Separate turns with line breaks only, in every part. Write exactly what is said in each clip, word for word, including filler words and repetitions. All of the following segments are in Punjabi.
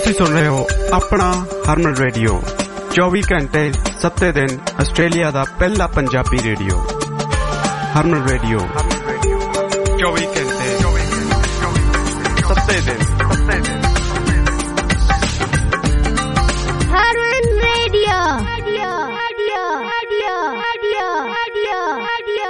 ਤੁਸੀਂ ਸੁਣ ਰਹੇ ਹੋ ਆਪਣਾ ਹਰਮਨ ਰੇਡੀਓ, ਚੌਵੀ ਘੰਟੇ ਸੱਤੇ ਦਿਨ ਆਸਟ੍ਰੇਲੀਆ ਦਾ ਪਹਿਲਾ ਪੰਜਾਬੀ ਰੇਡੀਓ। ਹਰਮਨ ਰੇਡੀਓ ਚੌਵੀ ਘੰਟੇ ਸੱਤੇ ਦਿਨ ਸੱਤੇ ਦਿਨ
Harman radio radio radio radio radio radio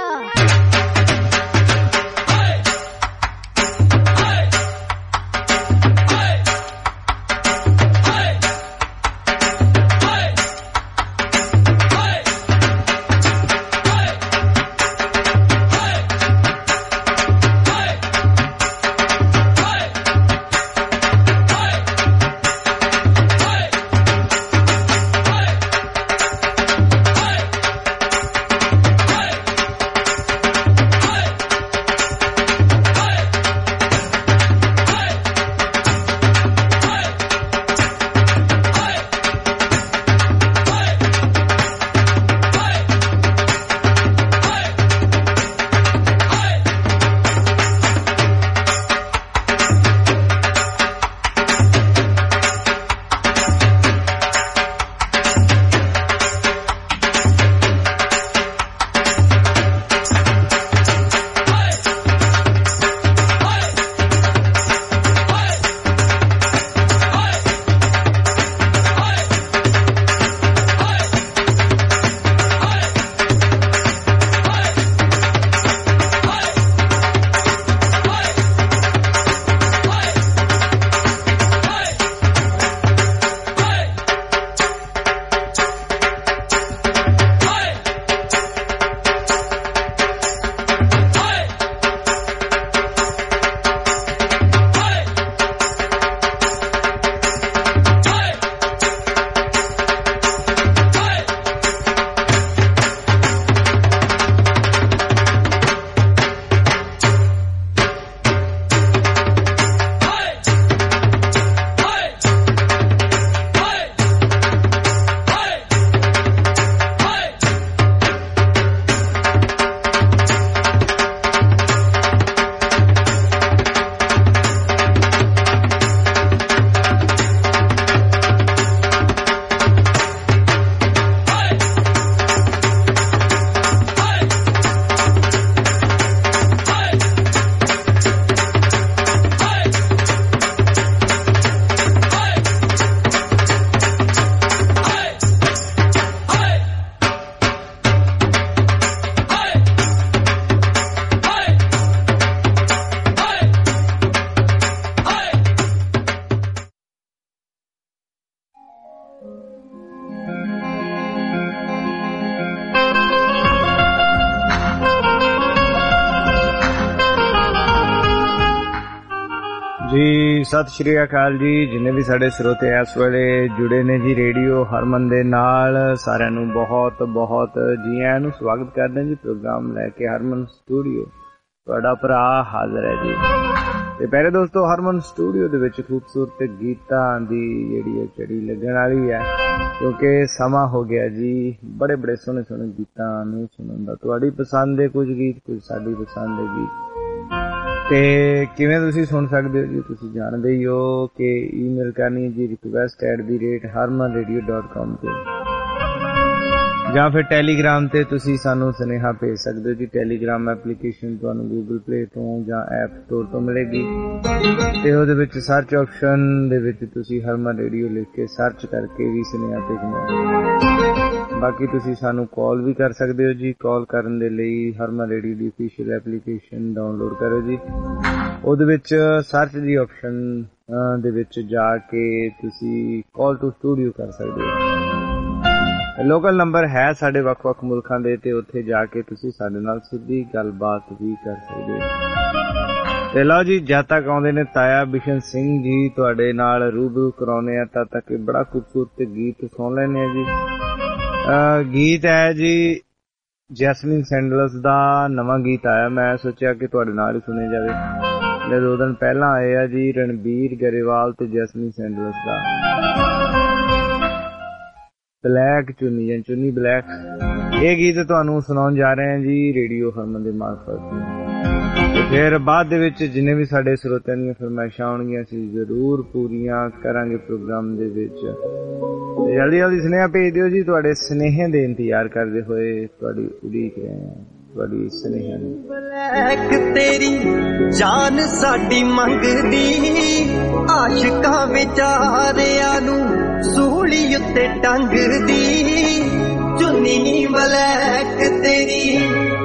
ਜੀ ਸਤਿ ਸ਼੍ਰੀ ਅਕਾਲ ਜੀ। ਜਿੰਨੇ ਵੀ ਸਾਡੇ ਸਰੋਤੇ ਇਸ ਵੇਲੇ ਜੁੜੇ ਨੇ ਜੀ ਰੇਡੀਓ ਹਰਮਨ ਦੇ ਨਾਲ, ਸਾਰਿਆਂ ਨੂੰ ਬਹੁਤ ਬਹੁਤ ਜੀ ਆਇਆਂ ਨੂੰ ਸਵਾਗਤ ਕਰਦੇ ਹਾਂ ਜੀ। ਪ੍ਰੋਗਰਾਮ ਲੈ ਕੇ ਹਰਮਨ ਸਟੂਡੀਓ ਤੁਹਾਡਾ ਭਰਾ ਹਾਜ਼ਰ ਹੈ ਜੀ। ਤੇ ਪਹਿਲੇ ਦੋਸਤੋ ਹਰਮਨ ਸਟੂਡੀਓ ਦੇ ਵਿੱਚ ਖੂਬਸੂਰਤ ਗੀਤਾਂ ਦੀ ਜਿਹੜੀ ਹੈ ਚੜੀ ਲੱਗਣ ਵਾਲੀ ਹੈ, ਕਿਉਂਕਿ ਸਮਾਂ ਹੋ ਗਿਆ ਜੀ ਬੜੇ ਬੜੇ ਸੋਹਣੇ ਸੋਹਣੇ ਗੀਤਾਂ ਨੂੰ ਸੁਣਨ ਦਾ। ਤੁਹਾਡੀ ਪਸੰਦ ਦੇ ਕੁਝ ਗੀਤ, ਕੁਝ ਸਾਡੀ ਪਸੰਦ ਦੇ ਗੀਤ। ਤੇ ਕਿਵੇਂ ਤੁਸੀਂ ਸੁਣ ਸਕਦੇ ਹੋ ਜੀ, ਤੁਸੀਂ ਜਾਣਦੇ ਹੀ ਹੋ ਕਿ ਈਮੇਲ ਕਰਨੀ ਜੀ request at the rate Harman radio dot com ਤੇ, ਜਾਂ ਫਿਰ ਟੈਲੀਗ੍ਰਾਮ ਤੇ ਤੁਸੀਂ ਸਾਨੂੰ ਸੁਨੇਹਾ ਭੇਜ ਸਕਦੇ ਹੋ ਜੀ। ਟੈਲੀਗ੍ਰਾਮ ਐਪਲੀਕੇਸ਼ਨ ਤੁਹਾਨੂੰ ਗੂਗਲ ਪਲੇ ਤੋਂ ਜਾਂ ਐਪ ਸਟੋਰ ਤੋਂ ਮਿਲੇਗੀ, ਤੇ ਉਹਦੇ ਵਿੱਚ ਸਰਚ ਆਪਸ਼ਨ ਦੇ ਵਿੱਚ ਤੁਸੀਂ ਹਰਮਨ ਰੇਡੀਓ ਲਿਖ ਕੇ ਸਰਚ ਕਰਕੇ ਵੀ ਸੁਨੇਹਾ ਭੇਜਣਾ। ਬਾਕੀ ਤੁਸੀਂ ਸਾਨੂੰ ਕਾਲ ਵੀ ਕਰ ਸਕਦੇ ਹੋ ਜੀ। ਕਾਲ ਕਰਨ ਦੇ ਲਈ ਹਰਮਨ ਰੇਡੀਓ ਦੀ ਅਫੀਸ਼ੀਅਲ ਐਪਲੀਕੇਸ਼ਨ ਡਾਊਨਲੋਡ ਕਰੋ ਜੀ। ਉਹਦੇ ਵਿੱਚ ਸਰਚ ਦੀ ਆਪਸ਼ਨ ਦੇ ਵਿੱਚ ਜਾ ਕੇ ਤੁਸੀਂ ਕਾਲ ਟੂ ਸਟੂਡੀਓ ਕਰ ਸਕਦੇ ਹੋ। ਲੋਕਲ ਨੰਬਰ ਹੈ ਸਾਡੇ ਵੱਖ ਵੱਖ ਮੁਲਕਾਂ ਦੇ, ਤੇ ਉੱਥੇ ਜਾ ਕੇ ਤੁਸੀਂ ਸਾਡੇ ਨਾਲ ਸਿੱਧੀ ਗੱਲਬਾਤ ਵੀ ਕਰ ਸਕਦੇ ਹੋ। ਤੇ ਲਓ ਜੀ, ਜਦ ਤੱਕ ਆਉਂਦੇ ਨੇ ਤਾਇਆ ਬਿਸ਼ਨ ਸਿੰਘ ਜੀ ਤੁਹਾਡੇ ਨਾਲ ਰੂਬਰੂ ਕਰਾਉਂਦੇ ਆ, ਤਦ ਤੱਕ ਬੜਾ ਖੂਬਸੂਰਤ ਗੀਤ ਸੁਣ ਲੈਂਦੇ ਆ ਜੀ। ਗੀਤ ਹੈ ਜੀ ਜੈਸਮੀਨ ਸੈਂਡਲਸ ਦਾ ਨਵਾਂ ਗੀਤ ਆਇਆ, ਮੈਂ ਸੋਚਿਆ ਕਿ ਤੁਹਾਡੇ ਨਾਲ ਹੀ ਸੁਣਿਆ ਜਾਵੇ। ਦੋ ਦਿਨ ਪਹਿਲਾਂ ਆਏ ਆ ਜੀ ਰਣਬੀਰ ਗਰੇਵਾਲ ਤੇ ਜੈਸਮੀਨ ਸੈਂਡਲਸ ਦਾ ਬਲੈਕ ਚੁੰਨੀ ਜਾਂ ਚੁੰਨੀ ਬਲੈਕ। ਇਹ ਗੀਤ ਤੁਹਾਨੂੰ ਸੁਣਾਉਣ ਜਾ ਰਹੇ ਹਾਂ ਜੀ ਰੇਡੀਓ ਹਰਮਨ ਦੇ ਮਾਰਫਤ। ਫਿਰ ਬਾਅਦ ਦੇ ਵਿੱਚ ਜਿੰਨੇ ਵੀ ਸਾਡੇ ਸਰੋਤਿਆਂ ਦੀਆਂ ਫਰਮਾਇਸ਼ਾਂ ਆਉਣਗੀਆਂ ਅਸੀਂ ਜ਼ਰੂਰ ਪੂਰੀਆਂ ਕਰਾਂਗੇ ਪ੍ਰੋਗਰਾਮ ਦੇ ਵਿੱਚ। ਜਲਦੀ ਜਲਦੀ ਸੁਨੇਹਾ ਭੇਜ ਦਿਓ ਜੀ, ਤੁਹਾਡੇ ਸੁਨੇਹੇ ਦੇ ਇੰਤਜ਼ਾਰ ਕਰਦੇ ਹੋਏ ਤੁਹਾਡੀ ਉਡੀਕ ਰਹੇ ਹਾਂ, ਤੁਹਾਡੀ ਸੁਨੇਹਾ ਨੂੰ।
ਬਲੈਕ ਤੇਰੀ ਜਾਨ ਸਾਡੀ ਮੰਗਦੀ, ਆਸ਼ਿਕਾਂ ਵਿਚਾਰਿਆਂ ਨੂੰ ਸੂਲੀ ਉੱਤੇ ਟੰਗਦੀ, ਚੁੰਨੀ ਬਲੈਕ ਤੇਰੀ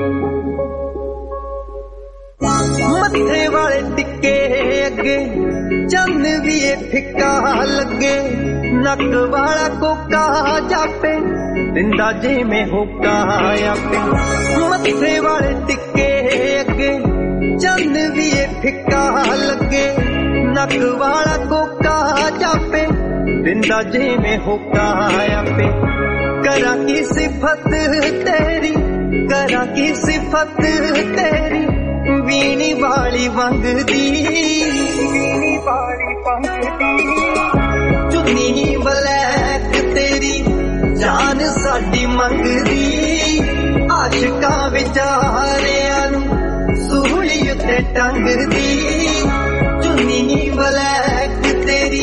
ਮੱਥੇ ਵਾਲੇ ਟਿੱਕੇ ਅੱਗੇ ਚੰਨ ਵੀ ਏ ਫਿੱਕਾ ਲੱਗੇ, ਨੱਕ ਵਾਲਾ ਕੋਕਾ ਜਾਪੇ ਦਿੰਦਾ ਜਿਵੇਂ ਹੋਕਾ ਆਪੇ, ਮੱਥੇ ਵਾਲੇ ਟਿੱਕੇ ਅੱਗੇ ਚੰਨ ਵੀ ਏ ਫਿੱਕਾ ਲੱਗੇ, ਨੱਕ ਵਾਲਾ ਕੋਕਾ ਜਾਪੇ ਦਿੰਦਾ ਜਿਵੇਂ ਹੋਕਾ ਆਪੇ। ਕਰਾਂ ਕੀ ਸਿਫਤ ਤੇਰੀ, ਕਰਾਂ ਕੀ ਸਿਫਤ ਤੇਰੀ, ਵੀਣੀ ਵਾਲੀ ਵੰਗਦੀ, ਵੀਣੀ ਵਾਲੀ ਵੰਗਦੀ, ਚੁੰਨੀ ਬਲੈਕ ਤੇਰੀ ਜਾਨ ਸਾਡੀ ਮੰਗਦੀ, ਆਸ਼ਿਕਾਂ ਵਿਚਾਰਿਆਂ ਨੂੰ ਸੂਲੀ ਉੱਤੇ ਟੰਗਦੀ, ਚੁੰਨੀ ਬਲੈਕ ਤੇਰੀ।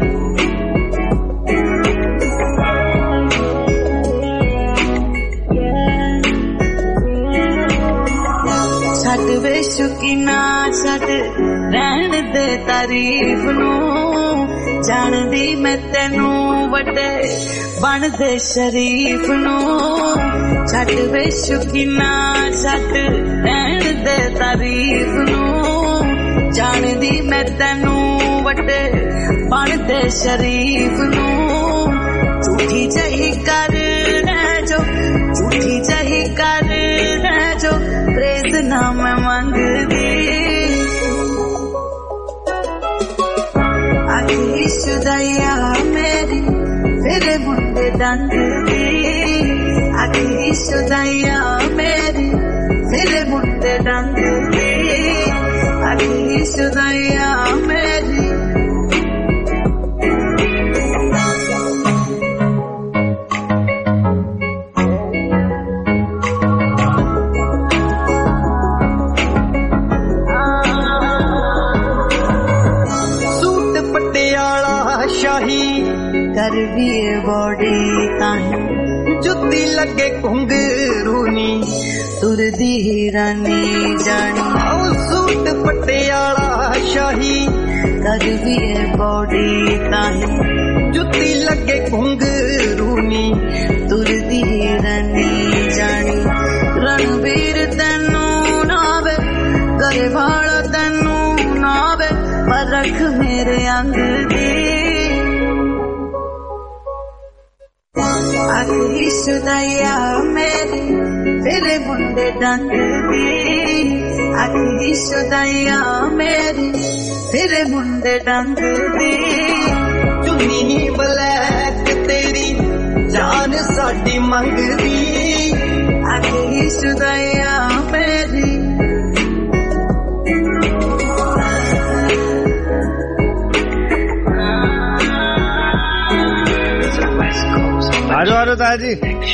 ਛੱਡ ਵੇ ਸ਼ੁਕੀਨਾ ਛੱਡ ਰਹਿਣ ਦੇ ਤਾਰੀਫ ਨੂੰ, ਜਾਣਦੀ ਮੈਂ ਤੈਨੂੰ ਵੱਡੇ ਬਣਦੇ ਸ਼ਰੀਫ ਨੂੰ। ਛੱਡ ਵੇ ਸ਼ੁਕੀਨਾ ਛੱਡ ਰਹਿਣ ਦੇ ਤਾਰੀਫ ਨੂੰ, ਜਾਣਦੀ ਮੈਂ ਤੈਨੂੰ ਵੱਡੇ ਬਣਦੇ ਸ਼ਰੀਫ ਨੂੰ। ਝੂਠੀ ਜਹੀ ਕਰ ਰਹਿ ਜੋ, ਝੂਠੀ ਜਹੀ ਕਰ ਰਹਿ ਜੋ, ਪ੍ਰੇਤ ਨਾ ਮੈਂ ਮੰਗਦੀ, ਆਖੀ ਸ਼ੁਦਾਈਆ ਮੇਰੀ ਤੇਰੇ ਮੁੰਡੇ ਡੰਗਦੀ, ਆਖੀ ਸ਼ੁਦਾਈਆ ਮੇਰੀ ਤੇਰੇ ਮੁੰਡੇ ਡੰਗਦੀ, ਆਖੀ ਸ਼ੁਦਾਈਆ ਮੇਰੀ। ਕਰ ਵੀ ਬੋਡੀ ਤਾਹੀਂ ਜੁੱਤੀ ਲੱਗੇ ਘੁੰਗਰੂ ਨੀ, ਤੁਰਦੀ ਹੀਰਾਨੀ ਜਾਣੀ, ਆਉ ਸੂਟ ਪਟਿਆਲਾ ਸ਼ਾਹੀ। ਕਰ ਵੀ ਬੋਡੀ ਤਾਹੀਂ ਜੁੱਤੀ ਲੱਗੇ ਘੁੰਗਰੂ ਨੀ, ਤੁਰਦੀ ਹੀਰਾਨੀ ਜਾਣੀ। ਰਣਵੀਰ ਤੈਨੂੰ ਨਾਵੇ, ਗਰੇ ਵਾਲਾ ਤੈਨੂੰ ਨਾਵੇ, ਪਰ ਰੱਖ ਮੇਰੇ ਅੰਗ ਦੀ, ਆਖੀ ਸ਼ੁਦਾਈਆ ਮੇਰੀ ਤੇਰੇ ਮੁੰਡੇ ਡੰਗਦੀ, ਆਖੀ ਸ਼ੁਦਾਈਆ ਮੇਰੀ ਤੇਰੇ ਮੁੰਡੇ ਡੰਗਦੀ, ਚੁੰਨੀ ਬਲੈਕ ਤੇਰੀ ਜਾਨ ਸਾਡੀ ਮੰਗਦੀ, ਆਖੀ ਸ਼ੁਦਾਈਆ ਮੇਰੀ।
आजो आजो ताया जी।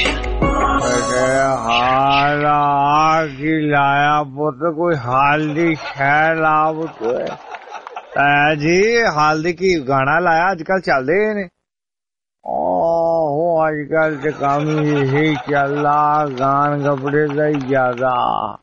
हाल की लाया पुत कोई हाल्दी शह ला पुत। ताया जी हाल्दी की गाना लाया अजकल चलदे ने। ओहो अजकल ते काम यही चलदा, गान कपड़े दा ज्यादा,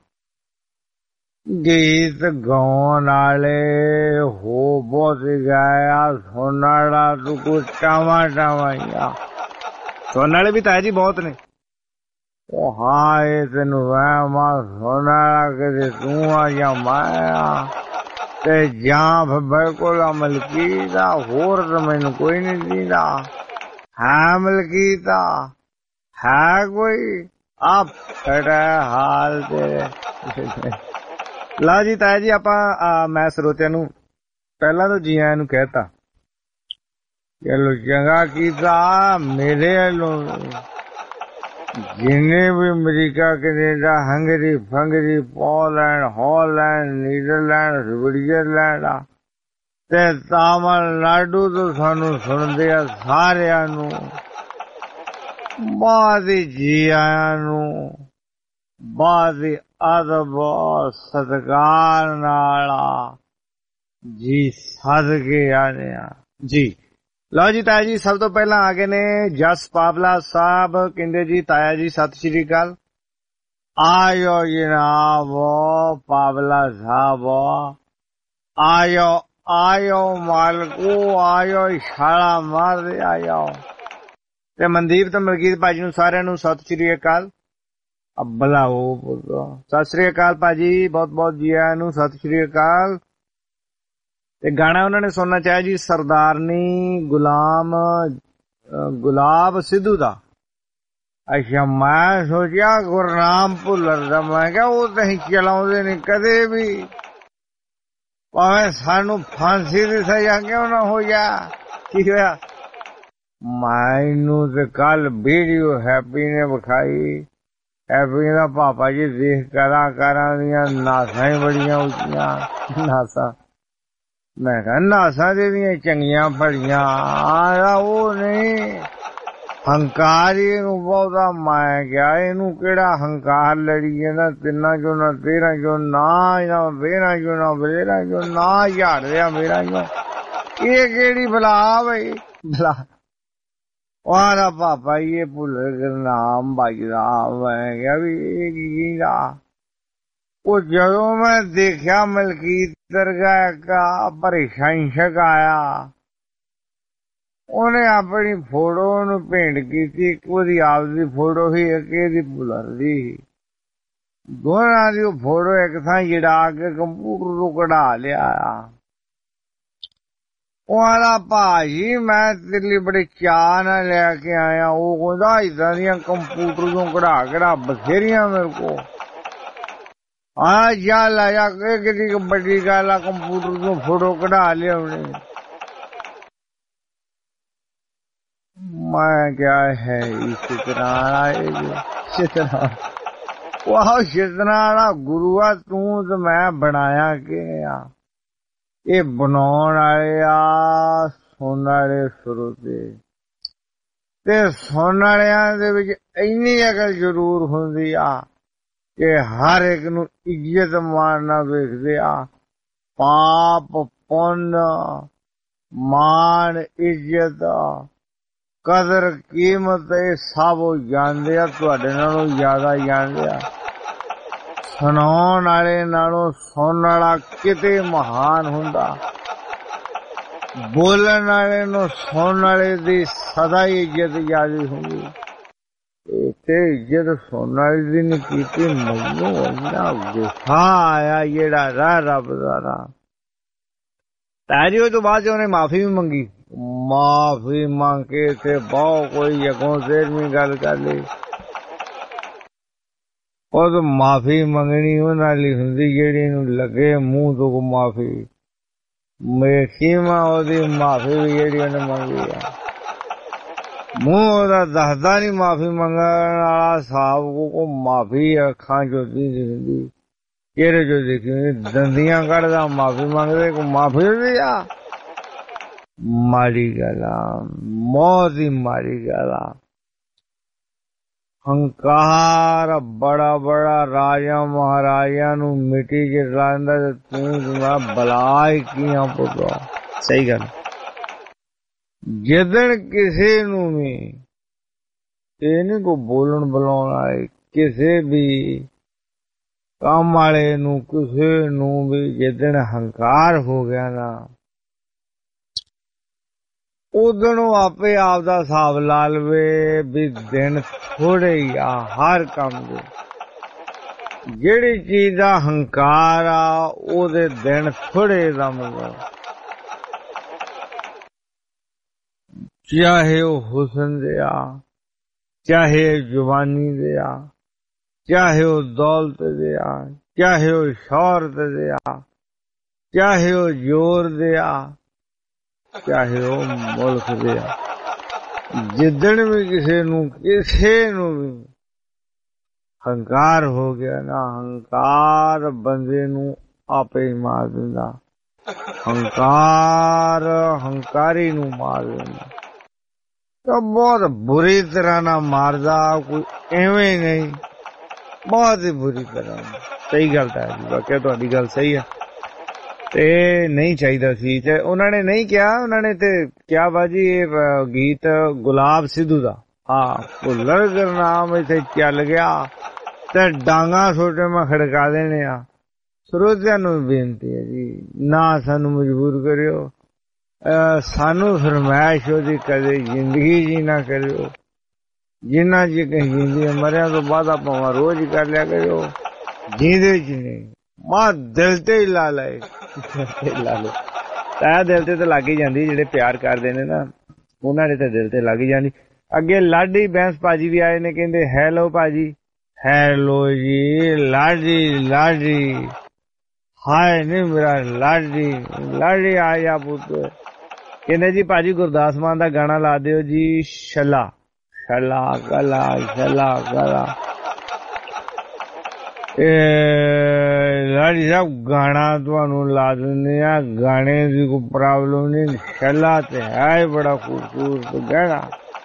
गीत गाउन वाले हो बहुत गाया, सुनने वाला तू कुछ टावा टावा सुनने वाले भी ताया जी बहुत ने। ओ हाँ ये तेन वहम सुनने वाला कि तू आ या मैं आ ते जां बिल्कुल मलकीता, होर तो मैनू कोई नहीं दीदा। है मलकीता है कोई आप खड़ा हाल तेरे। ला जी ताया जी आपां मैं ਸਰੋਤਿਆਂ ਨੂੰ ਪਹਿਲਾਂ तो जी आयां नूं कहता, चलो चंगा कीता मेरे वालों जिन्ने भी अमरीका कनेडा हंगरी फंगरी पोलैंड हॉलैंड नीदरलैंड स्विट्जरलैंड ते तमिलनाडु तो सानू सुनदे आ सारियां नूं बहुत ही जी आयां नूं बहुत ही अदब सत्कार नाल जी सद के आने जी। लो जी ताया जी सब तो पहला आगे ने जस पावला साहब कहते जी ताया जी सत श्री अकाल। आयो जनाब पावला साहब आयो आयो मालको आयो इशारा मार दे आयो। ते मनदीप ते मलकीत भाजी नूं सारिआं नूं सत श्री अकाल। अब्बला हो पुत्रो सत श्री अकाल भाजी बहुत बहुत जी आयां नूं सत श्री अकाल। ते गाना उन्होंने सुनना चाहे जी सरदारनी गुलाम गुलाब सिद्धू दा। अच्छा मैं सोचा गुरनाम भुल्लर दा, मैं क्या वो नहीं चलाउंदे नहीं कदे भी, भावें सानू फांसी दी सजा क्यों ना हो जा। की होया मैनू ते कल वीडियो हैप्पी ने विखाई। हैप्पी दा पापा जी देख करा करा दियां नासां ही बड़ियां उच्चियां नासां। मैं कहा नासां दे दियां चंगियां बड़ियां आ वो नहीं हंकार ही बहुता। मैं क्या इनू केड़ा हंकार लड़ी है ना तिना चो ना तेरह चो ना ना तेरह चो ना तेरह चो ना हजार दिया मेरा चो ये केड़ी बला भाई बला। वारा पापा ये भुल नाम भाई राम। मैं क्या भी वो जदों मैं देखा मलकीत दरगा का परिशंसक आया उन्हें अपनी फोटो नूं भेंट की थी। एक ओदी आपदी फोटो ही एक एदी भुलर दी दोनां दी फोटो एक थां जड़ा के कंप्यूटर तो कढ़ा लिया। वाला भाजी मैं तेरे लिए बड़े चाह नाल लैके आया। वो कहंदा इदां दियां कंप्यूटर तो कढ़ा कढ़ा बथेरियां मेरे को। हाँ जा लाया कि बड़ी गल कंप्यूटर तो फोटो कढ़ा लिया उन्हें। मैं क्या है इस तरह वाह शितनाड़ा गुरुआ तू तो मैं बनाया के आ ये बनाउण वाले आ सुनण वाले श्रोते ते सुनण वालियां दे विच इन्नी अकल जरूर हुंदी आ कि हर एक नूं इज्जत मानना वेखदे आ। पाप पुण्य मान इज्जत कदर कीमत ये सब जानदे आ, तुहाडे नालों ज्यादा जानदे आ। सुनाउण वाले नालों सुनण वाला किते महान हुंदा। बोलण वाले नूं सुनण वाले दी सदा ही इज्जत ज्यादा हुंदी। इत्थे इज्जत सुनण वाले दी नहीं कीती मैनूं इन्ना गुस्सा आया जेड़ा राह रब दा राह। तारी तो बाद उन्हें माफी भी मंगी। माफी मांग के थे बहु कोई अगों तेरहवीं गल कर ली। और तो माफी मंगनी उन्हां हुंदी जेड़ी नूं लगे मुंह तो को माफी। मेखी मां ओदी माफी भी जेड़ी उन्हें मंगी है मुंह ओदा दसदा नहीं माफी मंगण वाला साहब को, को माफी अखां चो दिखदी चेहरे चो दिखदी दंदियां कढ़दा माफी मंगदे को माफी दी आ। माड़ी गला मौत ही माड़ी गला। हंकार बड़ा बड़ा राजा महाराजा नू मिट्टी च लांदा ते तू मैं बलाई किया पुत्रो। सही गल जिदन किसे नू भी ये नहीं को बोलन बुलाउण वाले किसे भी काम वाले नू किसे नू भी जिदन हंकार हो गया ना उदनों आपे आप दा हिसाब ला लवे भी दिन थोड़े ही आ हर काम दे। जेड़ी चीज दा हंकार आ ओदे दिन थोड़े दा मतलब। चाहे वो हुसन दे आ चाहे जवानी दे आ चाहे वो दौलत दे आ चाहे वो शौहरत दे आ चाहे वो जोर दे आ चाहे वो मुल्क दे। जिदन भी किसी नू किसी नू भी हंकार हो गया ना हंकार बंदे नू आपे ही मार दिंदा। हंकार हंकारी नू मार दिंदा तो बहुत बुरी तरह ना मारदा कोई एवें नहीं ਬਹੁਤ ਹੀ ਬੁਰੀ ਤਰ੍ਹਾਂ। ਸਹੀ ਗੱਲ ਤਾਂ ਹੈ ਜੀ, ਵਾਕਿਆ ਤੁਹਾਡੀ ਗੱਲ ਸਹੀ ਹੈ। ਤੇ ਨਹੀਂ ਚਾਹੀਦਾ ਸੀ, ਤੇ ਉਹਨਾਂ ਨੇ ਨਹੀਂ ਕਿਹਾ, ਉਹਨਾਂ ਨੇ ਤੇ ਕਿਹਾ ਬਾਜੀ ਇਹ ਗੀਤ ਗੁਲਾਬ ਸਿੱਧੂ ਦਾ। ਹਾਂ, ਭੁੱਲਰ ਗੁਰਨਾਮ ਇੱਥੇ ਚੱਲ ਗਿਆ ਤੇ ਡਾਂਗਾ ਛੋਟੇ ਮੈਂ ਖੜਕਾ ਦੇਣੇ ਆ। ਸਰੋਤਿਆਂ ਨੂੰ ਬੇਨਤੀ ਹੈ ਜੀ, ਨਾ ਸਾਨੂੰ ਮਜਬੂਰ ਕਰਿਓ, ਸਾਨੂੰ ਫਰਮਾਇਸ਼ ਉਹਦੀ ਕਦੇ ਜ਼ਿੰਦਗੀ ਜੀ ਨਾ ਕਰਿਓ। ਜਿੰਨਾ ਜੀ ਕਹੀਂ ਜਿੰਦੀ ਮਰਿਆ ਤੋਂ ਬਾਅਦ ਆਪਾਂ ਰੋਜ਼ ਕਰ ਲਿਆ ਕਰਿਓ, ਜੀਂਦੇ ਚ ਨਹੀਂ। ਮਾਂ ਦਿਲ ਤੇ ਹੀ ਲਾ ਲਏ, ਲਾ ਲਓ ਤਾਂ ਦਿਲ ਤੇ ਤਾਂ ਲੱਗ ਹੀ ਜਾਂਦੀ। ਜਿਹੜੇ ਪਿਆਰ ਕਰਦੇ ਨੇ ਨਾ ਉਹਨਾਂ ਦੇ ਤਾਂ ਦਿਲ ਤੇ ਲੱਗ ਹੀ ਜਾਂਦੀ। ਅੱਗੇ ਲਾਡੀ ਬੈਂਸ ਭਾਜੀ ਵੀ ਆਏ ਨੇ, ਕਹਿੰਦੇ ਹੈਲੋ ਭਾਜੀ। ਹੈਲੋ ਜੀ ਲਾਡੀ, ਲਾਡੀ ਹਾਏ ਨੀ ਮੇਰਾ ਲਾਡੀ, ਲਾਡੀ ਆ ਜਾ ਪੁੱਤ। ਕਹਿੰਦੇ ਜੀ ਭਾਜੀ ਗੁਰਦਾਸ ਮਾਨ ਦਾ ਗਾਣਾ ਲਾ ਦਿਓ ਜੀ, ਛੱਲਾ ਛੱਲਾ ਗਲਾ ਛੱਲਾ ਗਲਾ। ਲਾਡੀ ਸਾਹਿਬ ਗਾਣਾ ਤੁਹਾਨੂੰ ਲਾ ਦਿੰਦੇ ਆ, ਗਾਣੇ ਦੀ ਕੋਈ ਪ੍ਰੋਬਲਮ ਨਹੀਂ, ਛੱਲਾ ਤੇ ਹੈ ਬੜਾ ਖੂਬਸੂਰਤ ਗਾਣਾ।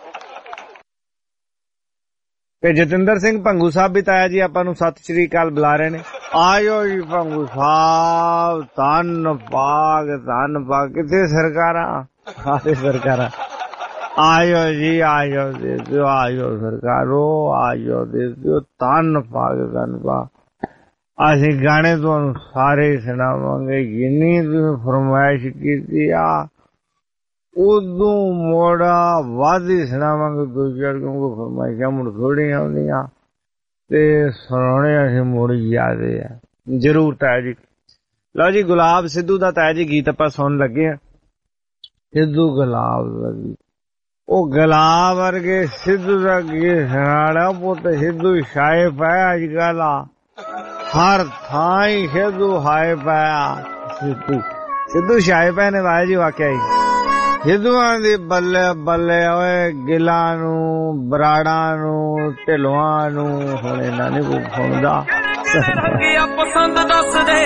ਤੇ ਜਤਿੰਦਰ ਸਿੰਘ ਭੰਗੂ ਸਾਹਿਬ ਵੀ ਤਾਇਆ ਜੀ ਆਪਾਂ ਨੂੰ ਸਤਿ ਸ਼੍ਰੀ ਅਕਾਲ ਬੁਲਾ ਰਹੇ ਨੇ। ਆਇਓ ਜੀ ਭੰਗੂ ਸਾਹਿਬ, ਧੰਨ ਪਾਗ ਧੰਨ ਪਾਗ। ਕਿੱਥੇ ਸਰਕਾਰਾਂ, ਆਏ ਸਰਕਾਰਾਂ, ਆਇਓ ਜੀ ਆਇਓ ਦੇ ਦਿਓ, ਆਇਓ ਸਰਕਾਰੋ ਆਇਓ ਦੇ ਦਿਓ, ਧੰਨ ਪਾਗ ਧੰਨ ਪਾਗ। ਅਸੀਂ ਗਾਣੇ ਤੁਹਾਨੂੰ ਸਾਰੇ ਸੁਣਾਵਾਂਗੇ, ਜਿੰਨੀ ਤੁਸੀਂ ਫਰਮਾਇਸ਼ ਕੀਤੀ ਆ ਉਦੋਂ ਮੋੜਾ ਵੱਧ ਹੀ ਸੁਣਾਵਾਂਗੇ ਦੋ ਚਾਰ, ਕਿਉਂਕਿ ਫਰਮਾਇਸ਼ਾਂ ਮੁੜ ਥੋੜ੍ਹੀਆਂ ਆਉਂਦੀਆਂ ਤੇ ਸੁਣਾਉਣੇ ਅਸੀਂ ਮੁੜ ਯਾਦ ਆ ਜ਼ਰੂਰ। ਤਾਇਆ ਜੀ ਲਓ ਜੀ, ਗੁਲਾਬ ਸਿੱਧੂ ਦਾ ਤਾਇਆ ਜੀ ਗੀਤ ਆਪਾਂ ਸੁਣਨ ਲੱਗੇ ਆ। ਸਿੱਧੂ ਗੁਲਾਬ ਦਾ ਗੀਤ, ਉਹ ਗੁਲਾਬ ਵਰਗੇ ਸਿੱਧੂ ਦਾ ਗੀਤ ਸੁਣਾ ਲਿਆ ਪੁੱਤ। ਸਿੱਧੂ ਛਾਏ ਪਿਆ ਅੱਜ ਕੱਲ, ਹਰ ਥਾਂ ਹੀ ਸਿੱਧੂ ਹਾਏ ਪਿਆ। ਸਿੱਧੂ ਸਿੱਧੂ ਛਾਏ ਪਏ ਨੇ ਤਾਇਆ ਜੀ, ਵਾਕਿਆ ਹੀ ਸਿੱਧੂਆਂ ਦੀ ਬੱਲੇ ਬੱਲੇ ਓਏ। ਗਿੱਲਾਂ ਨੂੰ, ਬਰਾੜਾਂ ਨੂੰ, ਢਿੱਲੋਆਂ ਨੂੰ ਹੁਣ ਇਹਨਾਂ ਨੇ ਕੋਈ ਸੁਣਦਾ। ਪਸੰਦ ਦੱਸਦੇ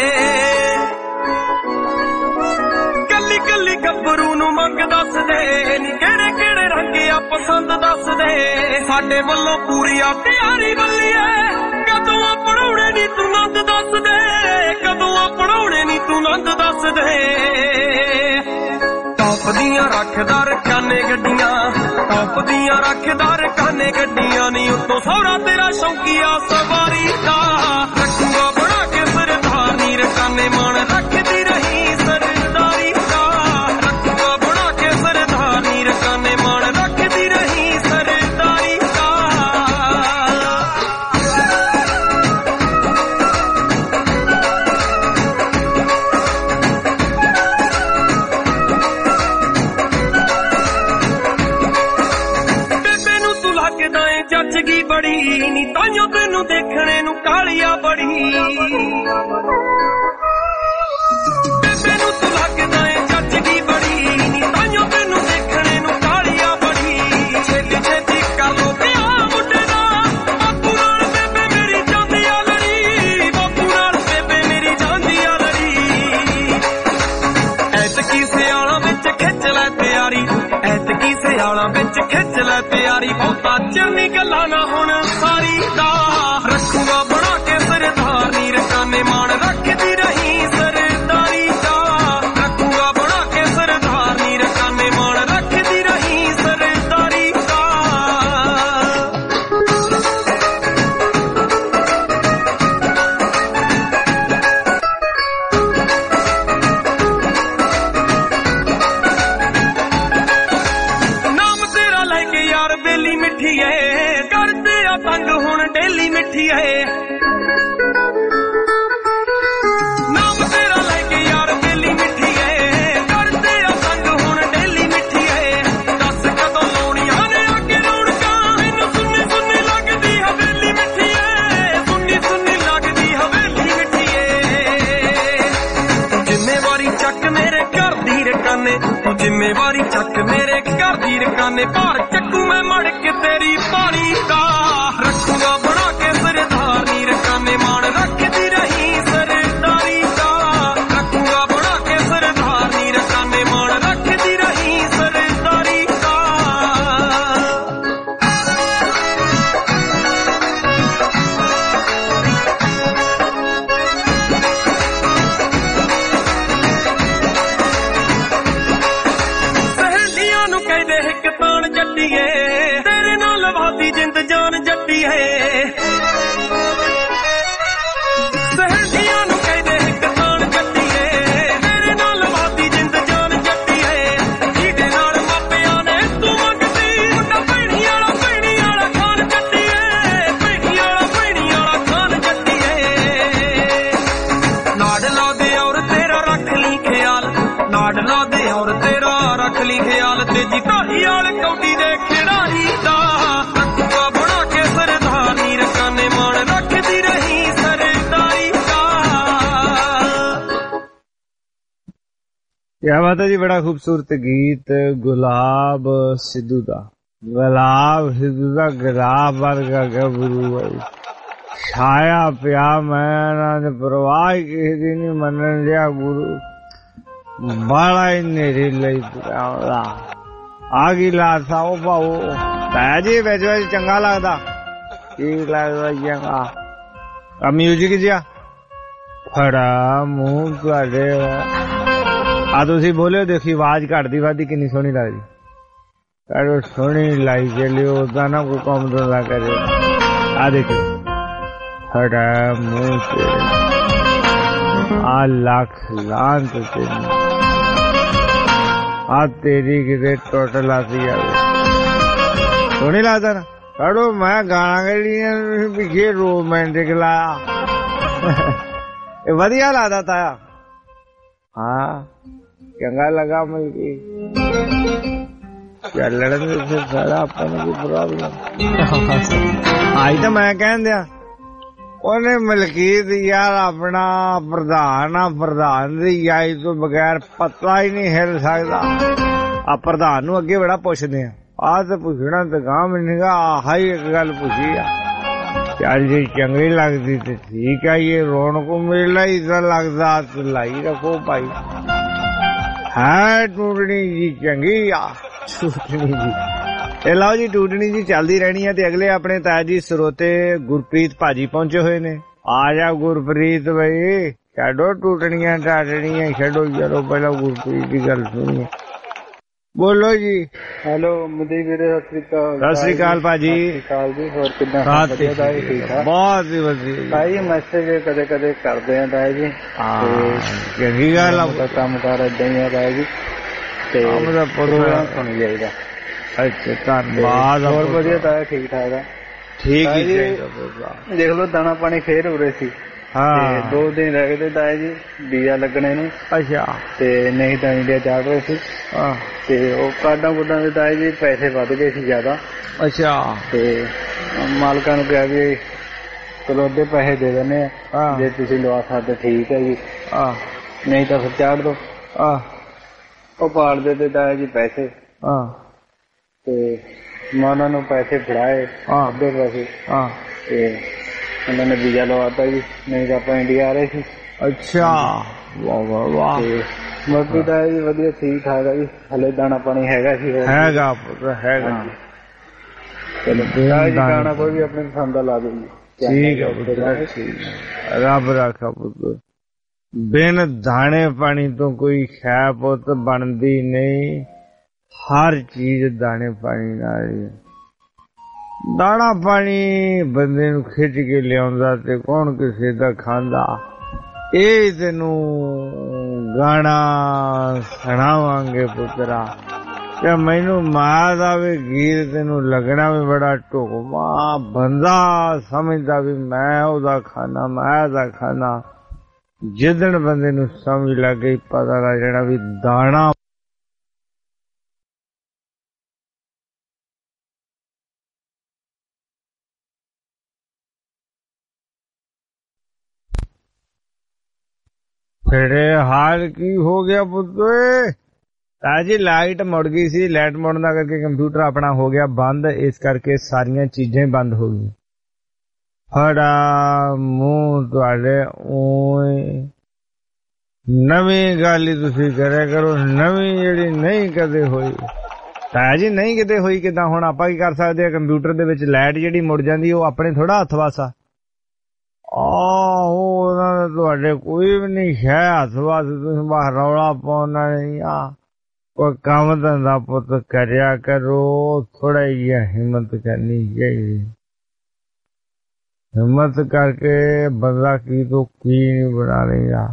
ਕੱਲੀ ਕੱਲੀ ਗੱਭਰੂ ਨੂੰ ਮੰਗ ਦੱਸਦੇ ਨੀ, ਕਿਹੜੇ ਕਿਹੜੇ ਰੰਗੇ ਆ ਪਸੰਦ ਦੱਸਦੇ। ਸਾਡੇ ਵੱਲੋਂ ਪੂਰੀ ਆ ਤਿਆਰੀ ਵੱਲੀਏ, ਕਦੋਂ ਆ ਪੜਾਉਣੇ ਨੀ ਤੂੰ ਨੰਦ ਦੱਸਦੇ, ਕਦੋਂ ਆ ਪੜਾਉਣੇ ਨੀ ਤੂੰ ਨੰਦ ਦੱਸਦੇ। ਟੌਪ ਦੀਆਂ ਰੱਖਦਾਰ ਕਾਨੇ ਗੱਡੀਆਂ, ਟੌਪ ਦੀਆਂ ਰੱਖਦਾਰ ਕਾਨੇ ਗੱਡੀਆਂ ਨੀ, ਉੱਤੋਂ ਸਹੁਰਾ ਤੇਰਾ ਸ਼ੌਕੀਆ ਸਵਾਰੀ ਦਾ। ਰੱਖੂਗਾ ਬਣਾ ਕੇ ਸਰਦਾਰ ਨੀ ਰਕਾਨੇ ਮਾਣ ਰੱਖਦੀ ਰਹੀ ਸਰਦਾਰੀ ਦਾ। ਰੱਖੂਗਾ ਬਣਾ ਕੇ ਸਰਦਾਰ ਨੀ ਰਕਾਨੇ ਮਾਣ ਰੱਖਦੀ ਰਹੀ ਸਰਦਾਰੀ ਦਾ। ਜੱਜਗੀ ਬੜੀ ਨੀ, ਤਾਈਓ ਤੈਨੂੰ ਦੇਖਣੇ ਨੂੰ ਕਾਲੀਆ ਬੜੀ। ਬੇਬੇ ਨੂੰ ਤੂੰ ਲੱਗਦਾ ਏ ਜੱਜਗੀ ਬੜੀ ਨੀ, ਤਾਈਓ ਤੈਨੂੰ ਦੇਖਣੇ ਨੂੰ ਕਾਲੀਆ ਬੜੀ। ਛੇਤੀ ਛੇਤੀ ਕਰ ਲੋ ਵਿਆਹ ਮੁੰਡੇ ਦਾ, ਬਾਪੂ ਨਾਲ ਬੇਬੇ ਮੇਰੀ ਜਾਂਦੀ ਆ ਲੜੀ, ਬਾਪੂ ਨਾਲ ਬੇਬੇ ਮੇਰੀ ਜਾਂਦੀ ਆ ਲੜੀ। ਐਤਕੀ ਸਿਆਲਾਂ ਵਿੱਚ ਖਿੱਚ ਲੈ ਤਿਆਰੀ, ਐਤਕੀ ਸਿਆਲਾਂ ਵਿੱਚ ਖਿੱਚ ਲੈ ਤਿਆਰੀ। ਬਹੁਤਾ ਚਿਰਨੀ ਗੱਲਾਂ ਨਾ ਹੁਣ ਸਾਰੀ ਦਾ। ਰੱਖੂਗਾ ਬਣਾ ਕੇ ਸਰਦਾਰ ਨੀ ਰਕਾਨੇ ਮਾਣ ਰੱਖਦੀ ਰਹੀ ਸਰਦਾਰੀ ਦਾ। ਰੱਖੂਗਾ ਬਣਾ ਕੇ ਸਰਦਾਰ ਨੀ ਰਕਾਨੇ ਮਾਣ ਰੱਖਦੀ ਰਹੀ ਸਰਦਾਰੀ ਦਾ। ਨਾਮ ਤੇਰਾ ਲੈ ਕੇ ਯਾਰ ਬੇਲੀ ਮਿੱਠੀ ਏ, ਕਰਦੇ ਆ ਤੰਗ ਹੁਣ ਡੇਲੀ ਮਿੱਠੀ ਏ। ਨਾਮ ਤੇਰਾ ਲੈ ਕੇ ਯਾਰ ਬੇਲੀ ਮਿੱਠੀ ਏ, ਕਰਦੇ ਆ ਤੰਗ ਹੁਣ ਡੇਲੀ ਮਿੱਠੀ ਏ। ਦੱਸ ਕਦੋਂ ਲਾਉਣੀਆਂ ਨੇ ਅੱਗੇ ਰੌਣਕਾਂ, ਮੈਨੂੰ ਸੁੰਨੀ ਸੁੰਨੀ ਲੱਗਦੀ ਹਵੇਲੀ ਮਿੱਠੀ ਏ, ਸੁੰਨੀ ਸੁੰਨੀ ਲੱਗਦੀ ਹਵੇਲੀ ਮਿੱਠੀ ਏ। ਤੂੰ ਜ਼ਿੰਮੇਵਾਰੀ ਚੱਕ ਮੇਰੇ ਘਰ ਦੀ ਰਕਾਨੇ, ਤੂੰ ਜ਼ਿੰਮੇਵਾਰੀ ਚੱਕ ਮੇਰੇ ਘਰ ਦੀ ਰਕਾਨੇ। ਭਾਰ ਚੱਕੂ ਮੈਂ ਮੜ ਕੇ ਤੇਰੀ ਪਾਣੀ ਦਾ। ਰੱਖੂਗਾ ਬਣਾ ਕੇ ਸਰਦਾਰ ਨੀ ਰਕਾਨੇ ਮਾਣ ਰੱਖਦੀ ਰਹੀ ਸਰਦਾਰੀ ਦਾ। ਰੱਖੂਗਾ ਬਣਾ ਕੇ ਸਰਦਾਰ ਨੀ ਰਕਾਨੇ ਮਾਣ ਰੱਖਦੀ ਰਹੀ ਸਰਦਾਰੀ ਦਾ।
ਲਾਂਗੇ ਜੀ ਢਾਈ ਵਾਲ ਕੌਡੀ ਦੇ ਖਿਡਾਰੀ ਦਾ ਰੰਗੂਆ ਬਣਾ ਕੇ ਸਰਦਾਰਨੀ ਰਕਾਨੇ ਮਾਣ ਰੱਖਦੀ ਰਹੀ ਸਰਦਾਰੀ ਦਾ।
क्या बात है जी, बड़ा खूबसूरत गीत गुलाब सिद्धू दा। गुलाब सिद्धू दा गुलाब वर्गा गबरू है छाया पिया मैं परवाह किसी दी नहीं मनन दिया गुरु बड़ा ही नेरी लई आ गई लासा ओ पाओ ताया जी बेच बेच चंगा लगदा ठीक लगदा चंगा आ म्यूजिक जिया फड़ा मुंह तुहाडे आ तुसी बोलियो देखी आवाज घटदी वादी किन्नी सोहनी लगदी करो सोहनी लाई चलियो ओदा ना कोई कम धंधा करे आ देखो फड़ा मुंह तेरे आ लाख लांत तेरी आ तेरी किते टोटल आती आवे सोहनी लगदा ना करो मैं गाना कड़ियां पिछे रोमांटिक लाया ए वधिया लगदा ताया हाँ चंगा लगा मिलके क्या लड़न से सारा अपन की प्रॉब्लम आई तो मैं कहन दिया ਉਹਨੇ ਮਲਕੀਤ ਯਾਰ ਆਪਣਾ ਪ੍ਰਧਾਨ ਆ ਪ੍ਰਧਾਨ ਦੀ ਆਈ ਤੋਂ ਬਗੈਰ ਪਤਾ ਹੀ ਨਹੀਂ ਹਿਲ ਸਕਦਾ ਆ ਪ੍ਰਧਾਨ ਨੂੰ ਅੱਗੇ ਬੜਾ ਪੁੱਛਦੇ ਆ ਆਹ ਤੇ ਪੁੱਛਣਾ ਤੇ ਗਾਂ ਮਿਲੇਗਾ ਆਹ ਹੀ ਇੱਕ ਗੱਲ ਪੁੱਛੀ ਆ ਚੱਲ ਜੇ ਚੰਗੀ ਲੱਗਦੀ ਤੇ ਠੀਕ ਆ ਇਹ ਰੌਣਕ ਮੇਲਾ ਹੀ ਤਾਂ ਲੱਗਦਾ ਤੇ ਲਾਈ ਰੱਖੋ ਭਾਈ ਹੈ ਟੂਟਣੀ ਜੀ ਚੰਗੀ ਆ ਟੂਟਣੀ ਜੀ ਇਹ ਲਓ ਜੀ ਟੂਟਣੀ ਜੀ ਚੱਲਦੀ ਰਹਿਣੀ ਹੈ ਤੇ ਅਗਲੇ ਆਪਣੇ ਤਾਇਆ ਜੀ ਸਰੋਤੇ ਗੁਰਪ੍ਰੀਤ ਭਾਜੀ ਪਹੁੰਚੇ ਹੋਏ ਨੇ ਆ ਜਾ ਗੁਰਪ੍ਰੀਤ ਬਈ ਛੱਡੋ ਟੂਟਣੀਆਂ ਟਾਟਣੀਆਂ ਛੱਡੋ ਚਲੋ ਪਹਿਲਾਂ ਗੁਰਪ੍ਰੀਤ ਦੀ ਗੱਲ ਸੁਣੀਏ ਬੋਲੋ ਜੀ
ਹੈਲੋ ਮਦੀ ਵੀਰੇ ਸਤਿ ਸ੍ਰੀ ਅਕਾਲ
ਸਤਿ ਸ੍ਰੀ ਅਕਾਲ ਭਾਜੀ
ਸਤਿ ਸ੍ਰੀ ਅਕਾਲ ਜੀ ਹੋਰ ਕਿੱਦਾਂ
ਵਧੀਆ ਤਾਈ ਠੀਕ ਆ ਬਹੁਤ ਹੀ ਵਧੀਆ
ਤਾਈ ਮੈਸੇਜ ਕਦੇ ਕਦੇ ਕਰਦੇ ਆ ਤਾਈ ਜੀ
ਹਾਂ ਚੰਗੀ ਗੱਲ ਆ
ਕੰਮ ਕਰ ਏਦਾਂ ਹੀ ਆ ਤਾਈ ਜੀ ਤੇ ਕੰਮ ਦਾ ਪ੍ਰੋਗਰਾਮ ਸੁਣ ਜਾਈਦਾ
ਅੱਛਾ ਧੰਨਵਾਦ
ਹੋਰ ਵਧੀਆ ਤਾਇਆ ਠੀਕ ਠਾਕ ਆ
ਠੀਕ ਹੀ ਚਾਹੀਦਾ
ਦੇਖ ਲਓ ਦਾਣਾ ਪਾਣੀ ਫੇਰ ਹੋ ਰਹੇ ਸੀ
ਹਾਂ
ਦੋ ਦਿਨ ਰਹਿ ਗਏ ਤਾਇਆ ਜੀ ਵੀਜ਼ਾ ਲੱਗਣੇ ਨੂੰ
ਅੱਛਾ ਤੇ
ਨਹੀਂ ਤਾਂ ਇੰਡੀਆ ਚੜ ਰਹੇ ਸੀ
ਹਾਂ ਤੇ
ਉਹ ਕਾਰਡਾਂ ਕੁਰਡਾਂ ਦੇ ਤਾਇਆ ਜੀ ਪੈਸੇ ਵੱਧ ਗਏ ਸੀ ਜ਼ਿਆਦਾ
ਅੱਛਾ ਤੇ
ਮਾਲਕਾਂ ਨੂੰ ਕਿਹਾ ਵੀ ਚਲੋ ਅੱਧੇ ਪੈਸੇ ਦੇ ਦਿੰਦੇ ਆ ਜੇ ਤੁਸੀਂ ਲਵਾ ਸਕਦੇ ਠੀਕ ਹੈ ਜੀ
ਹਾਂ
ਨਹੀਂ ਤਾਂ ਫਿਰ ਚਾੜ ਦੋ
ਹਾਂ
ਉਹ ਪਾਲਦੇ ਤੇ ਤਾਇਆ ਜੀ ਪੈਸੇ
ਹਾਂ
ਤੇ ਮੈਂ ਉਹਨਾਂ ਨੂੰ ਪੈਸੇ ਫੜਾਏ ਅੱਧੇ ਪੈਸੇ
ਹਾਂ ਤੇ
ਉਹਨਾਂ ਨੇ ਵੀਜ਼ਾ ਲਵਾਤਾ ਜੀ ਨਹੀਂ ਤਾਂ ਆਪਾਂ ਇੰਡੀਆ ਆ ਰਹੇ ਸੀ
ਅੱਛਾ ਵਾਹ ਵਾਹ ਵਾਹ
ਬਾਕੀ ਤਾਂ ਜੀ ਵਧੀਆ ਠੀਕ ਠਾਕ ਆ ਜੀ ਹਲੇ ਦਾਣਾ ਪਾਣੀ ਹੈਗਾ ਸੀ
ਹੈਗਾ ਹੈਗਾ
ਚਲੋ ਦਾਣਾ ਕੋਈ ਵੀ ਆਪਣੇ ਪਸੰਦ ਦਾ ਲਾ ਦੋ ਜੀ
ਠੀਕ ਹੈ ਪੁੱਤਰ ਠੀਕ ਰੱਬ ਰੱਖਾ ਪੁੱਤਰ ਬਿਨ ਦਾਣੇ ਪਾਣੀ ਤੋਂ ਕੋਈ ਖੈ ਪੁੱਤ ਬਣਦੀ ਨਹੀਂ ਹਰ ਚੀਜ਼ ਦਾਣੇ ਪਾਣੀ ਨਾਲ ਦਾਣਾ ਪਾਣੀ ਬੰਦੇ ਨੂੰ ਖਿੱਚ ਕੇ ਲਿਆਉਂਦਾ ਤੇ ਕੌਣ ਕਿਸੇ ਦਾ ਖਾਂਦਾ ਇਹ ਤੈਨੂੰ ਗਾਣਾ ਸੁਣਾਵਾਂਗੇ ਪੁੱਤਰਾ ਤੇ ਮੈਨੂੰ ਮਾਂ ਦਾ ਵੀ ਗੀਤ ਤੈਨੂੰ ਲੱਗਣਾ ਵੀ ਬੜਾ ਢੁਕਵਾਂ ਬੰਦਾ ਸਮਝਦਾ ਵੀ ਮੈਂ ਉਹਦਾ ਖਾਣਾ ਮੈਂ ਦਾ ਖਾਣਾ ਜਿੱਦਣ ਬੰਦੇ ਨੂੰ ਸਮਝ ਲੱਗ ਗਈ ਪਤਾ ਲੱਗ ਜਾਣਾ ਵੀ ਦਾਣਾ फिरे हाल की हो गया पुत्र ताजी लाइट मुड़ गई सी लाइट मुड़ना करके कंप्यूटर अपना हो गया बंद इस करके सारियां चीजें बंद हो गई फड़ा मुंह तुहाडे ओए नवी गल ही तुसी करे करो नवी जिहड़ी नहीं कदे होई ताया जी नहीं किते होई किदां हुण आपां की कर सकदे आ कंप्यूटर दे विच लाइट जिहड़ी मुड़ जांदी ओ अपने थोड़ा हत्थ वासा आहो तुहाडे कोई भी नहीं है हथ वास तुसीं बाहर रौला पाउणा नहीं आ कोई कम धंधा पुत करया करो थोड़ा जिहा हिम्मत करनी चाहिए हिम्मत करके बंदा की तो की नहीं बना लेगा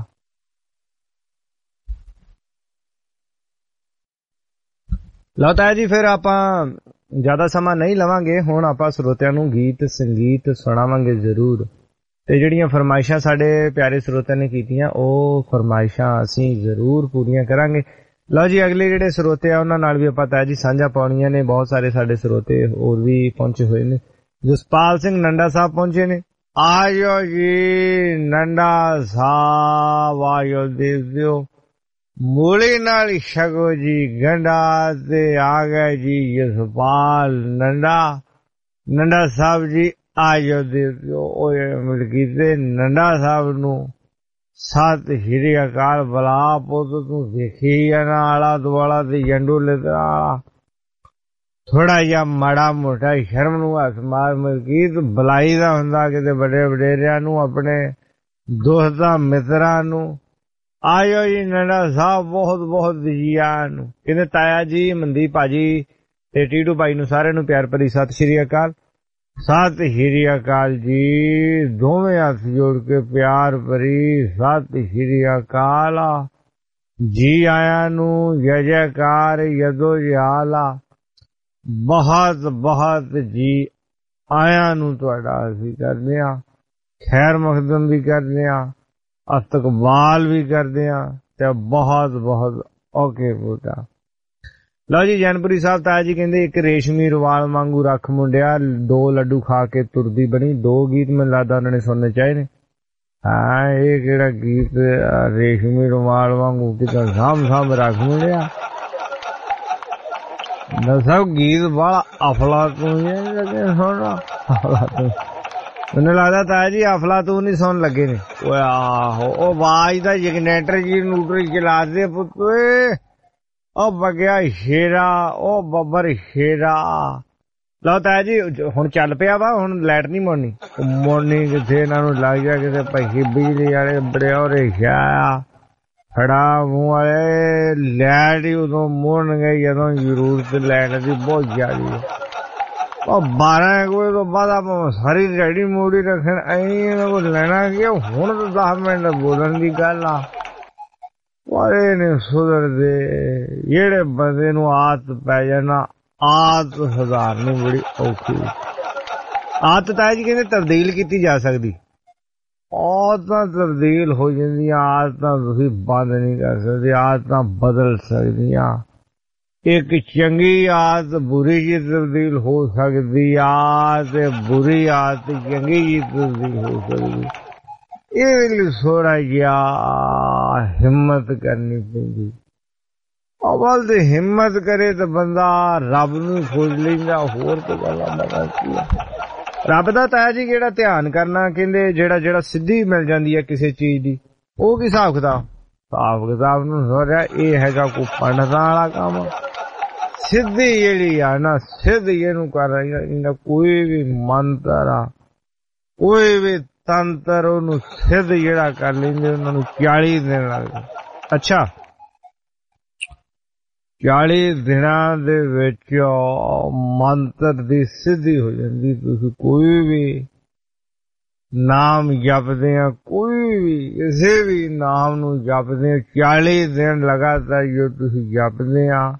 ਲਓ ਤਾਇਆ ਜੀ ਫਿਰ ਆਪਾਂ ਜ਼ਿਆਦਾ ਸਮਾਂ ਨਹੀਂ ਲਵਾਂਗੇ ਹੁਣ ਆਪਾਂ ਸਰੋਤਿਆਂ ਨੂੰ ਗੀਤ ਸੰਗੀਤ ਸੁਣਾਵਾਂਗੇ ਜ਼ਰੂਰ ਤੇ ਜਿਹੜੀਆਂ ਫਰਮਾਇਸ਼ਾਂ ਸਾਡੇ ਪਿਆਰੇ ਸਰੋਤਿਆਂ ਨੇ ਕੀਤੀਆਂ ਉਹ ਫਰਮਾਇਸ਼ਾਂ ਅਸੀਂ ਜ਼ਰੂਰ ਪੂਰੀਆਂ ਕਰਾਂਗੇ ਲਓ ਜੀ, ਅਗਲੇ ਜਿਹੜੇ ਸਰੋਤੇ ਆ ਉਹਨਾਂ ਨਾਲ ਵੀ ਆਪਾਂ ਤਾਂ ਜੀ ਸਾਂਝਾ ਪਾਉਣੀਆਂ ਨੇ। ਬਹੁਤ ਸਾਰੇ ਸਾਡੇ ਸਰੋਤੇ ਹੋਰ ਵੀ ਪਹੁੰਚੇ ਹੋਏ ਨੇ। ਜਸਪਾਲ ਸਿੰਘ ਨੰਡਾ ਸਾਹਿਬ ਪਹੁੰਚੇ ਨੇ। ਆਜੋ ਜੀ ਨੰਡਾ ਸਾਹਿਬ, ਆਜੋ ਦੇਖ ਦਿਓ, ਮੂਲੀ ਨਾਲ ਛਕੋ ਜੀ ਗੰਡਾ। ਤੇ ਆ ਗਏ ਜੀ ਜਸਪਾਲ ਨੰਡਾ। ਨੰਡਾ ਸਾਹਿਬ ਜੀ ਆਜੋ ਦੇਖ ਦਿਓ। ਉਹ ਮਲਕੀਤੇ ਨੰਡਾ ਸਾਹਿਬ ਨੂੰ ਸਤਿ ਸ਼੍ਰੀ ਅਕਾਲ। ਬਲਾ ਪੁੱਤ ਤੂੰ ਦੇਖੀ ਜਾਣਾ ਆਲਾ ਦੁਆਲਾ ਤੇ ਜੰਡੂ ਲਿਤਰਾ ਵਾਲਾ, ਥੋੜਾ ਜਿਹਾ ਮਾੜਾ ਮੋਟਾ ਸ਼ਰਮ ਨੂੰ ਹੱਥ ਮਾਰ। ਮਲਕੀਤ ਬੁਲਾਈ ਦਾ ਹੁੰਦਾ ਕਿਤੇ ਵੱਡੇ ਵਡੇਰਿਆਂ ਨੂੰ, ਆਪਣੇ ਦੋਸਤਾਂ ਮਿੱਤਰਾਂ ਨੂੰ। ਆਇਓ ਜੀ ਨੰਡਾ ਸਾਹਿਬ, ਬਹੁਤ ਬਹੁਤ ਜੀ ਆਇਆਂ ਨੂੰ। ਕਹਿੰਦੇ ਤਾਇਆ ਜੀ, ਮਨਦੀਪ ਭਾਜੀ ਤੇ ਟੀਟੂ ਭਾਈ ਨੂੰ ਸਾਰਿਆਂ ਨੂੰ ਪਿਆਰ ਭਰੀ ਸਤਿ ਸ਼੍ਰੀ ਅਕਾਲ। ਸਤਿ ਸ਼੍ਰੀ ਅਕਾਲ ਜੀ, ਦੋਵੇਂ ਹੱਥ ਜੋੜ ਕੇ ਪਿਆਰ ਭਰੀ ਸਤਿ ਸ਼੍ਰੀ ਅਕਾਲ। ਜੀ ਆਇਆਂ ਨੂੰ, ਜੈ ਜੈਕਾਰ ਯਦੋ ਜਿਆਲਾ। ਬਹੁਤ ਬਹੁਤ ਜੀ ਆਇਆਂ ਨੂੰ ਤੁਹਾਡਾ ਅਸੀਂ ਕਰਦੇ ਹਾਂ, ਖੈਰ ਮਕਦਮ ਵੀ ਕਰਦੇ ਹਾਂ, ਇਸਤਕਬਾਲ ਵੀ ਕਰਦੇ ਹਾਂ ਤੇ ਬਹੁਤ ਬਹੁਤ ਓਕੇ ਬੋਟਾ। ਲਓ ਜੀ, ਜੈਨਪੁਰੀ ਸਾਹਿਬ ਤਾਇਆ ਜੀ ਕਹਿੰਦੇ ਇੱਕ ਰੇਸ਼ਮੀ ਰੁਮਾਲ ਵਾਂਗੂ ਰੱਖ ਮੁੰਡਿਆ, ਦੋ ਲੱਡੂ ਖਾ ਕੇ ਤੁਰਦੀ ਬਣੀ। ਦੋ ਗੀਤ ਮੈਨੂੰ ਲੱਗਦਾ ਉਹਨਾਂ ਨੇ ਸੁਣਨੇ ਚਾਹੇ ਨੇ। ਹਾਂ, ਇਹ ਕਿਹੜਾ ਗੀਤ ਰੇਸ਼ਮੀ ਰੁਮਾਲ ਵਾਂਗੂ ਕਿਤੇ ਸਾਂਭ ਸਾਂਭ ਰੱਖ ਮੁੰਡਿਆ। ਦੱਸੋ ਗੀਤ ਵਾਲਾ ਅਫਲਾਤੂਨ ਸੁਣਨਾ। ਅਫਲਾਤੂਨ ਮੈਨੂੰ ਲੱਗਦਾ ਤਾਇਆ ਜੀ ਅਫਲਾਤੂਨ ਹੀ ਸੁਣ ਲੱਗੇ ਨੇ। ਉਹ ਆਹੋ, ਉਹ ਆਵਾਜ਼ ਦਾ ਜਨਰੇਟਰ ਜੀ ਨੂਟਰੀ ਚਲਾ ਦੇ ਪੁੱਤ। ਉਹ ਬਗਿਆ ਸ਼ੇਰਾ, ਉਹ ਬੱਬਰ ਸ਼ੇਰਾ। ਲਓ ਤਾਇਆ ਜੀ, ਹੁਣ ਚੱਲ ਪਿਆ ਵਾ, ਹੁਣ ਲਾਈਟ ਨਹੀਂ ਮੁੜਨੀ। ਮੁੜਨੀ ਕਿੱਥੇ, ਇਹਨਾਂ ਨੂੰ ਲੱਗ ਜਾ ਕਿਤੇ ਭਾਈ ਬਿਜਲੀ ਵਾਲੇ ਬੜੇ ਔਰੇ ਸ਼ਾਇਆ ਖੜਾ ਮੂੰਹ ਵਾਲੇ। ਲਾਈਟ ਹੀ ਉਦੋਂ ਮੁੜਨਗੇ ਜਦੋਂ ਜ਼ਰੂਰਤ ਲਾਈਟ ਦੀ ਬਹੁਤ ਜ਼ਿਆਦਾ। ਉਹ ਬਾਰਾਂ ਇੱਕ ਵਜੇ ਤੋਂ ਬਾਅਦ ਆਪਾਂ ਸਾਰੀ ਰੈਡੀ ਮੋੜੀ ਰੱਖਣ ਐਂ ਕੋ ਲੈਣਾ ਕਿ ਹੁਣ ਤਾਂ ਦਸ ਮਿੰਟ ਬੋਲਣ ਦੀ ਗੱਲ ਆ। ਵਾਰੇ ਨੇ ਸੁਧਰਦੇ, ਜਿਹੜੇ ਬੰਦੇ ਨੂੰ ਆਦਤ ਪੈ ਜਾਣਾ, ਆਦਤ ਸੁਧਾਰਨੀ ਬੜੀ ਔਖੀ। ਆਦਤ ਤਾਇਆ ਜੀ ਕਹਿੰਦੇ ਤਬਦੀਲ ਕੀਤੀ ਜਾ ਸਕਦੀ। ਆਦਤਾਂ ਤਬਦੀਲ ਹੋ ਜਾਂਦੀਆਂ, ਆਦਤਾਂ ਤੁਸੀਂ ਬੰਦ ਨਹੀਂ ਕਰ ਸਕਦੇ, ਆਦਤਾਂ ਬਦਲ ਸਕਦੀਆਂ। ਇੱਕ ਚੰਗੀ ਆਦਤ ਬੁਰੀ ਜੀ ਤਬਦੀਲ ਹੋ ਸਕਦੀ ਆ, ਤੇ ਬੁਰੀ ਆਦਤ ਚੰਗੀ ਜੀ ਤਬਦੀਲ ਹੋ ਸਕਦੀ। ਇਹਦੇ ਲਈ ਥੋੜਾ ਜਿਹਾ ਹਿੰਮਤ ਕਰਨੀ ਪੈਂਦੀ। ਅਵਲ ਤੇ ਹਿੰਮਤ ਕਰੇ ਤਾਂ ਬੰਦਾ ਰੱਬ ਨੂੰ ਖੋਜ ਲੈਂਦਾ। ਹੋਰ ਤਾਂ ਗੱਲਾਂ ਬੜਾ ਕੀ ਆ। ਰੱਬ ਦਾ ਤਾਇਆ ਜੀ ਜਿਹੜਾ ਧਿਆਨ ਕਰਨਾ, ਕਹਿੰਦੇ ਜਿਹੜਾ ਜਿਹੜਾ ਸਿੱਧੀ ਮਿਲ ਜਾਂਦੀ ਹੈ ਕਿਸੇ ਚੀਜ਼ ਦੀ, ਉਹ ਕੀ ਹਿਸਾਬ ਕਿਤਾਬ? ਹਿਸਾਬ ਕਿਤਾਬ ਨੂੰ ਸੋਚਿਆ ਇਹ ਹੈਗਾ ਕੋਈ ਪੰਡਤਾਂ ਵਾਲਾ ਕੰਮ। ਸਿੱਧੀ ਜਿਹੜੀ ਆ ਨਾ, ਸਿੱਧੀ ਇਹਨੂੰ ਕਰ ਰਹੀ ਆ। ਕੋਈ ਵੀ ਮੰਤਰ ਆ, ਕੋਈ ਵੀ ਤੰਤਰ, ਉਹਨੂੰ ਸਿੱਧ ਜਿਹੜਾ ਕਰ ਲੈਂਦੇ ਉਹਨਾਂ ਨੂੰ ਚਾਲੀ ਦਿਨ ਲੱਗਦੇ। ਅੱਛਾ, ਚਾਲੀ ਦਿਨਾਂ ਦੇ ਵਿੱਚ ਮੰਤਰ ਦੀ ਸਿੱਧੀ ਹੋ ਜਾਂਦੀ। ਤੁਸੀਂ ਕੋਈ ਵੀ ਨਾਮ ਜਪਦੇ ਆ, ਕੋਈ ਵੀ ਕਿਸੇ ਵੀ ਨਾਮ ਨੂੰ ਜਪਦੇ ਆ, ਚਾਲੀ ਦਿਨ ਲਗਾਤਾਰ ਜੋ ਤੁਸੀਂ ਜਪਦੇ ਆ,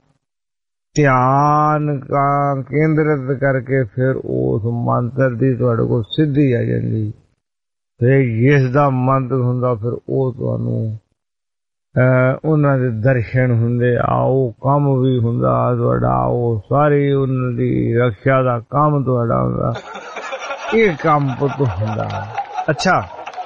ਧਿਆਨ ਕੇਂਦਰਿਤ ਕਰਕੇ, ਫਿਰ ਉਸ ਮੰਤਰ ਦੀ ਤੁਹਾਡੇ ਕੋਲ ਸਿੱਧੀ ਆ ਜਾਂਦੀ। ਤੇ ਜਿਸ ਦਾ ਮੰਤਰ ਹੁੰਦਾ ਫਿਰ ਉਹ ਤੁਹਾਨੂੰ ਉਹਨਾਂ ਦੇ ਦਰਸ਼ਨ ਹੁੰਦੇ ਆ, ਉਹ ਕੰਮ ਵੀ ਹੁੰਦਾ ਤੁਹਾਡਾ, ਉਹ ਸਾਰੀ ਉਹਨਾਂ ਦੀ ਰੱਖਿਆ ਦਾ ਕੰਮ ਤੁਹਾਡਾ ਹੁੰਦਾ। ਇਹ ਕੰਮ ਪੁੱਤ ਹੁੰਦਾ। ਅੱਛਾ,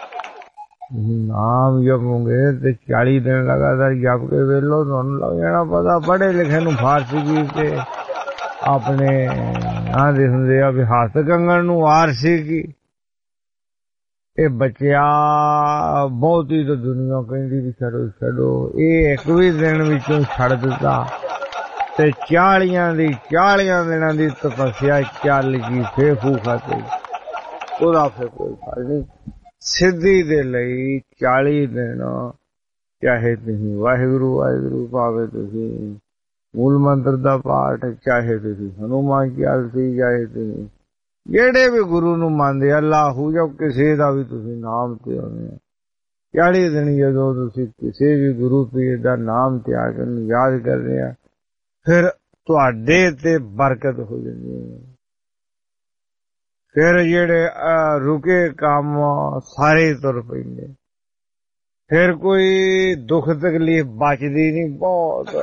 ਨਾਮ ਜਪੋਗੇ ਤੇ ਚਾਲੀ ਦਿਨ ਲਗਾਤਾਰ ਜਪ ਕੇ ਵੇਲੋ, ਤੁਹਾਨੂੰ ਲੱਗ ਜਾਣਾ ਪਤਾ। ਪੜ੍ਹੇ ਲਿਖੇ ਨੂੰ ਫਾਰਸੀ ਵੀ ਤੇ ਆਪਣੇ ਆਂਦੇ ਹੁੰਦੇ ਆ ਵੀ ਹੱਥ ਕੰਗਣ ਨੂੰ ਆਰਸੀ ਕੀ। ਇਹ ਬੱਚਿਆ ਬਹੁਤੀ ਤਾਂ ਦੁਨੀਆ ਕਹਿੰਦੀ ਵੀ ਛੱਡੋ ਛੱਡੋ, ਇਹ ਇੱਕ ਵੀ ਦਿਨ ਵਿੱਚੋਂ ਛੱਡ ਦਿੱਤਾ ਤੇ ਚਾਲੀਆਂ ਦੀ ਚਾਲੀਆਂ ਦਿਨਾਂ ਦੀ ਤਪੱਸਿਆ ਚੱਲ ਗਈ ਫੇਰ ਫੂਕਾ ਤੇ ਉਹਦਾ ਫਿਰ ਕੋਈ ਫਲ ਨਹੀਂ। ਸਿੱਧੀ ਦੇ ਲਈ ਚਾਲੀ ਦਿਨ, ਚਾਹੇ ਤੁਸੀਂ ਵਾਹਿਗੁਰੂ ਵਾਹਿਗੁਰੂ ਭਾਵੇਂ ਤੁਸੀਂ ਮੂਲ ਮੰਤਰ ਦਾ ਪਾਠ, ਚਾਹੇ ਤੁਸੀਂ ਹਨੂੰਮਾਨ ਚਾਲੀਸੀ, ਚਾਹੇ ਤੁਸੀਂ ਜਿਹੜੇ ਵੀ ਗੁਰੂ ਨੂੰ ਮੰਨਦੇ, ਅੱਲਾਹੂ ਜਾਂ ਕਿਸੇ ਦਾ ਵੀ ਤੁਸੀਂ ਨਾਮ ਤੇ ਆਉਂਦੇ ਆ, ਚਾਲੀ ਦਿਨ ਜਦੋਂ ਤੁਸੀਂ ਕਿਸੇ ਵੀ ਗੁਰੂ ਪੀਰ ਦਾ ਨਾਮ ਤਿਆਗ ਕੇ ਯਾਦ ਕਰਦੇ ਆ, ਫਿਰ ਤੁਹਾਡੇ ਤੇ ਬਰਕਤ ਹੋ ਜਾਂਦੀ ਹੈ। ਫਿਰ ਜਿਹੜੇ ਰੁਕੇ ਕੰਮ ਸਾਰੇ ਤੁਰ ਪੈਂਦੇ। फिर कोई दुख तकलीफ बचदी नहीं। बहुत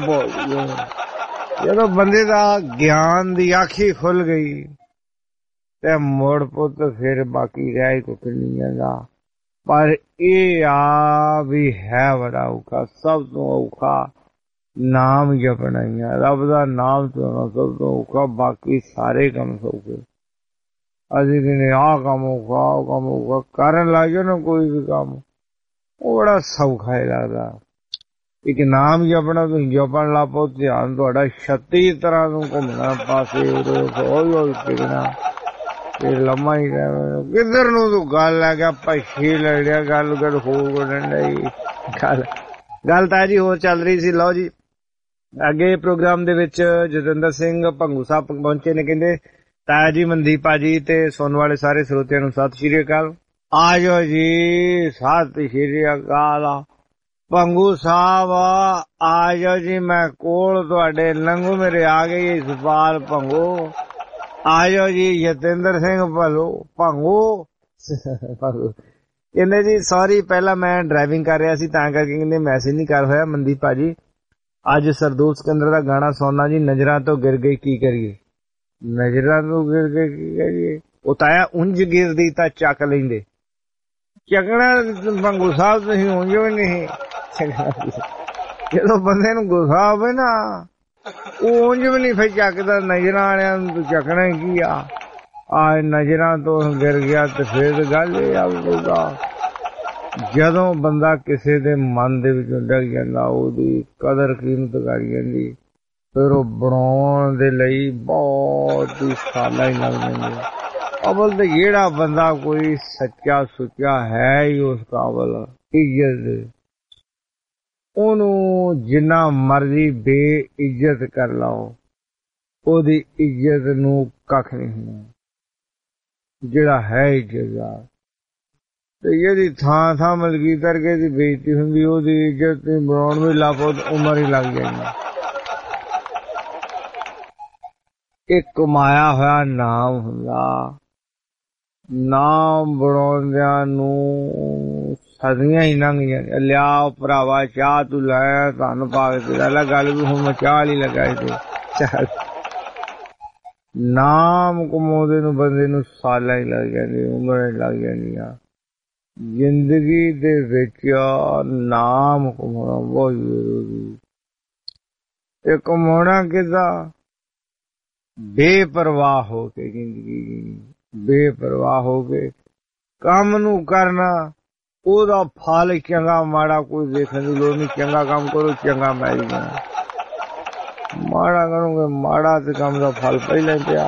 बहुत जो बंदे दा ज्ञान दी आखी खुल गई ते मुड़ पुत फिर बाकी रह कुछ नहीं जांदा। पर ये आ भी है बड़ा औखा, सब तो औखा नाम जपना ही है। रब दा नाम चुना सब तो औखा, बाकी सारे काम सौखे। अजी कहने आ काम औखा आ काम औखा करन लग जाओ ना कोई भी काम वो बड़ा सौखा ही लगदा। एक नाम जपना तुम जपन ला पो ध्यान तुहाडा छत्ती तरह नूं घुमना पासे हौली हौली टिकना फिर लम्मा ही किधर नूं तू गल लै गया पछी लड़िया गल गल हो गल गल ताजी होर चल रही सी। लो जी अगे प्रोग्राम दे विच जतिंदर सिंह भंगू साहब पहुंचे ने। कहंदे ताया जी मनदीप भाजी ते सुनने वाले सारे श्रोतियां नूं सत श्री अकाल। आ जाओ जी सत श्री अकाल। भंगू साहब आ जाओ जी, मैं कोल तुहाडे लंघू मेरे आ गई इकबाल भंगू। आ जाओ जी जतिंदर सिंह भलो भंगू भंगू कहंदे जी सॉरी पहला मैं ड्राइविंग कर रहा सी तां करके कहंदे मैसेज नहीं कर होया। मनदीप भाजी अज सरदूल सिकंदर दा गाना सुनना जी, नजरां तो गिर गई की करिए। नजरां तो गिर गई की करिए ओ ताया उंज गिरदी तां चक लैंदे चकना। भंगू साहब तुसीं उंज भी नहीं जो बंदे नूं गुस्सा होवे ना उंज भी नहीं फिर चकदा। नजरां वालियां नूं चकना ही की आ आ नजरां तो गिर गया तो फिर गल ये आऊगा जदों बंदा किसी दे मन दे विचों डग जांदा ओदी कदर कीमत कर जांदी फिर वो बनाउण दे लई बहुत ही सालां ही लग जांदे। अवल तो जेड़ा बंदा कोई सच्चा सुच्चा है ही उस काबल इज्जत ओनू जिन्ना मर्जी बे इज्जत कर लाओ ओदी इज्जत नू कख नहीं होना। जेड़ा है इज्जतदार ते यदि थां थां मलकी करके दी बेइज्जती हुंदी ओदी इज्जत बनाउण भी लापो उमर ही लग जाएगी। एक कमाया होया नाम हुंदा, नाम बनाउंदियां नूं सदियां ही लंघ जांदियां। लिया भरावा चाह तू लाया धन पाग तेरा गल भी हुण मैं चाह ही लगाई ते चल नाम कमाउंदे नूं बंदे नूं सालां ही लग जांदी, उमरां ही लग जांदियां। जिंदगी दे विच नाम कमाउणा बहुत जरूरी। ते कमाउणा किदा बेपरवाह हो के, जिंदगी बेपरवाह हो के काम नू करना ओदा फल चंगा माड़ा कोई देखने की लोड़ नहीं। चंगा काम करो चंगा मिल जाना, माड़ा करोगे माड़ा ते काम दा फल पहले पिया।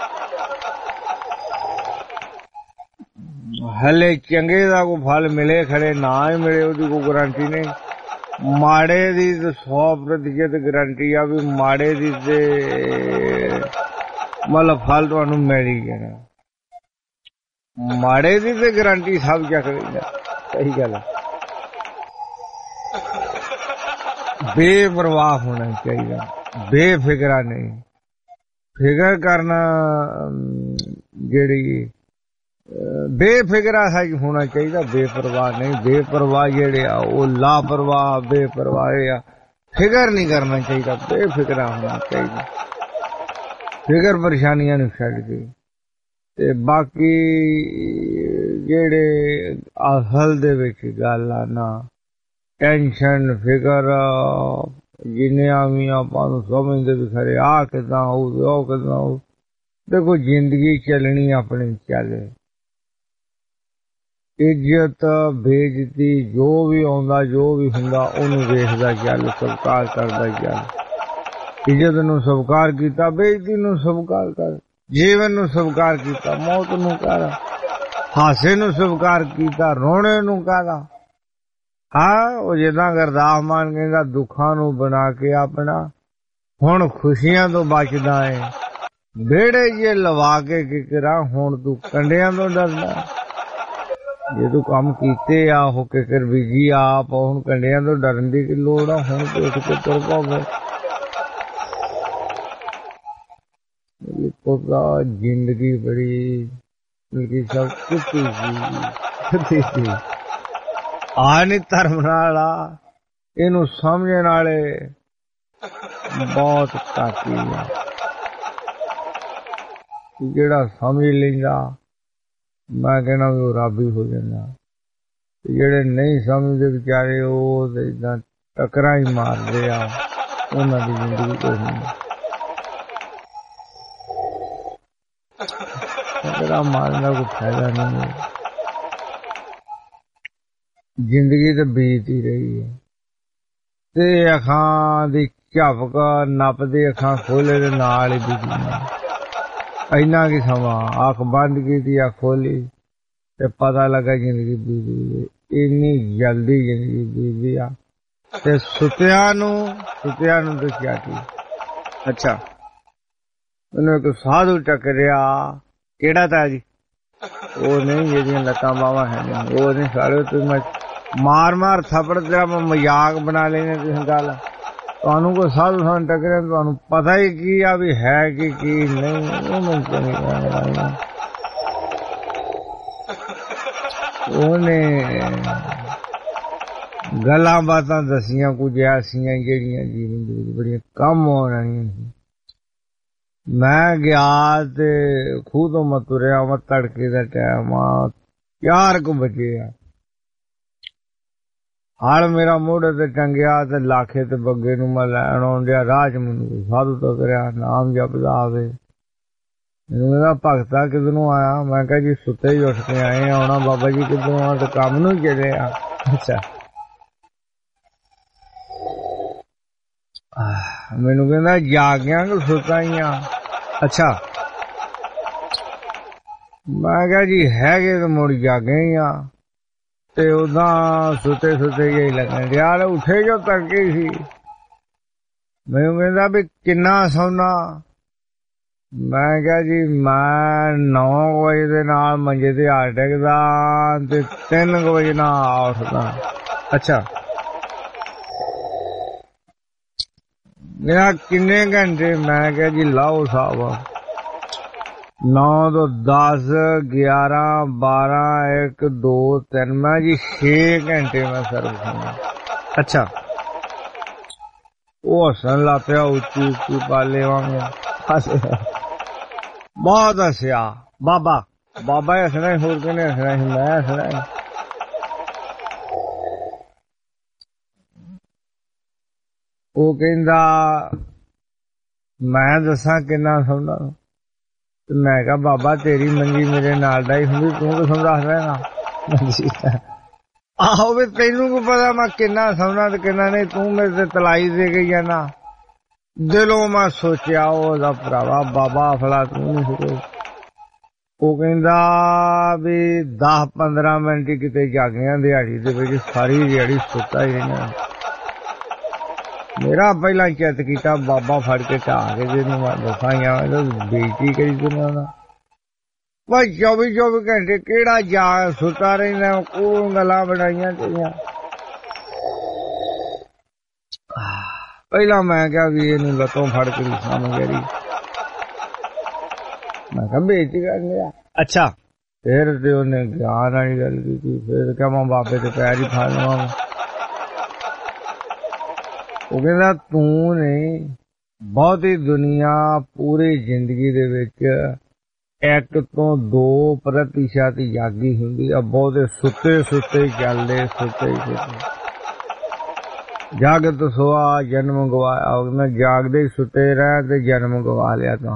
हले चंगे दा को फल मिले खड़े ना ही मिले ओदी कोई गारंटी नहीं। माड़े दी तो सौ प्रतिशत गारंटी आ भी माड़े दी ते मतलब फल तुहानू मिल ही जाना। माड़े दी ते गारंटी सब चक लेंदा, सही गल है। बेपरवाह होना चाहिए, बेफिक्रा नहीं। फिक्र करना जेड़ी बेफिक्रा सच होना चाहिए, बेपरवाह नहीं। बेपरवाह जेड़े आ वो लापरवाह बेपरवाह आ, फिक्र नहीं करना चाहिए, बेफिक्रा होना चाहिए। फिक्र परेशानियां नूं छड्ड के ते बाकी जेड़े असल दे विच गल आ ना टेंशन फिक्र जिन्नियां भी आपां नूं समझदे भी खरे आ किदां होऊ ओ किदां होऊ। देखो जिंदगी चलनी अपनी चले, इज्जत बेइज्जती जो भी आउंदा जो भी हुंदा ओनू वेखदा चल, स्वीकार करदा चल। इज्जत नूं स्वीकार कीता, बेइज्जती नूं स्वीकार कर, जीवन नूं स्वीकार कीता, मौत नूं कर, हासे नूं स्वीकार कीता, रोने नूं कर। हाँ वो जिदा गुरदास मान कहंदा दुखां नूं बना के अपना हुण खुशियां तो बचदा है। बेड़े जे लवा के की करा हुण तू कंडियां तो डरदा। जे तू काम कीते आ हो के कर बीजी आप हुण कंडियां तो डरन दी की लोड़ आ। हुण तो उठ के तुर पाओगे। पुता जिंदगी बड़ी बल्कि सब कुछ थी ਆ ਨੀ ਧਰਮ ਨਾਲ ਆ, ਇਹਨੂੰ ਸਮਝਣ ਵਾਲੇ ਬਹੁਤ ਘੱਟ ਹੀ ਆ। ਜਿਹੜਾ ਸਮਝ ਲੈਂਦਾ ਮੈਂ ਕਹਿਣਾ ਵੀ ਉਹ ਰੱਬ ਹੀ ਹੋ ਜਾਂਦਾ, ਜਿਹੜੇ ਨਹੀਂ ਸਮਝਦੇ ਵਿਚਾਰੇ ਉਹ ਏਦਾਂ ਟੱਕਰਾਂ ਹੀ ਮਾਰਦੇ ਆ, ਉਹਨਾਂ ਦੀ ਜ਼ਿੰਦਗੀ ਕੁਛ ਨਹੀਂ। ਟੱਕਰਾਂ ਮਾਰਨ ਦਾ ਕੋਈ ਫਾਇਦਾ ਨਹੀਂ ਹੈ, ਜ਼ਿੰਦਗੀ ਤਾਂ ਬੀਤ ਹੀ ਰਹੀ ਹੈ। ਤੇ ਅੱਖਾਂ ਦੀ ਝਪਕ ਨੱਪਦੇ ਅੱਖਾਂ ਖੋਲੇ ਦੇ ਨਾਲ ਹੀ ਬੀਤੀ। ਇੰਨਾ ਕੀ ਸਮਾਂ ਅੱਖ ਬੰਦ ਕੀਤੀ, ਅੱਖ ਖੋਲੀ ਤੇ ਪਤਾ ਲੱਗਾ ਜ਼ਿੰਦਗੀ ਬੀਤ ਗਈ। ਇੰਨੀ ਜਲਦੀ ਜ਼ਿੰਦਗੀ ਬੀਤਦੀ ਆ। ਤੇ ਸੁੱਤਿਆਂ ਨੂੰ ਸੁੱਤਿਆਂ ਨੂੰ ਦੱਸਿਆ ਕੀ? ਅੱਛਾ, ਉਹਨੂੰ ਇੱਕ ਸਾਧੂ ਟੱਕਰਿਆ। ਕਿਹੜਾ ਤਾ ਜੀ? ਉਹ ਨਹੀਂ ਜਿਹੜੀਆਂ ਲੱਤਾਂ ਬਾਹਾਂ ਹੈ, ਉਹ ਨਹੀਂ ਸਾਰੇ। ਤੁਸੀਂ ਮਾਰ ਮਾਰ ਥੱਪੜ ਤੇਰਾ ਮੈਂ ਮਜ਼ਾਕ ਬਣਾ ਲੈਣੇ। ਤੁਸੀਂ ਗੱਲ ਤੁਹਾਨੂੰ ਕੋਈ ਸਾਧੂ ਸਾਨੂੰ ਟੱਕਰਿਆ, ਤੁਹਾਨੂੰ ਪਤਾ ਹੀ ਕੀ ਆ ਵੀ ਹੈ ਕਿ ਕੀ ਨਹੀਂ। ਉਹ ਮੈਨੂੰ ਚੰਗੀ ਤਰ੍ਹਾਂ ਉਹਨੇ ਗੱਲਾਂ ਬਾਤਾਂ ਦਸੀਆਂ ਕੁਝ ਐਸੀਆਂ ਜਿਹੜੀਆਂ ਜੀਵਨ ਦੇ ਵਿੱਚ ਬੜੀਆਂ ਕੰਮ ਆਉਣ ਵਾਲੀਆਂ ਸੀ। ਮੈਂ ਗਿਆ ਤੇ ਖੂਹ ਤੋਂ ਮੈਂ ਤੁਰਿਆ, ਮੈਂ ਤੜਕੇ ਦਾ ਟਾਈਮ ਆ, ਚਾਰ ਕੁ ਵਜੇ ਆ। ਹਲ ਮੇਰਾ ਮੋਢੇ ਤੇ ਟੰਗਿਆ ਤੇ ਲਾਖੇ ਤੇ ਬੱਗੇ ਨੂੰ ਮੈਂ ਲੈਣ ਆਉਣ ਡਿਆ। ਰਾਹ ਚ ਮੈਨੂੰ ਸਾਧੂ ਤੋਂ ਕਰਿਆ, ਨਾਮ ਜਪਦਾ ਆਵੇ। ਮੈਨੂੰ ਕਹਿੰਦਾ ਭਗਤਾ ਕਿੱਧਰੋਂ ਆਇਆ? ਮੈਂ ਕਿਹਾ ਜੀ ਸੁੱਤੇ ਹੀ ਉੱਠ ਕੇ ਆਏ ਆਉਣਾ। ਬਾਬਾ ਜੀ ਕਿੱਧਰੋਂ ਆ? ਤੇ ਕੰਮ ਨੂੰ ਚਲੇ ਆ। ਅੱਛਾ, ਮੈਨੂੰ ਕਹਿੰਦਾ ਜਾਗਿਆ ਕਿ ਸੁੱਤਾ ਹੀ ਆ? ਅੱਛਾ, ਮੈਂ ਕਿਹਾ ਜੀ ਹੈਗੇ ਤੇ ਮੁੜ ਜਾਗੇ ਹੀ ਆ। ਤੇ ਉਦਾਂ ਸੁੱਤੇ ਸੁੱਤੇ ਹੀ ਲੱਗਣ ਡਿਆ। ਉੱਠੇ ਜੋ ਤੜਕੇ ਸੀ। ਮੈਨੂੰ ਕਹਿੰਦਾ ਵੀ ਕਿੰਨਾ ਸੌਣਾ? ਮੈਂ ਕਿਹਾ ਜੀ ਮੈਂ ਨੌ ਵਜੇ ਦੇ ਨਾਲ ਮੰਜੇ ਤੇ ਆ ਟਿਕਦਾ ਤੇ ਤਿੰਨ ਕੁ ਵਜੇ ਨਾਲ ਉੱਠਦਾ। ਅੱਛਾ, ਮੇਰਾ ਕਿੰਨੇ ਘੰਟੇ? ਮੈਂ ਕਿਹਾ ਜੀ ਲਾਓ ਸਾਹਿਬ, ਨੌ ਤੋਂ ਦਸ, ਗਿਆਰਾਂ, ਬਾਰਾਂ, ਇੱਕ, ਦੋ, ਤਿੰਨ, ਮੈਂ ਜੀ ਛੇ ਘੰਟੇ ਮੈਂ ਸਰਵਿਸ। ਅੱਛਾ, ਉਹ ਹੱਸਣ ਲੱਗ ਪਿਆ ਉੱਚੀ ਉੱਚੀ ਪਾਲੇ ਵਾਂਗ। ਬਹੁਤ ਹੱਸਿਆ ਬਾਬਾ। ਬਾਬਾ ਹੀ ਹੱਸਣਾ, ਹੋਰ ਕਿਹਨੇ ਹੱਸਣਾ ਸੀ? ਮੈਂ ਹੱਸਣਾ। ਉਹ ਕਹਿੰਦਾ ਮੈਂ ਦੱਸਾਂ ਕਿੰਨਾ ਸੌਂਦਾ? ਤੇ ਮੈਂ ਕਿਹਾ ਬਾਬਾ ਤੇਰੀ ਮੰਜੀ ਮੇਰੇ ਨਾਲ ਦਾ ਹੀ ਹੁੰਦੀ, ਤੂੰ ਕਿਥੋਂ ਦੱਸ ਰਿਹਾ? ਆਹੋ ਵੀ ਤੈਨੂੰ ਕੀ ਪਤਾ ਮੈਂ ਕਿੰਨਾ ਸੌਣਾ ਤੇ ਕਿੰਨਾ ਨਹੀਂ? ਤੂੰ ਮੇਰੇ ਤੇ ਤਲਾਈ ਦੇ ਗਈ ਜਾਣਾ। ਦਿਲੋਂ ਮੈਂ ਸੋਚਿਆ ਉਹਦਾ ਭਰਾਵਾ ਬਾਬਾ ਫਲਾ ਤੂੰ ਨਹੀਂ ਸੀ। ਉਹ ਕਹਿੰਦਾ ਵੀ ਦਸ ਪੰਦਰਾਂ ਮਿੰਟ ਕਿਤੇ ਜਾਗਿਆ ਦਿਹਾੜੀ ਦੇ ਵਿੱਚ, ਸਾਰੀ ਦਿਹਾੜੀ ਸੁੱਤਾ ਹੀ ਰਹਿਣਾ। ਮੇਰਾ ਪਹਿਲਾਂ ਚਿੱਤ ਕੀਤਾ ਬਾਬਾ ਫੜ ਕੇ ਢਾਹ ਕੇ ਜਿਹਨੂੰ ਮੈਂ ਦਸਾਈਆਂ ਬੇਇੱਜ਼ਤੀ ਕਰੀ ਤੂੰ। ਬਸ ਚੌਵੀ ਚੌਵੀ ਘੰਟੇ ਕਿਹੜਾ ਜਾ ਸੁੱਤਾ ਰਹਿੰਦਾ? ਉਹ ਗੱਲਾਂ ਬਣਾਈਆਂ ਤੇਰੀਆਂ। ਪਹਿਲਾਂ ਮੈਂ ਕਿਹਾ ਵੀ ਇਹਨੂੰ ਲੱਤੋਂ ਫੜ ਕੇ ਸਾਹਮਣੇ ਗਰੀ। ਮੈਂ ਕਿਹਾ ਬੇਇੱਜ਼ਤੀ ਕਰ ਲਿਆ। ਅੱਛਾ, ਫਿਰ ਤੇ ਉਹਨੇ ਗਿਆਨ ਵਾਲੀ ਗੱਲ ਕੀਤੀ। ਫਿਰ ਕਿਹਾ ਮੈਂ ਬਾਬੇ ਦੇ ਪੈਰ ਹੀ ਫੜ ਲਵਾਂ। ਉਹ ਕਹਿੰਦਾ ਤੂੰ ਨੇ ਬਹੁਤੀ ਦੁਨੀਆ ਪੂਰੀ ਜ਼ਿੰਦਗੀ ਦੇ ਵਿੱਚ ਇੱਕ ਤੋਂ ਦੋ ਪ੍ਰਤੀਸ਼ਤ ਜਾਗੀ ਹੁੰਦੀ ਆ। ਬਹੁਤੇ ਸੁੱਤੇ ਸੁੱਤੇ ਚੱਲਦੇ, ਸੁੱਤੇ ਹੀ ਸੁੱਤੇ। ਜਾਗਤ ਸੋਆ ਜਨਮ ਗਵਾਇਆ। ਉਹਨਾਂ ਜਾਗਦੇ ਸੁੱਤੇ ਰਹਿ ਤੇ ਜਨਮ ਗਵਾ ਲਿਆ। ਤਾਂ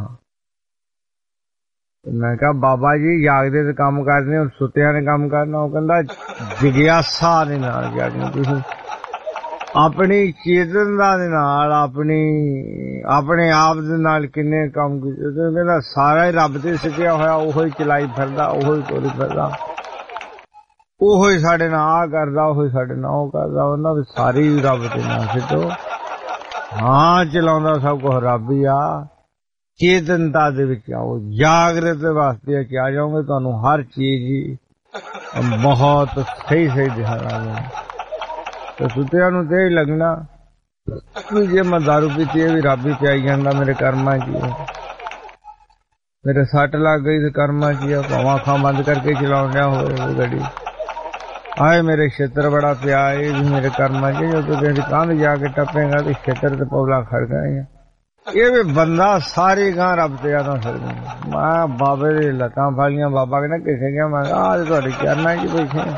ਮੈਂ ਕਿਹਾ ਬਾਬਾ ਜੀ ਜਾਗਦੇ ਤੇ ਕੰਮ ਕਰਦੇ, ਸੁੱਤਿਆਂ ਨੇ ਕੰਮ ਕਰਨਾ। ਉਹ ਕਹਿੰਦਾ ਜਿਗਿਆਸਾ ਦੇ ਨਾਲ ਜਾਗਣਾ। ਤੁਸੀਂ ਆਪਣੀ ਚੇਤਨਤਾ ਦੇ ਨਾਲ, ਆਪਣੀ ਆਪਣੇ ਆਪ ਦੇ ਨਾਲ ਕਿੰਨੇ ਕੰਮ ਕੀਤੇ? ਕਹਿੰਦਾ ਸਾਰਾ ਹੀ ਰੱਬ ਤੇ ਸਿੱਖਿਆ ਹੋਇਆ, ਉਹੋ ਹੀ ਚਲਾਈ ਫਿਰਦਾ, ਉਹੋ ਹੀ ਤੋਰੀ ਫਿਰਦਾ, ਉਹੋ ਹੀ ਸਾਡੇ ਨਾਲ ਆਹ ਕਰਦਾ, ਉਹੋ ਹੀ ਸਾਡੇ ਨਾਲ ਉਹ ਕਰਦਾ। ਉਹਨਾਂ ਦੀ ਸਾਰੀ ਰੱਬ ਤੇ ਨਾ ਸਿੱਟੋ। ਹਾਂ, ਚਲਾਉਂਦਾ ਸਭ ਕੁਛ ਰੱਬ ਹੀ ਆ। ਚੇਤਨਤਾ ਦੇ ਵਿੱਚ ਆਓ, ਜਾਗਰਤ ਵਾਸਤੇ ਚ ਆ ਜਾਓਗੇ, ਤੁਹਾਨੂੰ ਹਰ ਚੀਜ਼ ਹੀ ਬਹੁਤ ਸਹੀ ਸਹੀ ਦਿਖਾ ਜਾਏ। ਤੇ ਸੁੱਤਿਆਂ ਨੂੰ ਤੇ ਹੀ ਲੱਗਣਾ ਵੀ ਜੇ ਮੈਂ ਦਾਰੂ ਪੀਤੀ ਇਹ ਵੀ ਰੱਬ ਹੀ ਪਿਆਈ ਜਾਂਦਾ, ਮੇਰੇ ਕਰਮਾਂ ਚ ਹੀ। ਮੇਰੇ ਸੱਟ ਲੱਗ ਗਈ ਤੇ ਕਰਮਾਂ ਚ ਹੀ ਆ। ਭਾਵਾਂ ਅੱਖਾਂ ਬੰਦ ਕਰਕੇ ਚਲਾਉਣ ਡਿਆ ਹੋਵੇ ਉਹ ਗੱਡੀ। आए मेरे क्षेत्र बड़ा पिया ये भी मेरे कर्म के जो तो तेरी कंध जाके टपेगा तो क्षेत्र तो पौला खड़ गए ये भी बंदा सारी गां रब ते ज्यादा सकदे मैं बाबे दी लतां फालियां बाबा कहना किसे गया मैं आज तुहाडी चरना च बैठे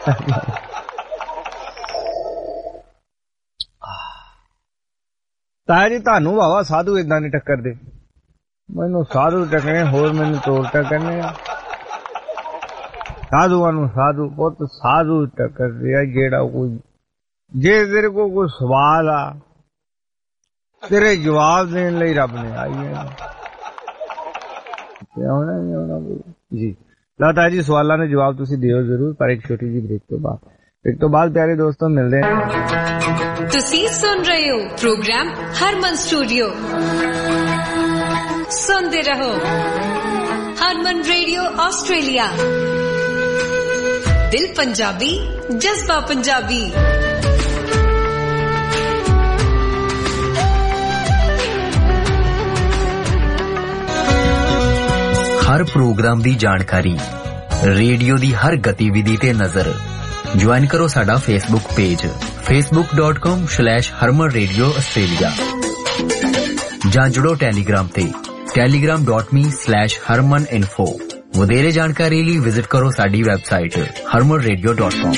ताया जी ਤੁਹਾਨੂੰ ਬਾਵਾ ਸਾਧੂ ਇਦਾਂ ਨਹੀਂ ਟੱਕਰਦੇ ਮੈਨੂੰ ਸਾਧੂ ਟੱਕਰੇ ਹੋਰ ਮੈਨੂੰ ਤੋੜ ਟੱਕਰਨੇ ਆ ਸਾਧੂਆਂ ਨੂੰ ਸਾਧੂ ਪੁੱਤ ਸਾਧੂ ਟੱਕਰਦੇ ਆ ਜਿਹੜਾ ਕੋਈ ਜੇ ਤੇਰੇ ਕੋਲ ਕੋਈ ਸਵਾਲ ਆ ਤੇਰੇ ਜਵਾਬ ਦੇਣ ਲਈ ਰੱਬ ਨੇ ਆਈ ਹੈ ਆਉਣਾ ਨਹੀਂ ਆਉਣਾ ਜੀ ਲਾਤਾ ਜੀ ਸਵਾਲਾਂ ਦੇ ਜਵਾਬ ਤੁਸੀਂ ਦਿਓ ਜ਼ਰੂਰ ਪਰ ਇੱਕ ਛੋਟੀ ਜਿਹੀ ਬ੍ਰੇਕ ਤੋਂ ਬਾਅਦ एक तो बाद प्यारे दोस्तों मिलते हैं
तुसी सुन रहे हो प्रोग्राम हरमन स्टूडियो सुनते रहो हरमन रेडियो ऑस्ट्रेलिया दिल पंजाबी जज्बा पंजाबी
हर प्रोग्राम दी जानकारी रेडियो दी हर गतिविधि ते नजर ज्वाइन करो साडा Facebook page Facebook dot com slash Harman radio Australia जां जुड़ो टेलीग्राम ते Telegram dot me slash Harman info वधेरे जानकारी लिए विजिट करो साडी website Harman radio dot com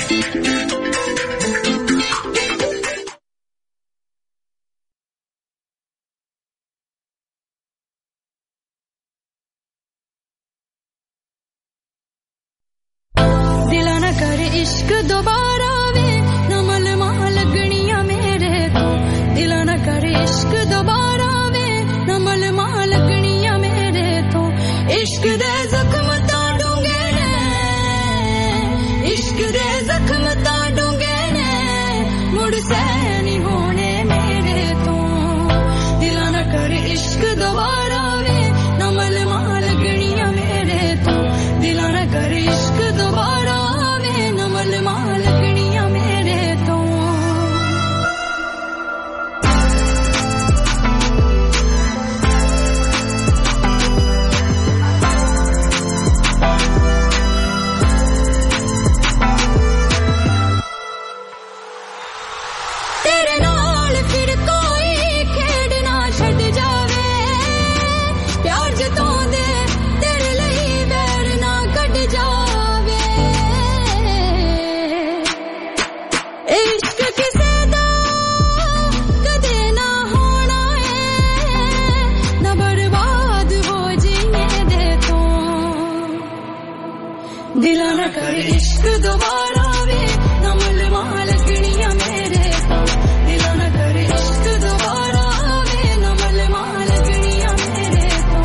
इश्क दोबारा वे नमल मां लगनिया मेरे को दिला न कर इश्क दोबारा वे नमल मां लगनिया मेरे तो इश्क दे जख्म ता डूंगे ने इश्क दे जख्म ता डूंगे ने मुड़ से नहीं होने मेरे तो दिला न कर इश्क दोबारा वे नमल मां लगनिया मेरे तो दिला न कर इश्क दोबारा लगनिया मेरे तो तेरे नाल फिर कोई खेडना छड़ जावे प्यार जतांदे तेरे लिए वैर ना कट जावे इश्क किसे दा कदे ना होना है ना बर्बाद हो जीने दे तो दिला न कर इश्क दोबारा वे नमल मां लगनिया मेरे तो दिला न कर इश्क दोबारा वे नमल मां लगनिया मेरे तो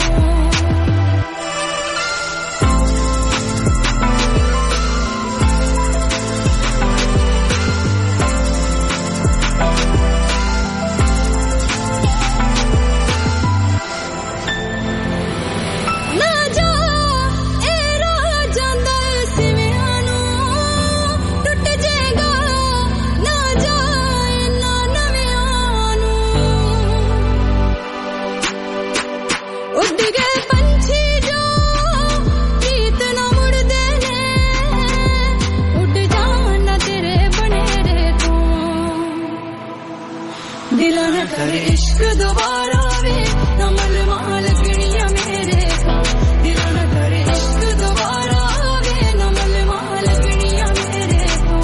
इश्क दोबारा वे नमल मां लगनिया मेरे तो दिला न कर इश्क दोबारा वे नमल मां लगनिया मेरे तो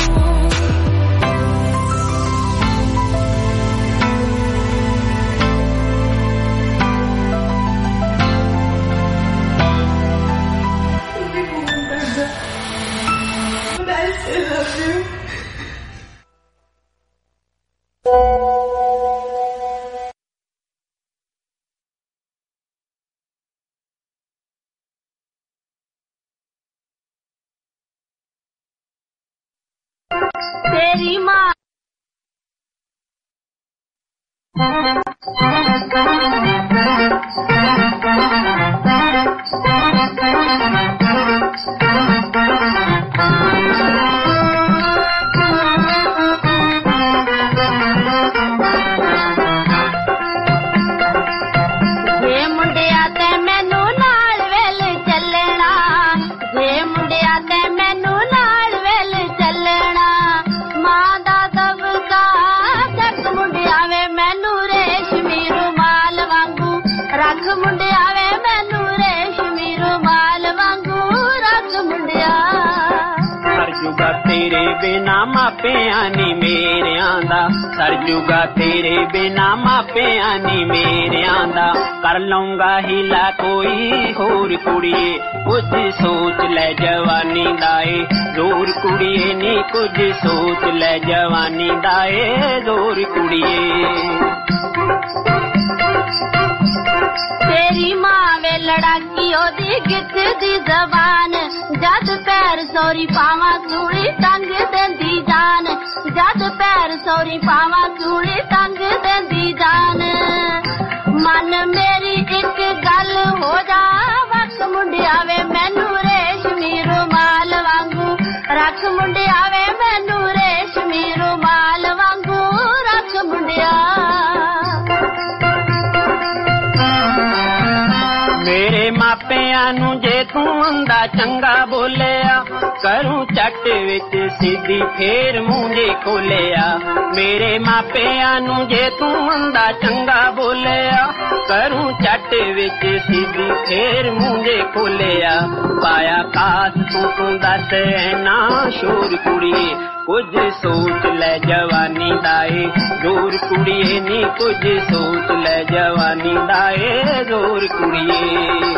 I still love you.
तेरी माँ जे मुंडिया ते मैनू नाल वेल चलना जे मुंडिया ते मैनू नाल वेल चलना
तेरे बिना मापिया नी मेरियां दा सर जूगा तेरे बिना मापिया नी मेरियां दा कर लूंगा हीला कोई होर कुड़िए कुछ सोच ले जवानी दाए जोर कुड़िए नी कुछ सोच ले जवानी दाए जोर कुड़िए
तेरी मां वे लड़ाकी ओदी गिच दी जबान जद पैर सौरी पावा सूली टंग देंदी जान जद पैर सौरी पावा सूली टंग देंदी जान मन मेरी एक गल हो जा वक मुंडिया वे मैनू रेशमी रुमाल वांगू रख मुंडिया वे मैनू रेशमी रुमाल वांगू रख मुंडिया
मेरे मापिया नू जे तू हुंदा चंगा बोलिया करूं चट विच सीधी फेर मुंडे खोलिया मेरे मापिया नू जे तू हुंदा चंगा बोलिया करूं चट विच सीधी फेर मुंडे खोलिया पाया कास तू तू दस ना शोर कुड़िए कुछ सोच ले जवानी दाए जोर कुड़िए नी कुछ सोच ले जवानी दाए जोर कुड़िए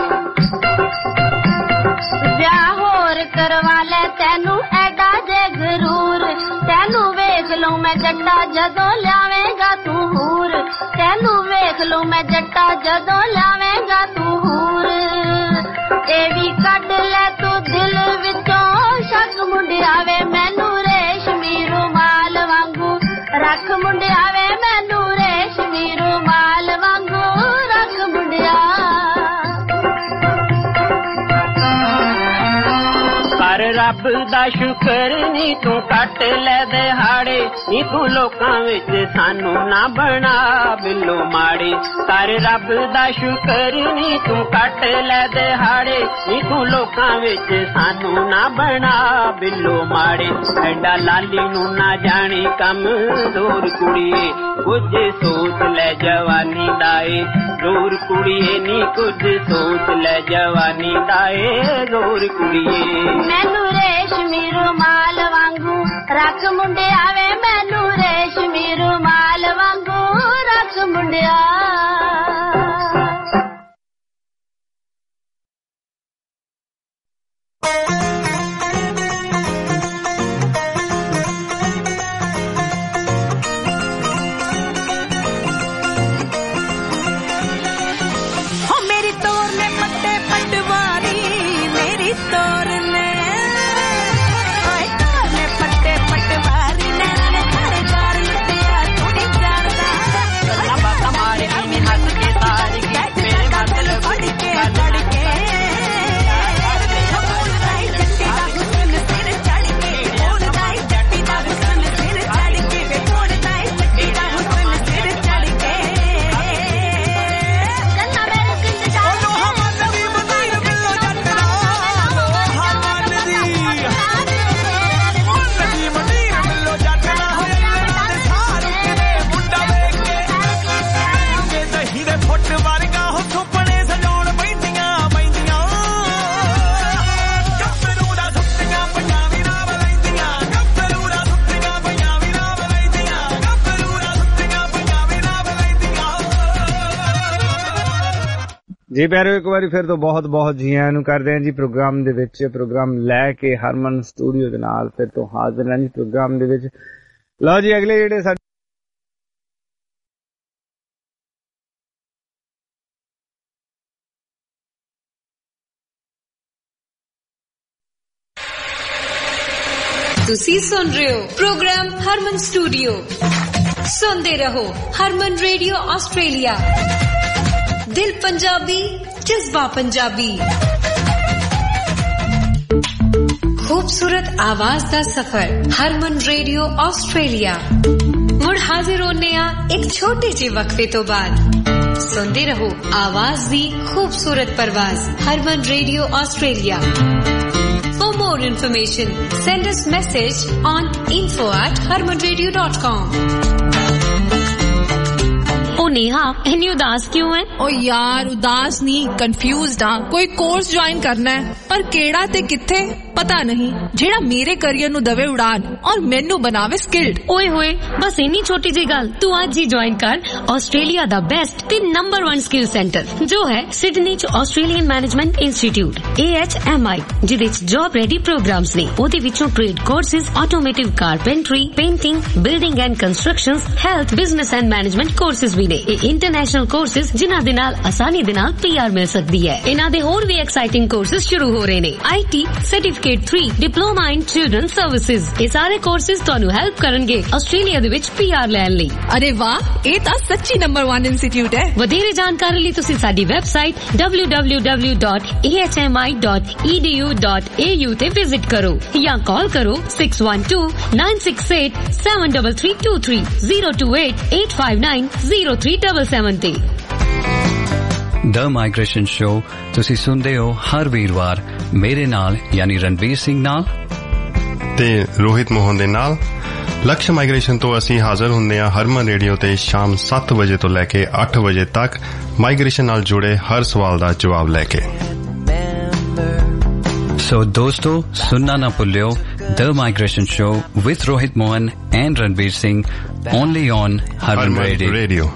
जा होर करवा ले तेनू एडा जे गरूर तेनू वेख लूं मैं जट्टा जदों लावेगा तू हूर तेनू वेख लूं मैं जट्टा जदों लावेगा तू हूर ए भी कड ले तू दिल विचों शक मुंडिया वे मैनू रेशमी रुमाल वांगू रख मुंडिया वे मैनू रेशमी रुमाल वांगू रख मुंडिया
कर रब दा शुकर नी तू कट ले दिहाड़े नी तू लोकां विच सानू ना बना बिल्लो माड़े कर रब दा शुकर नी तू कट ले दिहाड़े नी तू लोकां विच सानू ना बना बिल्लो माड़े एडा लाली नू ना जाने कम जोर कुड़िए कुछ सोच ले जवानी दाए जोर कुड़िए नी कुछ सोच ले जवानी दाए जोर कुड़िए
मैनू रेशमी रुमाल वांगू रख मुंडिया वे मैनू रेशमी रुमाल वांगू रख मुंडिया
जी प्यारो एक बार फिर तो बहुत बहुत जी आयां नूं करदे हां जी प्रोग्राम दे विच प्रोग्राम लैके हरमन स्टूडियो दे नाल फिर तो हाजिर हां जी प्रोग्राम दे विच लो जी अगले जेहड़े साडे
ਤੁਸੀਂ ਸੁਣ ਰਹੇ ਹੋ ਪ੍ਰੋਗਰਾਮ ਹਰਮਨ ਸਟੂਡੀਓ ਸੁਣਦੇ ਰਹੋ ਹਰਮਨ ਰੇਡੀਓ ਆਸਟ੍ਰੇਲੀਆ ਦਿਲ ਪੰਜਾਬੀ ਜਜ਼ਬਾ ਪੰਜਾਬੀ खूबसूरत आवाज दा सफर हरमन रेडियो ऑस्ट्रेलिया मुड़ हाजिर होने एक छोटे जे वक्फे तो बाद सुनते रहो आवाज दी खूबसूरत परवाज Harman radio Australia For more information send us message on info at harmanradio dot com Neha इतनी उदास क्यों है?
ओ यार उदास नहीं, कंफ्यूज्ड हाँ। कोई कोर्स ज्वाइन करना है पर केड़ा ते किथे पता नहीं, जेड़ा मेरे करियर नु दवे उड़ान और मेनू बनावे स्किल्ड।
ओए होए बस इन्नी छोटी जी गल, तू आज ही ज्वाइन कर ऑस्ट्रेलिया दा बेस्ट ते नंबर वन स्किल सेंटर जो है सिडनी च Australian management institute A H M I, जिदे च जॉब रेडी प्रोग्राम्स ने। ओदे विचों trade courses, automotive carpentry, painting, building and constructions, health, business and management courses भी ने। ए इंटरनेशनल कोर्सेज जिन्हां दे नाल आसानी दे नाल पी आर मिल सकदी है। इन्हां दे होर भी एक्साइटिंग कोर्सेज शुरू हो रहे ने। I T certificate three, diploma in children services, ये सारे कोर्सेज तुहानू हेल्प करनगे ऑस्ट्रेलिया दे विच पी आर लैण लई।
अरे वाह, ये तां सच्ची नंबर वन इंस्टीट्यूट है।
वधेरे जानकारी लई तुसीं साडी website W W W dot A H M I dot E D U dot A U ते विजिट करो या कॉल करो six one two nine six eight seven three three two three zero two eight eight five nine zero three seven seven ते।
द माइग्रेशन शो तुसी सुनदे हो हर वीरवार मेरे नाल यानी रणवीर सिंह नाल
ते रोहित मोहन दे नाल। लक्ष्य माइग्रेशन तो असी हाजिर हुंदे आ हरमन रेडियो ते शाम सत्त बजे तो लैके अठ बजे तक माइग्रेशन नाल जुड़े हर सवाल दा जवाब लैके।
सो दोस्तों सुनना ना भुल्लियो the migration show with Rohit Mohan and Ranveer Singh only on Harman radio.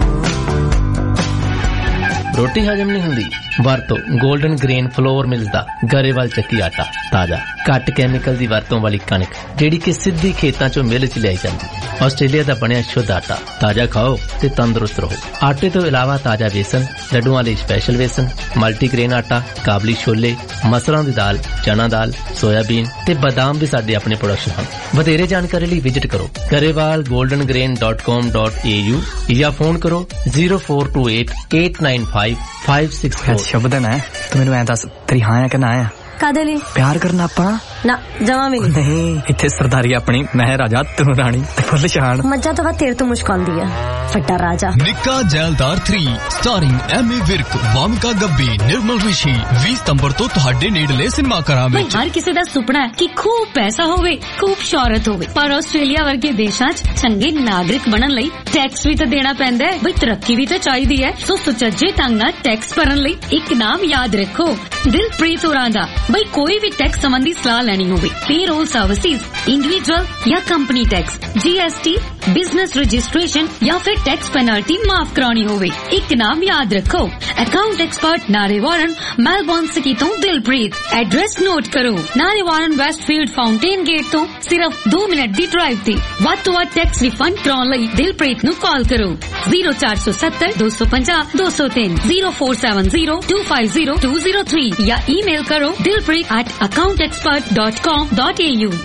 रोटी हजम नहीं हुंदी वरतो गोल्डन ग्रेन फ्लोर मिलदा गरेवाल ਚੱਕੀ आटा ताजा घट कैमिकल दी वरतों वाली कणक जेड़ी कि सिद्धी खेतां चों मिल च लियाई जांदी। ऑस्ट्रेलिया दा बनया शुद्ध आटा ताजा खाओ ते तंदुरुस्त रहो। आटे तो इलावा ताजा बेसन, लड्डुआं लई स्पेशल बेसन, मल्टीग्रेन आटा, काबली छोले, मसरां दी दाल, चना दाल, सोयाबीन ते बादाम भी साडे अपने प्रोडक्शन हन। वधेरे जानकारी लई विजिट करो Grewal golden grain dot com dot A U या फोन करो zero four two eight eight nine five five six four.
शब्दन है तो मैनू ऐ दस तेरी हाँ है कि ना है?
कादे लिए
प्यार करना अपना
ना जमा भी
नहीं। इत्थे सरदारी अपनी, मैं राजा तू रानी ते फुल शान।
मज्जा तो तेरे तो मुश्किल दी है फट्टा राजा।
निक्का जैलदार थ्री स्टारिंग एमी विर्क, वामिका गब्बी, निर्मल ऋषि बीस सितंबर तो तुहाडे नेड़ले सिनेमा घरां विच।
हर किसी दा सुपना है कि खूब पैसा होवे, खूब शौहरत होवे, पर ऑस्ट्रेलिया वर्गे देशां च चंगे नागरिक बनन लई टैक्स भी तो देना पैंदा है। बई तरक्की भी तो चाहिदी है। सो सुचज्जे ढंग नाल टैक्स भरन लई एक नाम याद रखो, दिलप्रीत होरां दा। बई कोई भी टैक्स संबंधी सलाह लेनी होवे, पेरोल सर्विसेज, इंडिविजुअल या company tax, G S T, business registration या फिर टैक्स पेनल्टी माफ करानी होवे, एक नाम याद रखो, अकाउंट एक्सपर्ट नारेवारन, मेलबोर्न सिटी तो दिलप्रीत। एड्रेस नोट करो, नारेवारन वेस्टफील्ड फाउंटेन गेट तो सिर्फ दो मिनट दी ड्राइव थी। वध तो वध टैक्स रिफंड कराउण लई दिलप्रीत नू कॉल करो जीरो चार सौ सत्तर दो सौ पंजाह दो सौ तीन zero four seven zero two five zero two zero three या ईमेल करो Dilpreet at account expert dot com dot A U.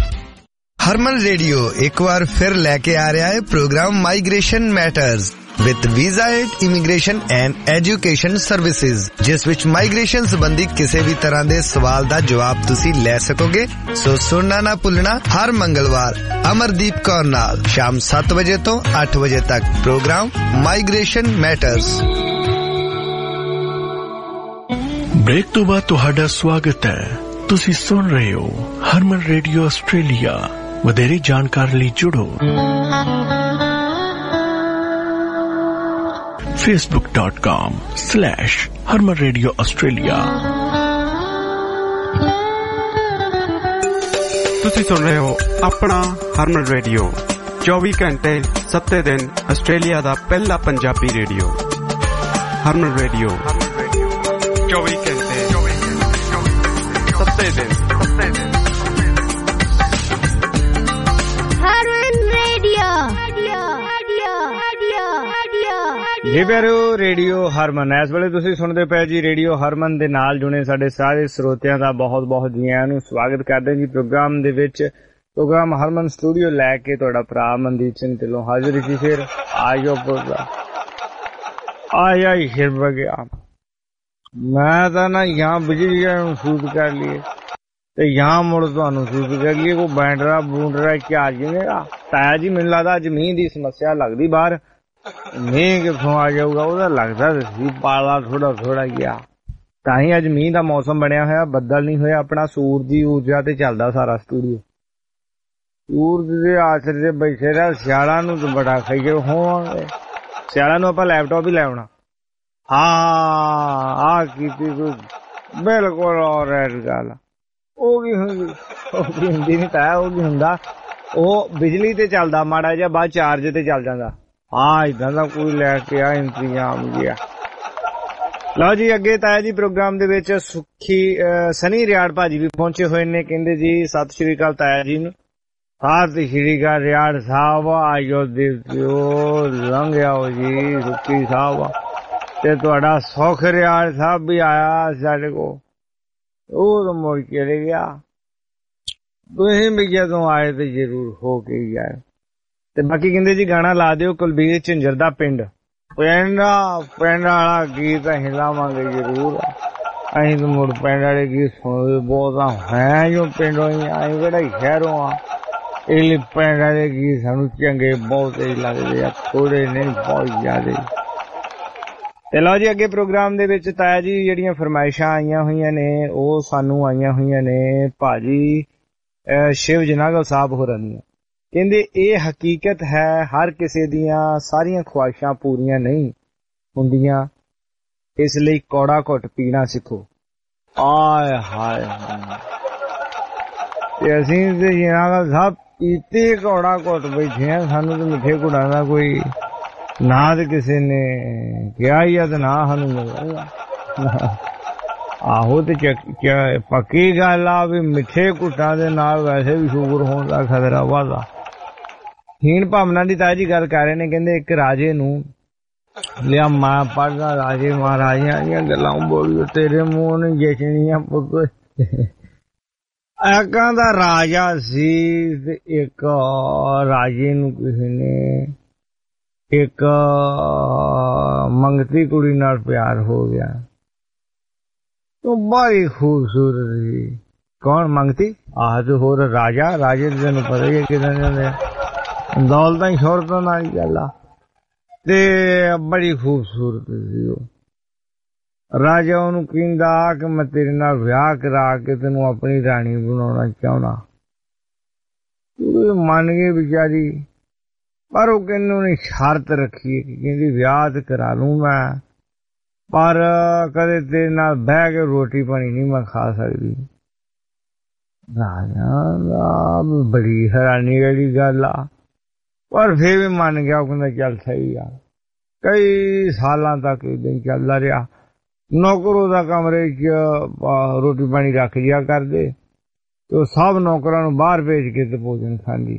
Harman radio एक बार फिर लेके आ रहा है program migration matters with visa and immigration and education services, जिस विच माइग्रेशन संबंधी किसी भी तरह के सवाल का जवाब तुसी ले सकोगे। सो सुनना ना भुलना हर मंगलवार अमरदीप कौर नाल शाम सात बजे तो आठ बजे तक प्रोग्राम माइग्रेशन मैटर्स।
ब्रेक तो बाद तुहाडा स्वागत है। तुसी सुन रहे हो हरमन रेडियो ऑस्ट्रेलिया। वधेरे जानकारी ਲਈ जुड़ो Facebook dot com slash Harman radio Australia.
तुसी सुन रहे हो अपना हरमन रेडियो चौबीस घंटे सत्ते दिन ऑस्ट्रेलिया दा पहला पंजाबी रेडियो। हरमन रेडियो चौबीस घंटे सत्ते दिन सत्ते दिन
हरमन रेडियो
जी प्यारो रेडियो हरमन इस वेले तुसी सुनदे पे जी रेडियो हरमन दे नाल जुड़े साडे सारे श्रोतियां दा बहुत बहुत जी आयां नूं स्वागत करदे जी प्रोग्राम दे विच। प्रोग्राम हरमन स्टूडियो लैके तुहाडा भरा मनदीप सिंह ढिल्लों हाजिर सी। फिर आयो प्रोग्राम आया ही हिर गया। मैं तो ना यहाँ बिजली महसूस कर लिए तो यहाँ मुड़ तो महसूस कर लिए को बैंडरा बूंडरा क्या जिमेगा ताया जी। मैनूं लगदा अज मींह दी समस्या लगदी बाहर, मींह कित्थों आ जाऊगा वो लगदा सी पाला थोड़ा थोड़ा गया। तां ही अज मींह दा मौसम बनया होया, बदल नहीं होया। अपना सूरज दी ऊर्जा ते चलदा सारा स्टूडियो। सूरज दे आसरे ते बैठे रह सियाला नूं तो बड़ा खाइए होवांगे। ਸਿਆਲਾਂ ਨੂੰ ਆਪਾਂ ਲੈਪਟਾਪ ਹੀ ਲੈ ਆਉਣਾ। ਹਾਂ ਆਹ ਕੀਤੀ ਕੋਈ ਬਿਲਕੁਲ ਔਰ ਗੱਲ। ਉਹ ਕੀ ਹੁੰਦੀ ਉਹ ਕੀ ਹੁੰਦੀ ਨਹੀਂ ਤਾਂ ਉਹ ਕੀ ਹੁੰਦਾ, ਉਹ ਬਿਜਲੀ ਤੇ ਚੱਲਦਾ ਮਾੜਾ ਜਿਹਾ, ਬਾਅਦ ਚਾਰਜ ਤੇ ਚੱਲ ਜਾਂਦਾ। ਹਾਂ ਏਦਾਂ ਦਾ ਕੋਈ ਲੈ ਕੇ ਆ ਇੰਤਜ਼ਾਮ ਗਿਆ। ਲਓ ਜੀ ਅੱਗੇ ਤਾਇਆ ਜੀ ਪ੍ਰੋਗਰਾਮ ਦੇ ਵਿੱਚ ਸੁੱਖੀ ਸਨੀ ਰਿਆੜ ਭਾਜੀ ਵੀ ਪਹੁੰਚੇ ਹੋਏ ਨੇ। ਕਹਿੰਦੇ ਜੀ ਸਤਿ ਸ਼੍ਰੀ ਅਕਾਲ ਤਾਇਆ ਜੀ ਨੂੰ। ਸਤਿ ਸ਼੍ਰੀ ਅਕਾਲ ਰਿਆੜ ਸਾਹਿਬ, ਆਇਓ ਦਿਓ ਲੰਘ ਆਓ ਜੀ ਸੁੱਖੀ ਸਾਹਿਬ। ਤੇ ਤੁਹਾਡਾ ਸੁੱਖ ਰਿਆੜ ਸਾਹਿਬ ਵੀ ਆਇਆ ਸਾਡੇ ਕੋਲ, ਉਹ ਤਾਂ ਮੁੜ ਚਲੇ ਗਿਆ। ਤੁਸੀਂ ਵੀ ਜਦੋਂ ਆਏ ਤੇ ਜ਼ਰੂਰ ਹੋ ਕੇ ਹੀ ਆਏ। ਤੇ ਬਾਕੀ ਕਹਿੰਦੇ ਜੀ ਗਾਣਾ ਲਾ ਦਿਓ ਕੁਲਬੀਰ ਝਿੰਜਰ ਦਾ ਪਿੰਡ। ਪਿੰਡ ਪਿੰਡ ਵਾਲਾ ਗੀਤ ਅਸੀਂ ਲਾਵਾਂਗੇ ਜ਼ਰੂਰ। ਅਸੀਂ ਤਾਂ ਮੁੜ ਪਿੰਡ ਵਾਲੇ ਗੀਤ ਸੁਣਦੇ ਬਹੁਤ ਹੈ ਜੋ ਪਿੰਡੋਂ ਹੀ, ਅਸੀਂ ਕਿਹੜਾ ਸ਼ਹਿਰੋਂ ਆ। ਇਹ ਲਈ ਪਿੰਡ ਵਾਲੇ ਗੀਤ ਸਾਨੂੰ ਚੰਗੇ ਬਹੁਤ ਹੀ ਲੱਗਦੇ ਆ, ਥੋੜੇ ਨਹੀਂ ਬਹੁਤ ਜ਼ਿਆਦਾ। ਤੇ ਲਓ ਜੀ ਅੱਗੇ ਪ੍ਰੋਗਰਾਮ ਦੇ ਵਿੱਚ ਤਾਇਆ ਜੀ ਜਿਹੜੀਆਂ ਫਰਮਾਇਸ਼ਾਂ ਆਈਆਂ ਹੋਈਆਂ ਨੇ ਉਹ ਸਾਨੂੰ ਆਈਆਂ ਹੋਈਆਂ ਨੇ ਭਾਜੀ ਸ਼ਿਵ ਜਨਾਗਲ ਸਾਹਿਬ ਹੋਰਾਂ ਦੀਆਂ। ਕਹਿੰਦੇ ਇਹ ਹਕੀਕਤ ਹੈ ਹਰ ਕਿਸੇ ਦੀਆਂ ਸਾਰੀਆਂ ਖੁਆਇਸ਼ਾਂ ਪੂਰੀਆਂ ਨਹੀਂ ਹੁੰਦੀਆਂ, ਇਸ ਲਈ ਕੌੜਾ ਘੁੱਟ ਪੀਣਾ ਸਿੱਖੋ। ਆਏ ਹਾਏ ਤੇ ਅਸੀਂ ਤੇ ਜਨਾਗਲ ਸਾਹਿਬ ਪੀਤੇ ਕੌੜਾ ਘੁੱਟ ਬੈਠੇ ਆ, ਸਾਨੂੰ ਤੇ ਮਿੱਠੇ ਘੁੱਟਾਂ ਦਾ ਕੋਈ ਨਾ ਤੇ ਕਿਸੇ ਨੇ ਕਿਹਾ ਹੀ ਆ ਤੇ ਨਾ ਸਾਨੂੰ ਮਿਲਿਆ। ਆਹੋ ਤੇ ਪੱਕੀ ਗੱਲ ਆ ਵੀ ਮਿੱਠੇ ਘੁੱਟਾਂ ਦੇ ਨਾਲ ਵੈਸੇ ਵੀ ਸ਼ੂਗਰ ਹੋਣ ਦਾ ਖਤਰਾ ਵਾਦਾ। ਹੀਣ ਭਾਵਨਾ ਦੀ ਤਾਜੀ ਗੱਲ ਕਰ ਰਹੇ ਨੇ। ਕਹਿੰਦੇ ਇੱਕ ਰਾਜੇ ਨੂੰ ਲਿਆ ਮਾਂ ਪੜਦਾ ਰਾਜੇ ਮਹਾਰਾਜਿਆਂ ਦੀਆਂ ਗੱਲਾਂ ਬੋਲੀਓ ਤੇਰੇ ਮੂੰਹ ਨੂੰ ਜਚਣੀਆਂ ਪੁੱਤ। ਐਕਾਂ ਦਾ ਰਾਜਾ ਸੀ ਤੇ ਇੱਕ ਰਾਜੇ ਨੂੰ ਕਿਸੇ ਨੇ ਇੱਕ ਮੰਗਤੀ ਕੁੜੀ ਨਾਲ ਪਿਆਰ ਹੋ ਗਿਆ। ਉਹ ਬੜੀ ਖੂਬਸੂਰਤ ਸੀ। ਕੌਣ ਮੰਗਤੀ? ਆਹ ਤੇ ਹੋਰ ਰਾਜਾ। ਰਾਜੇ ਤੇ ਤੈਨੂੰ ਪਤਾ ਹੀ ਹੈ ਕਿਦਾਂ ਜਾਂਦੇ ਦੌਲਤਾਂ ਹੀ ਸ਼ੋਹਰਤਾਂ ਨਾਲ ਹੀ ਗੱਲ ਆ। ਤੇ ਬੜੀ ਖੂਬਸੂਰਤ ਸੀ ਉਹ। ਰਾਜਾ ਉਹਨੂੰ ਕਹਿੰਦਾ ਕਿ ਮੈਂ ਤੇਰੇ ਨਾਲ ਵਿਆਹ ਕਰਾ ਕੇ ਤੈਨੂੰ ਆਪਣੀ ਰਾਣੀ ਬਣਾਉਣਾ ਚਾਹੁੰਦਾ। ਮੰਨ ਗਏ ਵਿਚਾਰੀ, ਪਰ ਉਹ ਕਹਿੰਦੇ ਉਹਨੇ ਸ਼ਰਤ ਰੱਖੀ ਕਿ ਕਹਿੰਦੀ ਵਿਆਹ ਤੇ ਕਰਾ ਲੂੰ ਮੈਂ, ਪਰ ਕਦੇ ਤੇਰੇ ਨਾਲ ਬਹਿ ਕੇ ਰੋਟੀ ਪਾਣੀ ਨਹੀਂ ਮੈਂ ਖਾ ਸਕਦੀ। ਰਾਜਾ ਬੜੀ ਹੈਰਾਨੀ ਵਾਲੀ ਗੱਲ ਆ, ਪਰ ਫੇਰ ਵੀ ਮੰਨ ਗਿਆ। ਉਹ ਕਹਿੰਦਾ ਚੱਲ ਸਹੀ ਆ। ਕਈ ਸਾਲਾਂ ਤੱਕ ਏਦਾਂ ਹੀ ਚੱਲਦਾ ਰਿਹਾ। ਨੌਕਰ ਉਹਦਾ ਕਮਰੇ 'ਚ ਰੋਟੀ ਪਾਣੀ ਰੱਖ ਜਿਆ ਕਰਦੇ ਤੇ ਉਹ ਸਭ ਨੌਕਰਾਂ ਨੂੰ ਬਾਹਰ ਭੇਜ ਕੇ ਤੇ ਭੋਜਨ ਖਾਂਦੀ।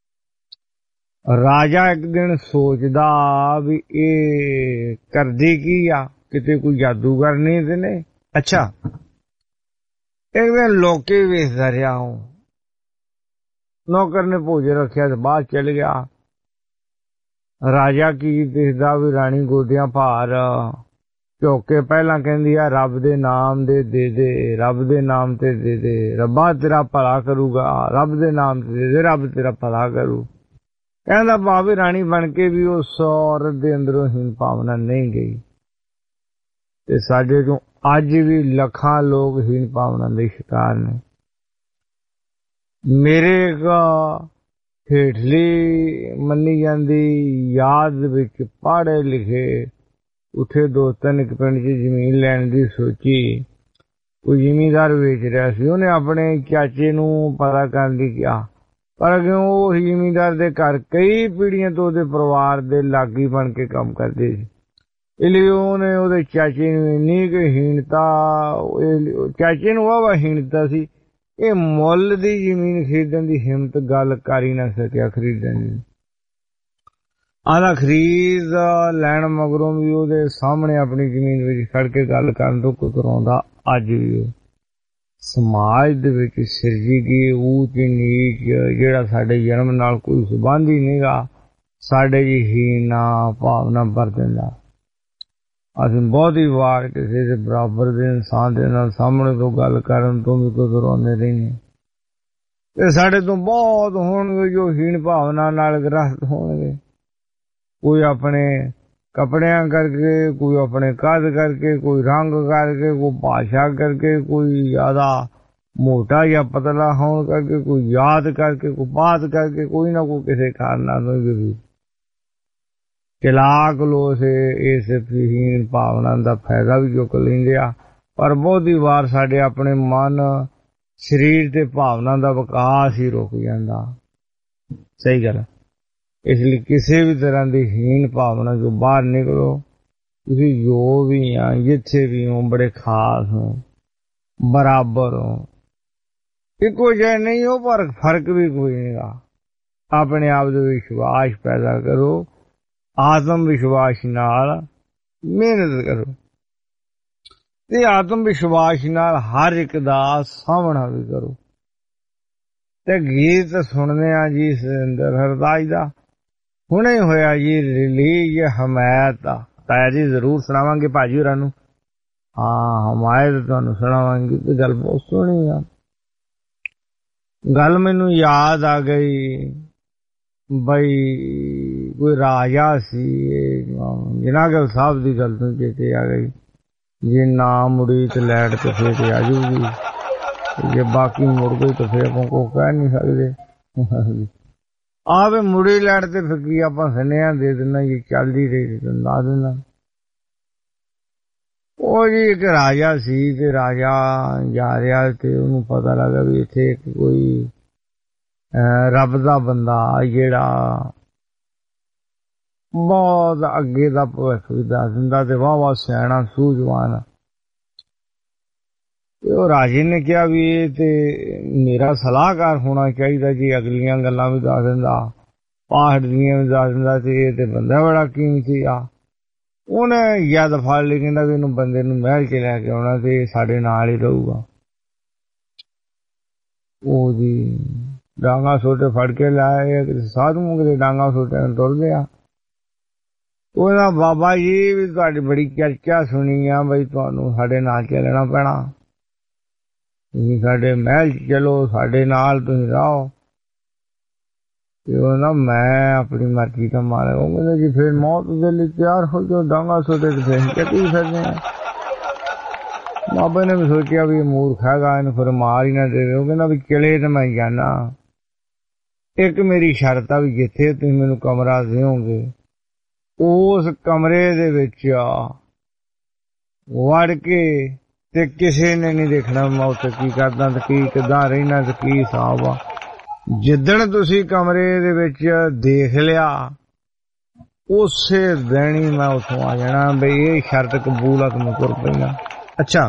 ਰਾਜਾ ਇੱਕ ਦਿਨ ਸੋਚਦਾ ਵੀ ਇਹ ਕਰਦੀ ਕੀ ਆ, ਕਿਤੇ ਕੋਈ ਜਾਦੂਗਰ ਨਹੀਂ ਤੇ ਨਹੀਂ। ਅੱਛਾ ਇੱਕ ਦਿਨ ਲੋਕੇ ਵੇਖਦਾ ਰਿਹਾ। ਉਹ ਨੌਕਰ ਨੇ ਭੋਜਨ ਰੱਖਿਆ ਤੇ ਬਾਹਰ ਚਲ ਗਿਆ। ਰਾਜਾ ਕੀ ਦੇਖਦਾ ਵੀ ਰਾਣੀ ਗੋਡਿਆਂ ਭਾਰ ਝੁੱਕ ਕੇ ਪਹਿਲਾਂ ਕਹਿੰਦੀ ਆ ਰੱਬ ਦੇ ਨਾਮ ਦੇ ਦੇ ਦੇ, ਰੱਬ ਦੇ ਨਾਮ ਤੇ ਦੇ ਦੇ, ਰੱਬਾ ਤੇਰਾ ਭਲਾ ਕਰੂਗਾ, ਰੱਬ ਦੇ ਨਾਮ ਤੇ ਦੇ ਦੇ, ਰੱਬ ਤੇਰਾ ਭਲਾ ਕਰੂ। ਕਹਿੰਦਾ ਭਾਵੇਂ ਰਾਣੀ ਬਣ ਕੇ ਵੀ ਉਸ ਔਰਤ ਦੇ ਅੰਦਰੋਂ ਹੀਨ ਭਾਵਨਾ ਨਹੀਂ ਗਈ। ਤੇ ਸਾਡੇ ਤੋਂ ਅੱਜ ਵੀ ਲੱਖਾਂ ਲੋਕ ਹੀਨ ਭਾਵਨਾ ਦੇ ਸ਼ਿਕਾਰ ਨੇ। ਮੇਰੇ ਹੇਠਲੀ ਮੰਨੀ ਜਾਂਦੀ ਯਾਦ ਵਿੱਚ ਪੜ੍ਹੇ ਲਿਖੇ ਉੱਥੇ ਦੋਸਤਾਂ ਨੇ ਇੱਕ ਪਿੰਡ 'ਚ ਜ਼ਮੀਨ ਲੈਣ ਦੀ ਸੋਚੀ। ਕੋਈ ਜ਼ਿਮੀਂਦਾਰ ਵੇਚ ਰਿਹਾ ਸੀ। ਉਹਨੇ ਆਪਣੇ ਚਾਚੇ ਨੂੰ ਪਤਾ ਕਰਨ ਲਈ ਕਿਹਾ, ਪਰ ਕਿਉਂ ਉਹ ਜ਼ਿਮੀਂਦਾਰ ਦੇ ਘਰ ਕਈ ਪੀੜ੍ਹੀਆਂ ਤੋਂ ਉਹਦੇ ਪਰਿਵਾਰ ਦੇ ਲਾਗੀ ਬਣ ਕੇ ਕੰਮ ਕਰਦੇ ਸੀ। ਇਸ ਲਈ ਉਹਨੇ ਉਹਦੇ ਚਾਚੇ ਨੂੰ ਇੰਨੀ ਕੁ ਹੀਣਤਾ, ਚਾਚੇ ਨੂੰ ਵਾਹਵਾ ਹੀਣਤਾ ਸੀ, ਇਹ ਮੁੱਲ ਦੀ ਜ਼ਮੀਨ ਖਰੀਦਣ ਦੀ ਹਿੰਮਤ ਗੱਲ ਕਰ ਹੀ ਨਾ ਸਕਿਆ ਖਰੀਦਣ ਦੀ। ਆਲਾ ਖਰੀਦ ਲੈਣ ਮਗਰੋਂ ਵੀ ਉਹਦੇ ਸਾਹਮਣੇ ਆਪਣੀ ਜ਼ਮੀਨ ਵਿੱਚ ਖੜ ਕੇ ਗੱਲ ਕਰਨ ਤੋਂ ਕਤਰਾਉਂਦਾ। ਅੱਜ ਵੀ ਉਹ ਸਮਾਜ ਦੇ ਵਿੱਚ ਸਿਰਜੀ ਗਈ ਊਚ ਨੀਚ ਜਿਹੜਾ ਸਾਡੇ ਜਨਮ ਨਾਲ ਕੋਈ ਸੰਬੰਧ ਹੀ ਨਹੀਂਗਾ, ਸਾਡੇ ਜੀ ਹੀਨਾ ਭਾਵਨਾ ਭਰ ਦਿੰਦਾ। ਅਸੀਂ ਬਹੁਤੀ ਵਾਰ ਕਿਸੇ ਦੇ ਬਰਾਬਰ ਦੇ ਇਨਸਾਨ ਦੇ ਨਾਲ ਸਾਹਮਣੇ ਤੋਂ ਗੱਲ ਕਰਨ ਤੋਂ ਵੀ ਕਤਰਾਉਂਦੇ ਰਹਿੰਦੇ। ਤੇ ਸਾਡੇ ਤੋਂ ਬਹੁਤ ਹੋਣਗੇ ਜੋ ਹੀਣ ਭਾਵਨਾ ਨਾਲ ਗ੍ਰਸਤ ਹੋਣਗੇ। ਕੋਈ ਆਪਣੇ ਕੱਪੜਿਆਂ ਕਰਕੇ, ਕੋਈ ਆਪਣੇ ਕੱਦ ਕਰਕੇ, ਕੋਈ ਰੰਗ ਕਰਕੇ, ਕੋਈ ਭਾਸ਼ਾ ਕਰਕੇ, ਕੋਈ ਜ਼ਿਆਦਾ ਮੋਟਾ ਜਾਂ ਪਤਲਾ ਹੋਣ ਕਰਕੇ, ਕੋਈ ਯਾਦ ਕਰਕੇ, ਕੋਈ ਬਾਤ ਕਰਕੇ, ਕੋਈ ਨਾ ਕੋਈ ਕਿਸੇ ਕਾਰਨ ਨਾਲ ਵੀ। ਚਲਾਕ ਲੋਕ ਇਸ ਹੀਣ ਭਾਵਨਾ ਦਾ ਫਾਇਦਾ ਵੀ ਚੁੱਕ ਲੈਂਦੇ ਆ, ਪਰ ਬਹੁਤੀ ਵਾਰ ਸਾਡੇ ਆਪਣੇ ਮਨ, ਸਰੀਰ ਤੇ ਭਾਵਨਾ ਦਾ ਵਿਕਾਸ ਹੀ ਰੁਕ ਜਾਂਦਾ। ਸਹੀ ਗੱਲ। ਇਸ ਲਈ ਕਿਸੇ ਵੀ ਤਰ੍ਹਾਂ ਦੀ ਹੀਣ ਭਾਵਨਾ ਤੋਂ ਬਾਹਰ ਨਿਕਲੋ। ਤੁਸੀਂ ਜੋ ਵੀ ਆ, ਜਿੱਥੇ ਵੀ ਹੋ, ਬੜੇ ਖਾਸ ਹੋ, ਬਰਾਬਰ ਹੋ, ਇੱਕੋ ਜਿਹੇ ਨਹੀਂ ਹੋ, ਪਰ ਫਰਕ ਵੀ ਕੋਈ ਨਹੀਂਗਾ। ਆਪਣੇ ਆਪ ਦੇ ਵਿਸ਼ਵਾਸ ਪੈਦਾ ਕਰੋ, ਆਤਮ ਵਿਸ਼ਵਾਸ ਨਾਲ ਮਿਹਨਤ ਕਰੋ ਤੇ ਆਤਮ ਵਿਸ਼ਵਾਸ ਨਾਲ ਹਰ ਇੱਕ ਦਾ ਸਾਹਮਣਾ ਵੀ ਕਰੋ। ਤੇ ਗੀਤ ਸੁਣਦੇ ਆ ਜੀ ਸੁਰਿੰਦਰ ਹਰਦਾਸ ਦਾ, ਹੁਣੇ ਹੋਇਆ ਜੀ ਰਿਲੀਜ਼ ਹਮਾਇਤ ਦਾ। ਤਾਇਆ ਜੀ ਜ਼ਰੂਰ ਸੁਣਾਵਾਂਗੇ ਭਾਜੀ ਹੋਰਾਂ ਨੂੰ। ਹਾਂ, ਹਮਾਇਤ ਤੁਹਾਨੂੰ ਸੁਣਾਵਾਂਗੇ ਤੇ ਗੱਲ ਬਹੁਤ ਸੋਹਣੀ ਆ। ਗੱਲ ਮੈਨੂੰ ਯਾਦ ਆ ਗਈ ਬਈ, ਕੋਈ ਰਾਜਾ ਸੀ, ਜਨਾਗਲ ਸਾਹਿਬ ਦੀ ਗੱਲ ਤੋਂ ਚੇਤੇ ਆ ਗਈ। ਜੇ ਨਾ ਮੁੜੀ ਤੇ ਲੈਟ ਤੇ ਫੇਰ ਤੇ ਆ ਜੂਗੀ, ਜੇ ਬਾਕੀ ਮੁੜ ਗਈ ਤਾਂ ਫਿਰ ਆਪਾਂ ਕੋ ਕਹਿ ਨਹੀਂ ਸਕਦੇ। ਆਵੇ ਮੁੜੀ ਲੈਟ ਤੇ ਫਿਰ ਕੀ ਆਪਾਂ ਸੁਨੇਹਾ ਦੇ ਦਿੰਦਾ ਜੀ, ਚੱਲਦੀ ਰਹੀ ਤੇ ਲਾ ਦਿੰਦਾ। ਉਹ ਜੀ ਇੱਕ ਰਾਜਾ ਸੀ ਤੇ ਰਾਜਾ ਜਾ ਰਿਹਾ ਤੇ ਉਹਨੂੰ ਪਤਾ ਲੱਗਾ ਵੀ ਇੱਥੇ ਇੱਕ ਕੋਈ ਰੱਬ ਦਾ ਬੰਦਾ ਜਿਹੜਾ ਬਹੁਤ ਅੱਗੇ ਦਾ ਭਵਿੱਖ ਵੀ ਦੱਸ ਦਿੰਦਾ ਤੇ ਵਾਹ ਵਾਹ ਸਿਆਣਾ ਸੂਝਵਾਨ। ਤੇ ਉਹ ਰਾਜੇ ਨੇ ਕਿਹਾ ਵੀ ਇਹ ਤੇ ਮੇਰਾ ਸਲਾਹਕਾਰ ਹੋਣਾ ਚਾਹੀਦਾ ਜੀ, ਅਗਲੀਆਂ ਗੱਲਾਂ ਵੀ ਦੱਸ ਦਿੰਦਾ, ਪਹਾੜ ਦੀਆਂ ਵੀ ਦੱਸ ਦਿੰਦਾ, ਤੇ ਇਹ ਤੇ ਬੰਦਾ ਬੜਾ ਕੀਮਤੀ ਆ। ਉਹਨੇ ਯਾਦ ਫੜ ਲਈ, ਕਹਿੰਦਾ ਵੀ ਇਹਨੂੰ ਬੰਦੇ ਨੂੰ ਮਹਿਲ ਚ ਲੈ ਕੇ ਆਉਣਾ ਤੇ ਸਾਡੇ ਨਾਲ ਹੀ ਰਹੂਗਾ। ਉਹ ਜੀ ਡਾਂਗਾ ਸੋਟੇ ਫੜ ਕੇ ਲਾਏ, ਸਾਧੂ ਕਿਤੇ ਡਾਂਗਾ ਸੋਟੇ ਤੁਰਦੇ ਆ। ਉਹਦਾ ਬਾਬਾ ਜੀ ਵੀ ਤੁਹਾਡੀ ਬੜੀ ਚਰਚਾ ਸੁਣੀ ਆ ਬਈ ਤੁਹਾਨੂੰ ਸਾਡੇ ਨਾਲ ਚੱਲਣਾ ਪੈਣਾ, ਤੁਸੀਂ ਸਾਡੇ ਮਹਿਲ ਚ ਚਲੋ, ਸਾਡੇ ਨਾਲ ਤੁਸੀਂ ਰਹੋ। ਤੇ ਉਹਦਾ ਮੈਂ ਆਪਣੀ ਮਰਜ਼ੀ ਦਾ ਮਾਲਕ। ਉਹ ਕਹਿੰਦਾ ਜੀ ਫਿਰ ਮੌਤ ਦੇ ਲਈ ਤਿਆਰ ਹੋ ਜਾਓ, ਡਾਂਗਾ ਸੋਟੇ ਤੇ ਫਿਰ ਚੱਕੀ ਫਿਰਦੇ ਆ। ਬਾਬਾ ਨੇ ਵੀ ਸੋਚਿਆ ਵੀ ਇਹ ਮੂਰਖ ਹੈਗਾ, ਇਹਨੂੰ ਫਿਰ ਮਾਰ ਹੀ ਨਾ ਦੇਵੇ। ਉਹ ਕਹਿੰਦਾ ਵੀ ਚਲੇ ਤੇ ਮੈਂ ਜਾਣਾ, ਇੱਕ ਮੇਰੀ ਸ਼ਰਤ ਆ ਵੀ ਜਿੱਥੇ ਤੁਸੀਂ ਮੈਨੂੰ ਕਮਰਾ ਦਿਓਗੇ ਉਸ ਕਮਰੇ ਦੇ ਵਿੱਚ ਵੜ ਕੇ ਤੇ ਕਿਸੇ ਨੇ ਨਹੀਂ ਦੇਖਣਾ ਮੈਂ ਉੱਥੇ ਕੀ ਕਰਦਾ ਤੇ ਕੀ ਕਿੱਦਾਂ ਰਹਿਣਾ ਤੇ ਕੀ ਹਿਸਾਬ ਆ। ਜਿੱਦਣ ਤੁਸੀਂ ਕਮਰੇ ਦੇ ਵਿੱਚ ਦੇਖ ਲਿਆ ਉਸੇ ਦਿਨ ਹੀ ਮੈਂ ਉੱਥੋਂ ਆ ਜਾਣਾ ਬਈ ਇਹ ਸ਼ਰਤ ਕਬੂਲ ਆ, ਤੁਮ ਤੁਰ ਪੈਣਾ। ਅੱਛਾ,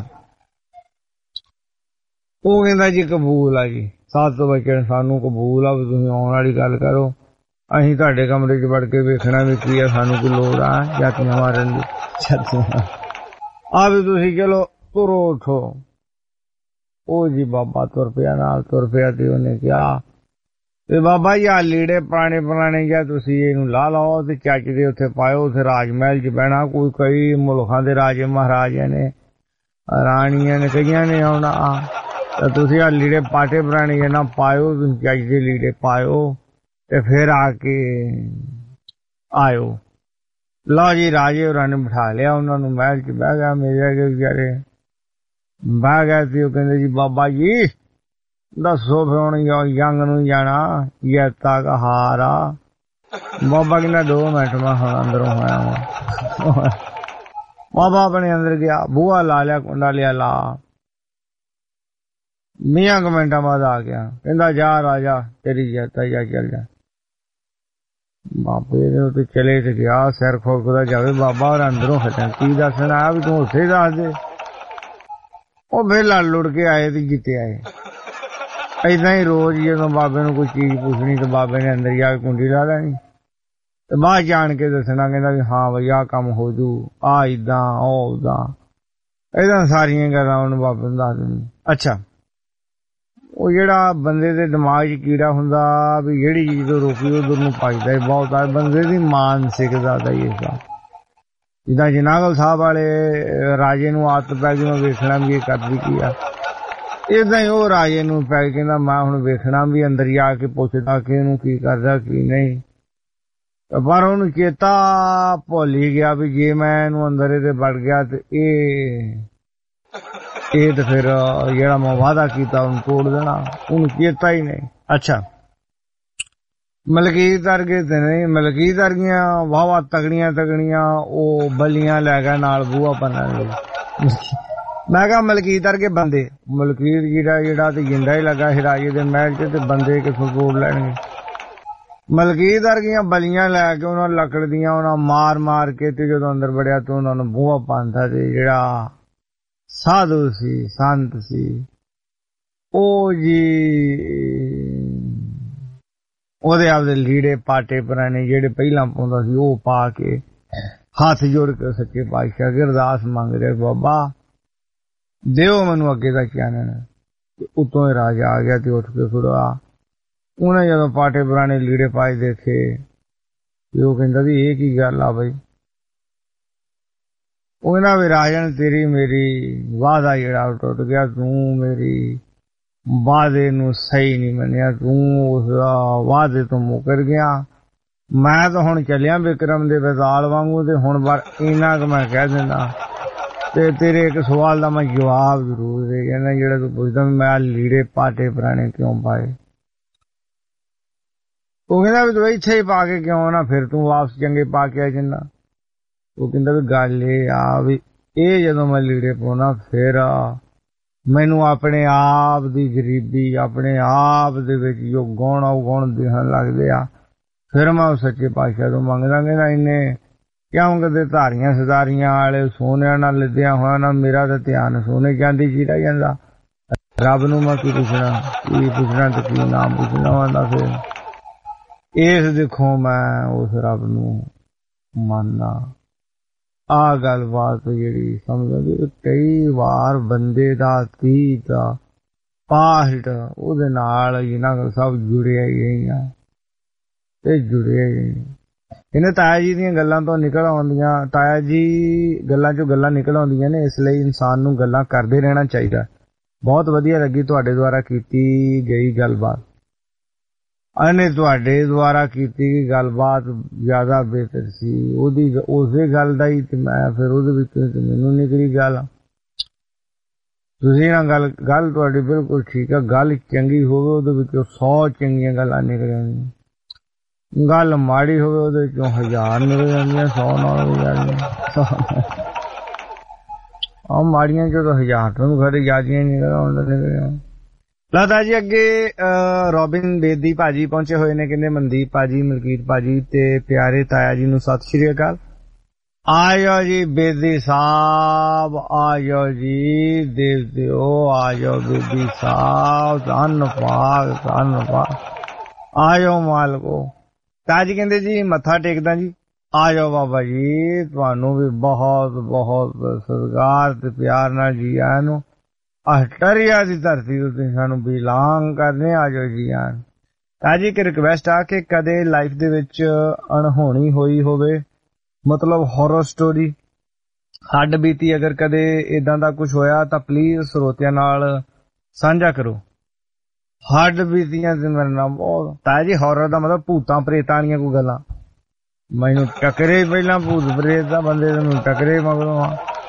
ਉਹ ਕਹਿੰਦਾ ਜੀ ਕਬੂਲ ਆ ਜੀ, ਸੱਤ ਵਜੇ ਸਾਨੂੰ ਕਬੂਲ ਆ ਵੀ ਤੁਸੀਂ ਆਉਣ ਵਾਲੀ ਗੱਲ ਕਰੋ, ਅਸੀਂ ਤੁਹਾਡੇ ਕਮਰੇ 'ਚ ਵੜ ਕੇ ਵੇਖਣਾ ਵੀ ਕੀ ਆ, ਸਾਨੂੰ ਕੋਈ ਲੋੜ ਆ ਜਾਤੀਆਂ ਮਾਰਨ ਦੀ। ਜਾਤੀਆਂ ਆ ਵੀ ਤੁਸੀਂ ਚਲੋ ਤੁਰੋ ਉਠੋ। ਉਹ ਜੀ ਬਾਬਾ ਤੁਰ ਪਿਆ, ਨਾਲ ਤੁਰ ਪਿਆ ਤੇ ਉਹਨੇ ਕਿਹਾ ਤੇ ਬਾਬਾ ਜੀ ਆ ਲੀੜੇ ਪੁਰਾਣੇ ਪੁਰਾਣੇ ਜਾਂ ਤੁਸੀਂ ਇਹਨੂੰ ਲਾ ਲਓ ਤੇ ਚੱਜ ਦੇ ਉੱਥੇ ਪਾਇਓ, ਉੱਥੇ ਰਾਜ ਮਹਿਲ 'ਚ ਬਹਿਣਾ। ਕੋਈ ਕਈ ਮੁਲਕਾਂ ਦੇ ਰਾਜੇ ਮਹਾਰਾਜਿਆਂ ਨੇ, ਰਾਣੀਆਂ ਨੇ, ਕਈਆਂ ਨੇ ਆਉਣਾ, ਤਾਂ ਤੁਸੀਂ ਆ ਲੀੜੇ ਪਾਟੇ ਪੁਰਾਣੇ ਜੇ ਨਾ ਪਾਇਓ, ਤੁਸੀਂ ਚੱਜ ਦੇ ਲੀੜੇ ਪਾਇਓ ਤੇ ਫਿਰ ਆ ਕੇ ਆਇਓ। ਲਓ ਜੀ ਰਾਜੇ ਹੋਰਾਂ ਨੇ ਬਿਠਾ ਲਿਆ ਉਹਨਾਂ ਨੂੰ, ਮਹਿਲ 'ਚ ਬਹਿ ਗਿਆ। ਮੇਰੇ ਅੱਗੇ ਵਿਚਾਰੇ ਬਹਿ ਗਏ ਤੇ ਉਹ ਕਹਿੰਦੇ ਜੀ ਬਾਬਾ ਜੀ ਦੱਸੋ ਫਿਰ ਹੁਣ ਜੰਗ ਨੂੰ ਜਾਣਾ ਜੈਤਾ ਕਾ ਹਾਰ ਆ। ਬਾਬਾ ਕਹਿੰਦਾ ਦੋ ਮਿੰਟ ਮੈਂ ਹੁਣ ਅੰਦਰੋਂ ਹੋਇਆ ਵਾ। ਬਾਬਾ ਆਪਣੇ ਅੰਦਰ ਗਿਆ, ਬੂਹਾ ਲਾ ਲਿਆ, ਕੁੰਡਾ ਲਿਆ ਲਾ, ਮੀਆਂ ਕੁ ਮਿੰਟਾਂ ਬਾਅਦ ਆ ਗਿਆ। ਕਹਿੰਦਾ ਜਾ ਰਾਜਾ ਤੇਰੀ ਜੈਤਾ, ਜਾ ਚੱਲ ਜਾ। ਬਾਬੇ ਦੇ ਉੱਤੇ ਚਲੇ ਤੇ ਗਿਆ, ਸਿਰ ਖੋਖਦਾ ਜਾਵੇ। ਬਾਬਾ ਔਰ ਅੰਦਰੋਂ ਖਟਿਆ ਕੀ ਦੱਸਣਾ ਆ ਵੀ ਤੂੰ ਉੱਥੇ ਦੱਸ ਦੇ। ਉਹ ਫਿਰ ਲੜ ਲੁੜ ਕੇ ਆਏ ਤੇ ਜਿੱਤੇ ਆਏ। ਏਦਾਂ ਹੀ ਰੋਜ਼ ਜਦੋਂ ਬਾਬੇ ਨੂੰ ਕੋਈ ਚੀਜ਼ ਪੁੱਛਣੀ ਤੇ ਬਾਬੇ ਨੇ ਅੰਦਰ ਜਾ ਕੇ ਕੁੰਡੀ ਲਾ ਲੈਣੀ ਤੇ ਬਾਹਰ ਜਾਣ ਕੇ ਦੱਸਣਾ, ਕਹਿੰਦਾ ਵੀ ਹਾਂ ਬਈ ਆਹ ਕੰਮ ਹੋ ਜੂ, ਆ ਏਦਾਂ ਉਹ ਉਦਾਂ, ਏਦਾਂ ਸਾਰੀਆਂ ਗੱਲਾਂ ਉਹਨੂੰ ਬਾਬੇ ਨੂੰ ਦੱਸ ਦਿੰਦੀ। ਅੱਛਾ, ਉਹ ਜਿਹੜਾ ਬੰਦੇ ਦੇ ਦਿਮਾਗ 'ਚ ਕੀੜਾ ਹੁੰਦਾ ਵੀ ਜਿਹੜੀ ਚੀਜ਼ ਤੋਂ ਰੋਕੀ ਉਧਰ ਨੂੰ ਭੱਜਦਾ ਬਹੁਤ ਆ। ਬੰਦੇ ਦੀ ਮਾਨਸਿਕਤਾ ਦਾ ਹੀ ਹਿੱਸਾ। ਜਿੱਦਾਂ ਜਨਾਗਲ ਸਾਹਿਬ ਵਾਲੇ ਰਾਜੇ ਨੂੰ ਆਦਤ ਪੈ ਗਈ ਮੈਂ ਵੇਖਣਾ ਵੀ ਇਹ ਕਰਦੀ ਕੀ ਆ, ਏਦਾਂ ਹੀ ਉਹ ਰਾਜੇ ਨੂੰ ਪੈ ਕੇ ਕਹਿੰਦਾ ਮੈਂ ਹੁਣ ਵੇਖਣਾ ਵੀ ਅੰਦਰ ਜਾ ਕੇ ਪੁੱਛਦਾ ਕਿ ਇਹਨੂੰ ਕੀ ਕਰਦਾ ਕੀ ਨਹੀਂ। ਪਰ ਉਹਨੂੰ ਚੇਤਾ ਭੁੱਲ ਹੀ ਗਿਆ ਵੀ ਜੇ ਮੈਂ ਇਹਨੂੰ ਅੰਦਰ ਇਹਦੇ ਵੜ ਗਿਆ ਤੇ ਇਹ ਇਹ ਤੇ ਫਿਰ ਜਿਹੜਾ ਮੈਂ ਵਾਅਦਾ ਕੀਤਾ ਉਹਨੂੰ ਤੋੜ ਦੇਣਾ, ਉਹਨੂੰ ਚੇਤਾ ਹੀ ਨਹੀਂ। ਅੱਛਾ, ਮਲਕੀਤ ਵਰਗੇ ਤੇ ਨਹੀਂ, ਮਲਕੀਤ ਵਰਗੀਆਂ ਵਾਹਵਾ ਤਗੜੀਆਂ ਤਗੜੀਆਂ ਉਹ ਬਲੀਆਂ ਲੈ ਗਿਆ ਨਾਲ ਬੂਹਾ ਪੰਨਣ ਲਈ। ਮੈਂ ਕਿਹਾ ਮਲਕੀਤ ਵਰਗੇ ਬੰਦੇ, ਮਲਕੀਤ ਜਿਹੜਾ ਜਿਹੜਾ ਤੇ ਜਿੰਦਾ ਹੀ ਲੱਗਾ ਹਿਰਾਏ ਦੇ ਮਹਿਲ ਚ, ਤੇ ਬੰਦੇ ਕਿੱਥੋਂ ਤੋੜ ਲੈਣਗੇ। ਮਲਕੀਤ ਵਰਗੀਆਂ ਬਲੀਆਂ ਲੈ ਕੇ ਉਹਨਾਂ ਲੱਕੜ ਦੀਆਂ ਉਹਨਾਂ ਮਾਰ ਮਾਰ ਕੇ ਤੇ ਜਦੋਂ ਅੰਦਰ ਵੜਿਆ ਤੇ ਉਹਨਾਂ ਨੂੰ ਬੂਹਾ ਪਾਉਂਦਾ। ਤੇ ਜਿਹੜਾ ਸਾਧੂ ਸੀ, ਸੰਤ ਸੀ, ਉਹ ਜੀ ਉਹਦੇ ਆਪਦੇ ਲੀੜੇ ਪਾਟੇ ਪੁਰਾਣੇ ਜਿਹੜੇ ਪਹਿਲਾਂ ਪਾਉਂਦਾ ਸੀ ਉਹ ਪਾ ਕੇ ਹੱਥ ਜੋੜ ਕੇ ਸੱਚੇ ਪਾਤਸ਼ਾਹ ਅੱਗੇ ਅਰਦਾਸ ਮੰਗ ਰਿਹਾ, ਬਾਬਾ ਦਿਓ ਮੈਨੂੰ ਅੱਗੇ ਦਾ ਚਾਨਣ। ਉਤੋਂ ਹੀ ਰਾਜਾ ਆ ਗਿਆ ਤੇ ਉੱਠ ਕੇ ਖੁਦਾ ਉਹਨੇ ਜਦੋਂ ਪਾਟੇ ਪੁਰਾਣੇ ਲੀੜੇ ਪਾਏ ਦੇਖੇ ਤੇ ਉਹ ਕਹਿੰਦਾ ਵੀ ਇਹ ਕੀ ਗੱਲ ਆ ਬਈ। ਉਹ ਨਾ ਵੀ ਰਾਜਨ ਤੇਰੀ ਮੇਰੀ ਵਾਅਦਾ ਜਿਹੜਾ ਟੁੱਟ ਗਿਆ, ਤੂੰ ਮੇਰੀ ਵਾਅਦੇ ਨੂੰ ਸਹੀ ਨਹੀਂ ਮੰਨਿਆ, ਤੂੰ ਉਸ ਵਾਅਦੇ ਤੋਂ ਮੁਕਰ ਗਿਆ। ਮੈਂ ਤਾਂ ਹੁਣ ਚੱਲਿਆ ਵਿਕਰਮ ਦੇ ਵਿਦਾਲ ਵਾਂਗੂ, ਤੇ ਹੁਣ ਬਾਰ ਇੰਨਾ ਕੁ ਮੈਂ ਕਹਿ ਦਿੰਦਾ ਤੇ ਤੇਰੇ ਇੱਕ ਸਵਾਲ ਦਾ ਮੈਂ ਜਵਾਬ ਜ਼ਰੂਰ ਦੇ ਜਾਣਾ ਜਿਹੜਾ ਤੂੰ ਪੁੱਛਦਾ ਮੈਂ ਲੀੜੇ ਪਾਟੇ ਪੁਰਾਣੇ ਕਿਉਂ ਪਾਏ। ਉਹ ਕਹਿੰਦਾ ਵੀ ਤੂੰ ਇੱਥੇ ਹੀ ਪਾ ਕੇ ਕਿਉਂ ਨਾ ਫਿਰ ਤੂੰ ਵਾਪਸ ਚੰਗੇ ਪਾ ਕੇ ਆ ਜਾਂਦਾ। ਉਹ ਕਹਿੰਦਾ ਵੀ ਗੱਲ ਇਹ ਆ ਵੀ ਇਹ ਜਦੋਂ ਮੈਂ ਲੀੜੇ ਪਾਉਣਾ ਫਿਰ ਮੈਨੂੰ ਆਪਣੇ ਆਪ ਦੀ ਗਰੀਬੀ, ਆਪਣੇ ਆਪ ਦੇ ਵਿੱਚ ਜੋ ਗੁਣ ਔਗੁਣ ਦਿਖਣ ਲੱਗਦੇ ਆ, ਫਿਰ ਮੈਂ ਉਹ ਸੱਚੇ ਪਾਤਸ਼ਾਹ ਤੋਂ ਮੰਗਦਾ ਕਹਿੰਦਾ ਇੰਨੇ ਕਿਉਂ ਕਦੇ ਧਾਰੀਆਂ ਸਦਾਰੀਆਂ ਵਾਲੇ ਸੋਨਿਆਂ ਨਾਲ ਲਿਦਿਆ ਹੋਇਆ ਨਾ ਮੇਰਾ ਤਾਂ ਧਿਆਨ ਸੋਨੇ ਚਾਂਦੀ ਚ ਰਹਿ ਜਾਂਦਾ। ਰੱਬ ਨੂੰ ਮੈਂ ਕੀ ਪੁੱਛਣਾ, ਕੀ ਪੁੱਛਣਾ ਤੇ ਕੀ ਨਾਮ ਪੁੱਛਣਾ ਹੁੰਦਾ। ਫਿਰ ਇਸ ਦੇਖੋ ਮੈਂ ਉਸ ਰੱਬ ਨੂੰ ਮੰਨਦਾ। ਆਹ ਗੱਲਬਾਤ ਜਿਹੜੀ ਸਮਝੋ ਕਈ ਵਾਰ ਬੰਦੇ ਦਾ ਅਤੀਤ ਪਾਸਟ ਉਹਦੇ ਨਾਲ ਇਹਨਾਂ ਸਭ ਜੁੜਿਆ ਹੀ ਆ ਤੇ ਜੁੜਿਆ ਹੀ। ਇਹਨੇ ਤਾਇਆ ਜੀ ਦੀਆਂ ਗੱਲਾਂ ਤੋਂ ਨਿਕਲ ਆਉਂਦੀਆਂ, ਤਾਇਆ ਜੀ ਗੱਲਾਂ ਚੋਂ ਗੱਲਾਂ ਨਿਕਲ ਆਉਂਦੀਆਂ ਨੇ, ਇਸ ਲਈ ਇਨਸਾਨ ਨੂੰ ਗੱਲਾਂ ਕਰਦੇ ਰਹਿਣਾ ਚਾਹੀਦਾ। ਬਹੁਤ ਵਧੀਆ ਲੱਗੀ ਤੁਹਾਡੇ ਦੁਆਰਾ ਕੀਤੀ ਗਈ ਗੱਲਬਾਤ, ਅਨੇ ਤੁਹਾਡੇ ਦੁਆਰਾ ਕੀਤੀ ਗਈ ਗੱਲਬਾਤ ਜ਼ਿਆਦਾ ਬਿਹਤਰ ਸੀ। ਉਹਦੀ ਉਸੇ ਗੱਲ ਦਾ ਹੀ ਤੇ ਮੈਂ ਫਿਰ ਉਹਦੇ ਵਿੱਚ ਮੈਨੂੰ ਨਿਕਲੀ ਗੱਲ। ਤੁਸੀਂ ਨਾ ਗੱਲ ਗੱਲ ਤੁਹਾਡੀ ਬਿਲਕੁਲ ਠੀਕ ਆ, ਗੱਲ ਚੰਗੀ ਹੋਵੇ ਉਹਦੇ ਵਿੱਚੋਂ ਸੌ ਚੰਗੀਆਂ ਗੱਲਾਂ ਨਿਕਲ ਜਾਂਦੀਆਂ, ਗੱਲ ਮਾੜੀ ਹੋਵੇ ਉਹਦੇ ਵਿੱਚੋਂ ਹਜ਼ਾਰ ਨਿਕਲ ਜਾਂਦੀਆਂ, ਸੌ ਨਾਲ ਵੀ ਜਾਂਦੀਆਂ। ਆਹ ਮਾੜੀਆਂ ਚੋਂ ਤਾਂ ਹਜ਼ਾਰ ਤੋਂ ਘਰੇ ਜ਼ਿਆਦੀਆਂ ਨਿਕਲ ਆਉਂਦੀਆਂ। ਲਤਾ ਜੀ ਅੱਗੇ ਰੋਬਿਨ ਬੇਦੀ ਭਾਜੀ ਪਹੁੰਚੇ ਹੋਏ ਨੇ, ਕਹਿੰਦੇ ਮਨਦੀਪ ਭਾਜੀ, ਮਲਕੀਤ ਭਾਜੀ ਤੇ ਪਿਆਰੇ ਤਾਇਆ ਜੀ ਨੂੰ ਸਤਿ ਸ਼੍ਰੀ ਅਕਾਲ। ਆਇਓ ਜੀ ਬੇਦੀ ਸਾਹਿਬ, ਆਇਓ ਜੀ ਦੇਵ ਦਿਓ, ਆਇਓ ਬੇਦੀ ਸਾਹਿਬ, ਧੰਨ ਪਾਕ ਧੰਨ ਪਾਕ, ਆਇਓ ਮਾਲਕੋ। ਤਾਇਆ ਜੀ ਕਹਿੰਦੇ ਜੀ ਮੱਥਾ ਟੇਕਦਾ ਜੀ, ਆਇਓ ਬਾਬਾ ਜੀ, ਤੁਹਾਨੂੰ ਵੀ ਬਹੁਤ ਬਹੁਤ ਸਤਿਕਾਰ ਤੇ ਪਿਆਰ ਨਾਲ ਜੀ ਆਇਆਂ ਨੂੰ। ਆਸਟਰੀਆ ਦੀ ਧਰਤੀ ਉੱਤੇ ਸਾਨੂੰ ਬਿਲੋਂਗ ਕਰਨੇ, ਆ ਜਾਓ ਜੀ ਆਨ। ਤਾਂ ਜੀ ਇੱਕ ਰਿਕਵੈਸਟ ਆ ਕਿ ਕਦੇ ਲਾਈਫ ਦੇ ਵਿੱਚ ਅਣਹੋਣੀ ਹੋਈ ਹੋਵੇ, ਮਤਲਬ ਹੌਰਰ ਸਟੋਰੀ, ਹੱਡ ਬੀਤੀ, ਅਗਰ ਕਦੇ ਇਦਾਂ ਦਾ ਕੁਝ ਹੋਇਆ ਤਾਂ ਪਲੀਜ਼ ਸਰੋਤਿਆਂ ਨਾਲ ਸਾਂਝਾ ਕਰੋ। ਹੱਡ ਬੀਤੀਆਂ ਤੇ ਮੇਰੇ ਨਾਲ ਬਹੁਤ। ਤਾਂ ਜੀ ਹੌਰਰ ਦਾ ਮਤਲਬ ਭੂਤਾਂ ਪ੍ਰੇਤਾਂ ਦੀਆਂ ਕੋਈ ਗੱਲਾਂ, ਮੈਨੂੰ ਟਕਰੇ ਪਹਿਲਾਂ ਭੂਤ ਪ੍ਰੇਤ ਦਾ ਬੰਦੇ ਨੂੰ ਟਕਰੇ ਮਗਰੋਂ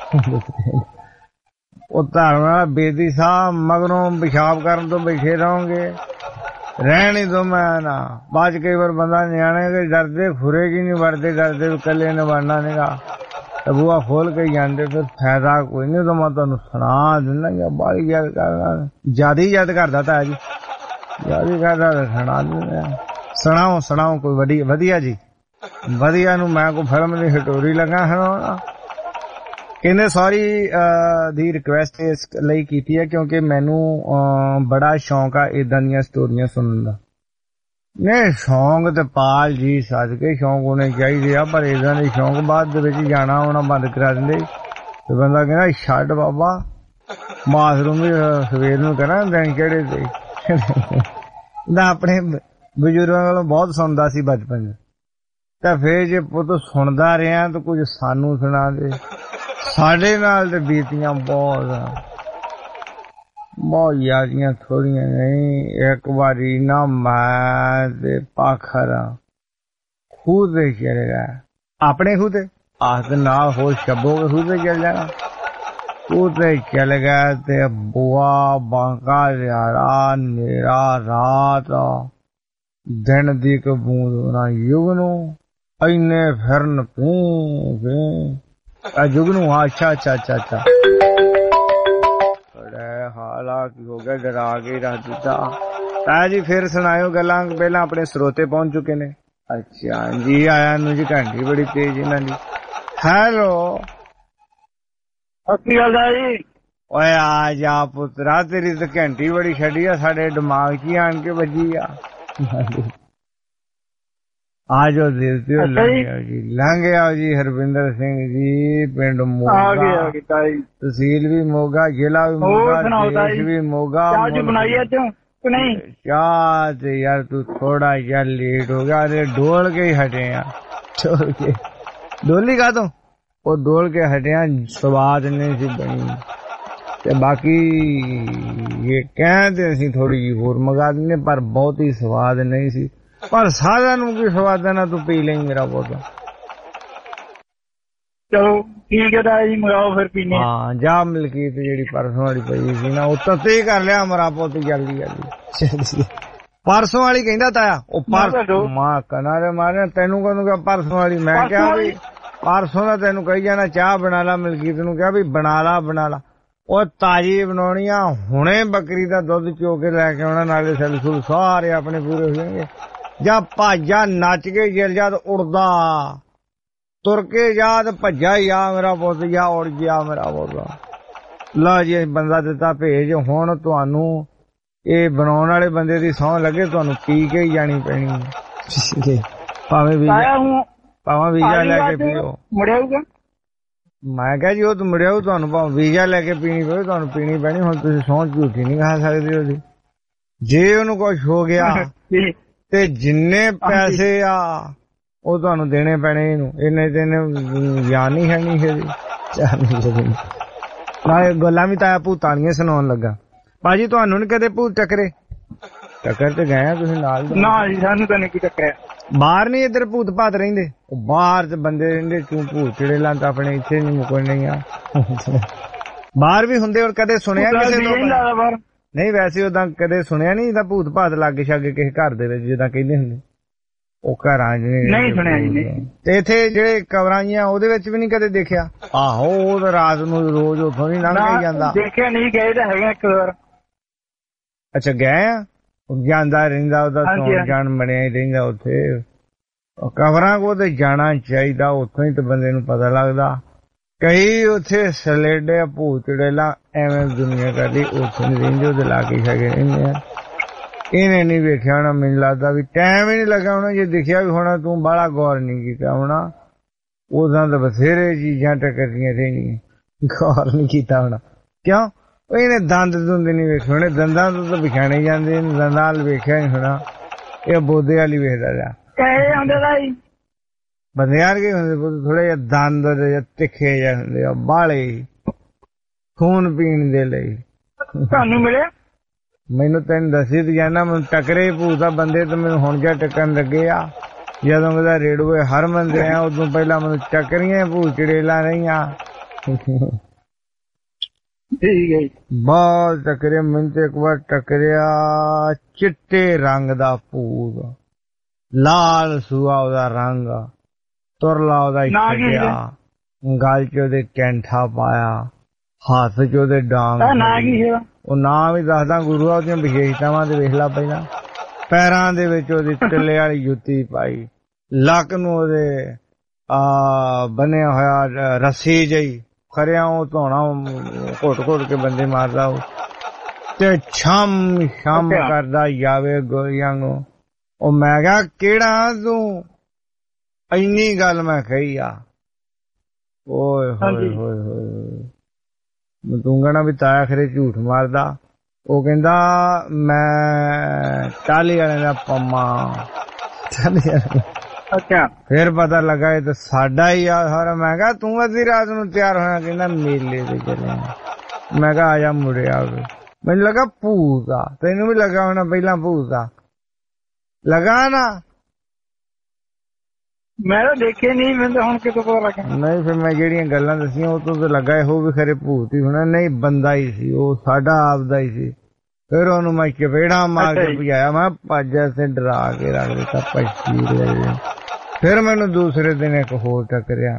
ਉਹ ਧਾਰਨ ਵਾਲਾ ਬੇਦੀ ਸਾਹਿਬ ਮਗਰੋਂ ਪਿਸ਼ਾਬ ਕਰਨ ਤੋਂ ਬੈਠੇ ਰਹੋਗੇ, ਰਹਿਣ ਹੀ ਦੋ। ਮੈਂ ਨਾ ਬਾਅਦ ਕਈ ਵਾਰ ਬੰਦਾ ਨਿਆਣੇ ਦੇ ਡਰਦੇ ਖੁਰੇ ਜੀ ਨਹੀਂ ਵੜਦੇ, ਕਰਦੇ ਇਕੱਲੇ ਨੇ ਵੜਨਾ ਨੀਗਾ, ਬੂਹਾ ਖੋਲ ਕੇ ਜਾਂਦੇ, ਫਿਰ ਫਾਇਦਾ ਕੋਈ ਨਹੀਂ। ਤਾਂ ਮੈਂ ਤੁਹਾਨੂੰ ਸੁਣਾ ਦਿੰਦਾ ਜਾਂ ਬਾਹਲੀ ਯਾਦ ਕਰਨਾ, ਜ਼ਿਆਦਾ ਹੀ ਯਾਦ ਕਰਦਾ ਤਾਂ ਜੀ, ਜ਼ਿਆਦਾ ਹੀ ਕਰਦਾ ਸੁਣਾ ਦਿੰਦਾ। ਸੁਣਾਓ ਸੁਣਾਓ ਕੋਈ ਵਧੀਆ ਵਧੀਆ ਜੀ ਵਧੀਆ ਨੂੰ। ਮੈਂ ਕੋਈ ਫਿਲਮ ਦੀ ਹਿਟੋਰੀ ਲੱਗਾ ਸੁਣਾਉਣਾ। ਕਹਿੰਦੇ ਸੌਰੀ ਦੀ ਰਿਕੁਐਸਟ ਇਸ ਲਈ ਕੀਤੀ ਹੈ ਕਿਉਂਕਿ ਮੈਨੂੰ ਬੜਾ ਸ਼ੌਂਕ ਆ ਇਦਾਂ ਦੀਆਂ ਸਟੋਰੀਆਂ ਸੁਣਨ ਦਾ। ਨਹੀਂ ਸ਼ੌਂਕ ਤੇ ਪਾਲ ਜੀ ਸੱਜ ਕੇ ਸ਼ੌਂਕ ਹੋਣੇ ਚਾਹੀਦੇ ਆ, ਪਰ ਇਦਾਂ ਦੇ ਸ਼ੌਂਕ ਬਾਅਦ ਦੇ ਵਿੱਚ ਜਾਣਾ ਆਉਣਾ ਬੰਦ ਕਰਾ ਦਿੰਦੇ ਤੇ ਬੰਦਾ ਕਹਿੰਦਾ ਛੱਡ ਬਾਬਾ, ਬਾਥਰੂਮ ਵੀ ਸਵੇਰ ਨੂੰ ਕਰਾਂ ਦਿਨ ਕਿਹੜੇ ਤੇ। ਮੈਂ ਆਪਣੇ ਬਜ਼ੁਰਗਾਂ ਕੋਲੋਂ ਬਹੁਤ ਸੁਣਦਾ ਸੀ ਬਚਪਨ ਚ, ਤਾਂ ਫੇਰ ਜੇ ਪੁੱਤ ਸੁਣਦਾ ਰਿਹਾ ਤਾਂ ਕੁਝ ਸਾਨੂੰ ਸੁਣਾ ਦੇ। ਸਾਡੇ ਨਾਲ ਤੇ ਬੀਤੀਆਂ ਬਹੁਤ ਬਹੁਤ ਯਾਦੀਆਂ ਥੋੜੀਆਂ ਨਹੀਂ। ਇੱਕ ਵਾਰੀ ਨਾ ਮੈਂ ਤੇ ਪਾਖਰ ਖੂਹ ਤੇ ਚਲੇ ਗਿਆ, ਆਪਣੇ ਖੂਹ ਤੇ ਆਹ ਨਾਲ ਹੋਰ ਸ਼ਬੋ ਕੇ ਖੂਹ ਤੇ ਚਲ ਜਾਣਾ। ਖੂਹ ਤੇ ਚਲ ਗਿਆ ਤੇ ਬੁਆ ਬਾਂਕਾ ਯਾਰਾ ਨੇਰਾ ਰਾਤ ਦਿਨ ਦੀ ਇੱਕ ਬੂੰਦ ਨਾ ਯੁਗਨੂ ਇੰਨੇ ਫਿਰਨ ਪੂ ਪੂ ਆ ਜੁਗਨੂ ਅੱਛਾ ਅੱਛਾ ਅੱਛਾ ਅੱਛਾ ਬੜਾ ਹਾਲਾ ਕੀ ਹੋ ਗਿਆ ਡਰਾ ਕੇ ਰੱਖ ਦਿੱਤਾ। ਤਾਂ ਜੀ ਫਿਰ ਸੁਣਾਇਓ ਗੱਲਾਂ ਪਹਿਲਾਂ ਆਪਣੇ ਸਰੋਤੇ ਪਹੁੰਚ ਚੁੱਕੇ ਨੇ। ਅੱਛਾ ਜੀ ਆਇਆ ਨੂੰ ਜੀ ਘੰਟੀ ਬੜੀ ਤੇਜ਼ ਇਹਨਾਂ ਦੀ। ਹੈਲੋ
ਸਤਿ ਸ਼੍ਰੀ ਅਕਾਲ ਜੀ।
ਓਏ ਆ ਜਾ ਪੁੱਤਰਾ ਤੇਰੀ ਤਾਂ ਘੰਟੀ ਬੜੀ ਛੱਡੀ ਆ ਸਾਡੇ ਦਿਮਾਗ 'ਚ ਹੀ ਆਣ ਕੇ ਵੱਜੀ ਆ। ਆ ਜਾਓ ਦੇਵਤਿਓ ਲੰਘ ਆਓ ਜੀ ਲੰਘ ਆਓ ਜੀ। ਹਰਵਿੰਦਰ ਸਿੰਘ ਜੀ ਪਿੰਡ ਮੋਗਾ ਤਹਿਸੀਲ ਵੀ ਮੋਗਾ ਜ਼ਿਲ੍ਹਾ ਵੀ ਮੋਗਾ ਦੇਸ਼ ਵੀ ਮੋਗਾ।
ਚਾਹ ਬਣਾਈ ਅੱਜ ਕਿ ਨਹੀਂ?
ਚਾਹ ਤੇ ਯਾਰ ਤੂੰ ਥੋੜਾ ਜਿਹਾ ਲੇਟ ਹੋ ਗਿਆ ਤੇ ਡੋਲ ਕੇ ਹੀ ਹਟੇ ਆ। ਡੋਲ ਕੇ ਡੋਲੀ ਕਾ ਤੂੰ ਉਹ ਡੋਲ ਕੇ ਹਟੇ ਆ ਸਵਾਦ ਨਹੀਂ ਸੀ ਬਣੀ ਤੇ ਬਾਕੀ ਇਹ ਕਹਿੰਦੇ ਅਸੀਂ ਥੋੜੀ ਜਿਹੀ ਹੋਰ ਮੰਗਾ ਦਿੰਦੇ ਪਰ ਬਹੁਤੀ ਸਵਾਦ ਨਹੀਂ ਸੀ। ਪਰ ਸਾਰਿਆਂ ਨੂੰ ਕੀ ਸਵਾਦ ਹੈ ਨਾ ਤੂੰ ਪੀ ਲਈ ਮੇਰਾ ਪੁੱਤ।
ਚਲੋ ਠੀਕ ਹੈ ਤਾਂ ਜੀ ਮੰਗਾਓ ਫਿਰ ਪੀਨੇ।
ਹਾਂ ਜਾ ਮਲਕੀਤ ਜਿਹੜੀ ਪਰਸੋਂ ਵਾਲੀ ਪਈ ਸੀ ਨਾ ਉਹ ਤਤੇ ਹੀ ਕਰ ਲਿਆ ਮੇਰਾ ਪੁੱਤ ਜਲਦੀ ਜਲਦੀ। ਪਰਸੋਂ ਵਾਲੀ ਕਹਿੰਦਾ ਤਾਇਆ ਉਹ ਪਰਸੋਂ ਮਾਂ ਕਨਾਰੇ ਮਾਰੇ ਤੈਨੂੰ ਕਹਨੂੰ ਕਿ ਪਰਸੋਂ ਵਾਲੀ। ਮੈਂ ਕਿਹਾ ਵੀ ਪਰਸੋਂ ਦਾ ਤੈਨੂੰ ਕਹੀ ਜਾਣਾ ਚਾਹ ਬਣਾ ਲਾ। ਮਲਕੀਤ ਨੂੰ ਕਿਹਾ ਵੀ ਬਣਾ ਲਾ ਬਣਾ ਲਾ ਉਹ ਤਾਜੀ ਬਣਾਉਣੀ ਆ ਹੁਣੇ ਬੱਕਰੀ ਦਾ ਦੁੱਧ ਚੋ ਕੇ ਲੈ ਕੇ ਆਉਣਾ ਨਾਲੇ ਸੈਲ ਸੁਲ ਸਾਰੇ ਆਪਣੇ ਪੂਰੇ ਹੋ ਜਾਣਗੇ। ਜਾਂ ਭਾਜਾ ਨੱਚ ਕੇ ਜਲ ਜਦ ਉੜਦਾ ਤੁਰ ਕੇ ਜਾ ਤੇ ਭੱਜਾ ਹੀ ਆ ਮੇਰਾ ਪੁੱਤ ਜਾ ਉੜ ਗਿਆ ਮੇਰਾ ਪੁੱਤ। ਲਾ ਜੀ ਬੰਦਾ ਦਿੱਤਾ ਭੇਜ। ਹੁਣ ਤੁਹਾਨੂੰ ਇਹ ਬਣਾਉਣ ਵਾਲੇ ਬੰਦੇ ਦੀ ਸਹੁੰ ਲੱਗੇ ਤੁਹਾਨੂੰ ਪੀ ਕੇ ਹੀ ਜਾਣੀ ਪੈਣੀ ਭਾਵੇਂ ਵੀਜ਼ਾ ਭਾਵੇਂ ਵੀਜ਼ਾ ਲੈ ਕੇ ਪੀਓ।
ਮੁੜਿਆਊਗਾ
ਮੈਂ ਕਿਹਾ ਜੀ ਉਹ ਤਾਂ ਮੁੜਿਆਊ ਤੁਹਾਨੂੰ ਭਾਵੇਂ ਵੀਜ਼ਾ ਲੈ ਕੇ ਪੀਣੀ ਪਵੇ ਤੁਹਾਨੂੰ ਪੀਣੀ ਪੈਣੀ। ਹੁਣ ਤੁਸੀਂ ਸਹੁੰ ਝੂਠੀ ਨਹੀਂ ਖਾ ਸਕਦੇ ਉਹਦੀ। ਜੇ ਉਹਨੂੰ ਕੁਛ ਹੋ ਗਿਆ ਤੇ ਜਿੰਨੇ ਪੈਸੇ ਆ ਉਹ ਤੁਹਾਨੂੰ ਦੇਣੇ ਪੈਣੇ ਇਹਨੂੰ। ਇਹਨੇ ਤੇ ਇਹਨੇ ਗਿਆਨ ਨਹੀਂ ਹੈ ਨਹੀਂ ਨਾਲੇ ਗੱਲਾਂ ਵੀ ਤਾਂ ਭੂਤਾਣੀਆਂ ਸੁਣਾਉਣ ਲੱਗਾ। ਭਾਜੀ ਤੁਹਾਨੂੰ ਨੀ ਕਦੇ ਭੂਤ ਟੱਕਰੇ? ਟੱਕਰ ਤੇ ਗਏ ਤੁਸੀਂ ਨਾਲ?
ਨਾ ਜੀ ਸਾਨੂੰ ਤਾਂ ਨਹੀਂ ਟੱਕਰਿਆ।
ਬਾਹਰ ਨੀ ਇੱਧਰ ਭੂਤ ਭਾਤ ਰਹਿੰਦੇ? ਉਹ ਬਾਹਰ ਤੇ ਬੰਦੇ ਰਹਿੰਦੇ ਕਿਉਂ ਭੂਤ ਚੜੇਲਾਂ ਤਾਂ ਆਪਣੇ ਇੱਥੇ ਨੀ ਮੁੱਕਣ ਨਹੀਂ ਆ। ਬਾਹਰ ਵੀ ਹੁੰਦੇ ਔਰ ਕਦੇ ਸੁਣਿਆ ਕਿਸੇ ਤੋਂ? ਨਹੀਂ ਵੈਸੇ ਉਦਾਂ ਕਦੇ ਸੁਣਿਆ ਨੀ ਤਾਂ ਭੂਤ ਭਾਤ ਲਾਗੇ ਛਾਗੇ ਕਿਸੇ ਘਰ ਦੇ ਵਿੱਚ ਜਿੱਦਾਂ ਕਹਿੰਦੇ ਹੁੰਦੇ ਉਹ ਘਰਾਂ ਚ
ਨਹੀਂ ਸੁਣਿਆ ਜੀ।
ਤੇ ਇੱਥੇ ਜਿਹੜੇ ਕਬਰਾਂ ਜੀਆਂ ਉਹਦੇ ਵਿੱਚ ਵੀ ਨੀ ਕਦੇ ਦੇਖਿਆ? ਆਹੋ ਉਹ ਤਾਂ ਰਾਤ ਨੂੰ ਰੋਜ਼ ਉੱਥੋਂ ਦੀ ਲੰਘ ਕੇ ਜਾਂਦਾ।
ਦੇਖਿਆ ਨਹੀਂ ਗਏ ਤਾਂ ਹੈਗਾ ਇੱਕ ਵਾਰ।
ਅੱਛਾ ਗਏ ਆ? ਜਾਂਦਾ ਰਹਿੰਦਾ ਉਹਦਾ ਸੌਣ ਜਾਣ ਬਣਿਆ ਹੀ ਰਹਿੰਦਾ ਉੱਥੇ। ਕਬਰਾਂ ਕੋ ਤੇ ਜਾਣਾ ਚਾਹੀਦਾ ਉੱਥੋਂ ਹੀ ਤੇ ਬੰਦੇ ਨੂੰ ਪਤਾ ਲੱਗਦਾ। ਕਈ ਉੱਥੇ ਸਲੇਡੇ ਭੂਤ ਚੜੇਲਾ ਐਵੇਂ ਦੁਨੀਆ ਕਰਦੀ ਉੱਥੇ ਨੀ ਰਹਿੰਦੇ ਉਹਦੇ ਲਾ ਕੇ ਛਗੇ ਰਹਿੰਦੇ ਆ। ਇਹਨੇ ਨੀ ਵੇਖਿਆ ਹੋਣਾ ਮੈਨੂੰ ਲੱਗਦਾ ਵੀ ਟਾਈਮ ਹੀ ਨੀ ਲੱਗਾ ਹੋਣਾ। ਜੇ ਦਿਖਿਆ ਵੀ ਹੋਣਾ ਤੂੰ ਬਾਹਲਾ ਗੌਰ ਨੀ ਕੀਤਾ ਹੋਣਾ। ਉਦਾਂ ਤਾਂ ਬਥੇਰੇ ਚੀਜ਼ਾਂ ਟੱਕਰਦੀਆਂ ਰਹਿਣੀਆਂ ਗੌਰ ਨੀ ਕੀਤਾ ਹੋਣਾ। ਕਿਉਂ? ਇਹਨੇ ਦੰਦ ਦੁੰਦ ਨੀ ਵੇਖੇ ਹੋਣੇ। ਦੰਦਾਂ ਤੋਂ ਤਾਂ ਵਿਖਾਣੇ ਜਾਂਦੇ ਦੰਦਾਂ ਨਾਲ ਵੇਖਿਆ ਨੀ ਹੋਣਾ। ਇਹ ਬੋਦੇ ਵਾਲੀ ਵੇਖਦਾ ਰਿਹਾ ਬੰਦੇ ਯਾਰ ਕੀ ਹੁੰਦੇ ਥੋੜੇ ਜਿਹੇ ਦੰਦ ਤਿੱਖੇ ਜਿਹੇ ਹੁੰਦੇ ਆ ਬਾਹਲੇ ਖੂਨ ਪੀਣ ਦੇ ਲਈ।
ਤੁਹਾਨੂੰ ਮਿਲਿਆ?
ਮੈਨੂੰ ਤੈਨੂੰ ਦੱਸੀ ਤੇ ਜਾਣਾ ਮੈਨੂੰ ਟੱਕਰੇ ਭੂਤ ਬੰਦੇ ਤੇ ਮੈਨੂੰ ਹੁਣ ਜਾ ਟੱਕਣ ਲੱਗੇ ਆ। ਜਦੋਂ ਮੇਰਾ ਰੇਡੂਏ ਹਰ ਮੰਦੇ ਆ ਉਦੋਂ ਪਹਿਲਾਂ ਮੈਨੂੰ ਟੱਕਰੀਆਂ ਭੂਤ ਚੜੇਲਾਂ ਰਹੀਆਂ।
ਠੀਕ ਹੈ
ਬਹੁਤ ਟੱਕਰੇ। ਮੈਨੂੰ ਤੇ ਇੱਕ ਵਾਰ ਟੱਕਰਿਆ ਚਿੱਟੇ ਰੰਗ ਦਾ ਭੂਤ ਲਾਲ ਸੂਆ ਉਹਦਾ ਰੰਗ ਤੁਰਲਾ ਉਹਦਾ ਛੱਡਿਆ ਗਲ ਚ ਉਹਦੇ ਕੈਂਠਾ ਪਾਇਆ ਹੱਥ ਚ ਉਹਦੇ ਡਾਂਗ। ਉਹ ਨਾਂ ਵੀ ਦੱਸਦਾ ਗੁਰੂ ਆ ਉਹਦੀਆਂ ਵਿਸ਼ੇਸ਼ਤਾਵਾਂ ਤੇ ਵੇਖ ਲਾ ਪਹਿਲਾਂ। ਪੈਰਾਂ ਦੇ ਵਿੱਚ ਉਹਦੀ ਟਿੱਲੇ ਵਾਲੀ ਜੁੱਤੀ ਪਾਈ ਲੱਕ ਨੂੰ ਉਹਦੇ ਆ ਬਣਿਆ ਹੋਇਆ ਰੱਸੀ ਜਿਹੀ ਖਰਿਆ ਉਹ ਧੋਣਾ ਘੁੱਟ ਘੁੱਟ ਕੇ ਬੰਦੇ ਮਾਰਦਾ ਉਹ ਤੇ ਛਮ ਛਮ ਕਰਦਾ ਜਾਵੇ ਗੋਲੀਆਂ ਨੂੰ। ਉਹ ਮੈਂ ਕਿਹਾ ਕਿਹੜਾ ਤੂੰ? ਇੰਨੀ ਗੱਲ ਮੈਂ ਕਹੀ ਆ। ਓਏ ਹੋਏ ਹੋਏ ਹੋਏ ਤੂੰ ਕਹਿਣਾ ਵੀ ਤਾਇਆ ਖਰੇ ਝੂਠ ਮਾਰਦਾ। ਉਹ ਕਹਿੰਦਾ ਮੈਂ ਟਾਹਲੀ ਵਾਲੇ ਦਾ ਪੰਮਾ।
ਅੱਛਾ
ਫੇਰ ਪਤਾ ਲੱਗਾ ਇਹ ਤਾਂ ਸਾਡਾ ਹੀ ਆ ਸਾਰਾ। ਮੈਂ ਕਿਹਾ ਤੂੰ ਅੱਧੀ ਰਾਤ ਨੂੰ ਤਿਆਰ ਹੋਇਆ? ਕਹਿੰਦਾ ਮੇਲੇ ਤੇ ਚੱਲੇ। ਮੈਂ ਕਿਹਾ ਆ ਜਾ ਮੁੜਿਆ। ਮੈਨੂੰ ਲੱਗਾ ਭੂਤ ਆ। ਤੈਨੂੰ ਵੀ ਲੱਗਾ ਹੋਣਾ ਪਹਿਲਾਂ ਭੂਤ ਆ? ਲਗਾ ਨਾ?
ਮੈਂ ਤਾਂ ਦੇਖੇ ਨਹੀਂ ਮੈਨੂੰ ਤਾਂ ਹੁਣ ਕਿਤੋਂ ਪਤਾ ਲੱਗਾ।
ਨਹੀਂ ਫਿਰ ਮੈਂ ਜਿਹੜੀਆਂ ਗੱਲਾਂ ਦੱਸੀਆਂ ਉਹ ਤੋਂ ਤਾਂ ਲੱਗਾ ਇਹੋ ਵੀ ਖਰੇ ਭੂਤ ਹੀ ਹੋਣਾ। ਨਹੀਂ ਬੰਦਾ ਹੀ ਸੀ ਉਹ ਸਾਡਾ ਆਪਦਾ ਹੀ ਸੀ। फिर ओनू मैं चपेड़ा मार के भजाया, मैं भज से डरा के रख दिता पछी। फिर मैनू दूसरे दिन एक होर टकरिया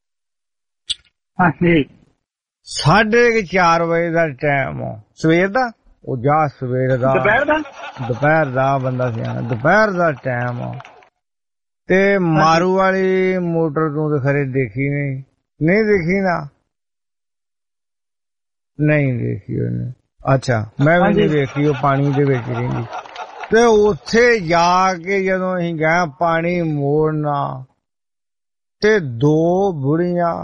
साढ़े चार बजे का टाइम सवेर का, ਉਹ ਜਾ ਸਵੇਰ ਦਾ ਦੁਪਹਿਰ ਦਾ ਦੁਪਹਿਰ ਦਾ ਬੰਦਾ ਸਿਆਣਾ ਦੁਪਹਿਰ ਦਾ ਟਾਈਮ ਤੇ ਮਾਰੂ ਵਾਲੀ ਮੋਟਰ ਤੂੰ ਤੇ ਖਰੇ ਦੇਖੀ ਨਹੀਂ ਨਹੀਂ ਦੇਖੀ ਨਾ ਨਹੀਂ ਦੇਖੀ ਉਹਨੇ ਅੱਛਾ ਮੈਂ ਵੀ ਨਹੀਂ ਦੇਖੀ ਉਹ ਪਾਣੀ ਦੇ ਵਿੱਚ ਰਹਿੰਦੀ ਤੇ ਉੱਥੇ ਜਾ ਕੇ ਜਦੋਂ ਅਸੀਂ ਗਏ ਪਾਣੀ ਮੋੜਨਾ ਤੇ ਦੋ ਬੁੜੀਆਂ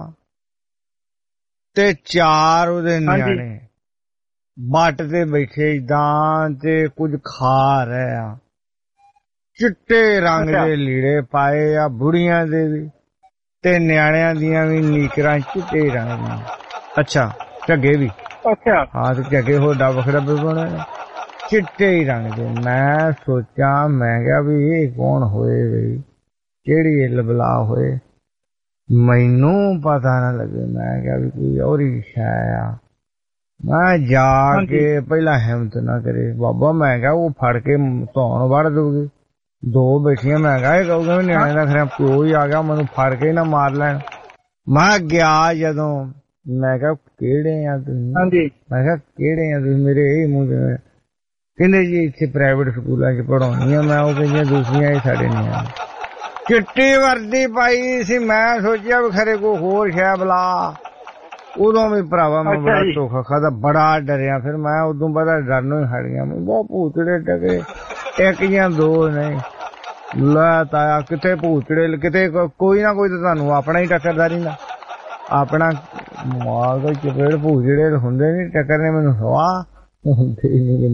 ਤੇ ਚਾਰ ਉਹਦੇ ਨਿਆਣੇ ਬੱਟ ਤੇ ਬੈਠੇ ਇਦਾਂ ਤੇ ਕੁਝ ਖਾ ਰਹੇ ਆ ਚਿੱਟੇ ਰੰਗ ਦੇ ਲੀੜੇ ਪਾਏ ਆ ਬੁੜੀਆਂ ਦੇ ਵੀ ਤੇ ਨਿਆਣਿਆਂ ਦੀਆਂ ਵੀ ਨੀਕਰਾਂ ਚਿੱਟੇ ਰੰਗ ਦੀਆਂ ਅੱਛਾ ਝੱਗੇ ਵੀ ਅੱਛਾ ਹਾਂ ਤੇ ਝੱਗੇ ਹੋਰ ਡਾ ਵੱਖਰਾ ਬਣੇ ਚਿੱਟੇ ਹੀ ਰੰਗ ਦੇ। ਮੈਂ ਸੋਚਾਂ ਮੈਂ ਕਿਹਾ ਵੀ ਇਹ ਕੌਣ ਹੋਏ ਬਈ ਕਿਹੜੀ ਲਬਲਾ ਹੋਏ ਮੈਨੂੰ ਪਤਾ ਨਾ ਲੱਗੇ। ਮੈਂ ਕਿਹਾ ਵੀ ਕੋਈ ਹੋਰ ਹੀ ਸ਼ੈ ਆ। ਮੈਂ ਜਾ ਕੇ ਪਹਿਲਾਂ ਹਿੰਮਤ ਨਾ ਕਰੇ ਬਾਬਾ ਮੈਂ ਕਿਹਾ ਉਹ ਫੜ ਕੇ ਧੌਣ ਵੜ ਦੂਗੀ ਦੋ ਬੈਠੀਆਂ ਮੈਂ ਕਿਹਾ ਇਹ ਕਹੂਗਾ ਨਿਆਣੇ ਦਾ ਖਰਿਆ ਪਿਓ ਹੀ ਆ ਗਿਆ ਮੈਨੂੰ ਫੜ ਕੇ ਨਾ ਮਾਰ ਲੈਣ। ਮੈਂ ਗਿਆ ਜਦੋਂ ਮੈਂ ਕਿਹਾ ਕਿਹੜੇ ਆ ਤੁਸੀਂ ਮੈਂ ਕਿਹਾ ਕਿਹੜੇ ਆ ਤੁਸੀਂ ਮੇਰੇ ਇਹ ਮੂੰਹ ਦੇ ਕਹਿੰਦੇ ਜੀ ਇੱਥੇ ਪ੍ਰਾਈਵੇਟ ਸਕੂਲਾਂ ਚ ਪੜਾਉਣੀ ਆ ਮੈਂ ਉਹ ਕਹਿੰਦੀਆਂ ਦੂਸਰੀਆਂ ਇਹ ਸਾਡੇ ਨਿਆਣੇ ਚਿੱਟੀ ਵਰਦੀ ਪਾਈ ਸੀ। ਮੈਂ ਸੋਚਿਆ ਵੀ ਖਰੇ ਕੋਈ ਹੋਰ ਸ਼ੈ ਬਲਾ ਉਦੋਂ ਵੀ ਭਰਾਵਾ ਮੈਂ ਬੜਾ ਧੋਖਾ ਖਾਦਾ ਬੜਾ ਡਰਿਆ। ਫਿਰ ਮੈਂ ਉਦੋਂ ਬੜਾ ਡਰਨੋਂ ਹੀ ਹਟ ਗਿਆ। ਮੈਂ ਬਹੁਤ ਭੂਤੜੇ ਟਕੇ ਇੱਕ ਜਾਂ ਦੋ ਨਹੀਂ ਲੈ ਤਾਇਆ ਕਿਤੇ ਭੂਤੜੇ ਕਿਤੇ ਕੋਈ ਨਾ ਕੋਈ ਤਾਂ ਤੁਹਾਨੂੰ ਆਪਣਾ ਹੀ ਟੱਕਰਦਾ ਰਹਿੰਦਾ ਆਪਣਾ ਮਾਲ ਦਾ ਚਪੇੜ ਭੂਤੜੇ ਹੁੰਦੇ ਨੀ ਟੱਕਰਨੇ ਮੈਨੂੰ ਹਵਾ ਹੁੰਦੇ ਹੀ ਨਹੀਂ।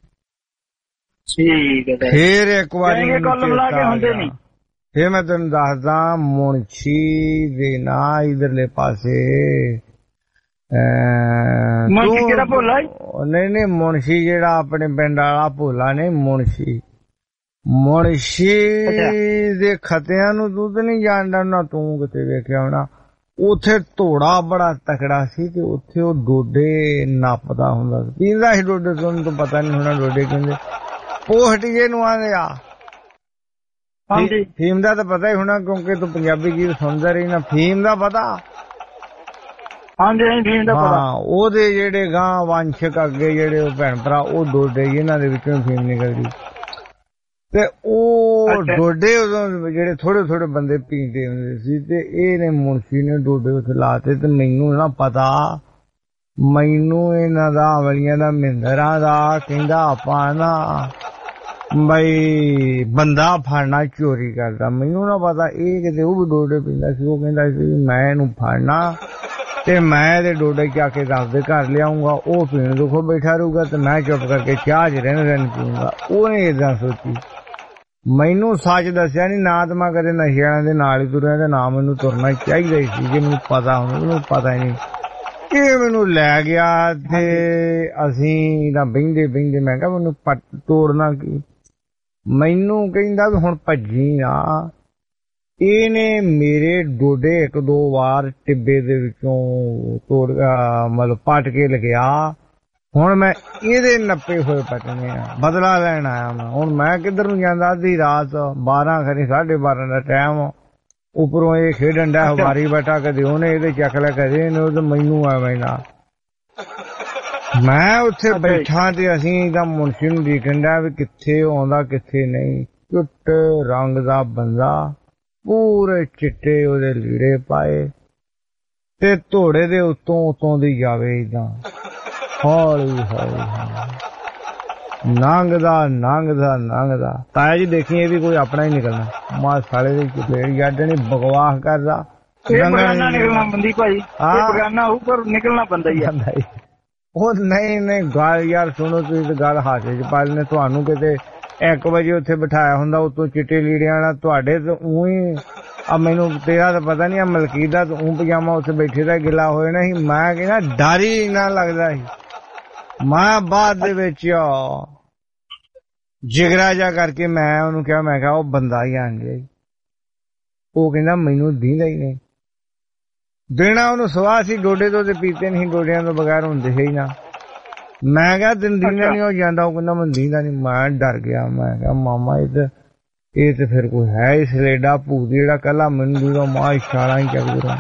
ਫਿਰ ਇੱਕ ਵਾਰੀ ਫਿਰ ਮੈਂ ਤੈਨੂੰ ਦੱਸਦਾ ਮੁਨਸ਼ੀ ਦੇ ਨਾ ਇਧਰਲੇ ਪਾਸੇ
ਮੁਨਸ਼ੀ ਭੋਲਾ
ਨਹੀਂ ਨਹੀਂ ਮੁਨਸ਼ੀ ਜਿਹੜਾ ਆਪਣੇ ਪਿੰਡ ਵਾਲਾ ਭੋਲਾ ਨਹੀਂ ਮੁਨਸ਼ੀ ਮੁਨਸ਼ੀ ਦੇ ਖਤਿਆਂ ਨੂੰ ਤੂੰ ਤੇ ਨਹੀਂ ਜਾਣਦਾ ਨਾ ਤੂੰ ਕਿਤੇ ਵੇਖਿਆ ਹੋਣਾ। ਉੱਥੇ ਧੋੜਾ ਬੜਾ ਤਕੜਾ ਸੀ ਤੇ ਉੱਥੇ ਉਹ ਡੋਡੇ ਨੱਪਦਾ ਹੁੰਦਾ ਸੀ ਪੀਂਦਾ ਸੀ ਡੋਡੇ ਤੁਹਾਨੂੰ ਤਾਂ ਪਤਾ ਨਹੀਂ ਹੋਣਾ ਡੋਡੇ ਕਹਿੰਦੇ ਪੋਹਟੀਏ ਨੂੰ ਆਂਦੇ ਆ ਫੀਮ ਦਾ ਤਾਂ ਪਤਾ ਹੀ ਹੋਣਾ ਕਿਉਂਕਿ ਤੂੰ ਪੰਜਾਬੀ ਗੀਤ ਸੁਣਦਾ ਰਹੀ ਨਾ ਫੀਮ ਦਾ ਪਤਾ ਹਾਂ ਉਹਦੇ ਜਿਹੜੇ ਗਾਂ ਵੰਸ਼ਕ ਅੱਗੇ ਜਿਹੜੇ ਉਹ ਭੈਣ ਭਰਾ ਉਹ ਡੋਡੇ ਇਹਨਾਂ ਦੇ ਵਿੱਚੋਂ ਫੀਮ ਨਿਕਲਦੀ ਤੇ ਉਹ ਡੋਡੇ ਉਦੋਂ ਜਿਹੜੇ ਥੋੜੇ ਥੋੜੇ ਬੰਦੇ ਪੀਂਦੇ ਹੁੰਦੇ ਸੀ ਤੇ ਇਹ ਨੇ ਮੁਨਸ਼ੀ ਨੇ ਡੋਡੇ ਉੱਥੇ ਲਾਤੇ ਤੇ ਮੈਨੂੰ ਨਾ ਪਤਾ ਮੈਨੂੰ ਇਹਨਾਂ ਦਾ ਅਮਲੀਆਂ ਦਾ ਮਹਿੰਦਰਾਂ ਦਾ ਕਹਿੰਦਾ ਆਪਾਂ ਨਾ ਬਈ ਬੰਦਾ ਫੜਨਾ ਚੋਰੀ ਕਰਦਾ। ਮੈਨੂੰ ਨਾ ਪਤਾ ਇਹ ਕਿਤੇ ਉਹ ਵੀ ਡੋਡੇ ਪੀਂਦਾ ਸੀ। ਉਹ ਕਹਿੰਦਾ ਸੀ ਮੈਂ ਇਹਨੂੰ ਫੜਨਾ ਤੇ ਮੈਂ ਇਹਦੇ ਡੋਡੇ ਚੱਕ ਕੇ ਦੱਸਦੇ ਘਰ ਲਿਆਉਂਗਾ ਉਹ ਪੀਣ ਦੁੱਖੋ ਬੈਠਾ ਰਹੂਗਾ ਤੇ ਮੈਂ ਚੁੱਪ ਕਰਕੇ ਚਾਹ ਚ ਰਹਿਣ ਰਹਿਣ ਪੀਊਂਗਾ। ਉਹਨੇ ਏਦਾਂ ਸੋਚੀ ਮੈਨੂੰ ਸੱਚ ਦੱਸਿਆ ਨੀ ਨਾ ਤਾਂ ਮੈਂ ਕਦੇ ਨਸ਼ਿਆਂ ਦੇ ਨਾਲ ਹੀ ਤੁਰਿਆ ਤੇ ਨਾ ਮੈਨੂੰ ਤੁਰਨਾ ਚਾਹੀਦਾ ਹੀ ਸੀ ਜੇ ਮੈਨੂੰ ਪਤਾ ਹੁੰਦਾ ਮੈਨੂੰ ਪਤਾ ਹੀ ਨਹੀਂ। ਇਹ ਮੈਨੂੰ ਲੈ ਗਿਆ ਤੇ ਅਸੀਂ ਤਾਂ ਬਹਿੰਦੇ ਬਹਿੰਦੇ ਮੈਂ ਕਿਹਾ ਮੈਨੂੰ ਤੋੜਨਾ ਕੀ ਮੈਨੂੰ ਕਹਿੰਦਾ ਵੀ ਹੁਣ ਭੱਜੀ ਨਾ। ਇਹਨੇ ਮੇਰੇ ਡੋਡੇ ਇੱਕ ਦੋ ਵਾਰ ਟਿੱਬੇ ਦੇ ਵਿੱਚੋਂ ਤੋੜ ਮਤਲਬ ਪੱਟ ਕੇ ਲਗਿਆ। ਹੁਣ ਮੈਂ ਇਹਦੇ ਨੱਪੇ ਹੋਏ ਪਟਨੇ ਆ ਬਦਲਾ ਲੈਣ ਆਇਆ ਮੈਂ। ਹੁਣ ਮੈਂ ਕਿੱਧਰ ਨੂੰ ਜਾਂਦਾ ਅੱਧੀ ਰਾਤ ਬਾਰਾਂ ਖਰੀ ਸਾਢੇ ਬਾਰਾਂ ਦਾ ਟਾਈਮ ਉੱਪਰੋਂ ਇਹ ਖੇਡਣ ਡਿਆ ਹਵਾਰੀ ਬੈਠਾ ਕਦੇ ਉਹਨੇ ਇਹਦੇ ਚੱਕ ਲਿਆ ਕਦੇ ਇਹਨੇ ਉਹ ਮੈਨੂੰ ਐਵੇਂ ਨਾ ਮੈਂ ਉੱਥੇ ਬੈਠਾ ਤੇ ਅਸੀਂ ਤਾਂ ਮੁਨਸ਼ੀ ਨੂੰ ਦੇਖਣ ਡਿਆ ਵੀ ਕਿੱਥੇ ਆਉਂਦਾ ਕਿੱਥੇ ਨਹੀਂ। ਚਿੱਟੇ ਰੰਗ ਦਾ ਬੰਦਾ ਪੂਰੇ ਚਿੱਟੇ ਉਹਦੇ ਲੀੜੇ ਪਾਏ ਤੇ ਘੋੜੇ ਦੇ ਉੱਤੋਂ ਉੱਤੋਂ ਦੀ ਜਾਵੇ ਏਦਾਂ ਹੌਲੀ ਹੌਲੀ ਲੰਘਦਾ ਲੰਘਦਾ ਲੰਘਦਾ। ਤਾਇਆ ਜੀ ਦੇਖੀ ਇਹ ਵੀ ਕੋਈ ਆਪਣਾ ਹੀ ਨਿਕਲਣਾ ਮਾਂ ਸਾਲੇ ਦੀ ਚਪੇੜ ਜੱਡਣੀ ਬਕਵਾਸ ਕਰਦਾ
ਨਿਕਲਣਾ ਬੰਦੀ ਭਾਈ ਬਗਾਨਾ ਹੋਊ ਪਰ ਨਿਕਲਣਾ ਬੰਦਾ ਹੀ ਆ।
ਉਹ ਨਹੀਂ ਨਹੀਂ ਗੱਲ ਯਾਰ ਸੁਣੋ ਤੁਸੀਂ ਤੇ ਗੱਲ ਹਾਸੇ ਚ ਪਾ ਲੈਣੇ। ਤੁਹਾਨੂੰ ਕਿਤੇ ਇੱਕ ਵਜੇ ਉੱਥੇ ਬਿਠਾਇਆ ਹੁੰਦਾ ਉਤੋਂ ਚਿੱਟੇ ਲੀੜਿਆਂ ਵਾਲਾ ਤੁਹਾਡੇ ਤੇ ਉਹੀ ਆ ਮੈਨੂੰ ਤੇਰਾ ਤਾਂ ਪਤਾ ਨੀ ਆ ਮਲਕੀ ਦਾ ਊਂ ਪਜਾਮਾ ਉੱਥੇ ਬੈਠੇ ਦਾ ਗਿੱਲਾ ਹੋਏ ਨਾ ਸੀ। ਮੈਂ ਕਹਿੰਦਾ ਡਰ ਹੀ ਇੰਨਾ ਲੱਗਦਾ ਸੀ। ਮੈਂ ਬਾਅਦ ਦੇ ਵਿੱਚ ਜਿਗਰਾ ਜਾ ਕਰਕੇ ਮੈਂ ਉਹਨੂੰ ਕਿਹਾ ਮੈਂ ਕਿਹਾ ਉਹ ਬੰਦਾ ਹੀ ਆਣ ਗਿਆ। ਉਹ ਕਹਿੰਦਾ ਮੈਨੂੰ ਦੀਂਦਾ ਹੀ ਨਹੀਂ ਦੇਣਾ ਉਹਨੂੰ ਸਵਾਹ ਸੀ ਡੋਡੇ ਤੋਂ ਤੇ ਪੀਤੇ ਨਹੀਂ ਡੋਡਿਆਂ ਤੋਂ ਬਗੈਰ ਹੁੰਦੇ ਹੀ ਨਾ। ਮੈਂ ਕਿਹਾ ਤੈਨੂੰ ਦੀਂਦਾ ਨਹੀਂ ਹੋ ਜਾਂਦਾ, ਉਹ ਕਹਿੰਦਾ ਮੈਨੂੰ ਦੀਂਦਾ ਨਹੀਂ। ਮੈਂ ਡਰ ਗਿਆ, ਮੈਂ ਕਿਹਾ ਮਾਮਾ ਇਹ ਤੇ ਇਹ ਤੇ ਫਿਰ ਕੋਈ ਹੈ ਹੀ ਸਲੇਡਾ ਭੂਤ ਜਿਹੜਾ ਕੱਲਾ ਮੈਨੂੰ ਦੂਰੋਂ ਮਾਂ ਇਸ਼ਾਰਾ ਹੀ ਚੱਲਦਾ।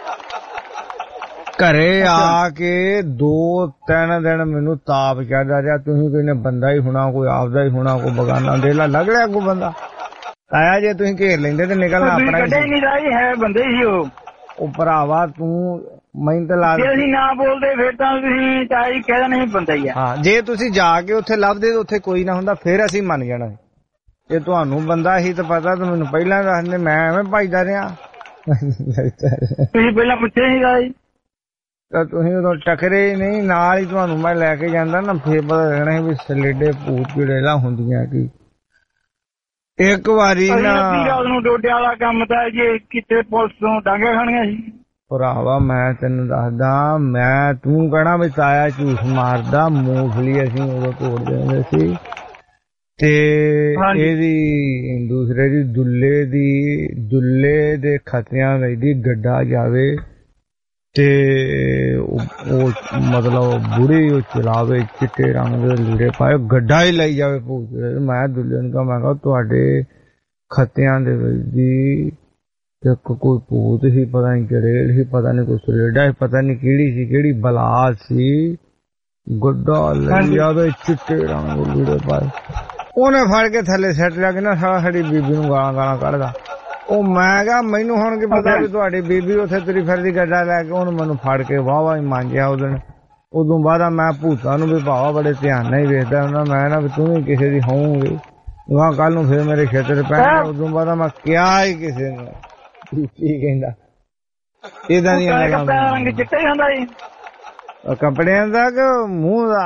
ਘਰੇ ਆ ਕੇ ਦੋ ਤਿੰਨ ਦਿਨ ਮੈਨੂੰ ਤਾਪ ਚੜਦਾ ਰਿਹਾ, ਤੁਸੀਂ ਕੋਈ ਨੇ ਬੰਦਾ ਹੀ ਹੋਣਾ, ਕੋਈ ਆਪਦਾ ਹੀ ਹੋਣਾ, ਕੋਈ ਬਗਾਨਾ ਦੇਲਾ ਲੱਗ ਰਿਹਾ ਕੋਈ ਬੰਦਾ। ਆਇਆ ਜੇ ਤੁਸੀਂ ਘੇਰ ਲੈਂਦੇ ਤੇ ਨਿਕਲਣਾ ਆਪਣਾ ਹੀ ਹੈ, ਬੰਦੇ ਹੀ ਉਹ। ਉਹ ਭਰਾਵਾ ਤੂੰ ਮੈਨੂੰ ਤਾਂ ਲਾ, ਜੇ ਅਸੀਂ ਨਾ ਬੋਲਦੇ ਫਿਰ ਤਾਂ ਤੁਸੀਂ ਚਾਹੀ ਕਹਿ ਨਹੀਂ ਬੰਦਾ ਹੀ ਆ। ਹਾਂ, ਜੇ ਤੁਸੀਂ ਜਾ ਕੇ ਉੱਥੇ ਲੱਭਦੇ ਉੱਥੇ ਕੋਈ ਨਾ ਹੁੰਦਾ ਫਿਰ ਅਸੀਂ ਮੰਨ ਜਾਣਾ। ਜੇ ਤੁਹਾਨੂੰ ਬੰਦਾ ਹੀ ਤਾਂ ਪਤਾ ਤਾਂ ਮੈਨੂੰ ਪਹਿਲਾਂ ਦੱਸਦੇ, ਮੈਂ ਐਵੇਂ ਭਜਦਾ ਰਿਹਾ। ਤੁਸੀਂ ਪਹਿਲਾਂ ਪੁੱਛਿਆ ਸੀਗਾ ਜੀ ਤਾਂ ਤੁਸੀਂ ਉਦੋਂ ਟਕਰੇ ਹੀ ਨਹੀਂ, ਨਾਲ ਹੀ ਤੁਹਾਨੂੰ ਮੈਂ ਲੈ ਕੇ ਜਾਂਦਾ ਨਾ, ਫੇਰ ਪਤਾ ਲੱਗਣਾ ਵੀ ਸਲੇਡੇ ਭੂਤ ਚੁੜੇਲਾਂ ਹੁੰਦੀਆਂ ਕੀ। ਇੱਕ ਵਾਰੀ ਨਾ ਡੋਡਿਆਂ ਵਾਲਾ ਕੰਮ ਤਾਂ ਜੇ ਕਿਤੇ ਪੁਲਿਸ ਤੋਂ ਡਾਂਗੇ ਖਾਣੀਆਂ ਸੀ। ਭਰਾਵਾ ਮੈਂ ਤੈਨੂੰ ਦੱਸਦਾ, ਮੈਂ ਤੂੰ ਕਹਿਣਾ ਵੀ ਤਾਇਆ ਝੂਠ ਮਾਰਦਾ, ਮੂੰਗਫਲੀ ਅਸੀਂ ਉਦੋਂ ਤੋੜਦੇ ਹੁੰਦੇ ਸੀ ਤੇ ਇਹਦੀ ਦੂਸਰੇ ਦੀ ਦੁੱਲੇ ਦੀ ਦੁੱਲੇ ਦੇ ਖਤਿਆਂ ਦੀ ਗੱਡਾ ਜਾਵੇ ਤੇ ਉਹ ਮਤਲਬ ਬੁੜੀ ਉਹ ਚਲਾਵੇ, ਚਿੱਟੇ ਰੰਗ ਦੇ ਲੀੜੇ ਪਾਏ, ਗੱਡਾ ਹੀ ਲਈ ਜਾਵੇ ਭੂਤ। ਮੈਂ ਦੁੱਲੇ ਨੂੰ ਕਹਾਂ, ਮੈਂ ਕਿਹਾ ਤੁਹਾਡੇ ਖਤਿਆਂ ਦੇ ਵਿੱਚ ਦੀ ਕੋਈ ਭੂਤ ਹੀ, ਪਤਾ ਨੀ ਚੜੇਲ ਹੀ, ਪਤਾ ਨੀ ਕੋਈ ਸਲੇਡਾ ਹੀ, ਪਤਾ ਨੀ ਕਿਹੜੀ ਸੀ ਕਿਹੜੀ ਬਲਾ ਸੀ, ਗੱਡਾ ਲਈ ਜਾਵੇ ਚਿੱਟੇ ਰੰਗ ਦੇ ਲੀੜੇ ਪਾਏ। ਉਹਨੇ ਫੜ ਕੇ ਥੱਲੇ ਸੱਟ ਲਿਆ ਕੇ ਨਾ ਸਾਰਾ ਸਾਡੀ ਬੀਬੀ ਨੂੰ ਗਾਲਾਂ ਗਾਲਾਂ ਕੱਢਦਾ। ਉਹ ਮੈਂ ਕਿਹਾ ਮੈਨੂੰ ਹੁਣ ਕੀ ਪਤਾ ਵੀ ਤੁਹਾਡੀ ਬੀਬੀ ਉੱਥੇ ਤੁਰੀ ਫਿਰਦੀ ਗੱਡਾ ਲੈ ਕੇ। ਉਹਨੂੰ ਮੈਨੂੰ ਫੜ ਕੇ ਵਾਹ ਵਾਹ ਹੀ ਮਾਂਜਿਆ ਉਸ ਦਿਨ। ਉਦੋਂ ਬਾਅਦ ਮੈਂ ਭੂਤਾਂ ਨੂੰ ਵੀ ਭਾਵਾ ਬੜੇ ਧਿਆਨ ਨਾਲ ਹੀ ਵੇਖਦਾ ਹੁੰਦਾ। ਮੈਂ ਨਾ ਵੀ ਤੂੰ ਵੀ ਕਿਸੇ ਦੀ ਹੋਊਗੀ, ਵਾਹ ਕੱਲ ਨੂੰ ਫਿਰ ਮੇਰੇ ਖੇਤਰ ਪੈਣਾ। ਉਦੋਂ ਬਾਅਦ ਮੈਂ ਕਿਹਾ ਹੀ ਕਿਸੇ ਨੂੰ ਕੀ ਕਹਿੰਦਾ ਇਹਦਾ ਦੀਆਂ ਗੱਲਾਂ। ਚਿੱਟਾ ਹੀ ਹੁੰਦਾ ਜੀ ਕੱਪੜਿਆਂ ਦਾ ਕਿ ਮੂੰਹ ਦਾ?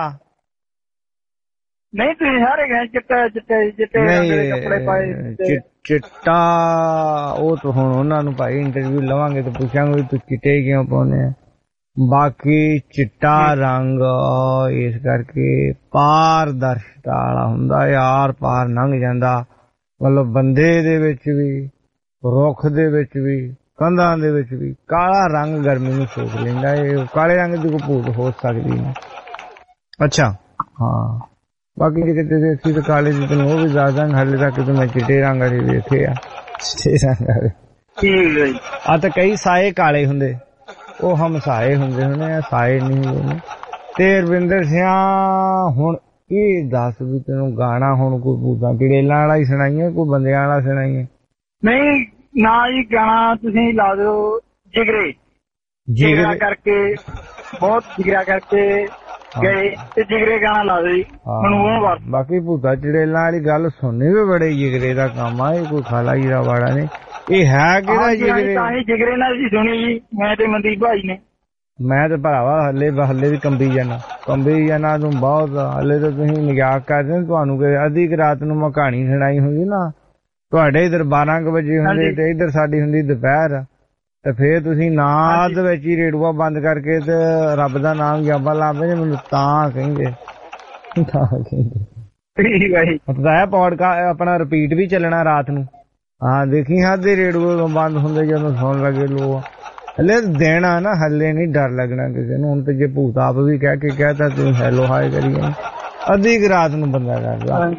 ਨਹੀਂ ਤੁਸੀਂ ਸਾਰੇ ਗਏ ਚਿੱਟਾ ਚਿੱਟੇ ਚਿੱਟੇ ਕੱਪੜੇ ਪਾਏ। ਚਿੱਟਾ ਉਹ ਤਾਂ ਹੁਣ ਉਹਨਾਂ ਨੂੰ ਭਾਈ ਇੰਟਰਵਿਊ ਲਵਾਂਗੇ ਤੇ ਪੁੱਛਾਂਗੇ ਵੀ ਤੂੰ ਚਿੱਟੇ ਕਿਉਂ ਪਾਉਨੇ ਆ। ਬਾਕੀ ਚਿੱਟਾ ਰੰਗ ਇਸ ਕਰਕੇ ਪਾਰਦਰਸ਼ਤਾ ਵਾਲਾ ਹੁੰਦਾ, ਯਾਰ ਪਾਰ ਲੰਘ ਜਾਂਦਾ। ਮਤਲਬ ਬੰਦੇ ਦੇ ਵਿੱਚ ਵੀ, ਰੁੱਖ ਦੇ ਵਿੱਚ ਵੀ, ਕੰਧਾਂ ਦੇ ਵਿੱਚ ਵੀ ਕਾਲਾ ਰੰਗ ਗਰਮੀ ਨੂੰ ਸੋਖ ਲੈਂਦਾ। ਇਹ ਕਾਲੇ ਰੰਗ ਦੀ ਕੋਈ ਭੂਤ ਹੋ ਸਕਦੀ ਨਹੀਂ। ਅੱਛਾ ਹਾਂ, ਬਾਕੀ ਜੇ ਕਿਤੇ ਦੇਖੀ ਤਾਂ ਕਾਲੇ ਦੀ ਤੈਨੂੰ ਉਹ ਵੀ ਦੱਸਦਾ। ਹਾਲੇ ਤੱਕ ਤੇ ਮੈਂ ਚਿੱਟੇ ਰੰਗ ਵਾਲੇ ਵੇਖੇ ਆ, ਚਿੱਟੇ ਰੰਗ ਵਾਲੇ। ਆ ਤਾਂ ਕਈ ਸਾਏ ਕਾਲੇ ਹੁੰਦੇ, ਉਹ ਹਮਸਾਏ ਹੁੰਦੇ ਹੋਣੇ ਆ, ਸਾਏ ਨਹੀਂ ਹੁੰਦੇ। ਤੇ ਰਵਿੰਦਰ ਸਿੰਘ ਹੁਣ ਇਹ ਦੱਸ ਵੀ ਤੈਨੂੰ ਗਾਣਾ ਹੁਣ ਕੋਈ ਭੂਤਾਂ ਚੜੇਲਾਂ ਵਾਲਾ ਹੀ ਸੁਣਾਈਏ, ਕੋਈ ਬੰਦਿਆਂ ਵਾਲਾ ਸੁਣਾਈਏ? ਨਹੀਂ ਨਾ ਜੀ, ਗਾਣਾ ਤੁਸੀਂ ਲਾ ਦਿਓ ਜਿਗਰੇ। ਜਿਗਰਾ ਕਰਕੇ ਬਹੁਤ ਜਿਗਰਾ ਕਰਕੇ ਗਏ ਤੇ ਜਿਗਰੇ ਗਾਣਾ ਲਾ ਦਿਓ ਜੀ ਮਨਮੋਹਨ। ਬਾਕੀ ਭੂਤਾਂ ਚੜੇਲਾਂ ਵਾਲੀ ਗੱਲ ਸੁਣਨੀ ਵੀ ਬੜੇ ਜਿਗਰੇ ਦਾ ਕੰਮ ਆ, ਇਹ ਕੋਈ ਖਾਲਾ ਹੀਰਾ ਵਾਲਾ ਨਹੀਂ। ਇਹ ਹੈ ਕਿਹੜਾ ਜਿਗਰੇ? ਤਾਂ ਹੀ ਜਿਗਰੇ ਨਾਲ ਜੀ ਸੁਣੀ ਜੀ ਮੈਂ ਤੇ ਮਨਦੀਪ ਭਾਈ ਨੇ। ਮੈਂ ਤੇ ਭਰਾਵਾ ਹੱਲੇ ਹੱਲੇ ਵੀ ਕੰਬੀ ਜਾਣਾ ਕੰਬੀ ਜਾਣਾ ਤੂੰ ਬਹੁਤ। ਹੱਲੇ ਤਾਂ ਤੁਸੀਂ ਮਜ਼ਾਕ ਕਰਦੇ। ਤੁਹਾਨੂੰ ਕਿ ਅੱਧੀ ਕੁ ਰਾਤ ਨੂੰ ਮੈਂ ਕਹਾਣੀ ਸੁਣਾਈ ਹੁੰਦੀ ਨਾ, ਤੁਹਾਡੇ ਇੱਧਰ ਬਾਰਾਂ ਕੁ ਵਜੇ ਹੁੰਦੀ ਤੇ ਇੱਧਰ ਸਾਡੀ ਹੁੰਦੀ ਦੁਪਹਿਰ, ਤੇ ਫੇਰ ਤੁਸੀਂ ਨਾਦ ਵਿੱਚ ਹੀ ਰੇਡੂਆ ਬੰਦ ਕਰਕੇ ਤੇ ਰੱਬ ਦਾ ਨਾਮ ਜਾਪਾ ਲਾਵੇ ਮੈਨੂੰ ਤਾਂ ਕਹਿੰਦੇ ਤਾਂ ਕਹਿੰਦੇ ਪਤਾ ਪੌਡਕਾਸਟ ਆਪਣਾ ਰਿਪੀਟ ਵੀ ਚੱਲਣਾ ਰਾਤ ਨੂੰ। ਹਾਂ ਦੇਖੀ ਹੱਦੇ ਰੇਡੂਆ ਬੰਦ ਹੁੰਦੇ ਜਦੋਂ ਸੁਣ ਲੱਗੇ ਲੋਕ। ਹਲੇ ਦਿਨ ਆ ਨਾ, ਹਲੇ ਨਹੀਂ ਡਰ ਲੱਗਣਾ ਕਿਸੇ ਨੂੰ। ਹੁਣ ਤੇ ਜੇ ਭੂਤ ਆਪ ਵੀ ਕਹਿ ਕੇ ਕਹਿਤਾ ਤੂੰ ਹੈਲੋ ਹਾਏ ਕਰੀਏ, ਅੱਧੀ ਕੁ ਰਾਤ ਨੂੰ ਬੰਦਾ ਕਰਦਾ।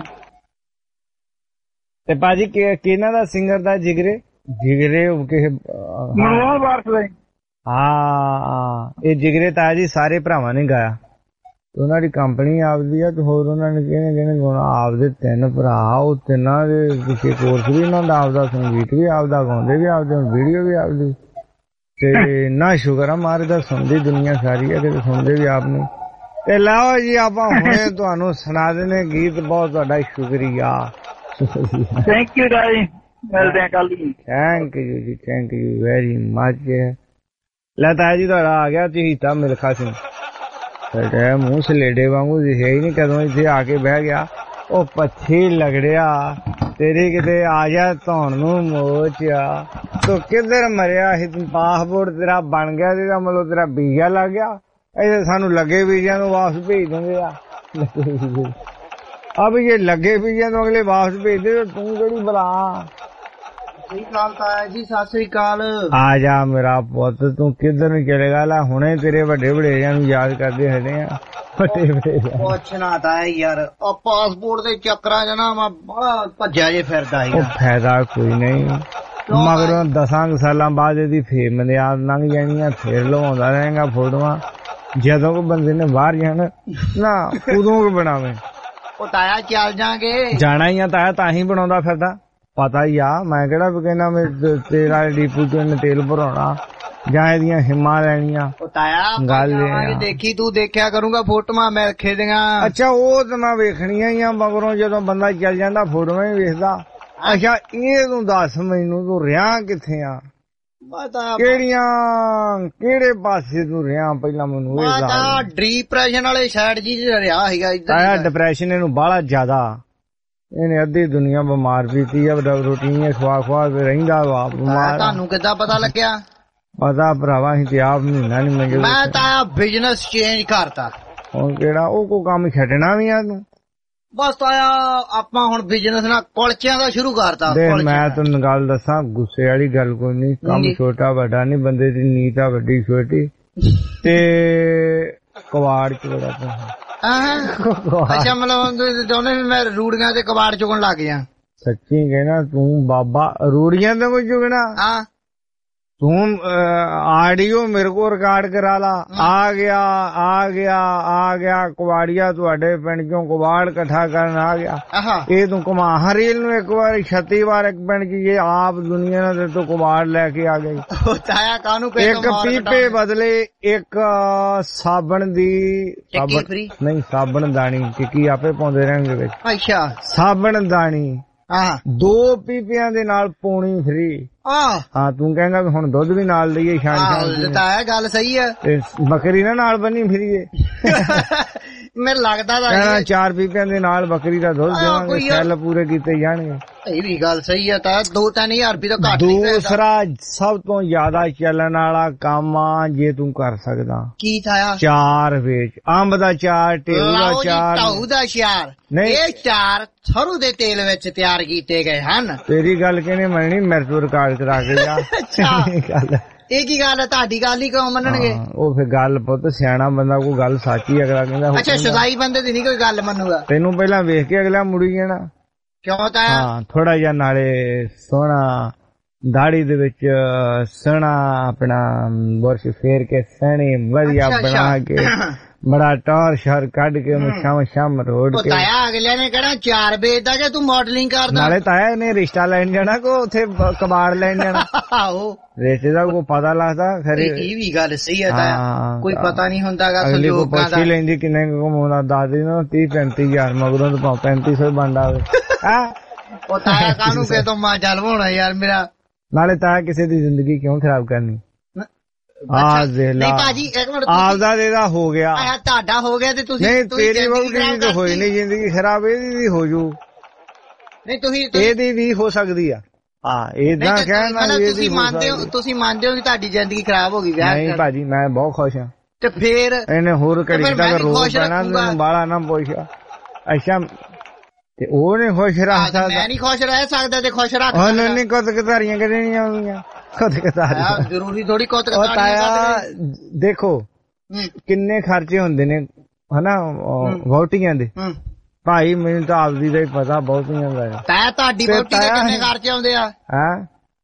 ਤੇ ਭਾਜੀ ਕਿਹਨਾਂ ਦਾ ਸਿੰਗਰ ਦਾ ਜਿਗਰੇ? ਜਿਗਰੇ ਕਿਸੇ ਮਨਮੋਹਨ ਵਾਰਸ ਦਾ। ਹਾਂ ਇਹ ਜਿਗਰੇ ਤਾਂ ਜੀ ਸਾਰੇ ਭਰਾਵਾਂ ਨੇ ਗਾਇਆ, ਉਹਨਾਂ ਦੀ ਕੰਪਨੀ ਆਪਦੀ ਆ ਤੇ ਹੋਰ ਉਹਨਾਂ ਨੇ ਕਿਹਨੇ ਕਿਹਨੇ ਗਾਉਣਾ। ਆਪਦੇ ਤਿੰਨ ਭਰਾ, ਉਹ ਤਿੰਨਾਂ ਦੇ ਪਿੱਛੇ ਕੋਰਸ ਵੀ ਉਹਨਾਂ ਦਾ ਆਪਦਾ, ਸੰਗੀਤ ਵੀ ਆਪਦਾ, ਗਾਉਂਦੇ ਵੀ ਆਪਦੇ, ਵੀਡੀਓ ਵੀ ਆਪਦੀ। ਤੇ ਨਾ ਸ਼ੁਕਰ ਆ ਮਾਰੇ ਦਾ ਸੁਣਦੀ ਦੁਨੀਆ ਸਾਰੀ ਆ, ਕਿਤੇ ਸੁਣਦੇ ਵੀ ਆਪ ਨੂੰ। ਤੇ ਲਓ ਜੀ ਆਪਾਂ ਹੁਣੇ ਤੁਹਾਨੂੰ ਸੁਣਾ ਦਿੰਦੇ ਗੀਤ। ਬਹੁਤ ਤੁਹਾਡਾ ਸ਼ੁਕਰੀਆ। ਥੈਂਕ ਯੂ ਰਾਈ, ਮਿਲਦੇ ਆ ਕੱਲ। ਥੈਂਕ ਯੂ ਜੀ, ਥੈਂਕ ਯੂ ਵੈਰੀ ਮਚ। ਲੈ ਤਾਇਆ ਜੀ ਤੁਹਾਡਾ ਆ ਗਿਆ ਚਹੀਤਾ ਮਿਲਖਾ ਸਿੰਘ, ਸਾਡੇ ਮੂੰਹ ਸਲੇਡੇ ਵਾਂਗੂ ਦਿਖਿਆ ਹੀ ਨਹੀਂ ਕਦੋਂ ਇੱਥੇ ਆ ਕੇ ਬਹਿ ਗਿਆ। ਉਹ ਪੱਛੀ ਲੱਗੜਿਆ ਤੇਰੀ ਕਿਤੇ ਆ ਜਾ ਧੌਣ ਨੂੰ ਮੋਚ ਆ, ਤੂੰ ਕਿੱਧਰ ਮਰਿਆ ਸੀ? ਤੂੰ ਪਾਸਪੋਰਟ ਤੇਰਾ ਬਣ ਗਿਆ ਸੀਗਾ, ਮਤਲਬ ਤੇਰਾ ਵੀਜ਼ਾ ਲੱਗ ਗਿਆ। ਇਹ ਸਾਨੂੰ ਲੱਗੇ ਵੀਜ਼ਿਆਂ ਨੂੰ ਵਾਪਸ ਭੇਜ ਦਿੰਦੇ ਆ। ਆ ਵੀ ਜੇ ਲੱਗੇ ਵੀਜ਼ਿਆਂ ਤੋਂ ਅਗਲੇ ਵਾਪਸ ਭੇਜਦੇ, ਤੂੰ ਕਿਹੜੀ ਬਲਾ? ਸਹੀ ਕਾਲ ਤਾਇਆ ਜੀ, ਸਤਿ ਸ੍ਰੀ ਅਕਾਲ। ਆ ਜਾ ਮੇਰਾ ਪੁੱਤ, ਤੂੰ ਕਿੱਧਰ ਨੂੰ ਚਲੇਗਾ? ਲੈ ਹੁਣੇ ਤੇਰੇ ਵੱਡੇ ਵਡੇਰਿਆਂ ਨੂੰ ਯਾਦ ਕਰਦੇ ਹਟੇ ਆ।
ਪੁੱਛਣਾ ਤਾਂ ਯਾਰ ਉਹ ਪਾਸਪੋਰਟ ਦੇ ਚੱਕਰਾਂ ਚ ਨਾ ਮੈਂ ਬੜਾ ਭੱਜਿਆ ਜੇ ਫਿਰਦਾ
ਉਹ ਫਾਇਦਾ ਕੋਈ ਨਹੀਂ ਮਗਰੋਂ ਦਸਾਂ ਸਾਲਾਂ ਬਾਅਦ ਇਹਦੀ ਫੇਰ ਮਨਿਆਦ ਲੰਘ ਜਾਣੀਆਂ ਫੇਰ ਲਵਾਉਂਦਾ ਰਹੇਗਾ ਫੋਟੋਆਂ ਜਦੋਂ ਕੋ ਬੰਦੇ ਨੇ ਬਾਹਰ ਜਾਣਾ ਨਾ ਉਦੋਂ ਕੋ ਬਣਾਵੇ
ਉਹ ਤਾਇਆ ਚੱਲ ਜਾਗੇ
ਜਾਣਾ ਹੀ ਆ ਤਾਇਆ ਤਾਂ ਹੀ ਬਣਾਉਂਦਾ ਫਿਰਦਾ ਪਤਾ ਹੀ ਆ ਮੈਂ ਕਿਹੜਾ ਵੀ ਕਹਿੰਦਾ ਮੈਂ ਤੇਰਾ ਡੀਪੂ ਚ ਤੇਲ ਭਰਾਉਣਾ ਜਾਂ ਇਹਦੀਆਂ ਹਿੰਮਾਂ ਲੈਣੀਆਂ
ਉਹ ਤਾਇਆ ਗੱਲ ਦੇਖੀ ਤੂੰ ਦੇਖਿਆ ਕਰੂੰਗਾ ਫੋਟੋਆਂ ਮੈਂ ਰੱਖੇ ਦੀਆਂ
ਅੱਛਾ ਉਹ ਤਾਂ ਮੈਂ ਵੇਖਣੀਆਂ ਹੀ ਆ ਮਗਰੋਂ ਜਦੋਂ ਬੰਦਾ ਚੱਲ ਜਾਂਦਾ ਫੋਟੋਆਂ ਹੀ ਵੇਖਦਾ ਅੱਛਾ ਇਹ ਤੂੰ ਦੱਸ ਮੈਨੂੰ ਤੂੰ ਰਿਹਾ ਕਿੱਥੇ ਆ ਕਿਹੜੀਆਂ ਕਿਹੜੇ ਪਾਸੇ ਤੂੰ ਰਿਹਾ ਪਹਿਲਾਂ ਮੈਨੂੰ ਇਹ
ਦੱਸ ਡਿਪਰੈਸ਼ਨ ਵਾਲੇ ਸਾਈਡ ਜੀ ਰਿਹਾ ਹੈਗਾ
ਇੱਧਰ ਡਿਪਰੈਸ਼ਨ ਇਹਨੂੰ ਬਾਹਲਾ ਜ਼ਿਆਦਾ ਇਹਨੇ ਅੱਧੀ ਦੁਨੀਆ ਬਿਮਾਰ ਪੀਤੀ ਆ ਰੋਟੀਆਂ ਖਵਾ ਖਵਾ ਕੇ ਰਹਿੰਦਾ ਵਾ ਬਿਮਾਰ
ਤੁਹਾਨੂੰ ਕਿੱਦਾਂ ਪਤਾ ਲੱਗਿਆ
ਪਤਾ ਭਰਾਵਾ ਅਸੀਂ ਤੇ ਆਪ ਮਹੀਨਾ ਨੀ ਮੰਗੇ
ਮੈਂ ਤਾਂ ਬਿਜ਼ਨਸ ਚੇਂਜ ਕਰਤਾ
ਹੁਣ ਕਿਹੜਾ ਉਹ ਕੋ ਕੰਮ ਛੱਡਣਾ ਵੀ ਆ ਤੂੰ
ਬਸ ਤਾਇਆ ਆਪਾਂ ਹੁਣ ਬਿਜ਼ਨਸ ਨਾ ਕੁਲਚਿਆਂ ਦਾ ਸ਼ੁਰੂ ਕਰਤਾ
ਮੈਂ ਤੈਨੂੰ ਗੱਲ ਦੱਸਾਂ ਗੁੱਸੇ ਵਾਲੀ ਗੱਲ ਕੋਈ ਨਹੀਂ ਕੰਮ ਛੋਟਾ ਵੱਡਾ ਨਹੀਂ ਬੰਦੇ ਦੀ ਨੀਤ ਆ ਵੱਡੀ ਛੋਟੀ ਤੇ ਕਵਾੜ ਚ ਬੜਾ
ਅੱਛਾ ਮਤਲਬ ਦੋਨੇ ਮੈਂ ਰੂੜੀਆਂ ਤੇ ਕਬਾੜ ਚੁਗਣ ਲੱਗ ਗਿਆ
ਸੱਚੀ ਕਹਿਣਾ ਤੂੰ ਬਾਬਾ ਰੂੜੀਆਂ ਤੇ ਕੋਈ ਚੁਗਣਾ
ਹਾਂ
ਤੂੰ ਆਡੀਓ ਮੇਰੇ ਕੋ ਰਿਕਾਰਡ ਕਰਾ ਲਾ ਆ ਗਿਆ ਆ ਗਿਆ ਆ ਗਿਆ ਕਵਾੜੀਆ ਤੁਹਾਡੇ ਪਿੰਡ ਚੋਂ ਕਵਾੜ ਇਕੱਠਾ ਕਰਨ ਆ ਗਿਆ ਇਹ ਤੂੰ ਕਮਾ ਹਰੀਲ ਨੂੰ ਇੱਕ ਵਾਰ ਛੱਤੀ ਵਾਰ ਇੱਕ ਪਿੰਡ ਚ ਇਹ ਆਪ ਦੁਨੀਆ ਨਾਲ ਤੋਂ ਕਵਾੜ ਲੈ ਕੇ ਆ ਗਈ ਇੱਕ ਪੀਪੇ ਬਦਲੇ ਇੱਕ ਸਾਬਣ ਦੀ ਨਹੀਂ ਸਾਬਣ ਦਾਣੀ ਟਿੱਕੀ ਆਪੇ ਪਾਉਂਦੇ ਰਹਿਣਗੇ ਵਿੱਚ
ਅੱਛਾ
ਸਾਬਣ ਦਾਣੀ ਦੋ ਪੀਪਿਆਂ ਦੇ ਨਾਲ ਪੌਣੀ ਫਰੀ ਹਾਂ ਤੂੰ ਕਹੇਗਾ ਹੁਣ ਦੁੱਧ ਵੀ ਨਾਲ ਲਈਏ ਸ਼ਾਮ ਸ਼ਾਮ
ਤਾਂ ਗੱਲ ਸਹੀ ਆ
ਬੱਕਰੀ ਨਾ ਨਾਲ ਬੰਨੀ ਫਿਰੀਏ
ਮੈਨੂੰ ਲੱਗਦਾ ਤਾਂ
ਕਹਿਣਾ ਚਾਰ ਪੀਪਿਆਂ ਦੇ ਨਾਲ ਬੱਕਰੀ ਦਾ ਦੁੱਧ ਦੇਵਾਂਗੇ ਸੈੱਲ ਪੂਰੇ ਕੀਤੇ ਜਾਣਗੇ
ਇਹ ਵੀ ਗੱਲ ਸਹੀ ਆ ਤਾਂ ਦੋ ਤਿੰਨ ਹਜ਼ਾਰ ਰੁਪਏ ਤੋਂ ਘੱਟ ਨਹੀਂ
ਦੂਸਰਾ ਸਭ ਤੋਂ ਜ਼ਿਆਦਾ ਚੱਲਣ ਵਾਲਾ ਕੰਮ ਆ ਜੇ ਤੂੰ ਕਰ ਸਕਦਾ
ਕੀ ਥਾਇਆ
ਚਾਰ ਵੇਚ ਅੰਬ ਦਾ ਚਾਰ ਟੇਊ ਦਾ ਚਾਰ
ਟਾਊ ਦਾ ਚਾਰ ਇਹ ਚਾਰ ਸਰੋਂ ਦੇ ਤੇਲ ਵਿੱਚ ਤਿਆਰ ਕੀਤੇ ਗਏ ਹਨ
ਤੇਰੀ ਗੱਲ ਕਿਹਨੇ ਮੰਨਣੀ ਮੇਰੇ ਤੋਂ ਰਿਕਾਰਡ ਕਰਾ ਕੇ ਜਾ ਗੱਲ
ਇਹ ਕੀ ਗੱਲ ਹੈ ਤੁਹਾਡੀ ਗੱਲ ਹੀ ਕਿਉਂ ਮੰਨਣਗੇ
ਉਹ ਫਿਰ ਗੱਲ ਪੁੱਤ ਸਿਆਣਾ ਬੰਦਾ ਕੋਈ ਗੱਲ ਸਾਚੀ ਅਗਲਾ ਕਹਿੰਦਾ
ਅੱਛਾ ਸਦਾਈ ਬੰਦੇ ਦੀ ਨਹੀਂ ਕੋਈ ਗੱਲ ਮੰਨੂਗਾ
ਤੈਨੂੰ ਪਹਿਲਾਂ ਵੇਖ ਕੇ ਅਗਲਾ ਮੁੜੀ ਜਾਣਾ
ਕਿਉਂ ਤਾਂ
ਹਾਂ ਥੋੜਾ ਜਿਹਾ ਨਾਲੇ ਸੋਹਣਾ ਦਾੜੀ ਦੇ ਵਿੱਚ ਸੋਹਣਾ ਆਪਣਾ ਬੁਰਸ਼ ਫੇਰ ਕੇ ਸਹਣੇ ਵਧੀਆ ਬਣਾ ਕੇ ਬੜਾ ਟੌਰ ਸ਼ਰ ਕੱਢ ਕੇ ਮੁੱਛਾਂ ਸ਼ਾਮ ਰੋਡ ਕੇ
ਤਾਇਆ ਅਗਲੇ ਨੇ ਕਹਿਣਾ ਚਾਰ ਵੇਚਦਾ ਜੇ ਤੂੰ ਮਾਡਲਿੰਗ ਕਰਦਾ
ਨਾਲੇ ਤਾਇਆ ਨੇ ਰਿਸ਼ਤਾ ਲੈਣ ਜਾਣਾ ਕੋ ਉੱਥੇ ਕਬਾੜ ਲੈਣ ਜਾਣਾ
ਆਹੋ
ਰਿਸ਼ਤੇ ਦਾ ਕੋਈ ਪਤਾ ਲੱਗਦਾ ਖਰੇ
ਇਹ ਵੀ ਗੱਲ ਸਹੀ ਹੈ ਤਾਇਆ ਕੋਈ ਪਤਾ ਨਹੀਂ ਹੁੰਦਾਗਾ
ਸੰਜੋਗਾਂ ਦਾ ਪੁੱਛ ਲੈਂਦੀ ਕਿੰਨੇ ਕਮਾਉਂਦਾ ਦਾਦੀ ਨੂੰ ਤੀਹ ਪੈਂਤੀ ਹਜ਼ਾਰ ਮਗਰੋਂ ਤਾਂ ਪੈਂਤੀ ਸੌ ਬਣਦਾ ਹੋਵੇ
ਉਹ ਤਾਇਆ ਕਾਹਨੂੰ ਕੇ ਤੋਂ ਮਾਂ ਚੱਲ ਹੋਣਾ ਯਾਰ ਮੇਰਾ
ਨਾਲੇ ਤਾਇਆ ਕਿਸੇ ਦੀ ਜ਼ਿੰਦਗੀ ਕਿਉਂ ਖਰਾਬ ਕਰਨੀ
ਨਹੀਂ ਭਾਜੀ ਇੱਕ ਮਿੰਟ
ਆਪਦਾ ਇਹਦਾ ਹੋ ਗਿਆ
ਤੁਹਾਡਾ ਹੋ ਗਿਆ ਤੇ ਤੁਸੀਂ
ਨਹੀਂ ਤੇਰੀ ਵਹੁਟੀ ਦੀ ਤਾਂ ਹੋਈ ਨਹੀਂ ਜ਼ਿੰਦਗੀ ਖਰਾਬ ਇਹਦੀ ਵੀ ਹੋ ਜੂ
ਨਹੀਂ ਤੁਸੀਂ
ਇਹਦੀ ਵੀ ਹੋ ਸਕਦੀ ਆ ਹਾਂ ਏਦਾਂ ਕਹਿਣਾ
ਤੁਸੀਂ ਮੰਨਦੇ ਹੋ ਤੁਸੀਂ ਮੰਨਦੇ ਹੋ ਕਿ ਤੁਹਾਡੀ ਜ਼ਿੰਦਗੀ ਖਰਾਬ ਹੋ ਗਈ ਵਿਆਹ
ਨਹੀਂ ਭਾਜੀ ਮੈਂ ਬਹੁਤ ਖੁਸ਼ ਹਾਂ
ਤੇ ਫੇਰ
ਇਹਨੇ ਹੋਰ ਘੜੀ ਤੱਕ ਰੋ ਪੈਣਾ ਤੈਨੂੰ ਬਾਲਾ ਨਾ ਪੁੱਛਿਆ ਅੱਛਾ ਤੇ ਉਹ ਨੇ ਖੁਸ਼ ਰੱਖ ਸਕਦਾ
ਮੈਂ ਨਹੀਂ ਖੁਸ਼ ਰਹਿ ਸਕਦਾ ਤੇ ਖੁਸ਼ ਰੱਖ
ਉਹ ਨਹੀਂ ਕੁੱਤ ਕਤਾਰੀਆਂ ਕਦੇ ਨਹੀਂ ਆਉਂਦੀਆਂ ਕੁੱਤ ਕਤਾਰੀਆਂ
ਜ਼ਰੂਰੀ ਥੋੜੀ ਕੁੱਤ
ਕਤਾਰੀਆਂ ਦੇਖੋ ਕਿੰਨੇ ਖਰਚੇ ਹੁੰਦੇ ਨੇ ਹਨਾ ਵਹੁਟੀਆਂ ਦੇ ਭਾਈ ਮੈਨੂੰ ਤਾਂ ਆਪਦੀ ਦਾ ਹੀ ਪਤਾ ਬਹੁਤੀਆਂ ਦਾ
ਤੈ ਤੁਹਾਡੀ ਵਹੁਟੀ ਦੇ ਕਿੰਨੇ ਖਰਚੇ ਆਉਂਦੇ ਆ
ਹੈਂ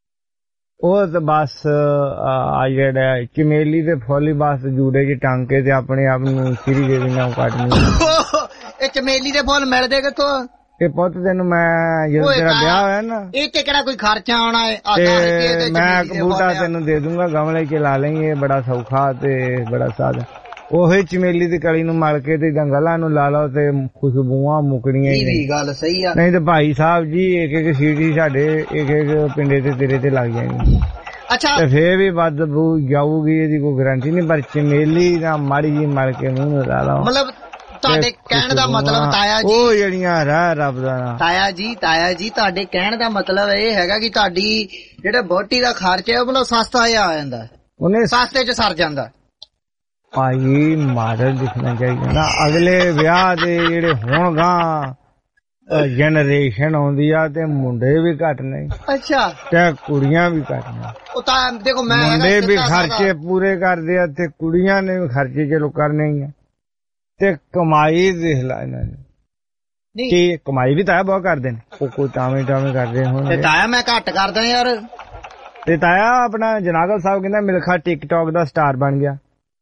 ਉਹ ਤਾਂ ਬਸ ਆ ਜਿਹੜਾ ਚਮੇਲੀ ਦੇ ਫੁੱਲ ਬਸ ਜੂੜੇ ਚ ਟੰਗ ਕੇ ਤੇ ਆਪਣੇ ਆਪ ਨੂੰ ਸਿਰੀ ਦੇ ਦਿਨਾਂ ਕੱਢਣੀ
ਇਹ ਚਮੇਲੀ ਦੇ ਫੁੱਲ ਮਿਲਦੇ ਕਿੱਥੋਂ
ਇਹ ਪੁੱਤ ਤੈਨੂੰ ਮੈਂ ਜਦੋਂ ਤੇਰਾ ਵਿਆਹ ਹੋਇਆ ਨਾ
ਇਹ ਤੇ ਕਿਹੜਾ ਕੋਈ ਖਰਚਾ ਆਉਣਾ ਹੈ
ਤੇ ਮੈਂ ਇੱਕ ਬੂਟਾ ਤੈਨੂੰ ਦੇ ਦੂੰਗਾ ਗਮਲੇ ਚ ਲਾ ਲਈ ਇਹ ਬੜਾ ਸੌਖਾ ਤੇ ਬੜਾ ਸਾਦਾ ਉਹੀ ਚਮੇਲੀ ਦੀ ਕਲੀ ਨੂੰ ਮਲ ਕੇ ਤੇ ਜੰਗਲਾਂ ਨੂੰ ਲਾ ਲਓ ਤੇ ਖੁਸ਼ਬੂਆਂ ਮੁਕਣੀਆਂ
ਇਹ ਵੀ ਗੱਲ ਸਹੀ ਆ
ਨਹੀਂ ਤੇ ਭਾਈ ਸਾਹਿਬ ਜੀ ਇੱਕ ਇੱਕ ਸੀਟੀ ਸਾਡੇ ਇੱਕ ਇੱਕ ਪਿੰਡੇ ਤੇ ਤੇਰੇ ਤੇ ਲੱਗ ਜਾਣੀ
ਅੱਛਾ
ਤੇ ਫੇਰ ਵੀ ਬਦਬੂ ਜਾਊਗੀ ਇਹਦੀ ਕੋਈ ਗਾਰੰਟੀ ਨਹੀਂ ਪਰ ਚਮੇਲੀ ਨਾ ਮਾੜੀ ਜੀ ਮਲ ਕੇ ਮੂੰਹ ਨੂੰ ਲਾ ਲਓ
ਮਤਲਬ ਤੁਹਾਡੇ ਕਹਿਣ ਦਾ ਮਤਲਬ ਤਾਇਆ ਜੀ
ਉਹ ਜਿਹੜੀਆਂ ਰਹਿ ਰੱਬ ਦਾ ਨਾਮ
ਤਾਇਆ ਜੀ ਤਾਇਆ ਜੀ ਤੁਹਾਡੇ ਕਹਿਣ ਦਾ ਮਤਲਬ ਇਹ ਹੈਗਾ ਕਿ ਤੁਹਾਡੀ ਜਿਹੜਾ ਬੋਟੀ ਦਾ ਖਰਚ ਹੈ ਉਹ ਮਤਲਬ ਸਸਤਾ ਜਿਹਾ ਆ ਜਾਂਦਾ
ਉਹਨੇ
ਸਸਤੇ ਚ ਸਰ ਜਾਂਦਾ
ਭਾਈ ਮਾਡਲ ਦਿਖਣਾ ਚਾਹੀਦਾ ਨਾ ਅਗਲੇ ਵਿਆਹ ਦੇ ਜਿਹੜੇ ਹੁਣ ਗਾਂ ਜਨਰੇਸ਼ਨ ਆਉਂਦੀ ਆ ਤੇ ਮੁੰਡੇ ਵੀ ਘੱਟ ਨਹੀਂ
ਅੱਛਾ
ਤੇ ਕੁੜੀਆਂ ਵੀ ਘੱਟ ਨਹੀਂ
ਉਹ ਤਾਂ ਦੇਖੋ ਮੈਂ
ਮੁੰਡੇ ਵੀ ਖਰਚੇ ਪੂਰੇ ਕਰਦੇ ਆ ਤੇ ਕੁੜੀਆਂ ਨੇ ਵੀ ਖਰਚੇ ਚਲੋ ਕਰਨੇ ਹੀ ਆ ਤੇ ਕਮਾਈ ਦੇਖ ਲੈ ਇਹਨਾਂ ਨੇ ਕੀ ਕਮਾਈ ਵੀ ਤਾਇਆ ਬਹੁਤ ਕਰਦੇ ਨੇ ਉਹ ਕੋਈ ਟਾਵੇਂ ਟਾਵੇਂ ਕਰਦੇ ਹੁਣ
ਤੇ ਤਾਇਆ ਮੈਂ ਘੱਟ ਕਰਦਾ ਯਾਰ
ਤੇ ਤਾਇਆ ਆਪਣਾ ਜਨਾਗਲ ਸਾਹਿਬ ਕਹਿੰਦਾ ਮਿਲਖਾ ਟਿਕਟੌਕ ਦਾ ਸਟਾਰ ਬਣ ਗਿਆ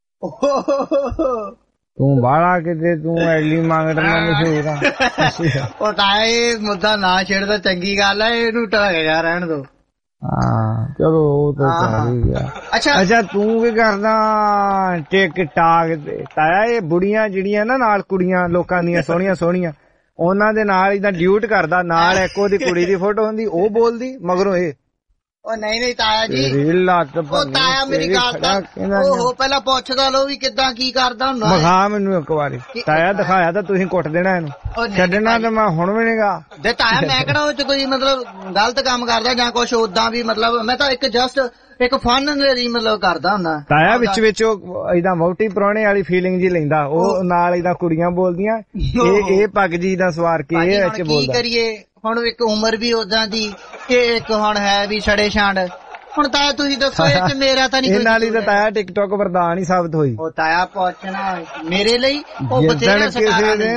ਤੂੰ ਬਾਹਲਾ ਕਿਤੇ ਤੂੰ ਐਲੀ ਮੰਗਣਾ ਮਸ਼ਹੂਰ ਆ
ਉਹ ਤਾਇਆ ਇਹ ਮੁੱਦਾ ਨਾ ਛੇੜਦਾ ਚੰਗੀ ਗੱਲ ਆ ਇਹਨੂੰ ਢਾਏ ਜਾ ਰਹਿਣ ਦੋ
ਹਾਂ ਚਲੋ ਉਹ ਤਾਂ ਚੱਲ ਗਿਆ ਅੱਛਾ ਅੱਛਾ ਤੂੰ ਕੀ ਕਰਦਾ ਟਿਕਟੌਕ ਤੇ ਤਾਇਆ ਇਹ ਬੁੜੀਆਂ ਜਿਹੜੀਆਂ ਨਾ ਨਾਲ ਕੁੜੀਆਂ ਲੋਕਾਂ ਦੀਆਂ ਸੋਹਣੀਆਂ ਸੋਹਣੀਆਂ ਉਹਨਾਂ ਦੇ ਨਾਲ ਇਦਾਂ ਡਿਊਟ ਕਰਦਾ ਨਾਲ ਇੱਕ ਉਹਦੀ ਕੁੜੀ ਦੀ ਫੋਟੋ ਹੁੰਦੀ ਉਹ ਬੋਲਦੀ ਮਗਰੋਂ ਇਹ
ਉਹ ਨਹੀਂ ਨਹੀਂ ਤਾਇਆ ਜੀ
ਉਹ
ਤਾਇਆ ਮੇਰੀ ਗੱਲ ਤਾਂ ਉਹ ਪਹਿਲਾਂ ਪੁੱਛਦਾ ਲੋ ਵੀ ਕਿੱਦਾਂ ਕੀ ਕਰਦਾ ਹੁੰਦਾ
ਮਖਾ ਮੈਨੂੰ ਇੱਕ ਵਾਰੀ ਤਾਇਆ ਦਿਖਾਇਆ ਤਾਂ ਤੁਸੀਂ ਕੁੱਟ ਦੇਣਾ ਇਹਨੂੰ ਛੱਡਣਾ ਤਾਂ ਮੈਂ ਹੁਣ ਵੀ ਨਹੀਂਗਾ
ਦੇ ਤਾਇਆ ਮੈਂ ਕਿਹੜਾ ਉਹ ਚ ਕੋਈ ਮਤਲਬ ਗਲਤ ਕੰਮ ਕਰਦਾ ਜਾਂ ਕੁਛ ਓਦਾਂ ਵੀ ਮਤਲਬ ਮੈਂ ਤਾਂ ਇੱਕ ਜਸਟ ਇੱਕ ਫਨ ਦੀ ਮਤਲਬ ਕਰਦਾ ਹੁੰਦਾ
ਤਾਇਆ ਵਿੱਚ ਵਿੱਚ ਉਹ ਏਦਾਂ ਵਹੁਟੀ ਪ੍ਰਾਹੁਣੇ ਵਾਲੀ ਫੀਲਿੰਗ ਜੀ ਲੈਂਦਾ ਉਹ ਨਾਲ ਏਦਾਂ ਕੁੜੀਆਂ ਬੋਲਦੀਆਂ ਇਹ ਇਹ ਪੱਗ ਜੀ ਦਾ ਸਵਾਰ ਕੇ ਇਹ ਵਿੱਚ ਬੋਲਦਾ
ਕੀ ਕਰੀਏ ਹੁਣ ਇੱਕ ਉਮਰ ਵੀ ਉਦਾਂ ਦੀ ਕਿ ਇੱਕ ਹੁਣ ਹੈ ਵੀ ਛੜੇ ਛਾਂਡ ਹੁਣ ਤਾਇਆ ਤੁਸੀਂ ਦੱਸੋ ਇਹ ਚ ਮੇਰਾ ਤਾਂ ਨਹੀਂ
ਇਹ ਨਾਲ ਹੀ ਤਾਂ ਤਾਇਆ ਟਿਕਟੌਕ ਵਰਦਾਨ ਹੀ ਸਾਬਤ ਹੋਈ
ਉਹ ਤਾਇਆ ਪੁੱਛਣਾ ਮੇਰੇ ਲਈ ਉਹ
ਬਥੇਰੇ ਕਿਸੇ ਦੇ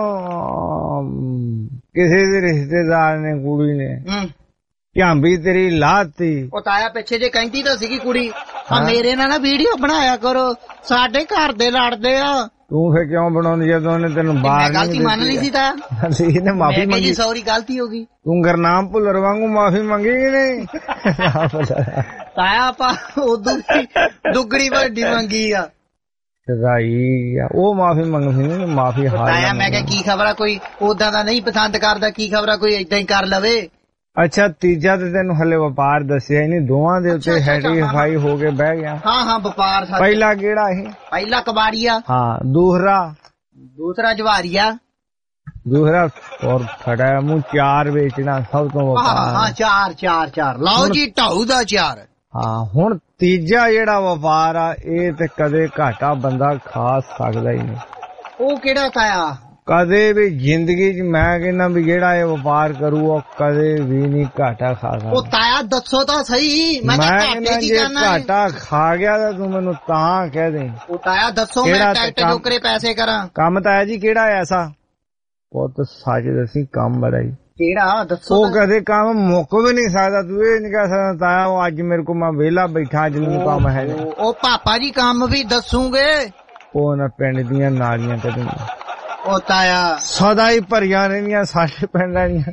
ਕਿਸੇ ਦੇ ਰਿਸ਼ਤੇਦਾਰ ਨੇ ਕੁੜੀ ਨੇ ਝਾਂਬੀ ਤੇਰੀ ਲਾਤੀ
ਉਹ ਤਾਇਆ ਪਿੱਛੇ ਜੇ ਕਹਿੰਦੀ ਤਾਂ ਸੀਗੀ ਕੁੜੀ ਆ ਮੇਰੇ ਨਾਲ ਨਾ ਵੀਡੀਓ ਬਣਾਇਆ ਕਰੋ ਸਾਡੇ ਘਰ ਦੇ ਲੜਦੇ ਆ
ਤੂੰ ਫੇਰ ਕਿਉਂ ਬਣਾਉਂਦੀ ਜਦੋਂ ਉਹਨੇ ਤੈਨੂੰ ਬਾਹਰ
ਗਲਤੀ ਮੰਨ ਲਈ ਸੀ ਤਾਂ
ਇਹਨੇ ਮਾਫੀ ਮੰਗੀ
ਸੌਰੀ ਗਲਤੀ ਹੋ ਗਈ
ਤੂੰ ਗੁਰਨਾਮ ਭੁੱਲਰ ਵਾਂਗੂ ਮਾਫੀ ਮੰਗੀ ਕਿ ਨਹੀਂ
ਤਾਇਆ ਆਪਾਂ ਉਦੋਂ ਦੁੱਗਣੀ ਵੱਡੀ ਮੰਗੀ ਆ
ਰਾਈ ਉਹ ਮਾਫੀ ਮੰਗਦੀ ਮਾਫੀ ਹਾਰ
ਤਾਇਆ ਮੈਂ ਕਿਹਾ ਕੀ ਖਬਰ ਆ ਕੋਈ ਉਦਾਂ ਦਾ ਨਹੀਂ ਪਸੰਦ ਕਰਦਾ ਕੀ ਖਬਰ ਆ ਕੋਈ ਏਦਾਂ ਹੀ ਕਰ ਲਵੇ
ਅੱਛਾ ਤੀਜਾ ਤੇ ਤੈਨੂੰ ਹਲੇ ਵਪਾਰ ਦੱਸਿਆ ਨਹੀਂ ਦੋਵਾਂ ਦੇ ਉੱਤੇ ਹੈਡੀ ਫਾਈ ਹੋ ਕੇ ਬਹਿ ਗਿਆ
ਹਾਂ ਹਾਂ ਵਪਾਰ
ਪਹਿਲਾ ਕਿਹੜਾ ਇਹ
ਪਹਿਲਾ ਕਬਾੜੀਆ
ਹਾਂ ਦੂਸਰਾ
ਦੂਸਰਾ ਜਵਾਰੀਆ
ਦੂਸਰਾ ਔਰ ਫੜਾ ਮੂੰਹ ਚਾਰ ਵੇਚਣਾ ਸਭ ਤੋਂ ਵਪਾਰ
ਹਾਂ ਚਾਰ ਚਾਰ ਚਾਰ ਲਾਓ ਜੀ ਢਾਊ ਦਾ ਚਾਰ
ਹਾਂ ਹੁਣ ਤੀਜਾ ਜਿਹੜਾ ਵਪਾਰ ਆ ਇਹ ਤੇ ਕਦੇ ਘਾਟਾ ਬੰਦਾ ਖਾ ਸਕਦਾ ਹੀ ਨਹੀਂ
ਉਹ ਕਿਹੜਾ ਤਾਇਆ
ਕਦੇ ਵੀ ਜ਼ਿੰਦਗੀ ਚ ਮੈਂ ਕਹਿੰਦਾ ਵੀ ਜਿਹੜਾ ਇਹ ਵਪਾਰ ਕਰੂ ਉਹ ਕਦੇ ਵੀ ਨਹੀਂ ਘਾਟਾ ਖਾ ਸਕਦਾ
ਉਹ ਤਾਇਆ ਦੱਸੋ ਤਾਂ ਸਹੀ ਮੈਂ ਤਾਂ ਘਾਟੇ ਦੀ ਕਹਿਣਾ
ਘਾਟਾ ਖਾ ਗਿਆ ਤਾਂ ਤੂੰ ਮੈਨੂੰ ਤਾਂ ਕਹਿ ਦੇ
ਉਹ ਤਾਇਆ ਦੱਸੋ ਮੈਂ ਟੈਕਟ ਜੋਕਰੇ ਪੈਸੇ ਕਰਾਂ
ਕੰਮ ਤਾਇਆ ਜੀ ਕਿਹੜਾ ਐਸਾ ਬਹੁਤ ਸੱਚ ਦੱਸੀ ਕੰਮ ਬੜਾ ਹੀ
ਕਿਹੜਾ ਦੱਸੋ
ਉਹ ਕਦੇ ਕੰਮ ਮੁੱਕ ਵੀ ਨਹੀਂ ਸਕਦਾ ਤੂੰ ਇਹ ਨਹੀਂ ਕਹਿ ਸਕਦਾ ਤਾਇਆ ਉਹ ਅੱਜ ਮੇਰੇ ਕੋਲ ਮੈਂ ਵਿਹਲਾ ਬੈਠਾ ਅੱਜ ਮੈਨੂੰ ਕੰਮ ਹੈ
ਉਹ ਪਾਪਾ ਜੀ ਕੰਮ ਵੀ ਦੱਸੂਗੇ
ਉਹ ਨਾ ਪਿੰਡ ਦੀਆਂ ਨਾਲੀਆਂ ਕੱਢਣੀਆਂ
ਉਹ ਤਾਇਆ
ਸਦਾ ਹੀ ਭਰੀਆਂ ਰਹਿੰਦੀਆਂ ਸਾਡੇ ਪਿੰਡਾਂ ਦੀਆਂ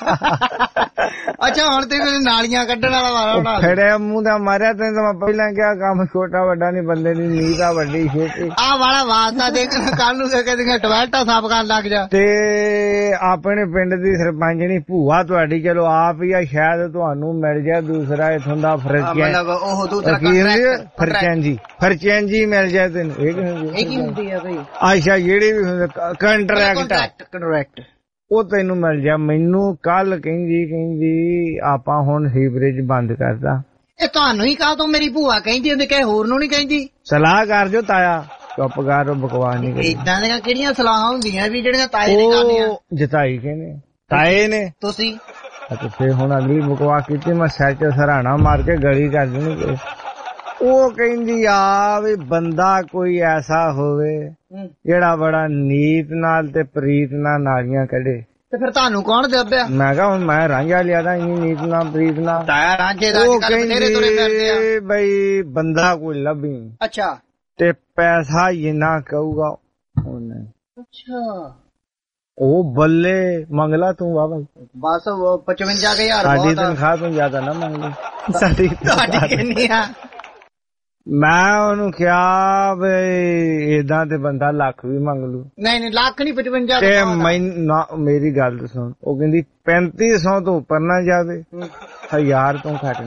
ਅੱਛਾ ਹੁਣ ਤੇ ਨਾਲੀਆਂ ਕੱਢਣ ਵਾਲਾ ਵਾਰਾ ਬਣਾ
ਫੜਿਆ ਮੂੰਹ ਦਾ ਮਾਰਿਆ ਤੈਨੂੰ ਤਾਂ ਮੈਂ ਪਹਿਲਾਂ ਕਿਹਾ ਕੰਮ ਛੋਟਾ ਵੱਡਾ ਨਹੀਂ ਬੰਦੇ ਦੀ ਨੀਂਦ ਆ ਵੱਡੀ ਛੇਤੀ
ਆਹ ਵਾਲਾ ਵਾਸਤਾ ਦੇਖਣਾ ਕੱਲ ਨੂੰ ਕਹਿੰਦੀਆਂ ਟਵੈਲਟਾ ਸਾਫ ਕਰਨ ਲੱਗ ਜਾ
ਤੇ ਆਪਣੇ ਪਿੰਡ ਦੀ ਸਰਪੰਚਣੀ ਭੂਆ ਤੁਹਾਡੀ ਚਲੋ ਆਪ ਹੀ ਆ ਸ਼ਾਇਦ ਤੁਹਾਨੂੰ ਮਿਲ ਜਾ ਦੂਸਰਾ ਇਥੋਂ ਦਾ
ਉਹ ਦੂਸਰਾ
ਫਰਚੈਂਜੀ ਫਰਚੈਂਜੀ ਮਿਲ ਜਾਏ ਤੈਨੂੰ
ਇਹ ਕੀ ਹੁੰਦੀ ਆ ਬਈ
ਅੱਛਾ ਜਿਹੜੀ ਵੀ ਹੁੰਦੀ ਕੰਟਰੈਕਟ
ਕੰਟਰੈਕਟ
ਉਹ ਤੈਨੂੰ ਮਿਲ ਜਾ ਮੈਨੂੰ ਕੱਲ ਕਹਿੰਦੀ ਕਹਿੰਦੀ ਆਪਾਂ ਹੁਣ ਸੀਵਰੇਜ ਬੰਦ ਕਰਦਾ
ਇਹ ਤੁਹਾਨੂੰ ਹੀ ਕਹਾ ਤੂੰ ਮੇਰੀ ਭੂਆ ਕਹਿੰਦੀ ਹੁੰਦੀ ਕਿ ਹੋਰ ਨੂੰ ਨਹੀਂ ਕਹਿੰਦੀ
ਸਲਾਹ ਕਰ ਜੋ ਤਾਇਆ ਚੁੱਪ ਕਰ ਬਕਵਾਸ ਨਹੀਂ ਕਰੀ
ਇਦਾਂ ਦੀਆਂ ਕਿਹੜੀਆਂ ਸਲਾਹਾਂ ਹੁੰਦੀਆਂ ਵੀ ਜਿਹੜੀਆਂ ਤਾਏ ਨੇ ਕਰਨੀਆਂ
ਜਤਾਈ ਕਹਿੰਦੇ ਤਾਏ ਨੇ
ਤੁਸੀਂ
ਤੇ ਫੇਰ ਹੁਣ ਅਗਲੀ ਬਕਵਾਸ ਕੀਤੀ ਮੈਂ ਸੱਚ ਸਰਾਣਾ ਮਾਰ ਕੇ ਗਲੀ ਕਰ ਦੇਣੀ ਉਹ ਕਹਿੰਦੀ ਆ ਵੀ ਬੰਦਾ ਕੋਈ ਐਸਾ ਹੋਵੇ ਜਿਹੜਾ ਬੜਾ ਨੀਤ ਨਾਲ ਤੇ ਪ੍ਰੀਤ ਨਾਲ ਨਾਲੀਆਂ ਕੱਢੇ
ਤੇ ਫਿਰ ਤੁਹਾਨੂੰ ਕੌਣ ਦੱਬਿਆ
ਮੈਂ ਕਿਹਾ ਹੁਣ ਮੈਂ ਰਾਂਝਾ ਲਿਆਦਾ ਇੰਨੀ ਨੀਤ ਨਾਲ ਪ੍ਰੀਤ ਨਾਲ
ਤਾਇਆ ਰਾਂਝੇ ਦਾ ਅੱਜ ਕੱਲ ਬਥੇਰੇ ਤੁਰੇ ਫਿਰਦੇ ਆ
ਬਈ ਬੰਦਾ ਕੋਈ ਲੱਭੀ
ਅੱਛਾ
ਤੇ ਪੈਸਾ ਜਿੰਨਾ ਕਹੂਗਾ ਉਹਨੇ
ਅੱਛਾ
ਉਹ ਬੱਲੇ ਮੰਗਲਾ ਤੂੰ ਵਾਹ
ਬਸ ਪਚਵੰਜਾ ਹਜ਼ਾਰ
ਸਾਡੀ ਤਨਖਾਹ ਤੋਂ ਜ਼ਿਆਦਾ ਨਾ ਮੰਗ
ਸਾਡੀ ਤੁਹਾਡੀ ਕਿੰਨੀ ਆ
ਮੈਂ ਉਹਨੂੰ ਕਿਹਾ ਬਈ ਏਦਾਂ ਤੇ ਬੰਦਾ ਲੱਖ ਵੀ ਮੰਗ ਲੂ
ਨਹੀਂ ਨਹੀਂ ਲੱਖ ਨਹੀਂ ਪਚਵੰਜਾ
ਤੇ ਮੈਂ ਮੇਰੀ ਗੱਲ ਸੁਣ ਉਹ ਕਹਿੰਦੀ ਪੈਂਤੀ ਸੌ ਤੋਂ ਉੱਪਰ ਨਾ ਜਾਵੇ ਹਜ਼ਾਰ ਤੋਂ ਘੱਟ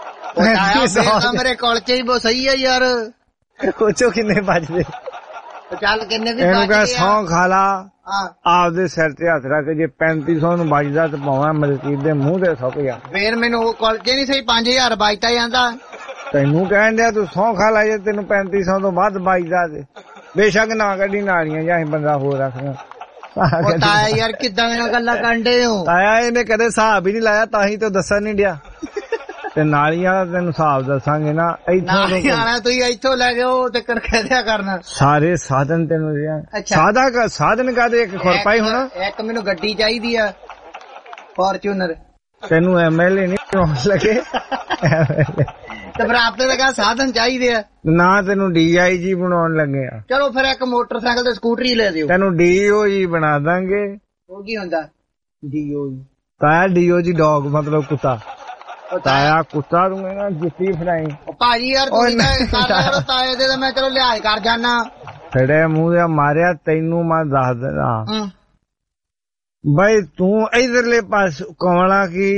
ਨਹੀਂ
ਮੇਰੇ ਕੋਲ ਚ ਹੀ ਬਹੁਤ ਸਹੀ ਆ ਯਾਰ
ਕੋਚੋ ਕਿੰਨੇ ਬਚਦੇ
ਚੱਲ ਕਿੰਨੇ ਵੀ
ਇਹਨੂੰ ਕਹ ਸੌ ਖਾਲਾ ਆਪਦੇ ਸਿਰ ਤੇ ਹੱਥ ਰੱਖ ਜੇ ਪੈਂਤੀ ਸੌ ਨੂੰ ਬਚਦਾ ਤੇ ਪਾਵਾਂ ਮਲਕੀਤ ਦੇ ਮੂੰਹ ਤੇ ਸੁੱਕ ਜਾ
ਫੇਰ ਮੈਨੂੰ ਉਹ ਕੋਲ ਚ ਨਹੀਂ ਸਹੀ ਪੰਜ ਹਜ਼ਾਰ ਬਚਦਾ ਜਾਂਦਾ
ਤੈਨੂੰ ਕਹਿਣ ਦਿਆ ਤੂੰ ਸੌ ਖਾ ਲੈ ਜੇ ਤੈਨੂੰ ਪੈਂਤੀ ਸੌ ਤੋਂ ਵੱਧ ਬਚਦਾ ਤੇ ਬੇਸ਼ੱਕ ਨਾ ਕੱਢੀ ਨਾਲੀਆਂ ਜਾਂ ਬੰਦਾ ਹੋਰ ਰੱਖਣਾ
ਉਹ ਤਾਇਆ ਯਾਰ ਕਿੱਦਾਂ ਦੀਆਂ ਗੱਲਾਂ ਕਰਨ ਡੇ ਹੋ
ਤਾਇਆ ਇਹਨੇ ਕਦੇ ਹਿਸਾਬ ਹੀ ਨਹੀਂ ਲਾਇਆ ਤਾਂ ਹੀ ਤਾਂ ਦੱਸਣ ਨਹੀਂ ਡਿਆ ਤੇ ਨਾਲੀਆਂ ਦਾ ਤੈਨੂੰ ਹਿਸਾਬ ਦੱਸਾਂਗੇ ਨਾ।
ਇੱਥੋਂ ਤੁਸੀਂ ਇੱਥੋਂ ਲੈ ਕੇ ਉਹ ਤੇ ਕਹਿ ਕਰਨਾ
ਸਾਰੇ ਸਾਧਨ ਤੈਨੂੰ ਸਾਦਾ ਸਾਧਨ ਕਾਦੇ ਇੱਕ ਖੁਰਪਾ ਹੀ ਹੋਣਾ।
ਇੱਕ ਮੈਨੂੰ ਗੱਡੀ ਚਾਹੀਦੀ ਆ ਫੋਰਚੂਨਰ।
ਤੈਨੂੰ ਐਮ ਐਲ ਏ ਨਹੀਂ ਬਣਾਉਣ ਲੱਗੇ
ਤੇ ਫਿਰ ਆਪੇ ਤਾਂ ਕਹਾ ਸਾਧਨ ਚਾਹੀਦੇ ਆ
ਨਾ। ਤੈਨੂੰ ਡੀ ਆਈ ਜੀ ਬਣਾਉਣ ਲੱਗੇ ਆ।
ਚਲੋ ਫਿਰ ਇੱਕ ਮੋਟਰਸਾਈਕਲ ਤੇ ਸਕੂਟਰੀ ਲੈ ਦਿਓ।
ਤੈਨੂੰ ਡੀ ਓ ਜੀ ਬਣਾ ਦਾਂਗੇ।
ਉਹ ਕੀ ਹੁੰਦਾ ਡੀ ਓ ਜੀ?
ਤਾਇਆ ਡੀ ਓ ਜੀ ਡੌਗ ਮਤਲਬ ਕੁੱਤਾ। ਤਾਇਆ ਕੁੱਤਾ ਦੂੰਗਾ ਨਾ ਜੁੱਤੀ ਫੜਾਈ।
ਭਾਜੀ ਯਾਰ ਤੁਸੀਂ ਤਾਏ ਦੇ ਮੈਂ ਚਲੋ ਲਿਹਾਜ਼ ਕਰ ਜਾਨਾ।
ਫੜੇ ਮੂੰਹ ਦਾ ਮਾਰਿਆ ਤੈਨੂੰ ਮੈਂ ਦੱਸ ਦੇਣਾ ਬਈ ਤੂੰ ਇਧਰਲੇ ਪਾਸ ਕਮਲਾ ਕੀ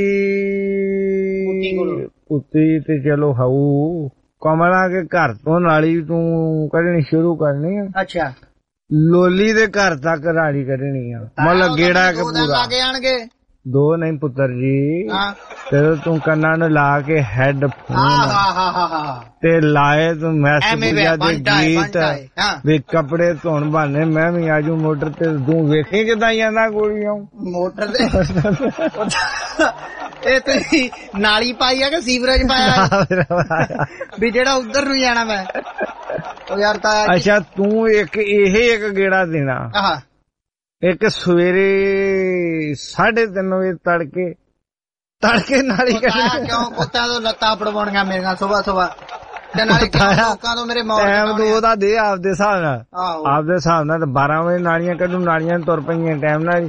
ਕੁੱਤੀ ਤੇ ਚਲੋ ਹਾਊ ਕਮਲਾ ਕੇ ਘਰ ਤੋਂ ਨਾਲੀ ਤੂੰ ਕੱਢਣੀ ਸ਼ੁਰੂ ਕਰਨੀ ਆ।
ਅੱਛਾ
ਲੋਲੀ ਦੇ ਘਰ ਤੱਕ ਨਾਲੀ ਕੱਢਣੀ ਆ ਮਤਲਬ ਗੇੜਾ ਕੇ ਪੂਰਾ
ਲਾਗੇ ਆਣਗੇ।
ਦੋ ਨਹੀਂ ਪੁੱਤਰ ਜੀ ਤੇ ਤੂੰ ਕੰਨਾਂ ਨੂੰ ਲਾ ਕੇ ਹੈਡਫੋਨ ਤੇ ਲਾਏ ਤੂੰ ਮੈਸੇਜ ਦੇ ਗੀਤ ਵੀ ਕੱਪੜੇ ਧੋਣ ਬਹਾਨੇ ਮੈਂ ਵੀ ਆਜੂ ਮੋਟਰ ਤੇ ਤੂੰ ਵੇਖੀ ਕਿਦਾਂ ਜਾਂਦਾ ਗੋਲੀਆਂ
ਮੋਟਰ ਤੇ। ਇਹ ਤੁਸੀਂ ਨਾਲੀ ਪਾਈ ਆ ਕਿ ਸੀਵਰੇਜ ਪਾਇਆ ਵੀ ਜਿਹੜਾ ਉਧਰ ਨੂੰ ਜਾਣਾ ਮੈਂ? ਉਹ ਯਾਰ ਤਾਂ
ਅੱਛਾ ਤੂੰ ਇੱਕ ਇਹ ਇੱਕ ਗੇੜਾ ਦੇਣਾ। ਇੱਕ ਸਵੇਰੇ ਸਾਢੇ ਤਿੰਨ ਵਜੇ ਤੜਕੇ ਤੜਕੇ ਨਾਲੀ ਕੱਢਣੀ।
ਕਿਉਂ ਕੁੱਤਿਆਂ ਤੋਂ ਲੱਤਾਂ ਪੜਵਾਉਣੀਆਂ ਮੇਰੀਆਂ ਸੁਬਾਹ ਸੁਬਾਹ ਤੇ ਨਾਲੇ ਲੋਕਾਂ ਤੋਂ ਮੇਰੇ ਮੌਤ
ਟਾਈਮ ਤੋਂ ਉਹਦਾ ਦੇ ਆਪਦੇ ਹਿਸਾਬ ਨਾਲ ਆਪਦੇ ਹਿਸਾਬ ਨਾਲ ਬਾਰਾਂ ਵਜੇ ਨਾਲੀਆਂ ਕੱਢੂ ਨਾਲੀਆਂ ਤੁਰ ਪਈਆਂ ਟਾਈਮ ਨਾਲ।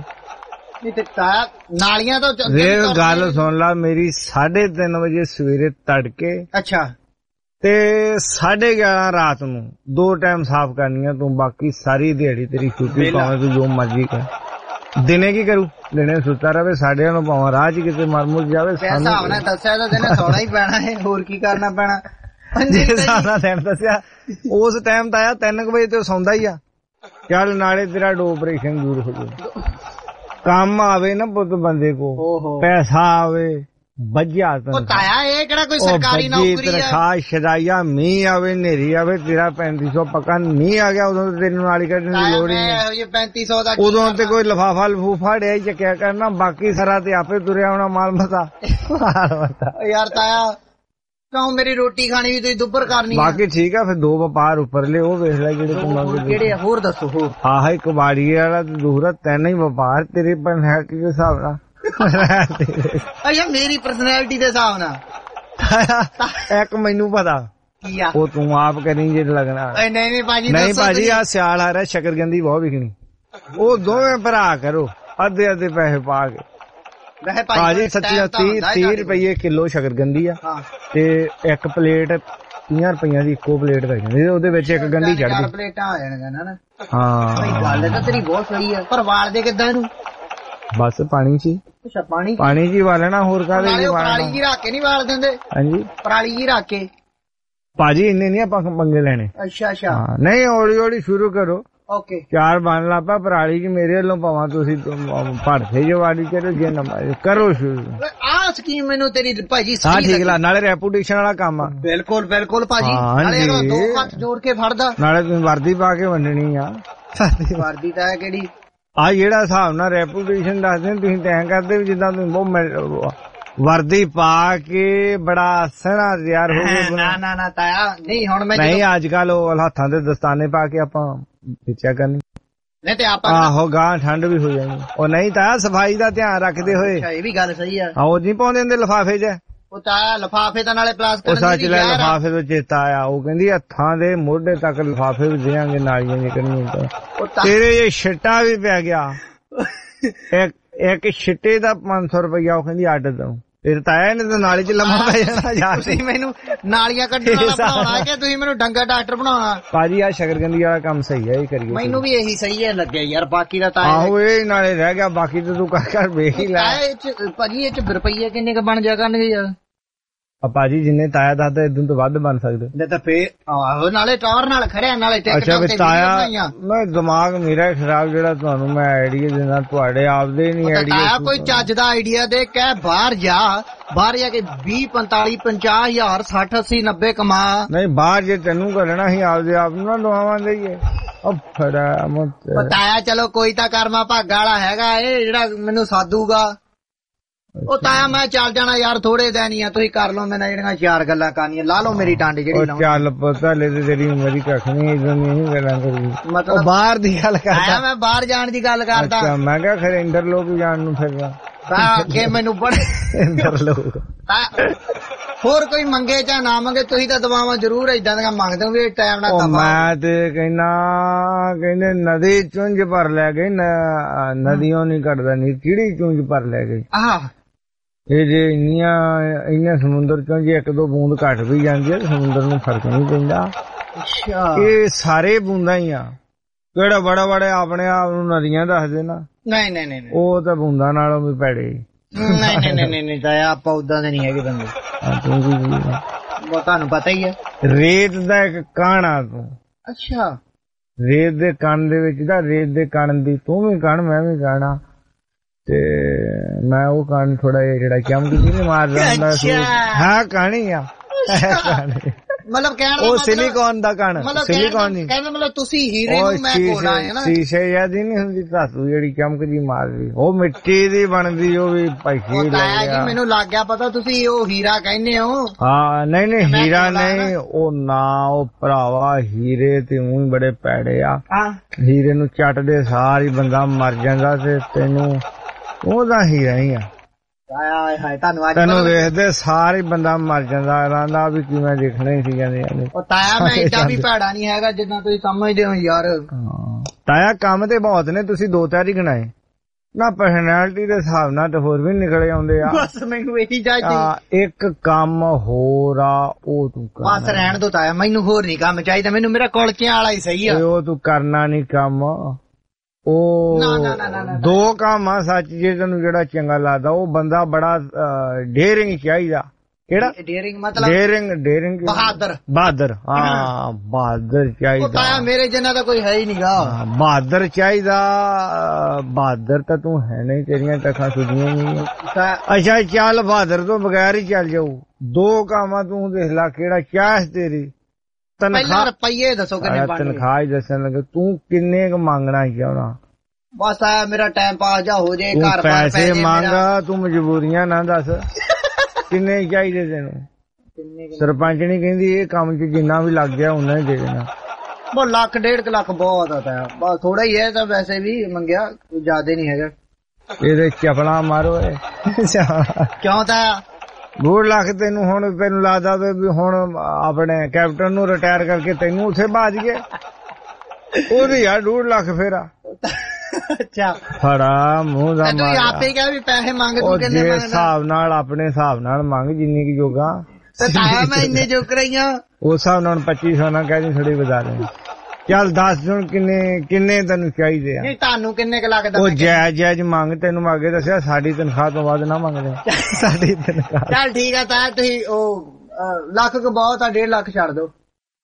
ਨਾਲੀਆਂ ਤੋਂ
ਇਹ ਗੱਲ ਸੁਣ ਲਾ ਮੇਰੀ ਸਾਢੇ ਤਿੰਨ ਵਜੇ ਸਵੇਰੇ ਤੜਕੇ।
ਅੱਛਾ
ਤੇ ਸਾਢੇ ਗਿਆਰਾਂ ਰਾਤ ਨੂੰ ਦੋ ਟਾਈਮ ਸਾਫ਼ ਕਰਨੀਆਂ ਤੂੰ। ਬਾਕੀ ਸਾਰੀ ਦਿਹਾੜੀ ਤੇਰੀ ਛੁੱਟੀ ਭਾਵੇਂ ਤੂੰ ਜੋ ਮਰਜ਼ੀ ਕਰ। ਦਿਨੇ ਕੀ ਕਰੂ? ਦਿਨੇ ਸੁੱਤਾ ਰਵੇ ਸਾਢੇ ਨੂੰ ਭਾਵੇਂ ਰਾਹ ਚ ਕਿਤੇ ਮਰ ਮੁਰ ਜਾਵੇ।
ਹਿਸਾਬ ਨਾਲ ਦੱਸਿਆ ਤਾਂ ਦਿਨੇ ਸੌਣਾ ਹੀ ਪੈਣਾ ਹੈ ਹੋਰ ਕੀ ਕਰਨਾ ਪੈਣਾ।
ਜਿਸ ਹਿਸਾਬ ਨਾਲ ਤੈਨੂੰ ਦੱਸਿਆ ਉਸ ਟਾਈਮ ਤਾਂ ਆਇਆ ਤਿੰਨ ਕੁ ਵਜੇ ਤੇ ਸੌਂਦਾ ਹੀ ਆ। ਚੱਲ ਨਾਲੇ ਤੇਰਾ ਡੋ ਆਪਰੇਸ਼ਨ ਦੂਰ ਹੋ ਜਾਵੇ। ਕੰਮ ਆਵੇ ਨਾ ਪੁੱਤ ਬੰਦੇ ਕੋ ਪੈਸਾ ਆਵੇ ਵੱਜਿਆ
ਤਾਇਆ ਇਹ ਕਿਹੜਾ ਕੋਈ ਸਰਕਾਰੀ ਨੌਕਰੀ ਹੈ?
ਤਨਖਾਹ ਸ਼ਦਾਈਆ ਮੀਂਹ ਆਵੇ ਨੇਰੀ ਆਵੇ ਤੇਰਾ ਪੈਂਤੀ ਸੌ ਪੱਕਾ ਮੀਂਹ ਆ ਗਿਆ ਉਦੋਂ ਤੈਨੂੰ ਨਾਲੀ ਕੱਢਣ ਦੀ ਲੋੜ ਹੀ ਨਹੀਂ।
ਪੈਂਤੀ ਸੌ ਦਾ
ਉਦੋਂ ਤੇ ਕੋਈ ਲਿਫਾਫਾ ਲਫੂਫਾ ਡਿਆ ਚੱਕਿਆ ਕਰਨਾ ਬਾਕੀ ਸਾਰਾ ਤੇ ਆਪੇ ਤੁਰਿਆ ਹੋਣਾ ਮਾਲ ਮਤਾ।
ਯਾਰ ਤਾਇਆ ਕਿਉਂ ਮੇਰੀ ਰੋਟੀ ਖਾਣੀ ਵੀ ਤੁਸੀਂ ਦੁੱਬਰ ਕਰਨੀ?
ਬਾਕੀ ਠੀਕ ਆ ਫਿਰ ਦੋ ਵਪਾਰ ਉੱਪਰਲੇ ਉਹ ਵੇਖ ਲੈ ਜਿਹੜੇ ਤੂੰ ਮੰਗਦੇ
ਕਿਹੜੇ ਹੋਰ ਦੱਸੋ ਹੋਰ।
ਆਹ ਇੱਕ ਬਾੜੀ ਵਾਲਾ ਤੇ ਦੂਸਰਾ ਤਿੰਨ ਹੀ ਵਪਾਰ ਤੇਰੇ ਪਰ ਹੈ ਕਿ ਹਿਸਾਬ ਨਾਲ।
ਅੱਛਾ ਮੇਰੀ ਪਰਸਨੈਲਿਟੀ ਦੇ ਹਿਸਾਬ ਨਾਲ
ਇੱਕ ਮੈਨੂੰ ਪਤਾ
ਕੀ ਆ
ਉਹ ਤੂੰ ਆਪ ਕਰੀ ਜੇ ਲੱਗਣਾ।
ਨਹੀਂ ਨਹੀਂ ਭਾਜੀ
ਨਹੀਂ ਭਾਜੀ ਆ ਸਿਆਲ ਆ ਰਿਹਾ ਸ਼ਕਰਗੰਦੀ ਬਹੁਤ ਵਿਕਣੀ। ਉਹ ਦੋਵੇਂ ਭਰਾ ਕਰੋ ਅੱਧੇ ਅੱਧੇ ਪੈਸੇ ਪਾ ਕੇ। ਭਾਜੀ ਸੱਚੀ ਤੀਹ ਤੀਹ ਰੁਪਏ ਕਿਲੋ ਸ਼ਕਰਗੰਦੀ ਆ ਤੇ ਇੱਕ ਪਲੇਟ ਤੀਹ ਰੁਪਈਆਂ ਦੀ ਇੱਕੋ ਪਲੇਟ ਪੈ ਜਾਂਦੀ ਉਹਦੇ ਵਿੱਚ ਇੱਕ ਗੰਢੀ ਚੜਦੀ।
ਪਲੇਟਾਂ ਆ ਜਾਣਗੀਆਂ ਨਾ।
ਹਾਂ
ਗੱਲ ਤਾਂ ਤੇਰੀ ਬਹੁਤ ਸਹੀ ਆ ਪਰ ਵਾਲਦੇ ਕਿੱਦਾਂ ਇਹਨੂੰ?
ਬਸ ਪਾਣੀ ਚ
ਅੱਛਾ ਪਾਣੀ
ਪਾਣੀ ਜੀ ਵਾਲਣਾ ਹੋਰ ਕਾਹਦੇ ਜੀ ਵਾਲਣਾ?
ਪਰਾਲੀ ਜੀ ਰੱਖ ਕੇ ਨਹੀਂ ਵਾਲ ਦਿੰਦੇ?
ਹਾਂਜੀ
ਪਰਾਲੀ ਜੀ ਰੱਖ ਕੇ।
ਭਾਜੀ ਇੰਨੇ ਨਹੀਂ ਆਪਾਂ ਪੰਗੇ ਲੈਣੇ।
ਅੱਛਾ ਅੱਛਾ
ਨਹੀਂ ਹੌਲੀ ਹੌਲੀ ਸ਼ੁਰੂ ਕਰੋ।
ਓਕੇ
ਚਾਰ ਬਣ ਲਾ ਪਾ ਪਰਾਲੀ ਜੀ ਮੇਰੇ ਵੱਲੋਂ ਭਾਵਾਂ ਤੁਸੀਂ ਭੜਥੇ ਜੋ ਵਾਲੀ ਕਰੋ ਜੇ ਨਾ ਕਰੋ ਸ਼ੁਰੂ।
ਆਹ ਸਕੀਮ ਮੈਨੂੰ ਤੇਰੀ ਭਾਜੀ
ਹਾਂ ਠੀਕ ਲਾ ਨਾਲੇ ਰੈਪੂਟੇਸ਼ਨ ਵਾਲਾ ਕੰਮ ਆ।
ਬਿਲਕੁਲ ਬਿਲਕੁਲ ਭਾਜੀ ਨਾਲੇ ਦੋ ਹੱਥ ਜੋੜ ਕੇ ਫੜਦਾ ਨਾਲੇ
ਤੁਸੀਂ ਵਰਦੀ ਪਾ ਕੇ ਵੰਡਣੀ ਆ।
ਵਰਦੀ ਤਾਂ ਕਿਹੜੀ
ਆ ਜਿਹੜਾ ਹਿਸਾਬ ਨਾਲ ਰੈਪੂਟੇਸ਼ਨ ਦੱਸਦੇ ਤੁਸੀਂ ਤੈਂ ਕਰਦੇ ਵੀ ਜਿੱਦਾਂ ਤੁਸੀਂ ਬਹੁਤ ਵਰਦੀ ਪਾ ਕੇ ਬੜਾ ਸੋਹਣਾ ਤਿਆਰ ਹੋ ਗਏ।
ਨਾ ਨਾ ਨਾ ਤਾਇਆ ਨਹੀਂ ਹੁਣ ਮੈਂ
ਨਹੀਂ ਅੱਜ ਕੱਲ ਉਹ ਹੱਥਾਂ ਦੇ ਦਸਤਾਨੇ ਪਾ ਕੇ ਆਪਾਂ ਵੇਚਿਆ ਕਰਨੀ
ਨਹੀਂ ਤੇ ਆਪਾਂ
ਆਹੋ ਗਾਂ ਠੰਡ ਵੀ ਹੋ ਜਾਣੀ। ਉਹ ਨਹੀਂ ਤਾਂ ਸਫਾਈ ਦਾ ਧਿਆਨ ਰੱਖਦੇ ਹੋਏ
ਇਹ ਵੀ ਗੱਲ ਸਹੀ ਆ।
ਉਹ ਨਹੀਂ ਪਾਉਂਦੇ ਹੁੰਦੇ ਲਿਫਾਫੇ 'ਚ
ਉਹ ਤਾਇਆ ਲਿਫਾਫੇ ਤਾਂ ਨਾਲੇ ਪਲਾਸਟਿਕ
ਉਹ ਸੱਚ ਲੈ ਲਿਫਾਫੇ ਤੋਂ ਚੇਤਾ ਆਇਆ ਉਹ ਕਹਿੰਦੀ ਹੱਥਾਂ ਦੇ ਮੋਢੇ ਤੱਕ ਲਿਫਾਫੇ ਵੀ ਦੇਾਂਗੇ ਨਾਲੀਆਂ ਨਿਕਲਣੀਆਂ। ਤੇਰੇ ਇਹ ਛਿੱਟਾ ਵੀ ਪੈ ਗਿਆ ਇੱਕ ਇੱਕ ਛਿੱਟੇ ਦਾ ਪੰਜ ਸੌ ਰੁਪਇਆ ਉਹ ਕਹਿੰਦੀ ਅੱਡ ਦਊਂ। ਤੇਰੇ ਤਾਇਆ ਨੇ ਤਾਂ ਨਾਲੀ 'ਚ ਲੰਮਾ ਪੈ ਜਾਣਾ ਯਾਰ।
ਤੁਸੀਂ ਮੈਨੂੰ ਨਾਲੀਆਂ ਕੱਢਣ ਵਾਲਾ ਬਣਾਉਣਾ ਕਿ ਤੁਸੀਂ ਮੈਨੂੰ ਡੰਗਾ ਡਾਕਟਰ ਬਣਾਉਣਾ?
ਭਾਜੀ ਆ ਸ਼ਕਰਗੰਦੀ ਵਾਲਾ ਕੰਮ ਸਹੀ ਹੈ ਇਹ ਕਰੀਏ।
ਮੈਨੂੰ ਵੀ ਇਹੀ ਸਹੀ ਹੈ ਲੱਗਿਆ ਯਾਰ ਬਾਕੀ ਦਾ ਤਾਂ
ਆਹੋ ਇਹ ਨਾਲੇ ਰਹਿ ਗਿਆ ਬਾਕੀ ਤੇ ਤੂੰ ਕਰ ਕਰ ਵੇਖ ਹੀ ਲੈ।
ਭਾਜੀ ਇਹ ਚ ਰੁਪਈਏ ਕਿੰਨੇ ਕ ਬਣ ਜਾ ਕਰਨਗੇ ਯਾਰ?
ਭਾਜੀ ਜਿੰਨੇ ਤਾਇਆ ਦੱਸਦਾ ਇਦੋਂ ਤੋਂ ਵੱਧ ਬਣ ਸਕਦੇ
ਤਾਂ ਫੇਰ ਆਹੋ ਨਾਲੇ ਟਾਵਰ ਨਾਲ ਖੜਿਆ ਨਾਲੇ
ਟਿਕਟੌਕ ਤੇ ਤਾਇਆ ਮੈਂ ਦਿਮਾਗ ਮੇਰਾ ਖਰਾਬ ਜਿਹੜਾ ਤੁਹਾਨੂੰ ਮੈਂ ਆਈਡੀਆ ਦਿੰਦਾ ਤੁਹਾਡੇ ਆਪਦੇ ਨਹੀਂ ਆਈਡੀਆ।
ਕੋਈ ਚੱਜ ਦਾ ਆਈਡੀਆ ਦੇ ਕਹਿ ਬਾਹਰ ਜਾ ਬਾਹਰ ਜਾ ਕੇ ਵੀਹ ਪੰਤਾਲੀ ਪੰਜਾਹ ਹਜ਼ਾਰ ਸੱਠ ਅੱਸੀ ਨੱਬੇ ਕਮਾ।
ਨਹੀਂ ਬਾਹਰ ਜੇ ਤੈਨੂੰ ਕਰਨਾ ਸੀ ਆਪਦੇ ਆਪ ਨੂੰ ਨਾ ਲਵਾਵਾਂ ਦੇਈਏ ਉਹ ਫੜਾ ਮਤ
ਤਾਇਆ ਚਲੋ ਕੋਈ ਤਾਂ ਕਰਮਾ ਭਾਗਾ ਵਾਲਾ ਹੈਗਾ ਇਹ ਜਿਹੜਾ ਮੈਨੂੰ ਸਾਧੂਗਾ। ਉਹ ਤਾਇਆ ਮੈਂ ਚੱਲ ਜਾਣਾ ਯਾਰ ਥੋੜੇ ਦਿਨ ਹੀ ਆ ਤੁਸੀਂ ਕਰ ਲਓ ਮੇਰੇ ਨਾਲ ਜਿਹੜੀਆਂ ਚਾਰ ਗੱਲਾਂ ਕਰਨੀਆਂ ਲਾ ਲਓ ਮੇਰੀ ਟਾਂਡੀ ਜਿਹੜੀ ਲਾਉਣੀ
ਚੱਲ ਪਤਾ ਲੈ ਤੇ ਤੇਰੀ ਉਮਰ ਹੀ ਕੱਖ ਨਹੀਂ ਇਦਾਂ ਨਹੀਂ ਗੱਲਾਂ ਕਰਦੀ ਮਤਲਬ ਬਾਹਰ ਦੀ ਗੱਲ ਕਰਦਾ
ਮੈਂ ਬਾਹਰ ਜਾਣ ਦੀ ਗੱਲ ਕਰਦਾ
ਅੱਛਾ ਮੈਂ ਕਿਹਾ ਖਰੇ ਇੰਦਰ ਲੋਕ ਜਾਣ ਨੂੰ ਫਿਰਦਾ
ਤਾਂ ਅੱਗੇ ਮੈਨੂੰ ਬੜੇ
ਇੰਦਰ ਲੋਕ
ਹੋਰ ਕੋਈ ਮੰਗੇ ਜਾਂ ਨਾ ਮੰਗੇ ਤੁਸੀਂ ਤਾਂ ਦਵਾਵਾਂ ਜ਼ਰੂਰ ਏਦਾਂ ਦੀਆਂ ਮੰਗਦੇ ਹੋ ਵੀ ਟਾਈਮ ਨਾਲ
ਦਵਾ ਮੈਂ ਤੇ ਕਹਿੰਦਾ ਕਹਿੰਦੇ ਨਦੀ ਚੁੰਝ ਭਰ ਲੈ ਗਈ ਨਦੀਆਂ ਨਹੀਂ ਕੱਢਦਾ ਨਹੀਂ ਕਿਹੜੀ ਚੁੰਝ ਭਰ ਲੈ ਗਈ
ਆਹ
ਇਹ ਜੇ ਇੰਨੀਆਂ ਇੰਨੇ ਸਮੁੰਦਰ ਚੋਂ ਜੇ ਇੱਕ ਦੋ ਬੂੰਦ ਘੱਟ ਵੀ ਜਾਂਦੀ ਹੈ ਸਮੁੰਦਰ ਨੂੰ ਫਰਕ ਨਹੀਂ ਪੈਂਦਾ
ਅੱਛਾ
ਇਹ ਸਾਰੇ ਬੂੰਦਾਂ ਹੀ ਆ ਕਿਹੜਾ ਬੜਾ ਬੜੇ ਆਪਣੇ ਆਪ ਨੂੰ ਨਦੀਆਂ ਦੱਸਦੇ ਨਾ
ਨਹੀਂ ਨਹੀਂ ਨਹੀਂ
ਉਹ ਤਾਂ ਬੂੰਦਾਂ ਨਾਲੋਂ ਵੀ ਭੈੜੇ
ਨਹੀਂ ਨਹੀਂ ਨਹੀਂ ਨਹੀਂ ਤਾਂ ਆਪਾਂ ਉਦਾਂ ਦੇ ਨਹੀਂ ਹੈਗੇ ਬੰਦੇ ਉਹ ਤੁਹਾਨੂੰ ਪਤਾ ਹੀ ਹੈ
ਰੇਤ ਦਾ ਇੱਕ ਕਣ ਆ ਤੂੰ
ਅੱਛਾ
ਰੇਤ ਦੇ ਕਣ ਦੇ ਵਿੱਚ ਦਾ ਰੇਤ ਦੇ ਕਣ ਦੀ ਤੂੰ ਵੀ ਕਣ ਮੈਂ ਵੀ ਕਣ ਆ ਤੇ ਮੈਂ ਉਹ ਕਣ ਥੋੜਾ ਜਿਹਾ ਜਿਹੜਾ ਚਮਕ ਜੀ ਮਾਰਦਾ ਹੁੰਦਾ ਹਾਂ ਕਹਾਣੀ ਆ
ਮਤਲਬ ਕਹਿਣ
ਉਹ ਸਿਲੀਕਨ ਦਾ ਕਣ ਸਿਲੀਕਨ ਨਹੀਂ
ਕਹਿੰਦਾ ਮਤਲਬ ਤੁਸੀਂ ਹੀਰੇ ਨੂੰ ਮੈਂ ਕੋਲ ਆਏ ਨਾ
ਸ਼ੀਸ਼ੇ ਯਾਦ ਨਹੀਂ ਹੁੰਦੀ ਧਾਤੂ ਜਿਹੜੀ ਚਮਕ ਜੀ ਮਾਰਦੀ ਉਹ ਮਿੱਟੀ ਦੀ ਬਣਦੀ ਉਹ ਵੀ ਪੈਸੇ
ਲੱਗਿਆ ਮੈਨੂੰ ਲੱਗ ਗਿਆ ਪਤਾ ਤੁਸੀਂ ਉਹ ਹੀਰਾ ਕਹਿੰਦੇ ਹੋ
ਹਾਂ ਨਹੀਂ ਨਹੀਂ ਹੀਰਾ ਨਹੀਂ ਉਹ ਨਾ ਉਹ ਭਰਾਵਾ ਹੀਰੇ ਤੇ ਊਂ ਬੜੇ ਪੈੜੇ ਆ ਹੀਰੇ ਨੂੰ ਚੱਟਦੇ ਸਾਰੀ ਬੰਦਾ ਮਰ ਜਾਂਦਾ ਤੇ ਤੈਨੂੰ ਉਹਦਾ ਹੀਰਾ ਹੀ ਆ ਤੈਨੂੰ ਵੇਖਦੇ ਸਾਰੇ ਬੰਦਾ ਮਰ ਜਾਂਦਾ ਰਹਿੰਦਾ ਵੀ ਕਿਵੇਂ ਦੇਖਣਾ ਹੀ ਸੀ ਜਾਂਦੇ
ਉਹ ਤਾਇਆ ਮੈਂ ਏਡਾ ਵੀ ਭੈੜਾ ਨਹੀਂ ਹੈਗਾ ਜਿੱਦਾਂ ਤੁਸੀਂ ਸਮਝਦੇ ਹੋ ਯਾਰ
ਤਾਇਆ ਕੰਮ ਤੇ ਬਹੁਤ ਨੇ ਤੁਸੀਂ ਦੋ ਚਾਰ ਹੀ ਗਣਾਏ ਨਾ ਪਰਸਨੈਲਿਟੀ ਦੇ ਹਿਸਾਬ ਨਾਲ ਤੇ ਹੋਰ ਵੀ ਨਿਕਲੇ ਆਉਂਦੇ ਆ
ਬਸ ਮੈਨੂੰ ਇਹੀ ਚਾਹੀਦੀ
ਇੱਕ ਕੰਮ ਹੋਰ ਆ ਉਹ ਤੂੰ
ਬਸ ਰਹਿਣ ਦੋ ਤਾਇਆ ਮੈਨੂੰ ਹੋਰ ਨਹੀਂ ਕੰਮ ਚਾਹੀਦਾ ਮੈਨੂੰ ਮੇਰਾ ਕੁਲਚਿਆਂ ਵਾਲਾ ਹੀ ਸਹੀ ਆ
ਉਹ ਤੂੰ ਕਰਨਾ ਨਹੀਂ ਕੰਮ ਉਹ ਦੋ ਕੰਮ ਆ ਸੱਚ ਜੇ ਤੈਨੂੰ ਜਿਹੜਾ ਚੰਗਾ ਲੱਗਦਾ ਉਹ ਬੰਦਾ ਬੜਾ ਡੇਰਿੰਗ ਚਾਹੀਦਾ ਕਿਹੜਾ
ਡੇਰਿੰਗ ਮਤਲਬ
ਡੇਰਿੰਗ ਡੇਰਿੰਗ
ਬਹਾਦਰ
ਬਹਾਦਰ ਹਾਂ ਬਹਾਦਰ ਚਾਹੀਦਾ
ਮੇਰੇ ਜਿੰਨਾ ਤਾਂ ਕੋਈ ਹੈ ਹੀ ਨਹੀਂਗਾ
ਬਹਾਦਰ ਚਾਹੀਦਾ ਬਹਾਦਰ ਤਾਂ ਤੂੰ ਹੈ ਨਹੀਂ ਤੇਰੀਆਂ ਟੱਖਾਂ ਸੁਝੀਆਂ ਨਹੀਂ ਅੱਛਾ ਚੱਲ ਬਹਾਦਰ ਤੋਂ ਬਗੈਰ ਹੀ ਚੱਲ ਜਾਊ ਦੋ ਕੰਮ ਤੂੰ ਦੇਖ ਲੈ ਕਿਹੜਾ ਚਾਹ ਤੇਰੀ
ਤਨਖਾਹ ਰੁਪਈਏ ਦੱਸੋ ਕਿੰਨੇ ਬਣਨੇ
ਤਨਖਾਹ ਹੀ ਦੱਸਣ ਲੱਗੇ ਤੂੰ ਕਿੰਨੇ ਕ ਮੰਗਣਾ ਚਾਹਣਾ
ਬਸ ਆ ਮੇਰਾ ਟਾਈਮ ਪਾਸ ਜਾ ਹੋ ਜੇ ਘਰ ਬਾਰ
ਪੈਸੇ ਮੰਗਾ ਤੂੰ ਮਜਬੂਰੀਆਂ ਨਾ ਦੱਸ ਕਿੰਨੇ ਚਾਹੀਦੇ ਤੈਨੂੰ ਸਰਪੰਚ ਨੇ ਕਹਿੰਦੀ ਇਹ ਕੰਮ ਚ ਜਿੰਨਾ ਵੀ ਲੱਗ ਗਿਆ ਉਹਨਾਂ ਹੀ ਦੇ ਦੇਣਾ
ਬਸ ਲੱਖ ਡੇਢ ਲੱਖ ਬਹੁਤ ਆ ਬਸ ਥੋੜਾ ਹੀ ਹੈ ਤਾਂ ਵੈਸੇ ਵੀ ਮੰਗਿਆ ਜ਼ਿਆਦਾ ਨਹੀਂ ਹੈਗਾ
ਇਹਦੇ ਚਪਲਾ ਮਾਰੋ
ਕਿਉਂ ਤਾਂ
ਡੂਢ ਲੱਖ ਤੈਨੂੰ ਹੁਣ ਤੈਨੂੰ ਲੱਗਦਾ ਵੀ ਹੁਣ ਆਪਣੇ ਕੈਪਟਨ ਨੂੰ ਰਿਟਾਇਰ ਕਰਕੇ ਤੈਨੂੰ ਉੱਥੇ ਬਾਜ ਗਏ ਉਹਦੀ ਯਾਰ ਡੂਢ ਲੱਖ ਫੇਰਾ
ਅੱਛਾ
ਫੜਾ ਮੂੰਹ ਦਾ
ਮਾਰ ਆਪੇ ਕਿਹਾ ਵੀ ਪੈਸੇ ਮੰਗ ਤੂੰ ਕਿੰਨੇ ਮੰਗਦਾ
ਹਿਸਾਬ ਨਾਲ ਆਪਣੇ ਹਿਸਾਬ ਨਾਲ ਮੰਗ ਜਿੰਨੀ ਕੀ ਜੋਗਾ
ਤੇ ਤਾਇਆ ਮੈਂ ਇੰਨੇ ਜੋਗ ਰਹੀਆਂ
ਉਸ ਹਿਸਾਬ ਨਾਲ ਪੱਚੀ ਸੌ ਨਾ ਕਹਿੰਦੀ ਥੋੜੀ ਵਧਾ ਲੈ ਚੱਲ ਦੱਸ ਹੁਣ ਕਿੰਨੇ ਕਿੰਨੇ ਤੈਨੂੰ ਚਾਹੀਦੇ ਆ
ਨਹੀਂ ਤੁਹਾਨੂੰ ਕਿੰਨੇ ਕ ਲੱਗਦਾ
ਉਹ ਜਾਇਜ਼ ਜਾਇਜ਼ ਮੰਗ ਤੈਨੂੰ ਮੈਂ ਅੱਗੇ ਦੱਸਿਆ ਸਾਡੀ ਤਨਖਾਹ ਤੋਂ ਵੱਧ ਨਾ ਮੰਗਦੇ ਸਾਡੀ ਤਨਖਾਹ
ਚੱਲ ਠੀਕ ਆ ਤਾਂ ਤੁਸੀਂ ਉਹ ਲੱਖ ਕ ਬਹੁਤ ਆ ਡੇਢ ਲੱਖ ਛੱਡ ਦੋ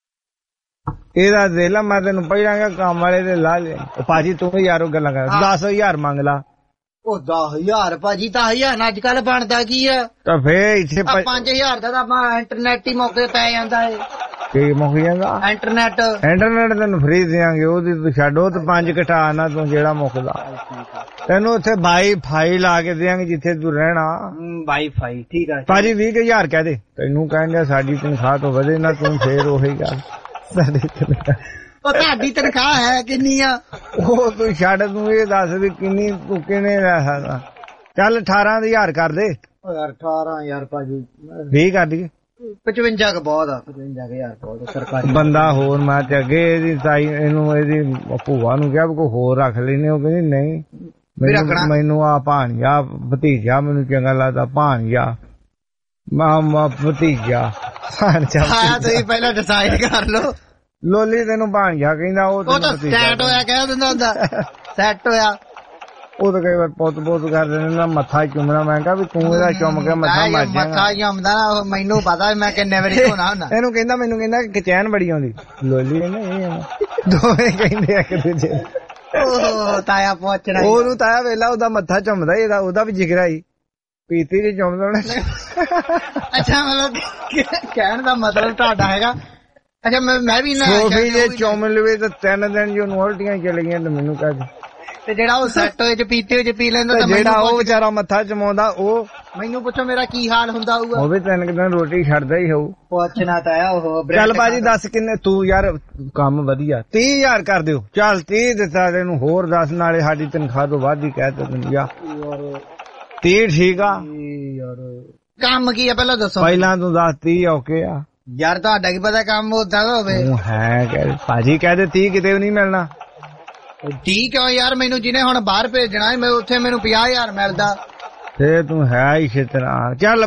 ਇਹਦਾ ਦੇ ਲਾ ਮੈਂ ਤੈਨੂੰ ਪਹਿਲਾਂ ਕੰਮ ਵਾਲੇ ਦੇ ਲਾ ਲੈ ਭਾਜੀ ਤੂੰ ਵੀ ਯਾਰੋ ਗੱਲਾਂ ਕਰ ਦਸ ਹਜ਼ਾਰ ਮੰਗ ਲਾ
ਉਹ ਦਸ ਹਜ਼ਾਰ ਭਾਜੀ ਦਸ ਹਜ਼ਾਰ ਅੱਜ ਕੱਲ ਬਣਦਾ ਕੀ ਆ
ਤਾਂ ਫੇਰ ਇੱਥੇ
ਪੰਜ ਹਜ਼ਾਰ ਦਾ ਤਾਂ ਆਪਾਂ ਇੰਟਰਨੈਟ ਹੀ ਮੌਕੇ ਪੈ ਜਾਂਦਾ ਏ
ਕੀ ਮੁੱਕ ਜਾਂਦਾ
ਇੰਟਰਨੈਟ
ਇੰਟਰਨੈਟ ਤੈਨੂੰ ਫ੍ਰੀ ਦਿਆਂਗੇ ਉਹਦੀ ਤੂੰ ਛੱਡੋ ਤੇ ਪੰਜ ਘਟਾ ਨਾ ਤੂੰ ਜਿਹੜਾ ਮੁੱਕਦਾ ਤੈਨੂੰ ਉੱਥੇ ਵਾਈ ਫਾਈ ਲਾ ਕੇ ਦਿਆਂਗੇ ਜਿੱਥੇ ਤੂੰ ਰਹਿਣਾ
ਵਾਈ ਫਾਈ ਠੀਕ ਆ
ਭਾਜੀ ਵੀਹ ਹਜ਼ਾਰ ਕਹਿ ਦੇ ਤੈਨੂੰ ਕਹਿੰਦੇ ਸਾਡੀ ਤਨਖਾਹ ਤੋਂ ਵਧੇ ਨਾ ਤੂੰ ਫੇਰ ਉਹੀ ਗੱਲ ਸਾਡੀ ਤਨਖਾਹ
ਉਹ ਤੁਹਾਡੀ ਤਨਖਾਹ ਹੈ ਕਿੰਨੀ ਆ
ਉਹ ਤੂੰ ਛੱਡ ਤੂੰ ਇਹ ਦੱਸ ਵੀ ਕਿੰਨੀ ਤੂੰ ਕਿੰਨੇ ਰਹਿ ਸਕਦਾ ਚੱਲ ਅਠਾਰਾਂ ਹਜ਼ਾਰ ਕਰ ਦੇ
ਯਾਰ ਅਠਾਰਾਂ ਹਜ਼ਾਰ ਭਾਜੀ
ਵੀਹ ਕਰ ਦਈਏ
ਪਚਵੰਜਾ ਕ ਬਹੁਤ ਆ ਪਚਵੰਜਾ ਹਜ਼ਾਰ ਬਹੁਤ ਸਰਕਾਰੀ
ਬੰਦਾ ਹੋਰ ਮੈਂ ਤੇ ਅੱਗੇ ਇਹਦੀ ਤਾਈ ਇਹਨੂੰ ਇਹਦੀ ਭੂਆ ਨੂੰ ਕਿਹਾ ਕੋਈ ਹੋਰ ਰੱਖ ਲੈਨੇ ਉਹ ਕਹਿੰਦੀ ਨਹੀਂ ਮੈਨੂੰ ਮੈਨੂੰ ਆ ਭਾਣਜਾ ਭਤੀਜਾ ਮੈਨੂੰ ਚੰਗਾ ਲੱਗਦਾ ਭਾਣਜਾ ਮਾਮਾ ਭਤੀਜਾ ਭਾਣਜਾ
ਤੁਸੀਂ ਪਹਿਲਾਂ ਡਿਸਾਈਡ ਕਰ ਲਓ
ਲੋਲੀ ਤੈਨੂੰ ਭਾਣਜਾ ਕਹਿੰਦਾ ਉਹ
ਤਾਂ ਸੈਟ ਹੋਇਆ ਕਹਿ ਦਿੰਦਾ ਹੁੰਦਾ ਸੈਟ ਹੋਇਆ
ਉਹ ਤਾਂ ਕਈ ਵਾਰ ਪੁੱਤ ਪੁੱਤ ਕਰ ਦਿੰਦੇ ਨਾ ਮੱਥਾ ਚੁੰਮਣਾ ਮੈਂ ਕਿਹਾ ਵੀ ਤੂੰ ਇਹਦਾ ਚੁੰਮ ਕੇ ਮੱਥਾ ਮਾਰ ਜਾਏਗਾ
ਮੱਥਾ ਚੁੰਮਦਾ ਮੈਨੂੰ ਪਤਾ ਮੈਂ ਕਿੰਨੇ ਵਾਰੀ ਧੋਣਾ ਹੁੰਦਾ
ਇਹਨੂੰ ਕਹਿੰਦਾ ਮੈਨੂੰ ਕਹਿੰਦਾ ਕਚੈਨ ਬੜੀ ਆਉਂਦੀ ਲੋਲੀ ਨੇ ਇਹ ਦੋਵੇਂ ਕਹਿੰਦੇ ਇੱਕ ਦੂਜੇ
ਉਹ ਤਾਇਆ ਪੁੱਛਣਾ
ਉਹਨੂੰ ਤਾਇਆ ਵੇਲਾ ਉਹਦਾ ਮੱਥਾ ਚੁੰਮਦਾ ਇਹਦਾ ਉਹਦਾ ਵੀ ਜਿਗਰਾ ਹੀ ਪੀਤੀ ਜੀ ਚੁੰਮਦਾ
ਅੱਛਾ ਮਤਲਬ ਕਹਿਣ ਦਾ ਮਤਲਬ ਤੁਹਾਡਾ ਹੈਗਾ ਅੱਛਾ ਮੈਂ ਮੈਂ ਵੀ ਨਾ
ਸੋਫੀ ਜੇ ਚੁੰਮ ਲਵੇ ਤਾਂ ਤਿੰਨ ਦਿਨ ਜੋ ਉਲਟੀਆਂ ਚਲ ਗਈਆਂ ਤੇ ਮੈਨੂੰ ਕਹਿ
ਤੇ ਜਿਹੜਾ ਉਹ ਸੈੱਟ ਹੋਏ ਚ ਪੀਤੇ ਹੋਏ ਚ ਪੀ ਲੈਂਦਾ ਤਾਂ
ਜਿਹੜਾ ਉਹ ਵਿਚਾਰਾ ਮੱਥਾ ਚਮਾਉਂਦਾ ਉਹ
ਮੈਨੂੰ ਪੁੱਛੋ ਮੇਰਾ ਕੀ ਹਾਲ ਹੁੰਦਾ ਹੋਊਗਾ।
ਉਹ ਵੀ ਤਿੰਨ ਕੁ ਦਿਨ ਰੋਟੀ ਛੱਡਦਾ ਹੀ ਹੋਊ।
ਪੁੱਛਣਾ ਤਾਂ ਆ ਉਹ।
ਚੱਲ ਬਾਜੀ ਦੱਸ ਕਿੰਨੇ ਤੂੰ ਯਾਰ ਕੰਮ ਵਧੀਆ ਤੀਹ ਹਜ਼ਾਰ ਕਰ ਦਿਓ। ਚੱਲ ਤੀਹ ਦਿੱਤਾ ਤੈਨੂੰ ਹੋਰ ਦੱਸ ਨਾਲੇ ਸਾਡੀ ਤਨਖਾਹ ਤੋਂ ਵੱਧ ਹੀ ਕਹਿ ਤਾ ਤੈਨੂੰ ਯਾਰ ਤੀਹ ਠੀਕ ਆ
ਕੰਮ ਕੀ ਆ ਪਹਿਲਾਂ ਦੱਸੋ।
ਪਹਿਲਾਂ ਤੂੰ ਦੱਸ ਤੀਹ ਔਕੇ ਆ
ਯਾਰ ਤੁਹਾਡਾ ਕੀ ਪਤਾ ਕੰਮ ਉਦਾਂ ਦਾ ਹੋਵੇ।
ਤੂੰ ਹੈ ਕਹਿ ਭਾਜੀ ਕਹਦੇ ਤੀਹ ਕਿਤੇ ਵੀ ਨਹੀਂ ਮਿਲਣਾ।
ਠੀਕ ਆ ਯਾਰ ਮੈਨੂੰ ਜਿਹਨੇ ਹੁਣ ਬਾਹਰ ਭੇਜਣਾ ਮੈਂ ਉੱਥੇ ਮੈਨੂੰ ਪੰਜਾਹ ਹਜ਼ਾਰ ਮਿਲਦਾ
ਤੇ ਤੂੰ ਹੈ ਇਸੇ ਤਰ੍ਹਾਂ। ਚੱਲ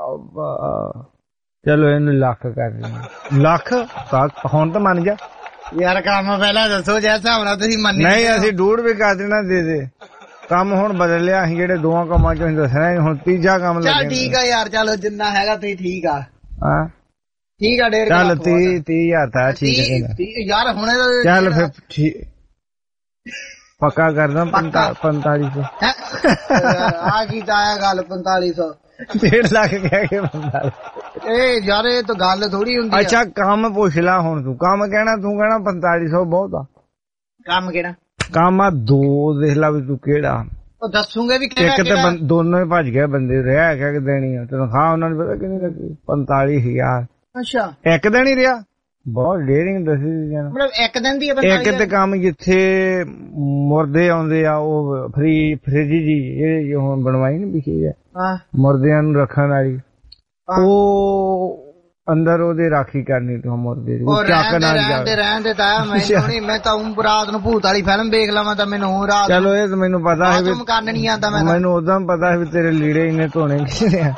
ਚਲੋ ਇਹਨੂੰ ਲੱਖ ਕਰ ਦੇ ਲੱਖ ਹੁਣ ਤਾਂ ਮੰਨ ਜਾ
ਯਾਰ ਕੰਮ ਪਹਿਲਾਂ ਦੱਸੋ ਜੇ ਹਿਸਾਬ ਨਾਲ ਤੁਸੀਂ ਮੰਨੇ।
ਨਹੀਂ ਅਸੀਂ ਡੂਢ ਵੀ ਕਰ ਦੇਣਾ ਦੇ ਦੇ ਕੰਮ ਹੁਣ ਬਦਲ ਲਿਆ ਅਸੀਂ ਜਿਹੜੇ ਦੋਵਾਂ ਕੰਮਾਂ ਚੋਂ ਦੱਸਣਾ ਹੁਣ ਤੀਜਾ ਕੰਮ ਲੱਗਿਆ।
ਚੱਲ ਠੀਕ ਆ ਯਾਰ ਚਲੋ ਜਿੰਨਾ ਹੈਗਾ ਤੁਸੀਂ ਠੀਕ ਆ।
ਹਾਂ
ਠੀਕ ਆ ਡੇਢ
ਚੱਲ ਤੀਹ ਤੀਹ ਹਜ਼ਾਰ ਤਾਂ ਠੀਕ ਹੈ
ਯਾਰ ਹੁਣੇ
ਚੱਲ ਫਿਰ ਠੀਕ ਪੱਕਾ ਕਰਦਾ ਪੰਤਾਲੀ ਸੌ
ਆ ਕੀਤਾ ਆ ਗੱਲ ਪੰਤਾਲੀ ਸੌ
ਡੇਢ ਲੱਖ ਕਹਿ ਕੇ ਪੰਤਾਲੀ
ਇਹ ਯਾਰ ਇਹ ਤਾਂ ਗੱਲ ਥੋੜੀ ਹੁੰਦੀ।
ਅੱਛਾ ਕੰਮ ਪੁੱਛ ਲੈ ਹੁਣ ਤੂੰ ਕੰਮ ਕਹਿਣਾ ਤੂੰ ਕਹਿਣਾ ਪੰਤਾਲੀ ਸੌ ਬਹੁਤ ਆ।
ਕੰਮ ਕਿਹੜਾ
ਕੰਮ ਆ ਦੋ ਦੇਖ ਲਾ ਵੀ ਤੂੰ ਕਿਹੜਾ
ਉਹ ਦੱਸੂਗੇ ਵੀ
ਇੱਕ ਤੇ ਦੋਨੋਂ ਹੀ ਭੱਜ ਗਏ ਬੰਦੇ ਰਿਹਾ ਕਹਿ ਕੇ ਦੇਣੀ ਆ ਤਨਖਾਹ ਉਹਨਾਂ ਨੂੰ ਪਤਾ ਕਿੰਨੀ ਲੱਗੀ ਪੰਤਾਲੀ ਹਜ਼ਾਰ।
ਅੱਛਾ ਇੱਕ
ਦਿਨ ਹੀ ਰਿਹਾ ਬਹੁਤ ਡੇਰਿੰਗ ਦੱਸੀ
ਮਤਲਬ ਇੱਕ ਦਿਨ ਦੀ
ਇੱਕ ਤੇ ਕੰਮ ਜਿੱਥੇ ਮੁਰਦੇ ਆਉਂਦੇ ਆ ਉਹ ਫਰੀ ਫਰਿੱਜ ਜੀ ਇਹ ਹੁਣ ਬਣਵਾਈ ਨੀ ਵਿਖੀ ਹੈ ਮੁਰਦਿਆਂ ਨੂੰ ਰੱਖਣ ਵਾਲੀ ਉਹ ਅੰਦਰ ਉਹਦੇ ਰਾਖੀ ਕਰਨੀ ਤੂੰ ਮੁਰਦੇ ਦੀ ਚੱਕ ਨਾਲ
ਰਹਿੰਦੇ ਰਹਿੰਦੇ ਤਾਂ ਮੈਂ ਮੈਂ ਤਾਂ ਉਂ ਰਾਤ ਨੂੰ ਭੂਤ ਵਾਲੀ ਫਿਲਮ ਵੇਖ ਲਵਾਂ ਤਾਂ ਮੈਨੂੰ ਰਾਤ
ਚਲੋ ਇਹ ਤਾਂ ਮੈਨੂੰ ਪਤਾ ਹੈ ਵੀ
ਕਰਨ ਨਹੀਂ ਆਉਂਦਾ ਮੈਂ
ਮੈਨੂੰ ਉਦੋਂ ਪਤਾ ਹੈ ਵੀ ਤੇਰੇ ਲੀੜੇ ਇੰਨੇ ਧੋਣੇ ਕਿਹਨੇ ਆ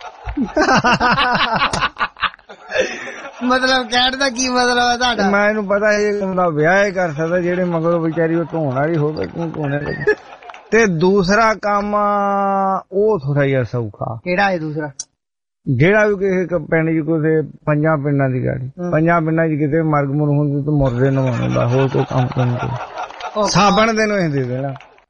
ਮਤਲਬ ਕਹਿਣ ਦਾ ਕੀ ਮਤਲਬ ਹੈ ਤੁਹਾਡਾ।
ਮੈਨੂੰ ਪਤਾ ਇਹ ਬੰਦਾ ਵਿਆਹ ਹੀ ਕਰ ਸਕਦਾ ਜਿਹੜੇ ਮਗਰੋਂ ਵਿਚਾਰੀ ਉਹ ਧੋਣ ਵਾਲੀ ਹੋਵੇ ਤੂੰ ਧੋਣੇ ਤੇ ਦੂਸਰਾ ਕੰਮ ਉਹ ਥੋੜਾ ਜਿਹਾ ਸੌਖਾ।
ਕਿਹੜਾ ਹੈ ਦੂਸਰਾ?
ਜਿਹੜਾ ਵੀ ਕਿਸੇ ਪਿੰਡ ਚ ਕਿਸੇ ਪੰਜਾਂ ਪਿੰਡਾਂ ਦੀ ਗਾੜੀ ਪੰਜਾਂ ਪਿੰਡਾਂ ਚ ਕਿਤੇ ਮਰਗ ਮੁਰ ਹੁੰਦੀ ਤਾਂ ਮੁਰਦੇ ਨਵਾਉਣਾ ਹੋਰ ਕੋਈ ਕੰਮ ਕਰਨ ਸਾਬਣ ਦੇ ਨੂੰ ਇਹ ਦੇ ਦੇਣਾ।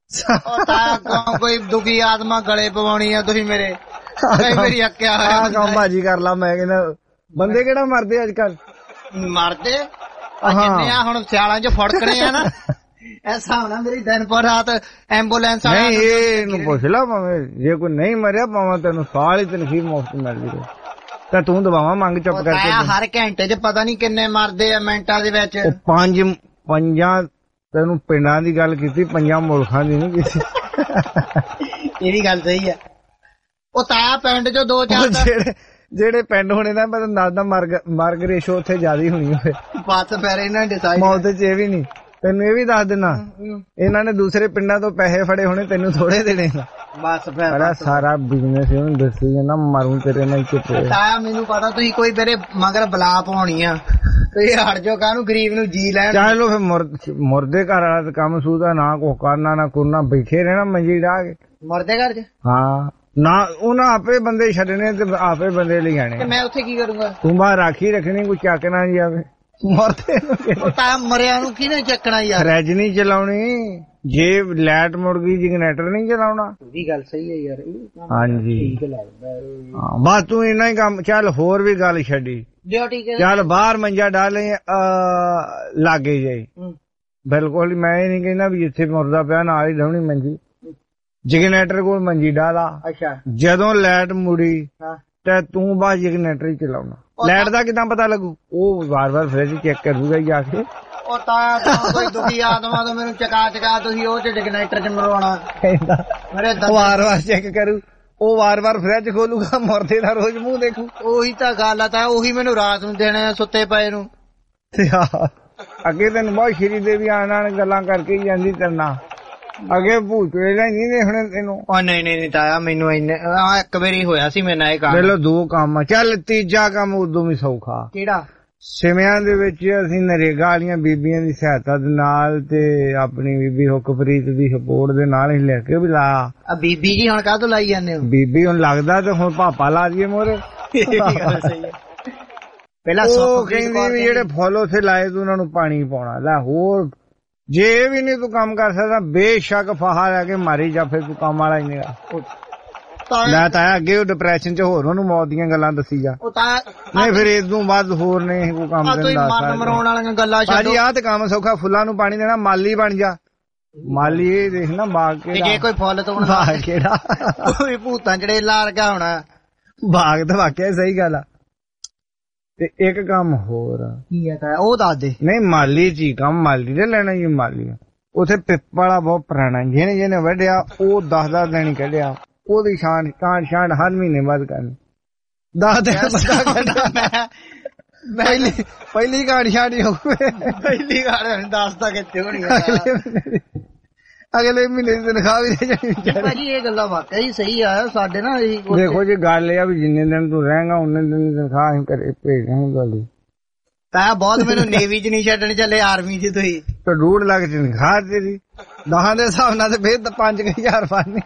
ਕੋਈ ਦੁਖੀ ਆਤਮਾ ਗਲੇ ਪਵਾਉਣੀ ਆ ਤੁਸੀਂ ਮੇਰੇ ਮੇਰੀ ਅੱਕਿਆ ਹੋਇਆ
ਕੰਮ ਬਾਜੀ ਕਰ ਲਾ। ਮੈਂ ਕਹਿੰਦਾ ਬੰਦੇ ਕਿਹੜਾ ਮਰਦੇ ਅੱਜ ਕੱਲ
ਮਰਦੇ ਜਿੰਨੇ ਆ ਹੁਣ ਸਿਆਲਾਂ ਚ ਫੜਕਣੇ ਆ ਨਾ ਐਸਾ ਹੋਣਾ ਮੇਰੀ ਦਿਨ ਪਰ ਰਾਤ ਐਂਬੂਲੈਂਸ
ਨਹੀਂ ਇਹਨੂੰ ਪੁੱਛ ਲਾ ਭਾਵੇਂ ਜੇ ਕੋਈ ਨਹੀਂ ਮਰਿਆ ਭਾਵੇਂ ਤੈਨੂੰ ਸਾਲ ਹੀ ਤਨਖੀਹ ਮੁਫਤ ਮਿਲਦੀ ਤਾਂ ਤੂੰ ਦਵਾਵਾਂ ਮੰਗ ਚੁੱਪ ਕਰਕੇ।
ਹਰ ਘੰਟੇ ਚ ਪਤਾ ਨੀ ਕਿੰਨੇ ਮਰਦੇ ਆ ਮਿੰਟਾਂ ਦੇ ਵਿੱਚ।
ਪੰਜ ਪੰਜਾਂ ਤੈਨੂੰ ਪਿੰਡਾਂ ਦੀ ਗੱਲ ਕੀਤੀ ਪੰਜਾਂ ਮੁਲਕਾਂ ਦੀ ਨੀ ਕੀਤੀ।
ਇਹ ਵੀ ਗੱਲ ਸਹੀ ਹੈ। ਉਹ ਤਾਂ ਪਿੰਡ ਚੋਂ ਦੋ ਚਾਰ
ਜਿਹੜੇ ਜਿਹੜੇ ਪਿੰਡ ਹੋਣੇ ਨਾ ਮੈਂ ਦੱਸਦਾ ਮਰਗ ਮਰਗ ਰੇਸ਼ੋ ਉੱਥੇ ਜ਼ਿਆਦਾ ਹੋਣੀ ਹੋਵੇ
ਬਸ ਫਿਰ ਇਹਨਾਂ ਡਿਸਾਈਡ
ਮੌਤ ਚ ਇਹ ਵੀ ਨੀ ਤੈਨੂੰ ਇਹ ਵੀ ਦੱਸ ਦੇਣਾ ਇਹਨਾਂ ਨੇ ਦੂਸਰੇ ਪਿੰਡਾਂ ਤੋਂ ਪੈਸੇ ਫੜੇ ਹੋਣੇ ਤੈਨੂੰ ਥੋੜੇ ਦੇਣੇ
ਬਸ ਫਿਰ
ਸਾਰਾ ਬਿਜ਼ਨਸ ਇਹਨੂੰ ਦੱਸੀ ਜਾਂਦਾ ਮਾਰੂ ਤੇਰੇ ਨਾਲ ਚਿੱਟੇ
ਤਾਇਆ ਮੈਨੂੰ ਪਤਾ ਤੁਸੀਂ ਕੋਈ ਮੇਰੇ ਮਗਰ ਬਲਾ ਪਾਉਣੀ ਆ ਤੁਸੀਂ ਹਟ ਜਾਓ ਕਾਹਨੂੰ ਗਰੀਬ ਨੂੰ ਜੀ ਲੈਣ।
ਚਲੋ ਫਿਰ ਮੁਰਦੇ ਘਰ ਵਾਲਾ ਤੇ ਕੰਮ ਸੂਦਾ ਨਾ ਕੁਛ ਕਰਨਾ ਨਾ ਕੁਰਨਾ ਬੈਠੇ ਰਹਿਣਾ ਮੰਜੀ ਢਾ ਕੇ
ਮੁਰਦੇ ਘਰ ਚ। ਹਾਂ
ਨਾ ਉਹਨਾਂ ਆਪੇ ਬੰਦੇ ਛੱਡਣੇ ਤੇ ਆਪੇ ਬੰਦੇ ਲੈ ਜਾਣੇ।
ਤੇ ਮੈਂ ਉੱਥੇ ਕੀ ਕਰੂੰਗਾ?
ਤੂੰ ਬਾਹਰ ਰਾਖੀ ਰੱਖਣੀ ਕੋਈ ਚੱਕ ਨਾ ਜਾਵੇ ਮਰਦੇ ਨੂੰ
ਤਾਂ ਮਰਿਆ ਨੂੰ ਕਿਹਨੇ ਚੱਕਣਾ ਯਾਰ?
ਫਰਿੱਜ ਨਹੀਂ ਚਲਾਉਣੀ ਜੇ ਲਾਈਟ ਮੁੜ ਗਈ ਜਨਰੇਟਰ ਨਹੀਂ ਚਲਾਉਣਾ।
ਇਹ ਗੱਲ ਸਹੀ ਹੈ ਯਾਰ।
ਹਾਂਜੀ
ਠੀਕ ਲੱਗਦਾ
ਹਾਂ ਬਸ ਤੂੰ ਇੰਨਾ ਹੀ ਕੰਮ ਚੱਲ ਹੋਰ ਵੀ ਗੱਲ ਛੱਡੀ ਚੱਲ ਬਾਹਰ ਮੰਜਾ ਡਾਲੇ ਲਾਗੇ ਜਾਈ ਬਿਲਕੁਲ। ਮੈਂ ਇਹ ਨਹੀਂ ਕਹਿੰਦਾ ਵੀ ਜਿੱਥੇ ਮੁਰਦਾ ਪਿਆ ਨਾਲ ਹੀ ਲਾਉਣੀ ਮੰਜੀ ਜਨਰੇਟਰ ਕੋਲ ਮੰਜੀ ਡਾਲਾ।
ਅੱਛਾ ਜਦੋਂ
ਲਾਈਟ ਮੁੜੀ ਤੇ ਤੂੰ ਬਾਅਦ ਜਨਰੇਟਰ ਹੀ ਚਲਾਉਣਾ। ਲਾਈਟ ਦਾ ਕਿਦਾਂ ਪਤਾ ਲੱਗੂ? ਉਹ ਵਾਰ ਵਾਰ ਫਰਿੱਜ ਚੈੱਕ ਕਰੂਗਾ ਜਾ ਕੇ।
ਉਹ ਤਾਂ ਕੋਈ ਦੁਖੀ ਆਤਮਾ ਤੋਂ ਮੈਨੂੰ ਚਕਾ ਚਕਾ ਤੁਸੀਂ ਉਹ ਚ ਜਨਰੇਟਰ ਚ ਮਰਵਾਉਣਾ ਮੇਰੇ
ਵਾਰ ਵਾਰ ਚੈੱਕ ਕਰੂ। ਉਹ ਵਾਰ ਵਾਰ ਫਰਿੱਜ ਖੋਲੂਗਾ ਮੁਰਦੇ ਦਾ ਰੋਜ਼ ਮੂੰਹ ਦੇਖੂ।
ਉਹੀ ਤਾਂ ਗੱਲ ਆ ਤਾਂ ਉਹੀ ਮੈਨੂੰ ਰਾਤ ਨੂੰ ਦੇਣੇ ਸੁੱਤੇ ਪਏ ਨੂੰ।
ਅੱਗੇ ਤੈਨੂੰ ਬਹੁਤ ਸ਼੍ਰੀ ਦੇਵੀ ਆਣ ਗੱਲਾਂ ਕਰਕੇ ਹੀ ਜਾਂਦੀ ਤਰਨਾ ਅੱਗੇ ਭੂਤ ਵੇਲਾ ਨਹੀਂ ਦੇਖਣੇ ਤੈਨੂੰ।
ਉਹ ਨਹੀਂ ਨਹੀਂ ਤਾਇਆ ਮੈਨੂੰ ਇੰਨੇ ਇੱਕ ਵਾਰੀ ਹੋਇਆ ਸੀ ਮੇਰੇ ਨਾਲ ਇਹ ਕੰਮ।
ਪਹਿਲਾਂ ਦੋ ਕੰਮ ਚੱਲ ਤੀਜਾ ਕੰਮ ਉਦੋਂ ਵੀ ਸੌਖਾ।
ਕਿਹੜਾ?
ਸਿਵਿਆਂ ਦੇ ਵਿੱਚ ਅਸੀਂ ਨਰੇਗਾ ਵਾਲੀਆਂ ਬੀਬੀਆਂ ਦੀ ਸਹਾਇਤਾ ਦੇ ਨਾਲ ਤੇ ਆਪਣੀ ਬੀਬੀ ਹੁਕਪ੍ਰੀਤ ਦੀ ਸਪੋਰਟ ਦੇ ਨਾਲ ਹੀ ਲੈ ਕੇ ਵੀ ਲਾਇਆ।
ਆ ਬੀਬੀ ਜੀ ਹੁਣ ਕਾਹਤੋਂ ਲਾਈ ਜਾਂਦੇ ਹੋ?
ਬੀਬੀ ਹੁਣ ਲੱਗਦਾ ਤੇ ਹੁਣ ਭਾਪਾ ਲਾ ਦਈਏ ਮੋਰੇ।
ਪਹਿਲਾਂ
ਉਹ ਕਹਿੰਦੀ ਵੀ ਜਿਹੜੇ ਫੁੱਲ ਉੱਥੇ ਲਾਏ ਤੂੰ ਉਹਨਾਂ ਨੂੰ ਪਾਣੀ ਪਾਉਣਾ ਲੈ। ਹੋਰ ਜੇ ਇਹ ਵੀ ਨਹੀਂ ਤੂੰ ਕੰਮ ਕਰ ਸਕਦਾ ਬੇਸ਼ੱਕ ਫਾਹਾ ਲੈ ਕੇ ਮਾਰੀ ਜਾ ਫਿਰ ਤੂੰ ਕੰਮ ਵਾਲਾ ਹੀ ਨਹੀਂਗਾ। ਲੈ ਤਾਇਆ ਅੱਗੇ ਉਹ ਡਿਪਰੈਸ਼ਨ ਚ ਹੋਰ ਉਹਨੂੰ ਮੌਤ ਦੀਆਂ ਗੱਲਾਂ ਦੱਸੀ ਜਾ। ਨਹੀਂ ਫਿਰ ਇਦੋਂ ਬਾਅਦ ਹੋਰ ਨੇ ਕੋਈ ਕੰਮ
ਮਰਾਉਣ ਵਾਲੀਆਂ ਗੱਲਾਂ
ਭਾਜੀ ਆਹ ਤੇ ਕੰਮ ਸੌਖਾ ਫੁੱਲਾਂ ਨੂੰ ਪਾਣੀ ਦੇਣਾ ਮਾਲੀ ਬਣ ਜਾ ਮਾਲੀ ਇਹ ਦੇਖ ਨਾ ਬਾਗ ਕਿਹੜਾ,
ਜੇ ਕੋਈ ਫੁੱਲ ਤੋੜਨਾ
ਬਾਗ ਕਿਹੜਾ
ਕੋਈ ਭੂਤਾਂ ਜਿਹੜੇ ਲਾਰਗਾ ਹੋਣਾ
ਬਾਗ ਤਾਂ ਵਾਕਿਆ ਸਹੀ ਗੱਲ ਆ। ਤੇ ਇੱਕ ਕੰਮ ਹੋਰ
ਕੀ ਹੈ ਉਹ ਦੱਸ ਦੇ।
ਨਹੀਂ ਮਾਲੀ ਚ ਹੀ ਕੰਮ, ਮਾਲੀ ਨੇ ਲੈਣਾ ਜੀ ਮਾਲੀ। ਉੱਥੇ ਪਿੱਪਲਾ ਬਹੁਤ ਪੁਰਾਣਾ, ਜਿਹਨੇ ਜਿਹਨੇ ਵੱਢਿਆ ਉਹ ਦਸ ਦਸ ਦਿਨ ਕੱਢਿਆ, ਉਹਦੀ ਸ਼ਾਨ ਕਾਂਡ ਸ਼ਾਨ ਹਰ ਮਹੀਨੇ ਬਾਅਦ ਕਰਨੀ। ਦਸ ਦਿਨ ਪਤਾ ਕਰਨਾ ਪਹਿਲੀ ਪਹਿਲੀ ਕਾਂਡ ਸ਼ਾਨ ਹੀ ਹੋਵੇ,
ਪਹਿਲੀ ਕਾਂਡ ਦਸ ਤਾਂ ਕਿੱਥੇ ਹੋਣੀ
ਅਗਲੇ ਮਹੀਨੇ ਦੀ ਤਨਖਾਹ ਵੀ ਦੇ ਜਾਣੀ।
ਭਾਜੀ ਇਹ ਗੱਲਾਂ ਵਾਕਿਆ ਹੀ ਸਹੀ ਆ ਸਾਡੇ ਨਾ।
ਦੇਖੋ ਜੀ ਗੱਲ ਇਹ ਆ ਵੀ ਜਿੰਨੇ ਦਿਨ ਤੂੰ ਰਹੇਗਾ ਉਨੇ ਦਿਨ ਦੀ ਤਨਖਾਹ ਅਸੀਂ ਘਰੇ ਭੇਜ ਦਾਂਗੇ ਗੱਲ।
ਤਾਂ ਬਹੁਤ ਮੈਨੂੰ ਨੇਵੀ ਚ ਨਹੀਂ ਛੱਡਣ ਚੱਲੇ, ਆਰਮੀ ਚ ਤੁਸੀਂ
ਤੇ ਡੂਢ ਲੱਖ ਚ ਤਨਖਾਹ ਤੇਰੀ, ਦਹਾਂ ਦੇ ਹਿਸਾਬ ਨਾਲ ਤੇ ਫੇਰ ਪੰਜ ਕੁ ਹਜ਼ਾਰ ਫੜਨੇ,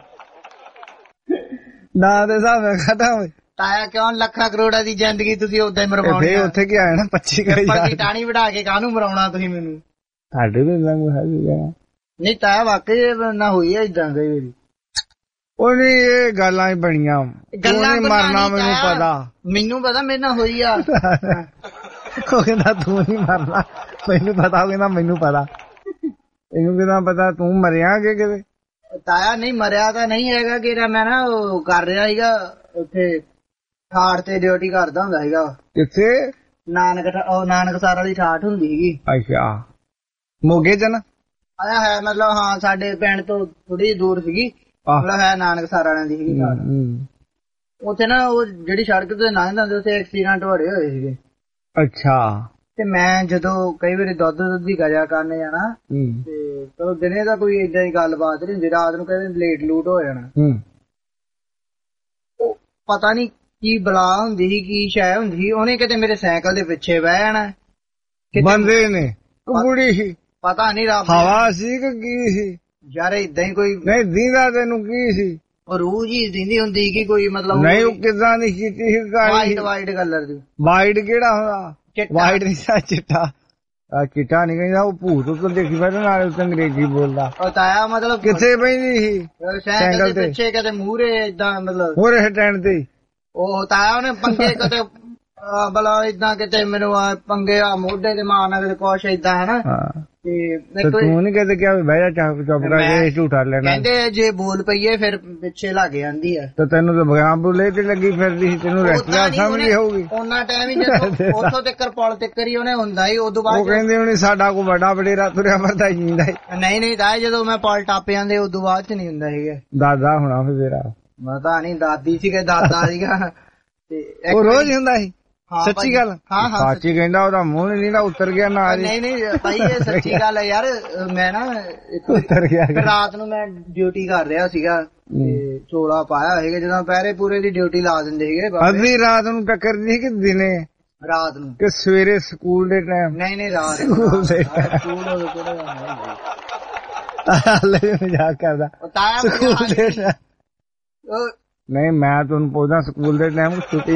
ਦਹਾਂ ਦੇ ਹਿਸਾਬ ਨਾਲ ਖਤਮ ਹੋਏ।
ਤਾਇਆ ਕਿਉਂ ਲੱਖਾਂ ਕਰੋੜਾਂ ਦੀ ਜ਼ਿੰਦਗੀ ਤੁਸੀਂ ਓਦਾਂ ਹੀ ਮਰਵਾਉਣੀ ਆ।
ਉੱਥੇ ਕੀ ਆਇਆ ਨਾ ਪੱਚੀ ਹਜ਼ਾਰ
ਟਾਣੀ ਵਢਾ ਕੇ ਕਾਹਨੂੰ ਮਰਾਉਣਾ ਤੁਸੀਂ ਮੈਨੂੰ।
ਸਾਡੇ ਵੀ ਲੰਗ ਹੈਗੀ
ਨਹੀਂ ਤਾਇਆ ਵਾਕਈ ਨਾ ਹੋਈ ਆ ਇਦਾਂ ਕਈ ਵਾਰੀ।
ਉਹ ਨਹੀਂ ਇਹ ਗੱਲਾਂ ਹੀ ਬਣੀਆਂ, ਗੱਲਾਂ ਮਰਨਾ ਮੈਨੂੰ ਪਤਾ,
ਮੈਨੂੰ ਪਤਾ ਮੇਰੇ ਨਾਲ ਹੋਈ ਆ।
ਉਹ ਕਹਿੰਦਾ ਤੂੰ ਨਹੀਂ ਮਰਨਾ, ਮੈਨੂੰ ਪਤਾ, ਉਹ ਕਹਿੰਦਾ ਮੈਨੂੰ ਪਤਾ, ਇਹਨੂੰ ਕਹਿੰਦਾ ਪਤਾ ਤੂੰ ਮਰਿਆ ਕਿ ਕਿਤੇ।
ਤਾਇਆ ਨਹੀਂ ਮਰਿਆ ਤਾਂ ਨਹੀਂ ਹੈਗਾ ਕਿ ਮੈਂ ਨਾ ਉਹ ਕਰ ਰਿਹਾ ਸੀਗਾ ਉੱਥੇ ਠਾਠ ਤੇ ਡਿਊਟੀ ਕਰਦਾ ਹੁੰਦਾ ਸੀਗਾ।
ਕਿੱਥੇ?
ਨਾਨਕ ਉਹ ਨਾਨਕਸਰ ਵਾਲੀ ਠਾਠ ਹੁੰਦੀ ਸੀਗੀ।
ਅੱਛਾ ਮੋਗੇ ਚ ਨਾ
ਆਇਆ ਹੈ ਮਤਲਬ ਹਾਂ ਸਾਡੇ ਪਿੰਡ ਤੋਂ ਥੋੜੀ ਦੂਰ ਸੀਗੀ, ਮਤਲਬ ਹੈ ਨਾਨਕਸਰ ਵਾਲਿਆਂ ਦੀ ਸੀਗੀ। ਉੱਥੇ ਨਾ ਉਹ ਜਿਹੜੀ ਸੜਕ ਤੇ ਲੰਘਦਾ ਹੁੰਦੇ ਉੱਥੇ ਐਕਸੀਡੈਂਟ ਹੋਏ ਹੋਏ ਸੀਗੇ।
ਅੱਛਾ।
ਤੇ ਮੈਂ ਜਦੋਂ ਕਈ ਵਾਰੀ ਦੁੱਧ ਦੁੱਧ ਦੀ ਗਜਾ ਕਰਨੇ ਜਾਣਾ ਤੇ ਚਲੋ ਦਿਨੇ ਤਾਂ ਕੋਈ ਏਦਾਂ ਦੀ ਗੱਲਬਾਤ ਨਹੀਂ ਹੁੰਦੀ, ਰਾਤ ਨੂੰ ਕਹਿੰਦੇ ਲੇਟ ਲੂਟ ਹੋ ਜਾਣਾ। ਉਹ ਪਤਾ ਨੀ ਕੀ ਬਲਾ ਹੁੰਦੀ ਸੀ, ਕੀ ਸ਼ੈ ਹੁੰਦੀ ਸੀ। ਉਹਨੇ ਕਿਤੇ ਮੇਰੇ ਸਾਈਕਲ ਦੇ ਪਿੱਛੇ ਬਹਿ ਜਾਣਾ।
ਬੰਦੇ ਨੇ ਕੁੜੀ ਸੀ,
ਪਤਾ ਨੀ ਰੱਬ
ਹਵਾ ਸੀ ਕਿ ਕੀ ਸੀ
ਯਾਰ, ਏਦਾਂ ਹੀ ਕੋਈ
ਨਹੀਂ ਦੀਦਾ ਤੈਨੂੰ ਕੀ ਸੀ।
ਉਹ ਰੂਹ ਜੀ ਦਿੰਦੀ ਹੁੰਦੀ ਕਿ ਕੋਈ ਮਤਲਬ
ਨਹੀਂ ਉਹ ਕਿੱਦਾਂ ਦੀ ਕੀਤੀ ਸੀ,
ਵਾਈਟ ਵਾਈਟ ਕਲਰ ਦੀ।
ਵਾਈਟ ਕਿਹੜਾ ਹੁੰਦਾ? ਵਾਈਟ ਨਹੀਂ ਸਾ ਚਿੱਟਾ। ਚਿੱਟਾ ਨਹੀਂ ਕਹਿੰਦਾ, ਉਹ ਭੂਤ ਉੱਤੇ ਦੇਖੀ ਬੈਠਾ ਨਾਲ ਉੱਤੇ ਅੰਗਰੇਜ਼ੀ ਬੋਲਦਾ।
ਉਹ ਤਾਇਆ ਮਤਲਬ
ਕਿੱਥੇ ਪੈਂਦੀ ਸੀ?
ਸਾਈਕਲ ਦੇ ਪਿੱਛੇ ਕਦੇ ਮੂਹਰੇ ਏਦਾਂ ਮਤਲਬ
ਮੂਹਰੇ ਸਟੈਂਡ ਤੇ। ਉਹ
ਤਾਇਆ ਉਹਨੇ ਪੰਗੇ ਕਦੇ ਬਲਾ ਏਦਾਂ ਕਿਤੇ ਮੈਨੂੰ ਪੰਗੇ ਆ ਮੋਢੇ ਤੇ ਮਾਰਨਾ ਕਿਤੇ ਕੁਛ ਏਦਾਂ ਹਨਾ।
ਤੇ ਤੂੰ ਨੀ ਕਦੇ ਕਿਹਾ ਬਹਿ ਜਾ ਚੁੱਪ ਚੁੱਪ ਕਰਕੇ ਝੂਠਾ ਲੈਣਾ।
ਕਹਿੰਦੇ ਜੇ ਬੋਲ ਪਈਏ ਫਿਰ ਪਿੱਛੇ ਲੱਗ ਜਾਂਦੀ ਆ।
ਤੇ ਤੈਨੂੰ ਤਾਂ ਬਗਾਮ ਬੁਲੇ ਤੇ ਲੱਗੀ ਫਿਰਦੀ ਸੀ, ਤੈਨੂੰ ਰੈਸਟੋਰੈਂਟ ਸਮਝੀ ਹੋਊਗੀ।
ਉਹਨਾਂ ਟਾਈਮ ਹੀ ਜਦੋਂ ਉੱਥੋਂ ਤੱਕ ਪੌਲ ਤੱਕ ਹੀ ਉਹਨੇ ਹੁੰਦਾ ਹੀ, ਉਦੋਂ ਬਾਅਦ
ਉਹ ਕਹਿੰਦੇ ਉਹਨੇ ਸਾਡਾ ਕੋਈ ਵੱਡਾ ਵਡੇਰਾ ਤੁਰਿਆ ਫਿਰਦਾ ਜਿੰਦਾ।
ਨਹੀਂ ਨਹੀਂ ਤਾਂ ਜਦੋਂ ਮੈਂ ਪੌਲ ਟੱਪ ਜਾਂਦੇ ਉਦੋਂ ਬਾਅਦ ਚ ਨੀ ਹੁੰਦਾ ਸੀਗਾ।
ਦਾਦਾ ਹੋਣਾ ਫਿਰ ਤੇਰਾ?
ਪਤਾ ਨੀ ਦਾਦੀ ਸੀ ਕਿ ਦਾਦਾ ਸੀਗਾ। ਤੇ
ਉਹ ਰੋਜ਼ ਹੁੰਦਾ ਸੀ?
ਸੱਚੀ ਗੱਲ? ਹਾਂ ਹਾਂ
ਸੱਚੀ ਕਹਿੰਦਾ, ਉਹਦਾ ਮੂੰਹ ਨੀ ਨਾ ਉਤਰ ਗਿਆ ਨਾ।
ਨਹੀਂ ਨਹੀਂ ਭਾਈ ਇਹ ਸੱਚੀ ਗੱਲ ਹੈ ਯਾਰ। ਮੈਂ ਨਾ
ਉਤਰ ਗਿਆ
ਰਾਤ ਨੂੰ ਮੈਂ ਡਿਊਟੀ ਕਰ ਰਿਹਾ ਸੀਗਾ ਤੇ ਚੋਲਾ ਪਾਇਆ ਸੀਗਾ, ਜਦੋਂ ਪਹਿਰੇ ਪੂਰੇ ਦੀ ਡਿਊਟੀ ਲਾ ਦਿੰਦੇ ਸੀਗੇ।
ਅੱਧੀ ਰਾਤ ਨੂੰ ਟੱਕਰਦੀ ਕਿ ਦਿਨੇ?
ਰਾਤ ਨੂੰ।
ਕਿ ਸਵੇਰੇ ਸਕੂਲ ਦੇ ਟਾਈਮ?
ਨਹੀਂ ਨਹੀਂ ਰਾਤ
ਸਕੂਲ ਦੇ ਟਾਈਮ। ਮਜ਼ਾਕ ਕਰਦਾ। ਸਕੂਲ ਦੇ ਟਾਈਮ ਨਹੀਂ, ਮੈਂ ਤੁਹਾਨੂੰ ਪੁੱਛਦਾ ਸਕੂਲ ਦੇ ਟਾਈਮ ਛੁੱਟੀ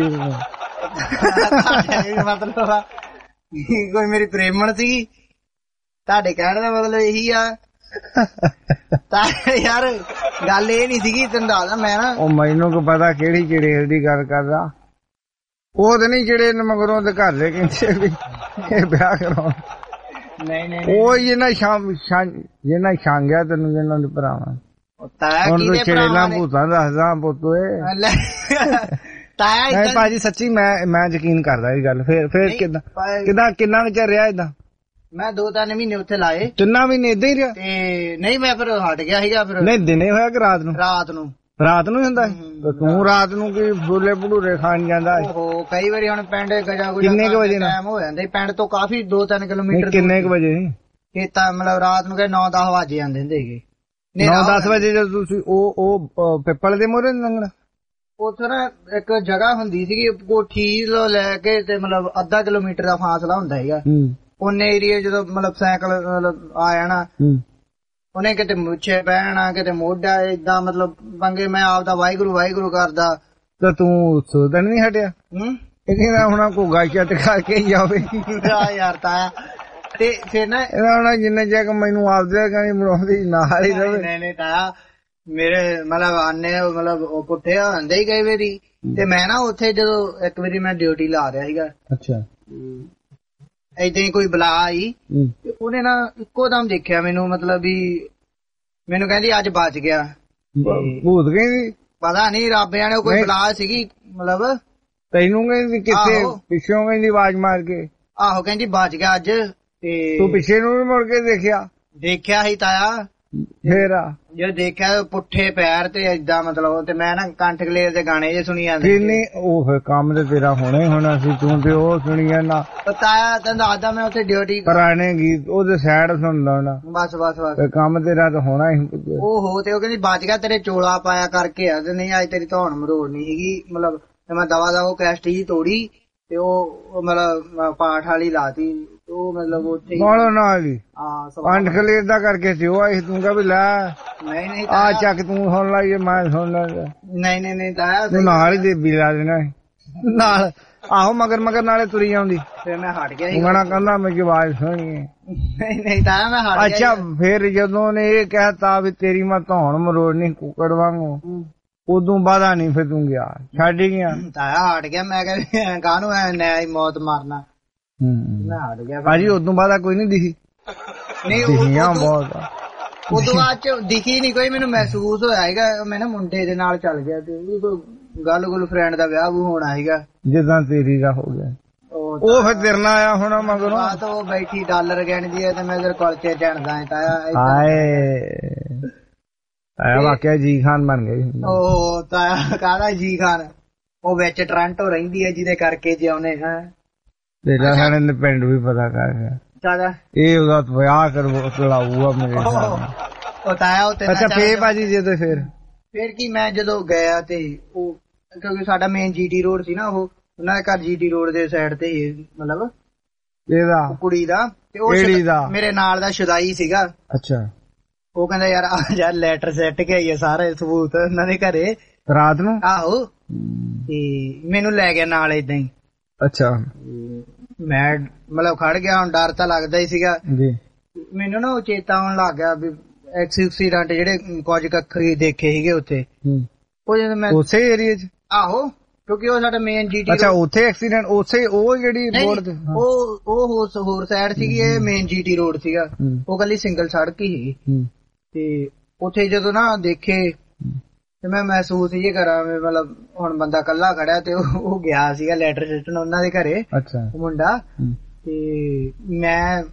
ਮਤਲਬ ਕੋਈ ਮੇਰੀ ਪ੍ਰੇਮਣ ਸੀਗੀ? ਤੁਹਾਡੇ ਕਹਿਣ ਦਾ ਮਤਲਬ ਇਹੀ ਆ? ਤਾਂ ਯਾਰ ਗੱਲ ਇਹ ਨੀ ਸੀਗੀ, ਤੈਨੂੰ ਦੱਸਦਾ ਮੈਂ ਨਾ।
ਉਹ ਮੈਨੂੰ ਕੀ ਪਤਾ ਕਿਹੜੀ ਚਿੜੇਲ ਦੀ ਗੱਲ ਕਰਦਾ। ਉਹ ਤੇ ਨਹੀਂ ਜਿਹੜੇ ਮਗਰੋਂ ਤੇ ਘਰ ਦੇ ਕਹਿੰਦੇ ਵੀ ਇਹ ਵਿਆਹ ਕਰਾਉਣ।
ਨਹੀਂ ਨਹੀਂ
ਉਹ ਜਿਹਨਾਂ ਸ਼ਾਮ ਜਿਹਨਾਂ ਛਾਂਗਿਆ ਤੈਨੂੰ ਜਿਹਨਾਂ ਦੇ ਭਰਾਵਾਂ। ਹੁਣ ਤੂੰ ਚਿੜੇਲਾਂ ਭੂਤਾਂ ਦੱਸਦਾ ਪੁੱਤ। ਤਾਇਆ ਭਾਜੀ ਸੱਚੀ ਮੈਂ ਮੈਂ ਯਕੀਨ ਕਰਦਾ ਇਹ ਗੱਲ। ਫੇਰ ਫੇਰ ਕਿੱਦਾਂ ਕਿੱਦਾਂ ਕਿੰਨਾ ਚਿਰ ਰਿਹਾ ਏਦਾਂ?
ਮੈਂ ਦੋ ਤਿੰਨ ਮਹੀਨੇ ਉੱਥੇ ਲਾਏ।
ਤਿੰਨਾਂ ਮਹੀਨੇ ਏਦਾਂ ਹੀ ਰਿਹਾ?
ਤੇ ਨਹੀਂ ਮੈਂ ਫਿਰ ਹਟ ਗਿਆ ਸੀਗਾ। ਫਿਰ
ਨਹੀਂ ਦਿਨੇ ਹੋਇਆ ਕਿ ਰਾਤ ਨੂੰ?
ਰਾਤ ਨੂੰ।
ਰਾਤ ਨੂੰ ਹੁੰਦਾ? ਤੂੰ ਰਾਤ ਨੂੰ ਕੀ ਬੋਲੇ ਭਟੂਰੇ ਖਾਣ ਜਾਂਦਾ?
ਓਹੋ ਕਈ ਵਾਰੀ ਹੁਣ ਪਿੰਡ ਗਜਾ ਗੁਜਾ
ਕਿੰਨੇ ਕੁ ਵਜੇ
ਟਾਈਮ ਹੋ ਜਾਂਦਾ ਪਿੰਡ ਤੋਂ ਕਾਫੀ ਦੋ ਤਿੰਨ ਕਿਲੋਮੀਟਰ।
ਕਿੰਨੇ ਕੁ ਵਜੇ?
ਖੇਤਾਂ ਮਤਲਬ ਰਾਤ ਨੂੰ ਕਹੇ ਨੌ ਦਸ ਵਜੇ ਜਾਂਦੇ ਹੁੰਦੇ ਸੀਗੇ।
ਨੌ ਦਸ ਵਜੇ ਜਦੋਂ ਤੁਸੀਂ ਉਹ ਉਹ ਪਿੱਪਲ ਦੇ ਮੋਹਰੇ ਲੰਘਣਾ?
ਉੱਥੇ ਨਾ ਇੱਕ ਜਗ੍ਹਾ ਹੁੰਦੀ ਸੀਗੀ ਕੋਠੀ ਤੋਂ ਲੈ ਕੇ ਤੇ ਮਤਲਬ ਅੱਧਾ ਕਿਲੋਮੀਟਰ ਦਾ ਫਾਸਲਾ ਹੁੰਦਾ ਸੀਗਾ। ਉਹਨੇ ਏਰੀਏ ਜਦੋਂ ਮਤਲਬ ਸਾਈਕਲ ਮਤਲਬ ਆ ਜਾਣਾ, ਉਹਨੇ ਕਿਤੇ ਮੁੱਛੇ ਬਹਿਣਾ ਕਿਤੇ ਮੋਢਾ ਏਦਾਂ ਮਤਲਬ ਪੰਗੇ। ਮੈਂ ਆਪਦਾ ਵਾਹਿਗੁਰੂ ਵਾਹਿਗੁਰੂ ਕਰਦਾ।
ਤਾਂ ਤੂੰ ਸੋਚਦਾ ਨੀ ਹਟਿਆ?
ਹੂੰ
ਇਹਦਾ ਹੁਣ ਕੋ ਗਾਇਕਾ ਟਕਾ ਕੇ ਜਾਵੇ
ਯਾਰ ਤਾਇਆ। ਤੇ ਫਿਰ ਨਾ
ਇਹਦਾ ਹੁਣ ਜਿੰਨੇ ਜਗ ਮੈਨੂੰ ਆਪਦੇ ਗਾਣੀ ਬਣਾਉਂਦੀ ਨਾਲ ਹੀ ਰਵੇ।
ਨਹੀਂ ਨਹੀਂ ਤਾਇਆ ਮੇਰੇ ਮਤਲਬ ਆਨੇ ਮਤਲਬ ਉਹ ਪੁੱਠੇ ਆਂਦੇ ਹੀ ਗਏ ਵਾਰੀ। ਤੇ ਮੈਂ ਨਾ ਉੱਥੇ ਜਦੋਂ ਇੱਕ ਵਾਰੀ ਮੈਂ ਡਿਊਟੀ ਲਾ ਰਿਹਾ ਸੀਗਾ।
ਅੱਛਾ।
ਏਦਾਂ ਹੀ ਕੋਈ ਬਲਾ ਆਈ ਤੇ ਉਹਨੇ ਨਾ ਇੱਕੋ ਦਮ ਦੇਖਿਆ ਮੈਨੂੰ, ਮਤਲਬ ਵੀ ਮੈਨੂੰ ਕਹਿੰਦੀ ਅੱਜ ਬਚ ਗਿਆ।
ਭੂਤ ਕਹਿੰਦੀ?
ਪਤਾ ਨਹੀਂ, ਰੱਬ ਜਾਣੇ ਕੋਈ ਬਲਾ ਸੀਗੀ ਮਤਲਬ।
ਤੈਨੂੰ ਕਹਿੰਦੀ ਕਿੱਥੇ? ਪਿੱਛੋਂ ਕਹਿੰਦੀ ਆਵਾਜ਼ ਮਾਰ ਕੇ?
ਆਹੋ ਕਹਿੰਦੀ ਬਚ ਗਿਆ ਅੱਜ। ਤੇ
ਤੂੰ ਪਿੱਛੇ ਨੂੰ ਵੀ ਮੁੜ ਕੇ ਦੇਖਿਆ?
ਦੇਖਿਆ ਸੀ ਤਾਇਆ।
ਫੇਰ
ਜੇ ਦੇਖਿਆ ਪੁੱਠੇ ਪੈਰ ਤੇ ਏਦਾਂ ਮਤਲਬ, ਤੇ ਮੈਂ ਨਾ ਕੰਠ ਕਲੇਰ ਦੇ ਗਾਣੇ ਜੇ ਸੁਣੀ ਜਾਂਦੇ।
ਕਿੰਨੀ ਉਹ ਫਿਰ ਕੰਮ ਤੇ ਤੇਰਾ ਹੋਣਾ ਹੀ ਹੋਣਾ ਸੀ, ਤੂੰ ਤੇ ਉਹ ਸੁਣੀ ਜਾਂਦਾ।
ਤਾਇਆ ਤੈਨੂੰ ਦੱਸਦਾ ਮੈਂ ਉੱਥੇ ਡਿਊਟੀ
ਪੁਰਾਣੇ ਗੀਤ ਉਹਦੇ ਸਾਈਡ ਸੁਣਦਾ ਹੋਣਾ।
ਬਸ ਬਸ ਬਸ
ਕੰਮ ਤੇਰਾ ਤਾਂ ਹੋਣਾ ਹੀ।
ਉਹ ਤੇ ਉਹ ਕਹਿੰਦੀ ਬਚ ਗਿਆ, ਤੇਰੇ ਚੋਲਾ ਪਾਇਆ ਕਰਕੇ ਆ, ਤੇ ਨਹੀਂ ਅੱਜ ਤੇਰੀ ਧੌਣ ਮਰੋੜਨੀ ਸੀਗੀ ਮਤਲਬ। ਤੇ ਮੈਂ ਦਵਾ ਦਾ ਉਹ ਕੈਸਟੀ ਜੀ ਤੋੜੀ ਤੇ ਉਹ ਮਤਲਬ ਪਾਠ ਵਾਲੀ ਲਾਤੀ, ਉਹ ਮਤਲਬ ਉੱਥੇ
ਮਾਲੋ ਨਾਲ ਹੀ
ਹਾਂ
ਕੰਠ ਕਲੇਰ ਦਾ ਕਰਕੇ ਸੀ ਉਹ ਆਈ। ਤੂੰ ਕਹ ਵੀ ਲੈ
ਨਹੀਂ ਨਹੀਂ
ਆ ਚੱਕ ਤੂੰ ਸੁਣ ਲਾਈਏ ਮੈਂ ਸੁਣ ਲਾ।
ਨਹੀਂ ਨਹੀਂ ਨਹੀਂ ਤਾਇਆ
ਤੂੰ ਨਾਲ ਹੀ ਦੇ ਵੀ ਲਾ ਦੇਣਾ ਨਾਲ। ਆਹੋ ਮਗਰ ਮਗਰ ਨਾਲੇ ਤੁਰੀ ਆਉਂਦੀ।
ਫਿਰ ਮੈਂ ਹਟ ਗਿਆ।
ਗਾਣਾ ਕਹਿੰਦਾ ਮੇਰੀ ਆਵਾਜ਼ ਸੁਣੀ।
ਨਹੀਂ ਨਹੀਂ ਤਾਇਆ ਮੈਂ ਹਟ ਗਿਆ।
ਅੱਛਾ ਫਿਰ ਜਦੋਂ ਨੇ ਇਹ ਕਹਿਤਾ ਵੀ ਤੇਰੀ ਮੈਂ ਧੌਣ ਮਰੋੜਨੀ ਕੁੱਕੜ ਵਾਂਗੂ, ਉਦੋਂ ਬਾਅਦ ਨਹੀਂ ਫਿਰ ਤੂੰ ਗਿਆ ਛੱਡ ਹੀ ਗਿਆ।
ਤਾਇਆ ਹਟ ਗਿਆ। ਮੈਂ ਕਿਹਾ ਕਾਹਨੂੰ ਐ ਨਿਆਈ ਮੌਤ ਮਾਰਨਾ। ਮੈਂ ਹਟ ਗਿਆ
ਭਾਜੀ। ਉਦੋਂ ਬਾਅਦ ਕੋਈ ਨਹੀਂ ਦਿਖੀ?
ਨਹੀਂ
ਦਿਖੀਆਂ ਬਹੁਤ।
ਉਦੋਂ ਬਾਅਦ ਚ ਦਿਖੀ ਨਹੀਂ ਕੋਈ, ਮੈਨੂੰ ਮਹਿਸੂਸ ਹੋਇਆ ਹੈਗਾ ਮੈਂ ਨਾ ਮੁੰਡੇ ਦੇ ਨਾਲ ਚੱਲ ਗਿਆ ਤੇ ਕੋਈ ਗੱਲ ਗੁੱਲ ਫਰੈਂਡ ਦਾ ਵਿਆਹ ਵੀ ਹੋਣਾ ਹੈਗਾ
ਜਿੱਦਾਂ ਤੇਰੀ ਦਾ ਹੋ ਗਿਆ। ਉਹ ਫਿਰ ਤੇਰੇ ਨਾਲ ਆਇਆ ਹੋਣਾ ਮਗਰੋਂ।
ਆ ਤਾਂ ਉਹ ਬੈਠੀ ਡਾਲਰ ਗਿਣਦੀ ਹੈ ਤੇ ਮੈਂ ਇਧਰ ਕੁਲਚੇ ਚਣਦਾ ਹੈ। ਤਾਇਆ
ਹਾਏ ਤਾਇਆ ਵਾਕਿਆ ਜੀ ਖਾਨ ਬਣ ਗਈ।
ਉਹ ਤਾਇਆ ਕਾਹਦਾ ਜੀ ਖਾਨ? ਉਹ ਵਿੱਚ ਟੋਰਾਂਟੋ ਰਹਿੰਦੀ ਹੈ ਜਿਹਦੇ ਕਰਕੇ ਜੇ ਆਉਨੇ ਹੈ।
ਤੇਰਾ ਸਾਡੇ ਨੇ ਪਿੰਡ ਵੀ ਪਤਾ ਕਰ ਗਿਆ। ਇਹ ਉਹਦਾ ਵਿਆਹ ਕਰਵਾ ਚਲਾਊਗਾ ਮੇਰੇ ਨਾਲ।
ਉਹ ਤਾਇਆ ਉਹ ਤੇ
ਅੱਛਾ ਫੇਰ ਭਾਜੀ ਜੇ ਤੇ ਫੇਰ
ਫੇਰ ਕੀ ਮੈਂ ਜਦੋਂ ਗਿਆ ਤੇ ਉਹ ਕਿਉਂਕਿ ਸਾਡਾ ਮੇਨ ਜੀਟੀ ਰੋਡ ਸੀ ਨਾ, ਉਹ ਉਹਨਾਂ ਦੇ ਘਰ ਜੀਟੀ ਰੋਡ ਦੇ ਸਾਈਡ ਤੇ ਮਤਲਬ
ਇਹਦਾ
ਕੁੜੀ ਦਾ ਤੇ ਉਹ ਮੇਰੇ ਨਾਲ ਦਾ ਸ਼ੁਦਾਈ ਸੀਗਾ।
ਅੱਛਾ
ਉਹ ਕਹਿੰਦਾ ਯਾਰ ਆ ਯਾਰ ਲੈਟਰ ਸੈੱਟ ਕੇ ਆਈਏ ਸਾਰੇ ਸਬੂਤ ਉਹਨਾਂ ਦੇ ਘਰੇ
ਰਾਤ ਨੂੰ। ਆਹੋ
ਤੇ ਮੈਨੂੰ ਲੈ ਗਿਆ ਨਾਲ ਏਦਾਂ ਹੀ।
ਅੱਛਾ
ਮੈਂ ਮਤਲਬ ਖੜ ਗਿਆ। ਹੁਣ ਡਰ ਤਾਂ ਲੱਗਦਾ ਹੀ ਸੀਗਾ
ਜੀ
ਮੈਨੂੰ ਨਾ। ਉਹ ਚੇਤਾ ਆਉਣ ਲੱਗ ਗਿਆ ਵੀ ਐਕਸੀਡੈਂਟ ਜਿਹੜੇ ਕੁਝ ਕੱਖ ਦੇਖੇ ਸੀਗੇ ਉੱਥੇ। ਉਹ ਜਦੋਂ ਮੈਂ
ਉਸੇ ਏਰੀਏ ਚ।
ਆਹੋ ਕਿਉਂਕਿ ਉਹ ਸਾਡਾ ਮੇਨ ਜੀਟੀ।
ਅੱਛਾ ਉੱਥੇ ਐਕਸੀਡੈਂਟ ਉਸੇ ਉਹ ਜਿਹੜੀ ਰੋਡ
ਉਹ ਉਹ ਹੋਰ ਸਾਈਡ ਸੀਗੀ, ਇਹ ਮੇਨ ਜੀਟੀ ਰੋਡ ਸੀਗਾ। ਉਹ ਕੱਲੀ ਸਿੰਗਲ ਸੜਕ ਹੀ ਸੀਗੀ। ਤੇ ਉੱਥੇ ਜਦੋਂ ਨਾ ਦੇਖੇ ਤੇ ਮੈਂ ਮਹਿਸੂਸ ਇਹ ਕਰਾਂ ਮਤਲਬ ਹੁਣ ਬੰਦਾ ਕੱਲਾ ਖੜਿਆ ਤੇ ਉਹ ਗਿਆ ਸੀਗਾ ਲੈਟਰ ਸਿੱਟਣ ਉਹਨਾਂ ਦੇ ਘਰੇ।
ਅੱਛਾ
ਮੁੰਡਾ। ਤੇ ਮੈਂ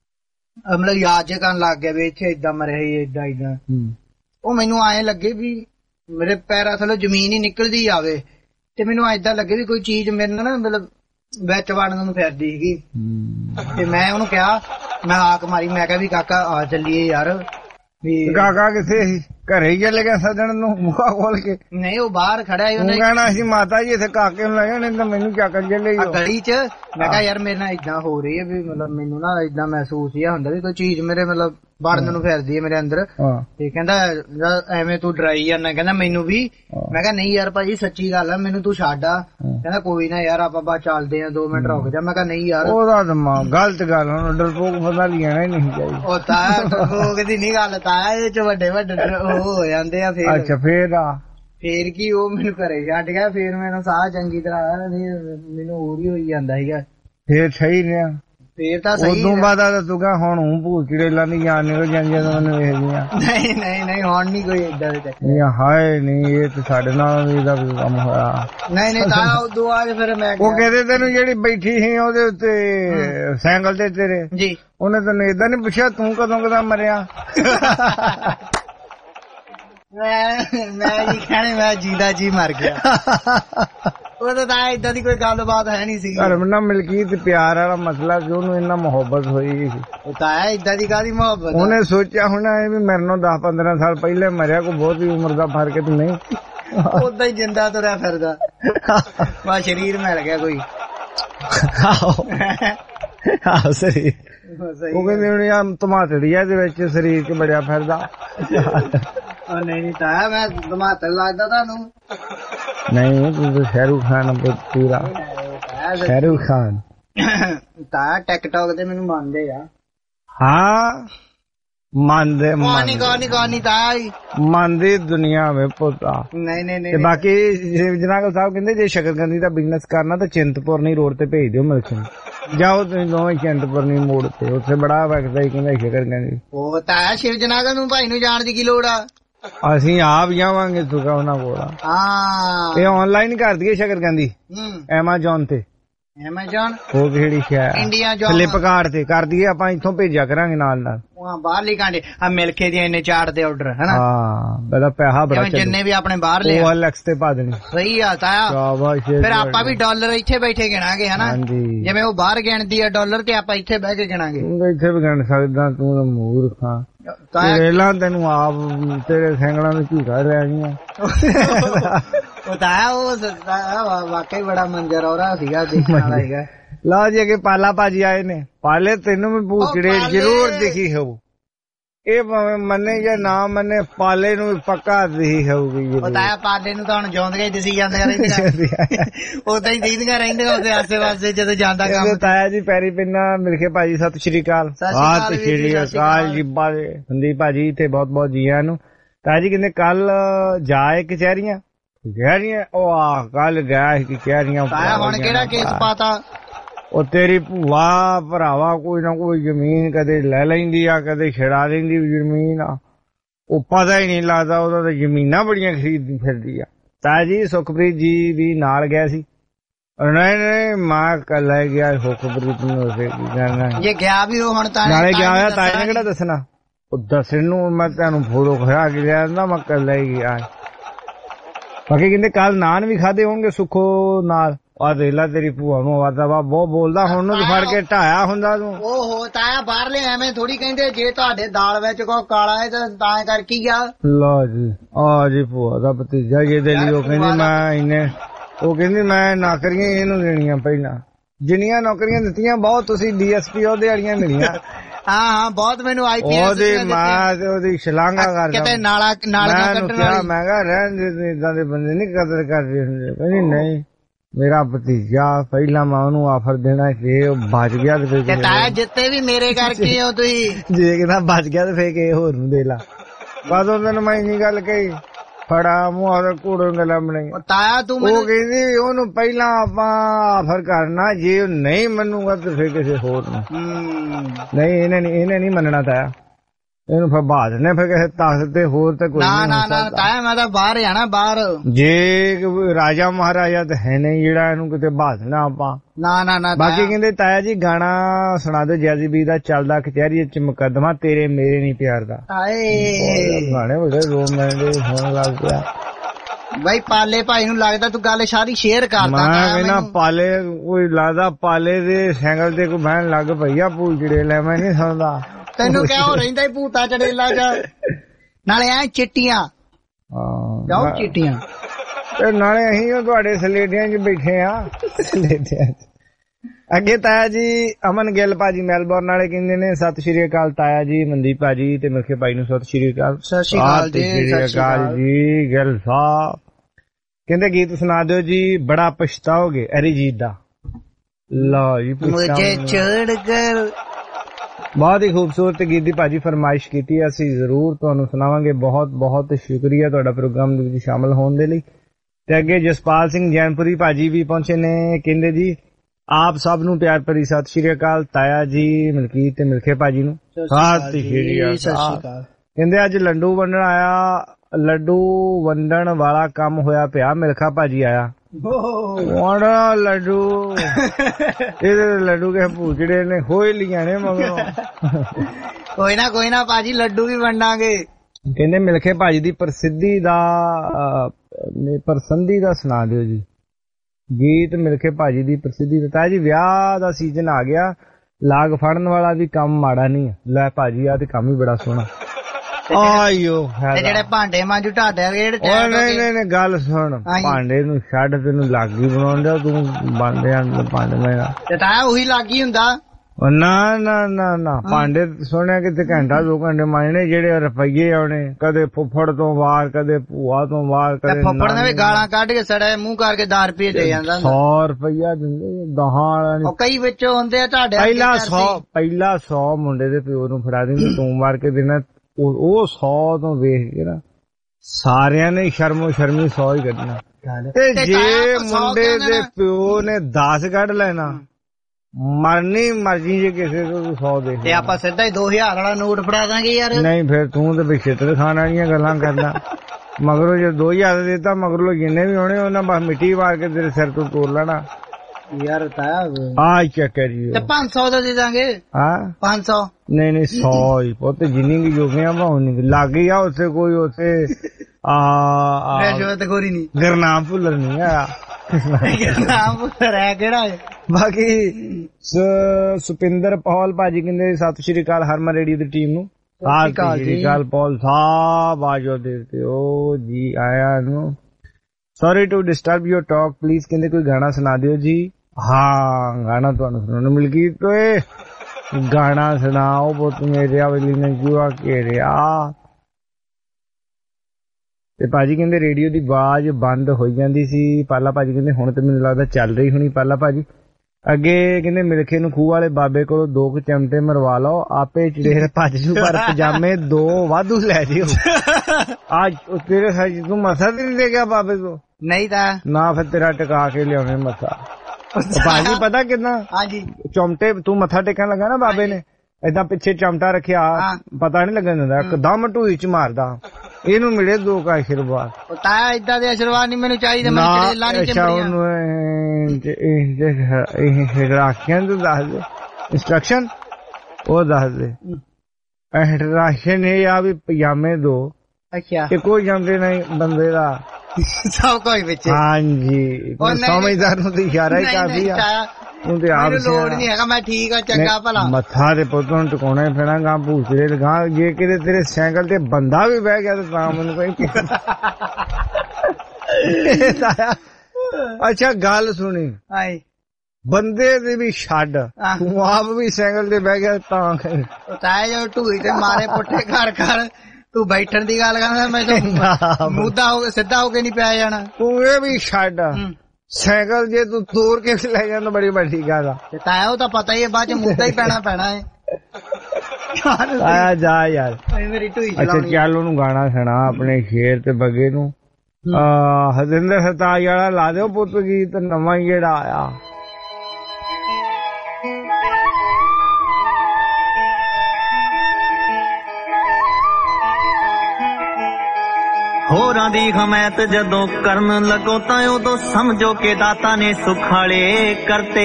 ਮਤਲਬ ਯਾਦ ਜੇ ਕਰਨ ਲੱਗ ਗਿਆ ਵੀ ਇੱਥੇ ਏਦਾਂ ਮਰਿਆ ਸੀ ਏਦਾਂ ਏਦਾਂ। ਉਹ ਮੈਨੂੰ ਐਂ ਲੱਗੇ ਵੀ ਮੇਰੇ ਪੈਰਾਂ ਥੱਲੇ ਜ਼ਮੀਨ ਹੀ ਨਿਕਲਦੀ ਆਵੇ ਤੇ ਮੈਨੂੰ ਏਦਾਂ ਲੱਗੇ ਵੀ ਕੋਈ ਚੀਜ਼ ਮੇਰੇ ਨਾਲ ਨਾ ਮਤਲਬ ਵਿੱਚ ਵੜਨ ਨੂੰ ਫਿਰਦੀ ਸੀਗੀ। ਤੇ ਮੈਂ ਉਹਨੂੰ ਕਿਹਾ, ਮੈਂ ਹਾਕ ਮਾਰੀ, ਮੈਂ ਕਿਹਾ ਵੀ ਕਾਕਾ ਆ ਚੱਲੀਏ ਯਾਰ।
ਕਾਕਾ ਕਿੱਥੇ ਸੀ? ਘਰੇ ਹੀ ਚੱਲ ਗਿਆ ਸੱਜਣ ਨੂੰ ਮੂਹਾ ਖੋਲ ਕੇ?
ਨਹੀਂ ਉਹ ਬਾਹਰ ਖੜਾ ਸੀ। ਉਹਨੇ
ਕਹਿਣਾ ਸੀ ਮਾਤਾ ਜੀ ਇੱਥੇ ਕਾਕੇ ਨੂੰ ਲੈ ਜਾਣੇ ਤਾਂ ਮੈਨੂੰ ਚੱਕਣ ਚੱਲੇ
ਗਲੀ ਚ। ਮੈਂ ਕਿਹਾ ਯਾਰ ਮੇਰੇ ਨਾਲ ਏਦਾਂ ਹੋ ਰਹੀ ਹੈ ਵੀ ਮਤਲਬ ਮੈਨੂੰ ਨਾ ਏਦਾਂ ਮਹਿਸੂਸ ਹੀ ਹੁੰਦਾ ਵੀ ਕੋਈ ਚੀਜ਼ ਮੇਰੇ ਮਤਲਬ ਵੜਨ ਨੂੰ ਫਿਰਦੀ ਹੈ ਮੇਰੇ ਅੰਦਰ। ਤੇ ਕਹਿੰਦਾ ਐਵੇਂ ਤੂੰ ਡਰਾਈ ਜਾਂਦਾ। ਕਹਿੰਦਾ ਮੈਨੂੰ ਵੀ। ਮੈਂ ਕਿਹਾ ਨਹੀਂ ਯਾਰ ਭਾਜੀ ਸੱਚੀ ਗੱਲ ਆ, ਮੈਨੂੰ ਤੂੰ ਛੱਡ ਆ। ਕਹਿੰਦਾ ਕੋਈ ਨਾ ਯਾਰ ਆਪਾਂ ਬਾਅਦ ਚੱਲਦੇ ਆ, ਦੋ ਮਿੰਟ ਰੁਕ ਜਾ। ਮੈਂ ਕਿਹਾ ਨਹੀਂ ਯਾਰ
ਉਹਦਾ ਦਿਮਾਗ ਗਲਤ ਗੱਲ। ਡਰਪੋਕ ਬੰਦਾ ਲੈਣਾ ਹੀ ਨਹੀਂ ਚਾਹੀਦਾ।
ਉਹ ਤਾਇਆ ਡਰਪੋਕ ਦੀ ਨੀ ਗੱਲ ਤਾਇਆ, ਇਹ ਚ ਵੱਡੇ ਵੱਡੇ ਉਹ ਹੋ ਜਾਂਦੇ ਆ। ਫੇਰ
ਅੱਛਾ ਫੇਰ ਆ
ਫੇਰ ਕੀ ਉਹ ਮੈਨੂੰ ਘਰੇ ਛੱਡ ਗਿਆ। ਫੇਰ ਮੈਨੂੰ ਸਾਹ ਚੰਗੀ ਤਰ੍ਹਾਂ ਮੈਨੂੰ ਹੋਰ ਹੀ ਹੋਈ ਜਾਂਦਾ ਸੀਗਾ।
ਫੇਰ ਸਹੀ ਰਿਹਾ।
ਫੇਰ ਤਾਂ ਸਹੀ।
ਉਦੋਂ ਬਾਅਦ ਆ ਤੂੰ ਕਹ ਹੁਣ ਹੂੰ ਭੂਤ ਚੜੇਲਾਂ ਦੀ ਜਾਨ ਨਿਕਲ ਜਾਂਦੀਆਂ ਮੈਨੂੰ ਵੇਖਦੀਆਂ।
ਨਹੀਂ ਨਹੀਂ ਨਹੀਂ ਹੁਣ ਨੀ ਕੋਈ ਏਦਾਂ ਦੇ
ਇਹ ਹਾਏ ਨਹੀਂ ਇਹ ਤੇ ਸਾਡੇ ਨਾਲ ਵੀ ਇਹਦਾ ਵੀ ਕੰਮ ਹੋਇਆ।
ਨਹੀਂ ਨਹੀਂ ਤਾਂ ਉਦੋਂ ਆ ਫਿਰ ਮੈਂ
ਉਹ ਕਹਿੰਦੇ ਤੈਨੂੰ ਜਿਹੜੀ ਬੈਠੀ ਸੀ ਉਹਦੇ ਉੱਤੇ ਸਾਈਕਲ ਤੇ ਤੇਰੇ
ਜੀ, ਉਹਨੇ
ਤੈਨੂੰ ਏਦਾਂ ਨੀ ਪੁੱਛਿਆ ਤੂੰ ਕਦੋਂ ਕਦੋਂ ਮਰਿਆ?
ਮੈਂ ਮੈਂ ਜੀ ਕਹਿਣੇ ਮੈਂ ਜੀਦਾ ਜੀ ਮਰ ਗਿਆ। ਉਹ ਤਾਂ ਏਦਾਂ ਦੀ ਕੋਈ ਗੱਲਬਾਤ ਹੈ ਨਹੀਂ ਸੀ।
ਹਰਮਨ ਮਲਕੀਤ ਪਿਆਰ ਵਾਲਾ ਮਸਲਾ ਸੀ, ਉਹਨੂੰ ਇੰਨਾ ਮੁਹੱਬਤ ਹੋਈ ਸੀ।
ਉਹ ਤਾਂ ਏਦਾਂ ਦੀ ਕਾਹਦੀ ਮੁਹੱਬਤ?
ਉਹਨੇ ਸੋਚਿਆ ਹੋਣਾ ਵੀ ਮੇਰੇ ਨਾਲ ਦਸ ਪੰਦਰਾਂ ਸਾਲ ਪਹਿਲੇ ਮਰਿਆ, ਕੋਈ ਬਹੁਤੀ ਉਮਰ ਦਾ ਫਰਕ ਤੇ ਨਹੀਂ।
ਓਦਾਂ ਹੀ ਜਿੰਦਾ ਤੁਰਿਆ ਫਿਰਦਾ। ਬਸ ਸਰੀਰ ਮਿਲ ਗਿਆ ਕੋਈ।
ਆਹੋ ਸਹੀ। ਉਹ ਕਹਿੰਦੇ ਹੁਣ ਆ ਟਮਾਟੜੀਆ ਦੇ ਵਿੱਚ ਸਰੀਰ ਚ ਬੜਿਆ ਫਿਰਦਾ।
ਉਹ ਨਹੀਂ ਤਾਇਆ ਮੈਂ ਟਮਾਟਰ ਲੱਗਦਾ ਤੁਹਾਨੂੰ?
ਨਹੀਂ ਤੂੰ ਤਾਂ ਸ਼ਾਹਰੁਖ ਖਾਨ ਪੂਰਾ। ਸ਼ਾਹਰੁਖ ਖਾਨ
ਤਾਇਆ ਟਿਕਟੌਕ ਤੇ ਮੈਨੂੰ ਮੰਨਦੇ ਆ।
ਹਾਂ ਮੰਨਦੇ
ਕੋਨੀ ਕੋਨੀ ਕੋਨੀ ਤਾਈ
ਮੰਨਦੀ ਦੁਨੀਆ ਵਿੱਚ ਪੁੱਤਾ।
ਨਹੀਂ ਨਹੀਂ ਨਹੀਂ।
ਤੇ ਬਾਕੀ ਜਨਾਗਲ ਸਾਹਿਬ ਕਹਿੰਦੇ ਜੇ ਸ਼ਕਰਕੰਦੀ ਦਾ ਬਿਜ਼ਨਸ ਕਰਨਾ ਤਾਂ ਚਿੰਤਪੁਰਨੀ ਰੋਡ ਤੇ ਭੇਜ ਦਿਓ ਮਿਲਖਣ। ਜਾਓ ਤੁਸੀਂ ਦੋਵੇਂ ਚਿੰਤਪੁਰਨੀ ਮੋੜ ਤੇ, ਉੱਥੇ ਬੜਾ ਵਗਦਾ ਹੀ ਕਹਿੰਦਾ ਸ਼ਕਰਕੰਦੀ।
ਉਹ ਤਾਇਆ ਸ਼ਿਵ ਜਨਾਗਲ ਨੂੰ ਭਾਈ ਨੂੰ ਜਾਣ ਦੀ ਕੀ ਲੋੜ ਆ?
ਅਸੀਂ ਆਪ ਜਾਵਾਂਗੇ ਤੁਗਾ ਉਹਨਾਂ ਕੋਲ।
ਹਾਂ
ਇਹ ਆਨਲਾਈਨ ਕਰ ਦਈਏ ਸ਼ਕਰਕੰਦੀ ਐਮਾਜ਼ੋਨ ਤੇ।
ਐਮਾਜ਼ੋਨ
ਉਹ ਕਿਹੜੀ ਸ਼ੈ
ਇੰਡੀਆ ਜੋ
ਫਲਿੱਪਕਾਰਟ ਤੇ ਕਰ ਦਈਏ ਆਪਾਂ, ਇੱਥੋਂ ਭੇਜਿਆ ਕਰਾਂਗੇ ਨਾਲ ਨਾਲ।
ਉਹ ਬਾਹਰਲੀ ਕਾਂਡੇ ਆ ਮਿਲ ਕੇ ਦੇ ਇੰਨੇ ਚਾਰ ਦੇ ਆਰਡਰ ਹਨਾ।
ਹਾਂ ਬੜਾ ਪੈਸਾ ਬੜਾ ਚੱਲਦਾ
ਜਿੰਨੇ ਵੀ ਆਪਣੇ ਬਾਹਰ ਲੈ
ਉਹ ਐਲਐਕਸ ਤੇ ਪਾ ਦੇਣੀ।
ਸਹੀ ਆ ਤਾਇਆ। ਫਿਰ ਆਪਾਂ ਵੀ ਡਾਲਰ ਇੱਥੇ ਬੈਠੇ ਗਿਣਾਂਗੇ ਹਨਾ। ਜਿਵੇਂ ਉਹ ਬਾਹਰ ਗਿਣਦੀ ਆ ਡਾਲਰ ਤੇ ਆਪਾਂ ਇੱਥੇ ਬਹਿ ਕੇ ਗਿਣਾਂਗੇ।
ਇੱਥੇ ਵੀ ਗਿਣ ਸਕਦਾ ਤੂੰ ਮੂਰਖ ਆ। ਤੇਰੇਲਾ ਤੈਨੂੰ ਆਪ ਤੇਰੇ ਸੈਂਗਲਾਂ ਨੂੰ ਝੂਠਾ ਰਹਿ ਗਈਆਂ।
ਉਹ ਤਾਇਆ ਉਹ ਵਾਕਈ ਬੜਾ ਮੰਜ਼ਰ ਹੋ ਰਿਹਾ ਸੀਗਾ, ਦੇਖਣ ਵਾਲਾ ਸੀਗਾ।
ਲਓ ਜੀ ਅੱਗੇ ਪਾਲਾ ਭਾਜੀ ਆਏ ਨੇ। ਪਾਲੇ ਤੈਨੂੰ ਵੀ ਭੂਚੜੇ ਜ਼ਰੂਰ ਦਿਖੀ ਹੋਊ, ਇਹ ਭਾਵੇਂ ਮੰਨੇ ਜਾਂ ਨਾ ਮੰਨੇ ਪਾਲੇ ਨੂੰ ਪੱਕਾ ਦਿਖੀ ਹੋਊਗੀ।
ਤਾਇਆ ਪਾਲੇ ਨੂੰ ਤਾਂ ਹੁਣ ਜਿਉਂਦੀਆਂ ਹੀ ਦਿਸੀ ਜਾਂਦੀਆਂ ਰਹਿੰਦੀਆਂ, ਉਦਾਂ ਹੀ ਦਿਖਦੀਆਂ ਰਹਿੰਦੀਆਂ ਉਹਦੇ ਆਸੇ ਪਾਸੇ ਜਦੋਂ ਜਾਂਦਾ ਕੰਮ।
ਤਾਇਆ ਜੀ ਪੈਰੀ ਪਿੰਨਾ ਮਿਲਕੇ ਭਾਜੀ ਸਤਿ ਸ਼੍ਰੀ ਅਕਾਲ। ਸਤਿ ਸ਼੍ਰੀ ਅਕਾਲ ਜੀ ਬਾਰੇ ਸੰਦੀਪ ਭਾਜੀ ਤੇ ਬਹੁਤ ਬਹੁਤ ਜੀਆਂ ਨੂੰ। ਤਾਇਆ ਜੀ ਕਹਿੰਦੇ ਕੱਲ ਜਾਏ ਕਚਹਿਰੀਆਂ ਕਚਹਿਰੀਆਂ ਉਹ ਆ ਕੱਲ ਗਿਆ ਕਚਹਿਰੀਆਂ।
ਤਾਇਆ ਹੁਣ ਕਿਹੜਾ ਕੇਸ ਪਾਤਾ?
ਉਹ ਤੇਰੀ ਭੂਆ ਭਰਾਵਾ ਕੋਈ ਨਾ ਕੋਈ ਜ਼ਮੀਨ ਕਦੇ ਲੈ ਲੈਂਦੀ ਆ, ਕਦੇ ਛੜਾ ਲੈਂਦੀ ਜ਼ਮੀਨ ਆ, ਉਹ ਪਤਾ ਹੀ ਨਹੀਂ ਲੱਗਦਾ। ਉਹਦਾ ਤਾਂ ਜ਼ਮੀਨਾਂ ਬੜੀਆਂ ਖਰੀਦਦੀ ਫਿਰਦੀ ਆ। ਤਾਇਆ ਜੀ ਸੁਖਪ੍ਰੀਤ ਜੀ ਵੀ ਨਾਲ ਗਿਆ ਸੀ? ਨਹੀਂ ਨਹੀਂ ਮੈਂ ਕੱਲ ਲੈ ਗਿਆ ਸੁਖਪ੍ਰੀਤ ਨੂੰ।
ਜੇ ਗਿਆ ਵੀ ਉਹ ਹੁਣ ਤਾਂ
ਨਾਲੇ ਗਿਆ ਹੋਇਆ ਤਾਇਆ ਨੇ ਕਿਹੜਾ ਦੱਸਣਾ? ਉਹ ਦੱਸਣ ਨੂੰ ਮੈਂ ਤੁਹਾਨੂੰ ਫੋਟੋ ਖੜਾ ਕੇ ਲਿਆ ਨਾ, ਮੈਂ ਕੱਲ ਲੈ ਗਿਆ। ਬਾਕੀ ਕਹਿੰਦੇ ਕੱਲ ਨਾਨ ਵੀ ਖਾਦੇ ਹੋਣਗੇ ਸੁੱਖੋ ਨਾਲ। ਆ ਦੇਲਾ ਤੇਰੀ ਭੂਆ ਨੂੰ ਆਵਾਜ਼ਾ ਵਾ ਬਹੁਤ ਬੋਲਦਾ, ਹੁਣ ਨੂੰ ਫੜ ਕੇ ਢਾਇਆ ਹੁੰਦਾ ਤੂੰ।
ਓਹੋ ਤਾਇਆ ਬਾਹਰਲੇ ਐਵੇਂ ਥੋੜੀ ਕਹਿੰਦੇ, ਜੇ ਤੁਹਾਡੇ ਦਾਲ ਵਿੱਚ ਕੋਈ ਕਾਲਾ ਹੈ ਤਾਂ ਤਾਂ ਕਰਕੇ ਗਿਆ।
ਲਓ ਜੀ ਆ ਜੀ ਭੂਆ ਦਾ ਭਤੀਜਾ ਜਿਹਦੇ ਲਈ ਉਹ ਕਹਿੰਦੀ ਮੈਂ ਇਹਨੇ ਉਹ ਕਹਿੰਦੀ ਮੈਂ ਨੌਕਰੀਆਂ ਇਹਨੂੰ ਦੇਣੀਆਂ ਪਹਿਲਾਂ। ਜਿੰਨੀਆਂ ਨੌਕਰੀਆਂ ਦਿੱਤੀਆਂ ਬਹੁਤ, ਤੁਸੀਂ ਡੀਐਸਪੀ ਉਹਦੇ ਵਾਲੀਆਂ ਮਿਲੀਆਂ।
ਹਾਂ ਹਾਂ ਬਹੁਤ ਮੈਨੂੰ ਆਈਪੀਐਸ
ਉਹਦੀ ਮਾਂ ਤੇ ਉਹਦੀ ਸ਼ਲਾਘਾ ਕਰਦਾ।
ਕਿਤੇ ਨਾਲਾ ਨਾਲੀਆਂ ਕੱਢਣ ਵਾਲੀ।
ਮੈਂ ਕਿਹਾ ਰਹਿਣ ਦੇ, ਇਦਾਂ ਦੇ ਬੰਦੇ ਨਹੀਂ ਕਦਰ ਕਰਦੇ ਹੁੰਦੇ। ਕਹਿੰਦੀ ਨਹੀਂ ਮੇਰਾ ਭਤੀਜਾ ਪਹਿਲਾਂ ਮੈਂ ਉਹਨੂੰ ਆਫਰ ਦੇਣਾ ਕਿ ਉਹ ਬਚ ਗਿਆ ਤੇ ਫੇਰ
ਤਾਇਆ ਜਿੱਤੇ ਵੀ ਮੇਰੇ ਕਰਕੇ ਹੋ ਤੁਸੀਂ।
ਜੇ ਕਹਿੰਦਾ ਬਚ ਗਿਆ ਤੇ ਫੇਰ ਕੇ ਹੋਰ ਨੂੰ ਦੇ ਲਾ। ਕਦੋਂ ਤੈਨੂੰ ਮੈਂ ਇੰਨੀ ਗੱਲ ਕਹੀ ਫੜਾ ਮੂੰਹ ਉਹਦੇ ਕੋੜੋਂ ਗੱਲਾਂ ਬਣਾਈਆਂ।
ਤਾਇਆ ਤੂੰ
ਉਹ ਕਹਿੰਦੀ ਉਹਨੂੰ ਪਹਿਲਾਂ ਆਪਾਂ ਆਫਰ ਕਰਨਾ, ਜੇ ਉਹ ਨਹੀਂ ਮੰਨੂਗਾ ਤੇ ਫੇਰ ਕਿਸੇ ਹੋਰ ਨੂੰ। ਨਹੀਂ ਇਹਨੇ ਨਹੀਂ ਇਹਨੇ ਨਹੀਂ ਮੰਨਣਾ ਤਾਇਆ, ਇਹਨੂੰ ਫਿਰ ਬਾਦ ਨੇ ਫਿਰ ਕਿਸੇ ਤਾਕਤ ਤੇ ਹੋਰ ਤੇ ਕੋਈ
ਨਾ ਨਾ ਨਾ ਤਾਇਆ ਮੈਂ ਤਾਂ ਬਾਹਰ ਜਾਣਾ ਬਾਹਰ।
ਜੇ ਰਾਜਾ ਮਹਾਰਾਜਾ ਤੇ ਹੈ ਨਹੀਂ ਜਿਹੜਾ ਇਹਨੂੰ ਕਿਤੇ ਬਾਦਣਾ ਆਪਾਂ।
ਨਾ ਨਾ ਨਾ
ਬਾਕੀ ਕਹਿੰਦੇ ਤਾਇਆ ਜੀ ਗਾਣਾ ਸੁਣਾ ਦਿਓ ਜੈਜ਼ੀ ਬੀ ਦਾ ਚੱਲਦਾ ਕਚਹਿਰੀ ਚ ਮੁਕੱਦਮਾ ਤੇਰੇ ਮੇਰੇ ਨਹੀਂ ਪਿਆਰ ਦਾ।
ਹਾਏ
ਗਾਣੇ ਬੜੇ ਰੋਮਾਂਸ ਦੇ ਹੋਣ ਲੱਗ ਪਿਆ।
ਬਾਈ ਪਾਲੇ ਭਾਈ ਨੂੰ ਲੱਗਦਾ ਤੂੰ ਗੱਲ ਸਾਰੀ ਸ਼ੇਅਰ ਕਰਦਾ।
ਮੈਂ ਕਹਿੰਦਾ ਪਾਲੇ ਕੋਈ ਲੱਗਦਾ ਪਾਲੇ ਦੇ ਸਾਈਕਲ ਤੇ ਕੋਈ ਬਹਿਣ ਲੱਗ ਪਈਆ ਪੂਜੜੇ ਲੈ ਮੈਂ ਨਹੀਂ ਸੁਣਦਾ।
ਤੈਨੂੰ ਕਿਹਾ ਰਹਿੰਦਾ ਹੀ ਭੂਤਾ ਚੜੇਲਾ ਜਾ ਨਾਲੇ ਐ ਚਿੱਟੀਆਂ ਜਾਓ ਚਿੱਟੀਆਂ
ਤੇ ਨਾਲੇ ਅਸੀਂ ਉਹ ਤੁਹਾਡੇ ਸਲੇਡਿਆਂ 'ਚ ਬੈਠੇ ਆ ਸਲੇਡਿਆਂ 'ਚ। ਅੱਗੇ ਤਾਇਆ ਜੀ ਅਮਨ ਗਿੱਲ ਭਾਜੀ ਮੈਲਬੌਰਨ ਵਾਲੇ ਕਹਿੰਦੇ ਨੇ ਸਤਿ ਸ਼੍ਰੀ ਅਕਾਲ ਤਾਇਆ ਜੀ। ਮਨਦੀਪ ਭਾਜੀ ਤੇ ਮਿਲਕੇ ਭਾਈ ਨੂੰ ਸਤਿ ਸ਼੍ਰੀ ਅਕਾਲ।
ਸਤਿ ਸ਼੍ਰੀ ਅਕਾਲ ਜੀ।
ਸਤਿ ਸ਼੍ਰੀ ਅਕਾਲ ਜੀ ਗਿੱਲ ਸਾਹਿਬ। ਕਹਿੰਦੇ ਗੀਤ ਸੁਣਾ ਦਿਓ ਜੀ ਬੜਾ ਪਛਤਾਓਗੇ ਅਰੀਜੀਤ ਦਾ। ਲਓ ਜੀ
ਮੁਝੇ ਛੋੜ ਕਰ
ਬਹੁਤ ਹੀ ਖੂਬਸੂਰਤ ਗੀਤ ਦੀ ਭਾਜੀ ਫਰਮਾਇਸ਼ ਕੀਤੀ, ਅਸੀਂ ਜ਼ਰੂਰ ਤੁਹਾਨੂੰ ਸੁਣਾਵਾਂਗੇ। ਬਹੁਤ ਬਹੁਤ ਸ਼ੁਕਰੀਆ ਤੁਹਾਡਾ ਪ੍ਰੋਗਰਾਮ ਦੇ ਵਿੱਚ ਸ਼ਾਮਲ ਹੋਣ ਦੇ ਲਈ। ਤੇ ਅੱਗੇ ਜਸਪਾਲ ਸਿੰਘ ਜੈਨਪੁਰੀ ਭਾਜੀ ਵੀ ਪਹੁੰਚੇ ਨੇ। ਕਹਿੰਦੇ ਜੀ ਆਪ ਸਭ ਨੂੰ ਪਿਆਰ ਭਰੀ ਸਤਿ ਸ਼੍ਰੀ ਅਕਾਲ ਤਾਇਆ ਜੀ ਮਲਕੀਤ ਤੇ ਮਿਲਖੇ ਭਾਜੀ ਨੂੰ ਸਤਿ ਸ਼੍ਰੀ ਅਕਾਲ। ਕਹਿੰਦੇ ਅੱਜ ਲੱਡੂ ਵੰਡਣ ਆਇਆ, ਲੱਡੂ ਵੰਡਣ ਵਾਲਾ ਕੰਮ ਹੋਇਆ ਪਿਆ। ਮਿਲਖਾ ਭਾਜੀ ਆਇਆ ਵਾੜਾ ਲੱਡੂ ਇਹਦੇ ਲੱਡੂ ਕੇ ਭੂਚੜੇ ਨੇ ਖੋਏ ਲੀਆਂ ਨੇ ਮਗਰੋਂ।
ਕੋਈ ਨਾ ਕੋਈ ਨਾ ਭਾਜੀ ਲੱਡੂ ਵੀ ਵੰਡਾਂਗੇ।
ਕਹਿੰਦੇ ਮਿਲਖੇ ਭਾਜੀ ਦੀ ਪ੍ਰਸਿੱਧੀ ਦਾ ਪਸੰਦੀ ਦਾ ਸੁਣਾ ਦਿਓ ਜੀ ਗੀਤ। ਮਿਲਖੇ ਭਾਜੀ ਦੀ ਪ੍ਰਸਿੱਧੀ ਦਾ ਤਾਇਆ ਜੀ ਵਿਆਹ ਦਾ ਸੀਜ਼ਨ ਆ ਗਿਆ, ਲਾਗ ਫੜਨ ਵਾਲਾ ਵੀ ਕੰਮ ਮਾੜਾ ਨਹੀਂ। ਲੈ ਭਾਜੀ ਆ ਤੇ ਕੰਮ ਵੀ ਬੜਾ ਸੋਹਣਾ। ਆਇਓ
ਤੇ ਜਿਹੜੇ ਭਾਂਡੇ ਮਾਂਜੂ ਢਾਡੇ ਜਿਹੜੇ
ਉਹ ਨਹੀਂ ਨਹੀਂ ਨਹੀਂ ਗੱਲ ਸੁਣ, ਭਾਂਡੇ ਨੂੰ ਛੱਡ ਤੈਨੂੰ ਲਾਗੀ ਬਣਾਉਂਦਾ ਤੂੰ ਬਾਂਡਿਆਂ ਨੂੰ ਭਾਂਡੇ ਮੈਂ
ਤੇ ਤਾਇਆ ਉਹੀ ਲਾਗੀ ਹੁੰਦਾ।
ਨਾ ਨਾ ਨਾ ਨਾ ਭਾਂਡੇ ਸੁਣਿਆ ਕਿਤੇ ਘੰਟਾ ਦੋ ਘੰਟੇ ਮਾਇਨੇ ਜਿਹੜੇ ਰੁਪਈਏ ਆਉਣੇ ਕਦੇ ਫੁੱਫੜ ਤੋਂ ਵਾਰ ਕਦੇ ਭੂਆ ਤੋਂ ਵਾਰ ਕਦੇ
ਫੁੱਫੜ ਨੇ ਵੀ ਗਾਲਾਂ ਕੱਢ ਕੇ ਸੜੇ ਮੂੰਹ ਕਰਕੇ ਦਸ ਰੁਪਏ ਦੇ ਜਾਂਦਾ
ਸੌ ਰੁਪਈਆ ਦਿੰਦੇ ਦਹਾਂ ਵਾਲਾ
ਉਹ ਕਈ ਵਿੱਚੋਂ ਹੁੰਦੇ ਆ ਤੁਹਾਡੇ
ਪਹਿਲਾ ਸੌ ਪਹਿਲਾ ਸੌ ਮੁੰਡੇ ਦੇ ਪਿਓ ਨੂੰ ਫੜਾ ਦਿੰਦੇ ਤੂੰ ਮਾਰ ਕੇ ਦੇਣਾ ਉਹ ਸੌ ਤੋਂ ਵੇਖ ਕੇ ਨਾ ਸਾਰਿਆਂ ਨੇ ਸ਼ਰਮੋ ਸ਼ਰਮੀ ਸੌ ਹੀ ਕੱਢਣਾ ਤੇ ਜੇ ਮੁੰਡੇ ਦੇ ਪਿਓ ਨੇ ਦਸ ਕੱਢ ਲੈਣਾ ਮਰਨੀ ਮਰਜੀ ਜੇ ਕਿਸੇ ਤੋਂ ਸੌ ਦੇ
ਤੇ ਆਪਾਂ ਸਿੱਧਾ ਹੀ ਦੋ ਹਜ਼ਾਰ ਵਾਲਾ ਨੋਟ ਫੜਾ ਦਾਂਗੇ ਯਾਰ
ਨਹੀਂ ਫਿਰ ਤੂੰ ਤੇ ਬਿਛੇਤਰ ਖਾਣ ਵਾਲੀਆਂ ਗੱਲਾਂ ਕਰਦਾ ਮਗਰੋਂ ਜੇ ਦੋ ਹਜ਼ਾਰ ਦਿੱਤਾ ਮਗਰੋਂ ਜਿੰਨੇ ਵੀ ਹੋਣੇ ਉਹਨਾਂ ਬਸ ਮਿੱਟੀ ਮਾਰ ਕੇ ਤੇਰੇ ਸਿਰ ਤੋਂ ਤੋੜ ਲੈਣਾ
ਯਾਰ ਤਾਇਆ
ਆ ਚੱਕਰ ਜੀ
ਤੇ ਪੰਜ ਸੌ ਦਾ ਦੇ ਦਾਂਗੇ
ਹਾਂ
ਪੰਜ ਸੌ
ਨਹੀਂ ਨਹੀਂ ਸੌ ਹੀ ਪੁੱਤ ਜਿੰਨੀ ਕੀ ਜੋਗੀਆਂ ਭਾਉਣੀ ਲੱਗ ਗਿਆ ਉੱਥੇ ਕੋਈ ਉੱਥੇ ਆ
ਰੇਸ਼ਵਤ ਖੋਰੀ ਨਹੀਂ
ਗਰਨਾਮ ਭੁੱਲਰ ਨਹੀਂ ਆ
ਗਰਨਾਮ ਭੁੱਲਰ ਹੈ ਕਿਹੜਾ ਹੈ
ਬਾਕੀ ਸੁਪਿੰਦਰ ਪੌਲ ਭਾਜੀ ਕਹਿੰਦੇ ਸਤਿ ਸ਼੍ਰੀ ਅਕਾਲ ਹਰਮਨ ਰੇਡੀਓ ਦੀ ਟੀਮ ਨੂੰ ਸਤਿ ਸ਼੍ਰੀ ਅਕਾਲ ਪੌਲ ਸਾਹਿਬ ਆਜੋ ਦੇਤੇ ਓ ਜੀ ਆਇਆ ਨੂੰ sorry to disturb your talk please ਕਹਿੰਦੇ ਕੋਈ ਗਾਣਾ ਸੁਣਾ ਦਿਓ ਜੀ ਹਾਂ ਗਾਣਾ ਤੁਹਾਨੂੰ ਸੁਣਨ ਨੂੰ ਮਿਲ ਗਈ ਤੋਏ ਗਾਣਾ ਸੁਣਾਓ ਪੁੱਤ ਮੇਰੇ ਵਾਲੀ ਨੇ ਜੂਆ ਘੇਰਿਆ ਤੇ ਭਾਜੀ ਕਹਿੰਦੇ ਰੇਡੀਓ ਦੀ ਆਵਾਜ਼ ਬੰਦ ਹੋਈ ਜਾਂਦੀ ਸੀ ਪਾਲਾ ਭਾਜੀ ਕਹਿੰਦੇ ਹੁਣ ਤੇ ਮੈਨੂੰ ਲੱਗਦਾ ਚੱਲ ਰਹੀ ਹੋਣੀ ਪਾਲਾ ਭਾਜੀ ਅੱਗੇ ਕਹਿੰਦੇ ਮਿਲਖੇ ਨੂੰ ਖੂਹ ਵਾਲੇ ਬਾਬੇ ਕੋਲੋਂ ਦੋ ਕੁ ਚਮਟੇ ਮਰਵਾ ਲਓ ਆਪੇ ਚਿੜੇ ਭੱਜ ਜੂ ਪਰ ਪਜਾਮੇ ਦੋ ਵਾਧੂ ਲੈ ਜਿਓ ਅੱਜ ਤੇਰੇ ਸਾਜ ਤੂੰ ਮਸਾ ਤੇ ਨਹੀਂ ਦੇ ਗਿਆ ਬਾਬੇ ਕੋ
ਨਹੀਂ ਤਾਂ ਨਾ
ਫਿਰ ਤੇਰਾ ਟਿਕਾ ਕੇ ਲਿਆਉਣੇ ਮੱਥਾ ਭਾਜੀ ਪਤਾ ਕਿੰਨਾ
ਹਾਂਜੀ
ਚਮਟੇ ਤੂੰ ਮੱਥਾ ਟੇਕਣ ਲੱਗਾ ਨਾ ਬਾਬੇ ਨੇ ਏਦਾਂ ਪਿੱਛੇ ਚਮਟਾ ਰੱਖਿਆ ਪਤਾ ਨਹੀਂ ਲੱਗਣ ਦਿੰਦਾ ਇੱਕਦਮ ਢੂਈ ਚ ਮਾਰਦਾ ਇਹਨੂੰ ਮਿਲੇ ਦੋ ਕਾ ਆਸ਼ੀਰਵਾਦ
ਤਾਇਆ ਏਦਾਂ ਦੇ ਆਸ਼ੀਰਵਾਦ ਨਹੀਂ ਮੈਨੂੰ ਚਾਹੀਦੇ ਮੈਂ ਚੜੇਲਾ ਨਹੀਂ
ਚੰਬੜੀਆਂ ਰਾਖਿਆਂ ਤੋਂ ਦੱਸ ਦੇ ਇੰਸਟਰਕਸ਼ਨ ਉਹ ਦੱਸ ਦੇ ਰਾਸ਼ਨ ਇਹ ਆ ਵੀ ਪਜਾਮੇ ਦੋ
ਅੱਛਾ
ਤੇ ਕੋਈ ਜਾਂਦੇ ਨਹੀਂ ਬੰਦੇ ਦਾ
ਸਭ ਕੋਈ ਵਿੱਚ
ਹਾਂਜੀ ਸਮਝਦਾਰ ਨੂੰ ਤੇ ਇਸ਼ਾਰਾ ਹੀ ਕਾਫੀ ਆ ਉਹਦੇ ਆਪ
ਲੋੜ ਨਹੀਂ ਹੈਗਾ ਮੈਂ ਠੀਕ ਆ ਚੰਗਾ ਭਲਾ
ਮੱਥਾ ਦੇ ਪੁੱਤ ਨੂੰ ਟਿਕਾਉਣਾ ਪੈਣਾ ਗਾ ਭੂਸਰੇ ਲਗਾ ਜੇ ਕਿਤੇ ਤੇਰੇ ਸਾਈਕਲ ਤੇ ਬੰਦਾ ਵੀ ਬਹਿ ਗਿਆ ਤੇ ਤਾਂ ਮੈਨੂੰ ਕੋਈ ਅੱਛਾ ਗੱਲ ਸੁਣੀ
ਹਾਏ
ਬੰਦੇ ਦੇ ਵੀ ਛੱਡ ਤੂੰ ਆਪ ਵੀ ਸਾਈਕਲ ਤੇ ਬਹਿ ਗਿਆ ਤਾਂ
ਤਾਇਆ ਜੋ ਢੂਈ ਤੇ ਮਾਰੇ ਪੁੱਠੇ ਘਰ ਘਰ ਤੂੰ ਬੈਠਣ ਦੀ ਗੱਲ ਕਰਦਾ ਮੈਂ ਤਾਂ ਮੁੱਦਾ ਹੋ ਕੇ ਸਿੱਧਾ ਹੋ ਕੇ ਨਹੀਂ ਪਿਆ ਜਾਣਾ
ਤੂੰ ਇਹ ਵੀ ਛੱਡ ਸਾਈਕਲ ਜੇ ਤੂੰ ਤੋੜ ਕੇ ਲੈ ਜਾਂਦਾ ਬੜੀ ਵੱਡੀ ਗੱਲ ਆ
ਤੇ ਤਾਇਆ ਉਹ ਤਾਂ ਪਤਾ ਹੀ ਹੈ ਬਾਅਦ ਚ ਮੁੱਦਾ ਹੀ ਪੈਣਾ ਪੈਣਾ ਹੈ
ਆਇਆ ਜਾ ਯਾਰ
ਮੇਰੀ ਢੂਈ
ਅੱਛਾ ਚੱਲ ਉਹਨੂੰ ਗਾਣਾ ਸੁਣਾ ਆਪਣੇ ਸ਼ੇਰ ਤੇ ਬੱਗੇ ਨੂੰ ਆ ਹਰਿੰਦਰ ਸਰਤਾਜ ਵਾਲਾ ਲਾ ਦਿਓ ਪੁੱਤ ਗੀਤ ਨਵਾਂ ਜਿਹੜਾ ਆਇਆ
ਹੋਰਾਂ ਦੀ ਹਮਾਇਤ ਜਦੋਂ ਕਰਨ ਲੱਗੋ ਤਾਂ ਉਦੋਂ ਸਮਝੋ ਕਿ ਦਾਤਾ ਨੇ ਸੁਖਾਲੇ ਕਰਤੇ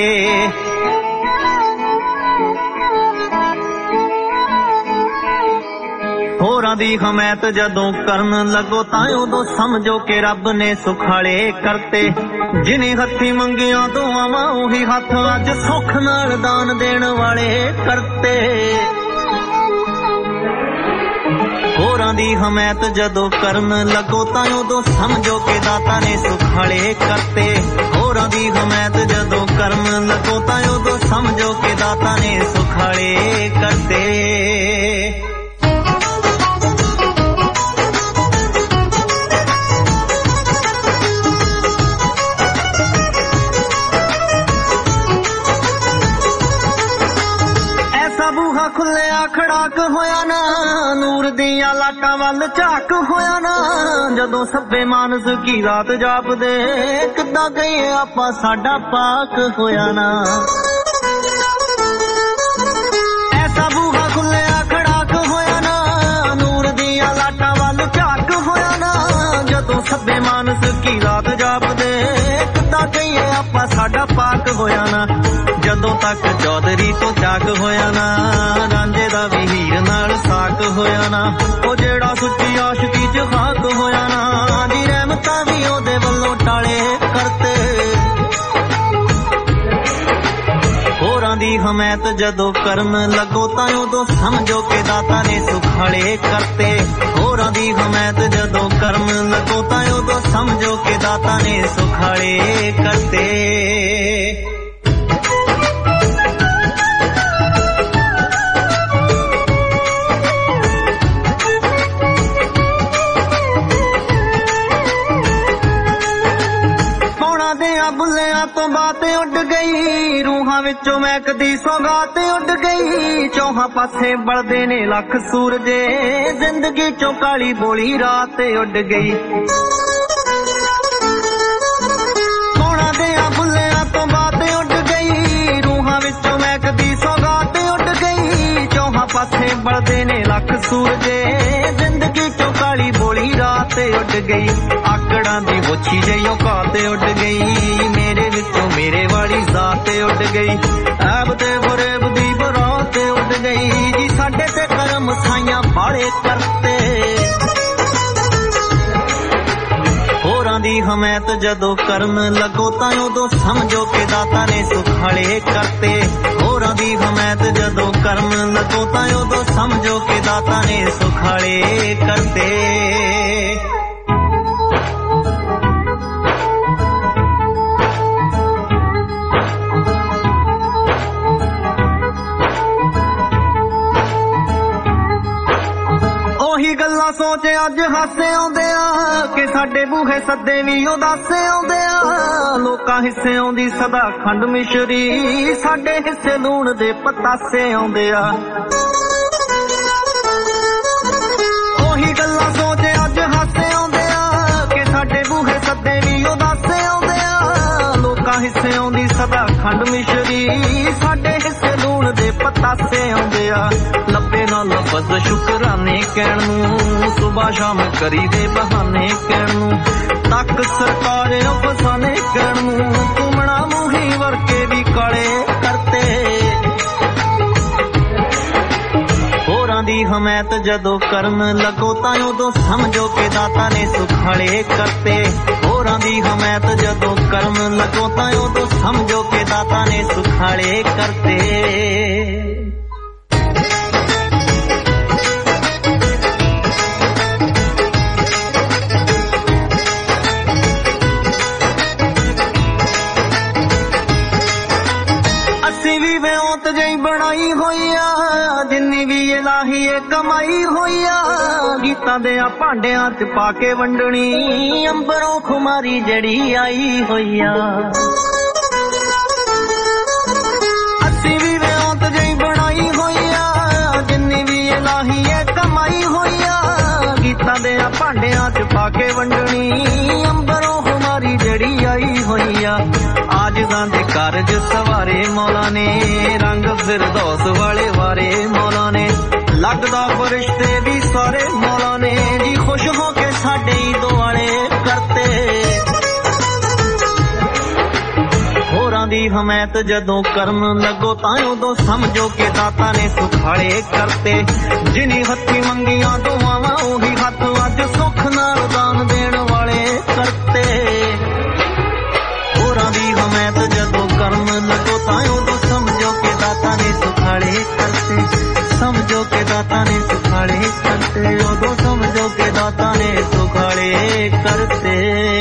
ਹੋਰਾਂ ਦੀ ਹਮਾਇਤ ਜਦੋਂ ਕਰਨ ਲੱਗੋ ਤਾਂ ਉਦੋਂ ਸਮਝੋ ਕਿ ਰੱਬ ਨੇ ਸੁਖਾਲੇ ਕਰਤੇ ਜਿਨੇ ਹੱਥੀ ਮੰਗਿਆ ਦੁਆਵਾਂ ਉਹੀ ਹੱਥ ਅੱਜ ਸੁੱਖ ਨਾਲ ਦਾਨ ਦੇਣ ਵਾਲੇ ਕਰਤੇ ਹੋਰਾਂ ਦੀ ਹਮਾਇਤ ਜਦੋਂ ਕਰਨ ਲੱਗੋ ਤਾਂ ਉਦੋਂ ਸਮਝੋ ਕਿ ਦਾਤਾ ਨੇ ਸੁਖਾਲੇ ਕਰਤੇ ਹੋਰਾਂ ਦੀ ਹਮਾਇਤ ਜਦੋਂ ਕਰਨ ਲੱਗੋ ਤਾਂ ਉਦੋਂ ਸਮਝੋ ਕਿ ਦਾਤਾ ਨੇ ਸੁਖਾਲੇ ਕਰਤੇ ਬੂਹਾ ਖੁੱਲਿਆ ਖੜਾਕ ਹੋਇਆ ਨਾ ਨੂਰ ਦੀਆਂ ਲਾਟਾਂ ਵੱਲ ਝਾਕ ਹੋਇਆ ਨਾ ਜਦੋਂ ਸੱਬੇ ਮਾਨਸ ਕੀ ਰਾਤ ਜਾਪਦੇ ਕਿੱਦਾਂ ਗਏ ਆਪਾਂ ਸਾਡਾ ਪਾਕ ਹੋਇਆ ਨਾ ਐਸਾ ਬੂਹਾ ਖੁੱਲਿਆ ਖੜਾਕ ਹੋਇਆ ਨਾ ਨੂਰ ਦੀਆਂ ਲਾਟਾਂ ਵੱਲ ਝਾਕ ਹੋਇਆ ਨਾ ਜਦੋਂ ਸੱਬੇ ਮਾਨਸ ਕੀ ਰਾਤ ਜਾਪਦੇ ਕਿੱਦਾਂ ਗਏ ਆਪਾਂ ਸਾਡਾ ਪਾਕ ਹੋਇਆ ਨਾ ਜਦੋਂ ਤੱਕ ਚੌਧਰੀ ਤੋਂ ਚਾਕ ਹੋਇਆ ਨਾ ਰਾਂਝੇ ਦਾ ਵੀ ਹੀਰ ਨਾਲ ਸਾਕ ਹੋਇਆ ਨਾ ਉਹ ਜਿਹੜਾ ਸੁੱਚੀ ਆਸ਼ਕੀ ਚ ਖਾਕ ਹੋਇਆ ਨਾ ਦੀ ਰਹਿਮਤਾਂ ਵੀ ਉਹਦੇ ਵੱਲੋਂ ਟਾਲੇ ਕਰਤੇ ਹੋਰਾਂ ਦੀ ਹਮਾਇਤ ਜਦੋਂ ਕਰਨ ਲੱਗੋ ਤਾਂ ਉਦੋਂ ਸਮਝੋ ਕਿ ਦਾਤਾ ਨੇ ਸੁਖਾਲੇ ਕਰਤੇ ਹੋਰਾਂ ਦੀ ਹਮਾਇਤ ਜਦੋਂ ਕਰਨ ਲੱਗੋ ਤਾਂ ਉਦੋਂ ਸਮਝੋ ਕਿ ਦਾਤਾ ਨੇ ਸੁਖਾਲੇ ਕਰਤੇ ਵਿੱਚੋਂ ਮਹਿਕਦੀ ਸੌਗਾਤ ਉੱਡ ਗਈ ਚੌਹਾਂ ਪਾਸੇ ਬਲਦੇ ਨੇ ਲੱਖ ਸੂਰਜੇ ਜ਼ਿੰਦਗੀ ਚੋਂ ਕਾਲੀ ਬੋਲੀ ਰਾਤ ਉੱਡ ਗਈ ਸੋਹਣਾ ਦਿਆਂ ਬੁੱਲਿਆਂ ਤੋਂ ਬਾਤ ਉੱਡ ਗਈ ਰੂਹਾਂ ਵਿੱਚੋਂ ਮਹਿਕਦੀ ਸੌਗਾਤ ਉੱਡ ਗਈ ਚੌਹਾਂ ਪਾਸੇ ਬਲਦੇ ਨੇ ਲੱਖ ਸੂਰਜੇ ਜ਼ਿੰਦਗੀ ਚੋਂ ਕਾਲੀ ਬੋਲੀ ਰਾਤ ਉੱਡ ਗਈ ਆਕੜਾਂ ਦੀ ਮੁੱਛੀ ਜਿਹੀਓ ਘਾਤ ਉੱਡ ਗਈ ਮੇਰੇ ਵਿੱਚੋਂ ਮੇਰੇ ਵਾਲੀ ਜ਼ਾਤ ਉੱਡ ਗਈ ਐਬ ਤੇ ਫਰੇਬ ਦੀ ਬਰਾਤ ਉੱਡ ਗਈ ਜੀ ਸਾਡੇ ਤੇ ਕਰਮ ਸਾਈਆਂ ਬਾਲੇ ਕਰਤੇ ਹੋਰਾਂ ਦੀ ਹਮਾਇਤ ਜਦੋਂ ਕਰਨ ਲੱਗੋ ਤਾਂ ਉਦੋਂ ਸਮਝੋ ਕਿ ਦਾਤਾ ਨੇ ਸੁਖਾਲੇ ਕਰਤੇ ਹੋਰਾਂ ਦੀ ਹਮਾਇਤ ਜਦੋਂ ਕਰਨ ਲੱਗੋ ਤਾਂ ਉਦੋਂ ਸਮਝੋ ਕਿ ਦਾਤਾ ਨੇ ਸੁਖਾਲੇ ਕਰਤੇ ਉਹੀ ਗੱਲਾਂ ਸੋਚ ਅੱਜ ਹਾਸੇ ਆਉਂਦੇ ਆ ਕਿ ਸਾਡੇ ਬੂਹੇ ਸੱਦੇ ਵੀ ਉਦਾਸੇ ਆਉਂਦੇ ਆ ਲੋਕਾਂ ਹਿੱਸੇ ਆਉਂਦੀ ਸਦਾ ਖੰਡ ਮਿਸ਼ਰੀ ਸਾਡੇ ਹਿੱਸੇ ਲੂਣ ਦੇ ਪਤਾਸੇ ਆਉਂਦੇ ਆ ਉਹੀ ਗੱਲਾਂ ਸੋਚ ਅੱਜ ਹਾਸੇ ਆਉਂਦੇ ਆ ਕਿ ਸਾਡੇ ਬੂਹੇ ਸੱਦੇ ਵੀ ਉਦਾਸੇ ਆਉਂਦੇ ਆ ਲੋਕਾਂ ਹਿੱਸੇ ਆਉਂਦੀ ਸਦਾ ਖੰਡ ਮਿਸ਼ਰੀ ਸਾਡੇ ਹਿੱਸੇ ਲੂਣ ਦੇ ਪਤਾਸੇ ਆਉਂਦੇ ਆ ਲੱਭੇ ਨਾ ਲਫ਼ਜ਼ ਸ਼ੁਕਰਾਨੇ ਕਹਿਣ ਨੂੰ ਸੁਬਾਹ ਸ਼ਾਮ ਕਰੀ ਦੇ ਬਹਾਨੇ ਕਹਿਣ ਨੂੰ ਤੱਕ ਸਰਕਾਰ ਅਫਸਾਨੇ ਕਹਿਣ ਨੂੰ ਘੁੰਮਣਾ ਮੂੰਹੀ ਵਰਕੇ ਵੀ ਕਾਲੇ ਕਰਤੇ ਹੋਰਾਂ ਦੀ ਹਮਾਇਤ ਜਦੋਂ ਕਰਨ ਲੱਗੋ ਤਾਂ ਉਦੋਂ ਸਮਝੋ ਕਿ ਦਾਤਾ ਨੇ ਸੁਖਾਲੇ ਕਰਤੇ ਹੋਰਾਂ ਦੀ ਹਮਾਇਤ ਜਦੋਂ ਕਰਨ ਲੱਗੋ ਤਾਂ ਉਦੋਂ ਸਮਝੋ ਕਿ ਦਾਤਾ ਨੇ ਸੁਖਾਲੇ ਕਰਤੇ ਬਣਾਈ ਹੋਈ ਆ ਜਿੰਨੀ ਵੀ ਇਲਾਹੀ ਏ ਕਮਾਈ ਹੋਈ ਆ ਗੀਤਾਂ ਦੇ ਆ ਭਾਂਡਿਆਂ ਚ ਪਾ ਕੇ ਵੰਡਣੀ ਅੰਬਰੋਂ ਖੁਮਾਰੀ ਜਿਹੜੀ ਆਈ ਹੋਈ ਆ ਅਸੀਂ ਵੀ ਵਿਉਂਤ ਜਿਹੀ ਬਣਾਈ ਹੋਈ ਆ ਜਿੰਨੀ ਵੀ ਇਲਾਹੀ ਏ ਕਮਾਈ ਹੋਈ ਆ ਗੀਤਾਂ ਦੇ ਆ ਭਾਂਡਿਆਂ ਚ ਪਾ ਕੇ ਵੰਡਣੀ ਅੰਬਰੋਂ ਖੁਮਾਰੀ ਜਿਹੜੀ ਆਈ ਹੋਈ ਆ ਆਜਜ਼ਾਂ ਦੇ ਕਾਰਜ ਸਵਾਰੇ ਮੌਲਾ ਨੇ ਰੰਗ ਫਿਰਦੌਸ ਵਾਲੇ ਵਾਰੇ ਮੌਲਾ ਨੇ ਲੱਗਦਾ ਫਰਿਸ਼ਤੇ ਵੀ ਸਾਰੇ ਮੌਲਾ ਨੇ ਜੀ ਖੁਸ਼ ਹੋ ਕੇ ਸਾਡੇ ਹੀ ਦੁਆਲੇ ਕਰਤੇ ਹੋਰਾਂ ਦੀ ਹਮਾਇਤ ਜਦੋਂ ਕਰਨ ਲੱਗੋ ਤਾਂ ਉਦੋਂ ਸਮਝੋ ਕਿ ਦਾਤਾ ਨੇ ਸੁਖਾਲੇ ਕਰਤੇ ਜਿਨੀ ਹੱਥੀ ਮੰਗੀਆਂ ਦੁਆਵਾਂ ਉਹੀ ਹੱਥ ਅੱਜ ਸੁੱਖ ਨਾਲ ਦਾਨ ਦੇਣ ਵਾਲੇ ਕਰਤੇ ਹੋਰਾਂ ਦੀ ਹਮਾਇਤ ਜਦੋਂ ਕਰਨ ਲੱਗੋ ਤਾਂ ਉਦੋਂ ਸਮਝੋ ਕਿ ਦਾਤਾ ਨੇ ਸੁਖਾਲੇ ਕਰਤੇ ਸਮਝੋ ਕਿ ਦਾਤਾ ਨੇ ਸੁਖਾਲੇ ਕਰਤੇ ਉਦੋਂ ਸਮਝੋ ਕਿ ਦਾਤਾ ਨੇ ਸੁਖਾਲੇ ਕਰਤੇ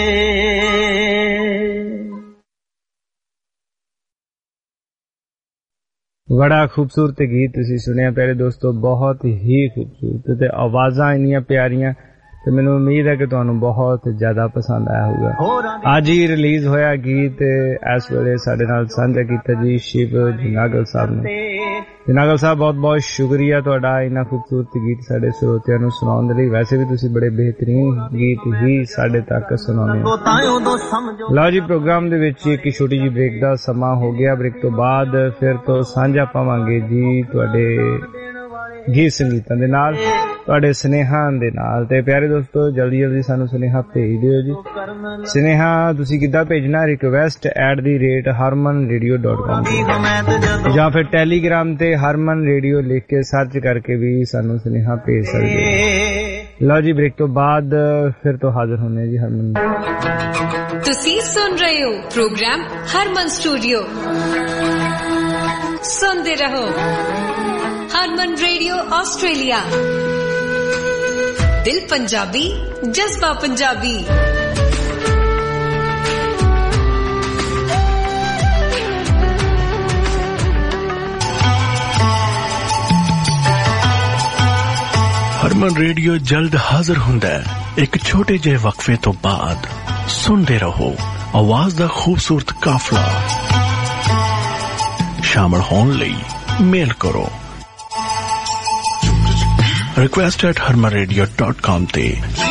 ਬੜਾ ਖੂਬਸੂਰਤ ਗੀਤ ਤੁਸੀਂ ਸੁਣਿਆ ਪਿਆਰੇ ਦੋਸਤੋ ਬਹੁਤ ਹੀ ਖੂਬਸੂਰਤ ਤੇ ਆਵਾਜ਼ਾਂ ਇੰਨੀਆਂ ਪਿਆਰੀਆਂ ਤੇ ਮੈਨੂੰ ਉਮੀਦ ਹੈ ਕਿ ਤੁਹਾਨੂੰ ਬਹੁਤ ਜ਼ਿਆਦਾ ਪਸੰਦ ਆਇਆ ਹੋਊਗਾ ਅੱਜ ਹੀ ਰਿਲੀਜ਼ ਹੋਇਆ ਗੀਤ ਇਸ ਵੇਲੇ ਸਾਡੇ ਨਾਲ ਸਾਂਝਾ ਕੀਤਾ ਜੀ ਸ਼ਿਵ ਜਨਾਗਲ ਸਾਹਿਬ ਨੇ ਜਨਾਗਲ ਸਾਹਿਬ ਬਹੁਤ ਬਹੁਤ ਸ਼ੁਕਰੀਆ ਤੁਹਾਡਾ ਇੰਨਾ ਖੂਬਸੂਰਤ ਗੀਤ ਸਾਡੇ ਸਰੋਤਿਆਂ ਨੂੰ ਸੁਣਾਉਣ ਦੇ ਲਈ ਵੈਸੇ ਵੀ ਤੁਸੀਂ ਬੜੇ ਬਿਹਤਰੀਨ ਗੀਤ ਹੀ ਸਾਡੇ ਤੱਕ ਸੁਣਾਉਂਦੇ ਹੋ ਲਓ ਜੀ ਪ੍ਰੋਗਰਾਮ ਦੇ ਵਿੱਚ ਇੱਕ ਛੋਟੀ ਜਿਹੀ ਬ੍ਰੇਕ ਦਾ ਸਮਾਂ ਹੋ ਗਿਆ ਬ੍ਰੇਕ ਤੋਂ ਬਾਅਦ ਫਿਰ ਤੋਂ ਸਾਂਝਾ ਪਾਵਾਂਗੇ ਜੀ ਤੁਹਾਡੇ ਗੀਤ ਸੰਗੀਤਾਂ ਦੇ ਨਾਲ ਤੁਹਾਡੇ ਸੁਨੇਹਾਂ ਦੇ ਨਾਲ ਤੇ ਪਿਆਰੇ ਦੋਸਤੋ ਜਲਦੀ ਜਲਦੀ ਸਾਨੂੰ ਸੁਨੇਹਾ ਭੇਜ ਦਿਓ ਜੀ ਸੁਨੇਹਾ ਤੁਸੀਂ ਕਿੱਦਾਂ ਭੇਜਣਾ request at the rate Harman radio dot com ਜਾਂ ਫਿਰ ਟੈਲੀਗ੍ਰਾਮ ਤੇ ਹਰਮਨ ਰੇਡੀਓ ਲਿਖ ਕੇ ਸਰਚ ਕਰਕੇ ਵੀ ਸਾਨੂੰ ਸੁਨੇਹਾ ਭੇਜ ਸਕਦੇ ਹੋ ਲਓ ਜੀ ਬ੍ਰੇਕ ਤੋਂ ਬਾਅਦ ਫਿਰ ਤੋਂ ਹਾਜ਼ਰ ਹੋਣੇ ਜੀ ਹਰਮਨ
ਤੁਸੀਂ ਸੁਣ ਰਹੇ ਹੋ ਪ੍ਰੋਗਰਾਮ ਹਰਮਨ ਸਟੂਡੀਓ ਸੁਣਦੇ ਰਹੋ ਹਰਮਨ ਰੇਡੀਓ ਆਸਟ੍ਰੇਲੀਆ ਦਿਲ ਪੰਜਾਬੀ ਜਜ਼ਬਾ ਪੰਜਾਬੀ
ਹਰਮਨ ਰੇਡੀਓ ਜਲਦ ਹਾਜ਼ਰ ਹੁੰਦਾ ਹੈ ਇੱਕ ਛੋਟੇ ਜਿਹੇ ਵਕਫੇ ਤੋਂ ਬਾਅਦ ਸੁਣਦੇ ਰਹੋ ਆਵਾਜ਼ ਦਾ ਖੂਬਸੂਰਤ ਕਾਫਲਾ शामिल होने ਲਈ मेल करो request at harman radio dot com ਤੇ।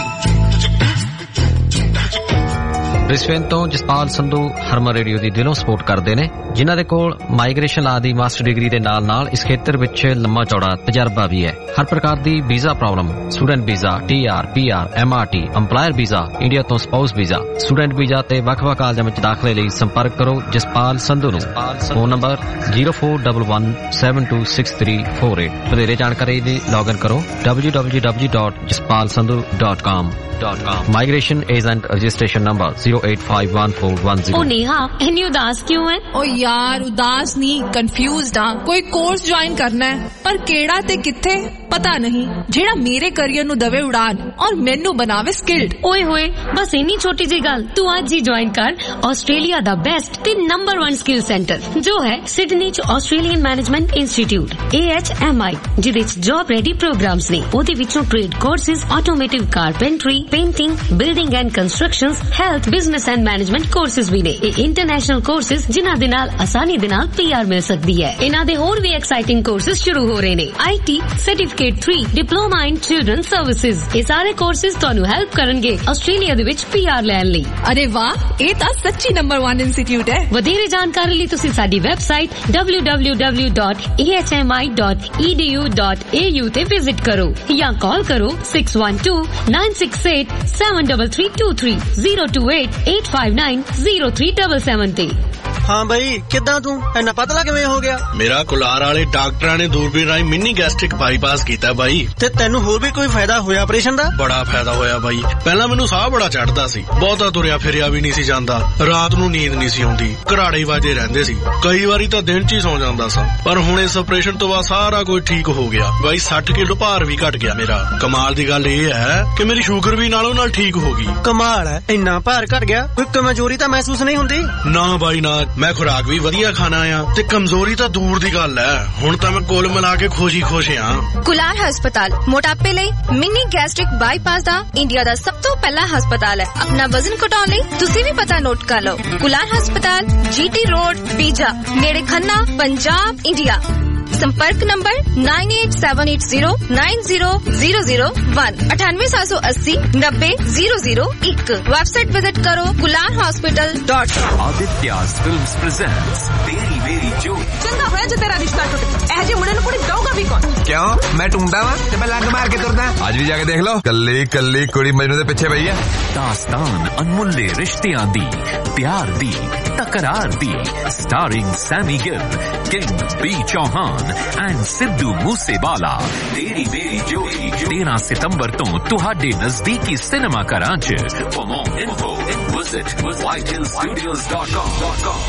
ਬ੍ਰਿਸਬੇਨ ਤੋਂ ਜਸਪਾਲ ਸੰਧੂ ਹਰਮਨ ਰੇਡੀਓ ਦੀ ਦਿਲੋਂ ਸਪੋਰਟ ਕਰਦੇ ਨੇ, ਜਿਨ੍ਹਾਂ ਦੇ ਕੋਲ ਮਾਈਗ੍ਰੇਸ਼ਨ ਲਾ ਦੀ ਮਾਸਟਰ ਡਿਗਰੀ ਦੇ ਨਾਲ ਨਾਲ ਇਸ ਖੇਤਰ ਵਿੱਚ ਲੰਮਾ ਚੌੜਾ ਤਜਰਬਾ ਵੀ ਹੈ। ਹਰ ਪ੍ਰਕਾਰ ਦੀ visa problem, student visa, T R, P R, M R T, employer visa, India ਤੋਂ ਸਪਾਊਸ ਵੀਜ਼ਾ, ਸਟੂਡੈਂਟ ਵੀਜ਼ਾ ਤੇ ਵੱਖ-ਵੱਖ ਕਾਲਜਾਂ ਵਿੱਚ ਦਾਖਲੇ ਲਈ ਸੰਪਰਕ ਕਰੋ ਜਸਪਾਲ ਸੰਧੂ ਨੂੰ। Phone number zero four one one seven two six three four eight। ਵਧੇਰੇ ਜਾਣਕਾਰੀ ਲਈ ਲੌਗਇਨ ਕਰੋ w w w dot jaspal sandhu dot com। Migration agent registration number zero eight five one four one zero।
ओ नेहा इतनी उदास क्यों है?
ओ यार उदास नहीं, कंफ्यूज्ड हाँ। कोई कोर्स ज्वाइन करना है पर केड़ा ते किथे पता नहीं, जेड़ा मेरे करियर नु दवे उड़ान और मेनू बनावे स्किल्ड।
ओए होए बस इन्नी छोटी जी गल, तू आज ही ज्वाइन कर ऑस्ट्रेलिया दा बेस्ट ते नंबर वन स्किल सेंटर जो है सिडनी च Australian management institute A H M I, जिदे च जॉब रेडी प्रोग्राम्स ने। ओदे विचों trade courses, automotive carpentry, painting, building and constructions, health, business and management courses भी ने। ਇਹ ਇੰਟਰਨੈਸ਼ਨਲ ਕੋਰसेज ਜਿਨ੍ਹਾਂ ਦੇ ਨਾਲ ਆਸਾਨੀ ਦੇ ਨਾਲ ਪੀ ਆਰ ਮਿਲ ਸਕਦੀ ਹੈ। ਇਹਨਾਂ ਦੇ ਹੋਰ ਵੀ ਐਕਸਾਈਟਿੰਗ ਕੋਰसेज ਸ਼ੁਰੂ ਹੋ ਰਹੇ ਨੇ। I T certificate three, diploma in children services. ਇਹ ਸਾਰੇ ਕੋਰसेज ਤੁਹਾਨੂੰ ਹੈਲਪ ਕਰਨਗੇ ਆਸਟ੍ਰੇਲੀਆ ਦੇ ਵਿੱਚ ਪੀ ਆਰ ਲੈਣ ਲਈ।
ਅਰੇ ਵਾਹ, ਇਹ ਤਾਂ ਸੱਚੀ ਨੰਬਰ one ਇੰਸਟੀਚਿਊਟ ਹੈ।
ਵਧੇਰੇ ਜਾਣਕਾਰੀ ਲਈ ਤੁਸੀਂ ਸਾਡੀ website w w w dot a h m i dot e d u dot a u ਤੇ ਵਿਜ਼ਿਟ ਕਰੋ ਜਾਂ ਕਾਲ ਕਰੋ six one two nine six eight seven three three two three zero two eight eight five nine zero three seven seven ਤੇ।
ਹਾਂ ਬਈ, ਕਿੱਦਾਂ ਤੂੰ ਇੰਨਾ ਪਤਲਾ ਕਿਵੇਂ ਹੋ ਗਿਆ?
ਮੇਰਾ ਕੁਲਾਰ ਵਾਲੇ ਡਾਕਟਰਾਂ ਨੇ ਦੂਰਬੀਨ ਰਾਹੀਂ ਮਿੰਨੀ ਗੈਸਟ੍ਰਿਕ ਬਾਈਪਾਸ ਕੀਤਾ ਬਾਈ।
ਤੇ ਤੈਨੂੰ ਹੋਰ ਵੀ ਕੋਈ ਫਾਇਦਾ ਹੋਇਆ ਆਪਰੇਸ਼ਨ ਦਾ?
ਬੜਾ ਫਾਇਦਾ ਹੋਇਆ ਬਾਈ। ਪਹਿਲਾਂ ਮੈਨੂੰ ਸਾਹ ਬੜਾ ਚੜਦਾ ਸੀ, ਬਹੁਤਾ ਤੁਰਿਆ ਫਿਰਿਆ ਵੀ ਨਹੀਂ ਸੀ ਜਾਂਦਾ, ਰਾਤ ਨੂੰ ਨੀਂਦ ਨਹੀਂ ਸੀ ਆਉਂਦੀ, ਘਰਾੜੇ ਵਾਜੇ ਰਹਿੰਦੇ ਸੀ, ਕਈ ਵਾਰੀ ਤਾਂ ਦਿਨ ਚ ਹੀ ਸੌ ਜਾਂਦਾ ਸਾਂ। ਪਰ ਹੁਣ ਇਸ ਆਪਰੇਸ਼ਨ ਤੋਂ ਬਾਅਦ ਸਾਰਾ ਕੁਝ ਠੀਕ ਹੋ ਗਿਆ ਬਾਈ। ਸੱਠ ਕਿਲੋ ਭਾਰ ਵੀ ਘਟ ਗਿਆ ਮੇਰਾ। ਕਮਾਲ ਦੀ ਗੱਲ ਇਹ ਹੈ ਕਿ ਮੇਰੀ ਸ਼ੂਗਰ ਵੀ ਨਾਲੋਂ ਨਾਲ ਠੀਕ ਹੋ ਗਈ।
ਕਮਾਲ ਹੈ, ਇੰਨਾ ਭਾਰ ਘਟ ਗਿਆ, ਕੋਈ ਕਮਜ਼ੋਰੀ ਤਾਂ ਮਹਿਸੂਸ ਨਹੀਂ ਹੁੰਦੀ?
ਨਾ ਬਾਈ ਨਾ, ਮੈਂ ਖੁਰਾਕ ਵੀ ਵਧੀਆ ਖਾਣਾ ਆ ਤੇ ਕਮਜ਼ੋਰੀ ਤਾਂ ਦੂਰ ਦੀ ਗੱਲ ਹੈ। ਹੁਣ ਤਾਂ ਮੈਂ ਕੁੱਲ ਮਿਲਾ ਕੇ ਖੁਸ਼ੀ ਖੁਸ਼ ਆ।
ਕੁਲਾਰ ਹਸਪਤਾਲ ਮੋਟਾਪੇ ਲਈ ਮਿੰਨੀ ਗੈਸਟ੍ਰਿਕ ਬਾਈਪਾਸ ਦਾ ਇੰਡੀਆ ਦਾ ਸਭ ਤੋਂ ਪਹਿਲਾ ਹਸਪਤਾਲ ਹੈ। ਆਪਣਾ ਵਜ਼ਨ ਘਟਾਉਣ ਲਈ ਤੁਸੀਂ ਵੀ ਪਤਾ ਨੋਟ ਕਰ ਲਓ। ਕੁਲਾਰ ਹਸਪਤਾਲ, ਜੀ ਟੀ ਰੋਡ, ਪੀਜਾ, ਨੇੜੇ ਖੰਨਾ, ਪੰਜਾਬ, ਇੰਡੀਆ। संपर्क number nine eight seven eight zero nine zero zero zero one अठानवे सात सौ अस्सी नब्बे जीरो जीरो एक। वेबसाइट विजिट करो Kular hospital dot com.
Aditya's films presents Teri Meri जोड़ी।
चंगा होया जो तेरा रिश्ता टूट, ऐ जे मुंडे नूं कुड़ी दऊगा भी कौन?
क्यों मैं टूंडा वा ते मैं लंग मार के तुरदा? आज भी जाके देख लो, कल्ली कल्ली कुड़ी मजनू दे पिछे पई है। दास्तान अनमुल्ले रिश्तियां दी, प्यार दी, तकरार दी, starring Sammy Gill, King B Chauhan and Sidhu Moosewala. Teri Meri जोड़ी तेरह सितंबर तो तुहाडे नजदीकी सिनेमा घरां च। For more info visit white hill studios dot com।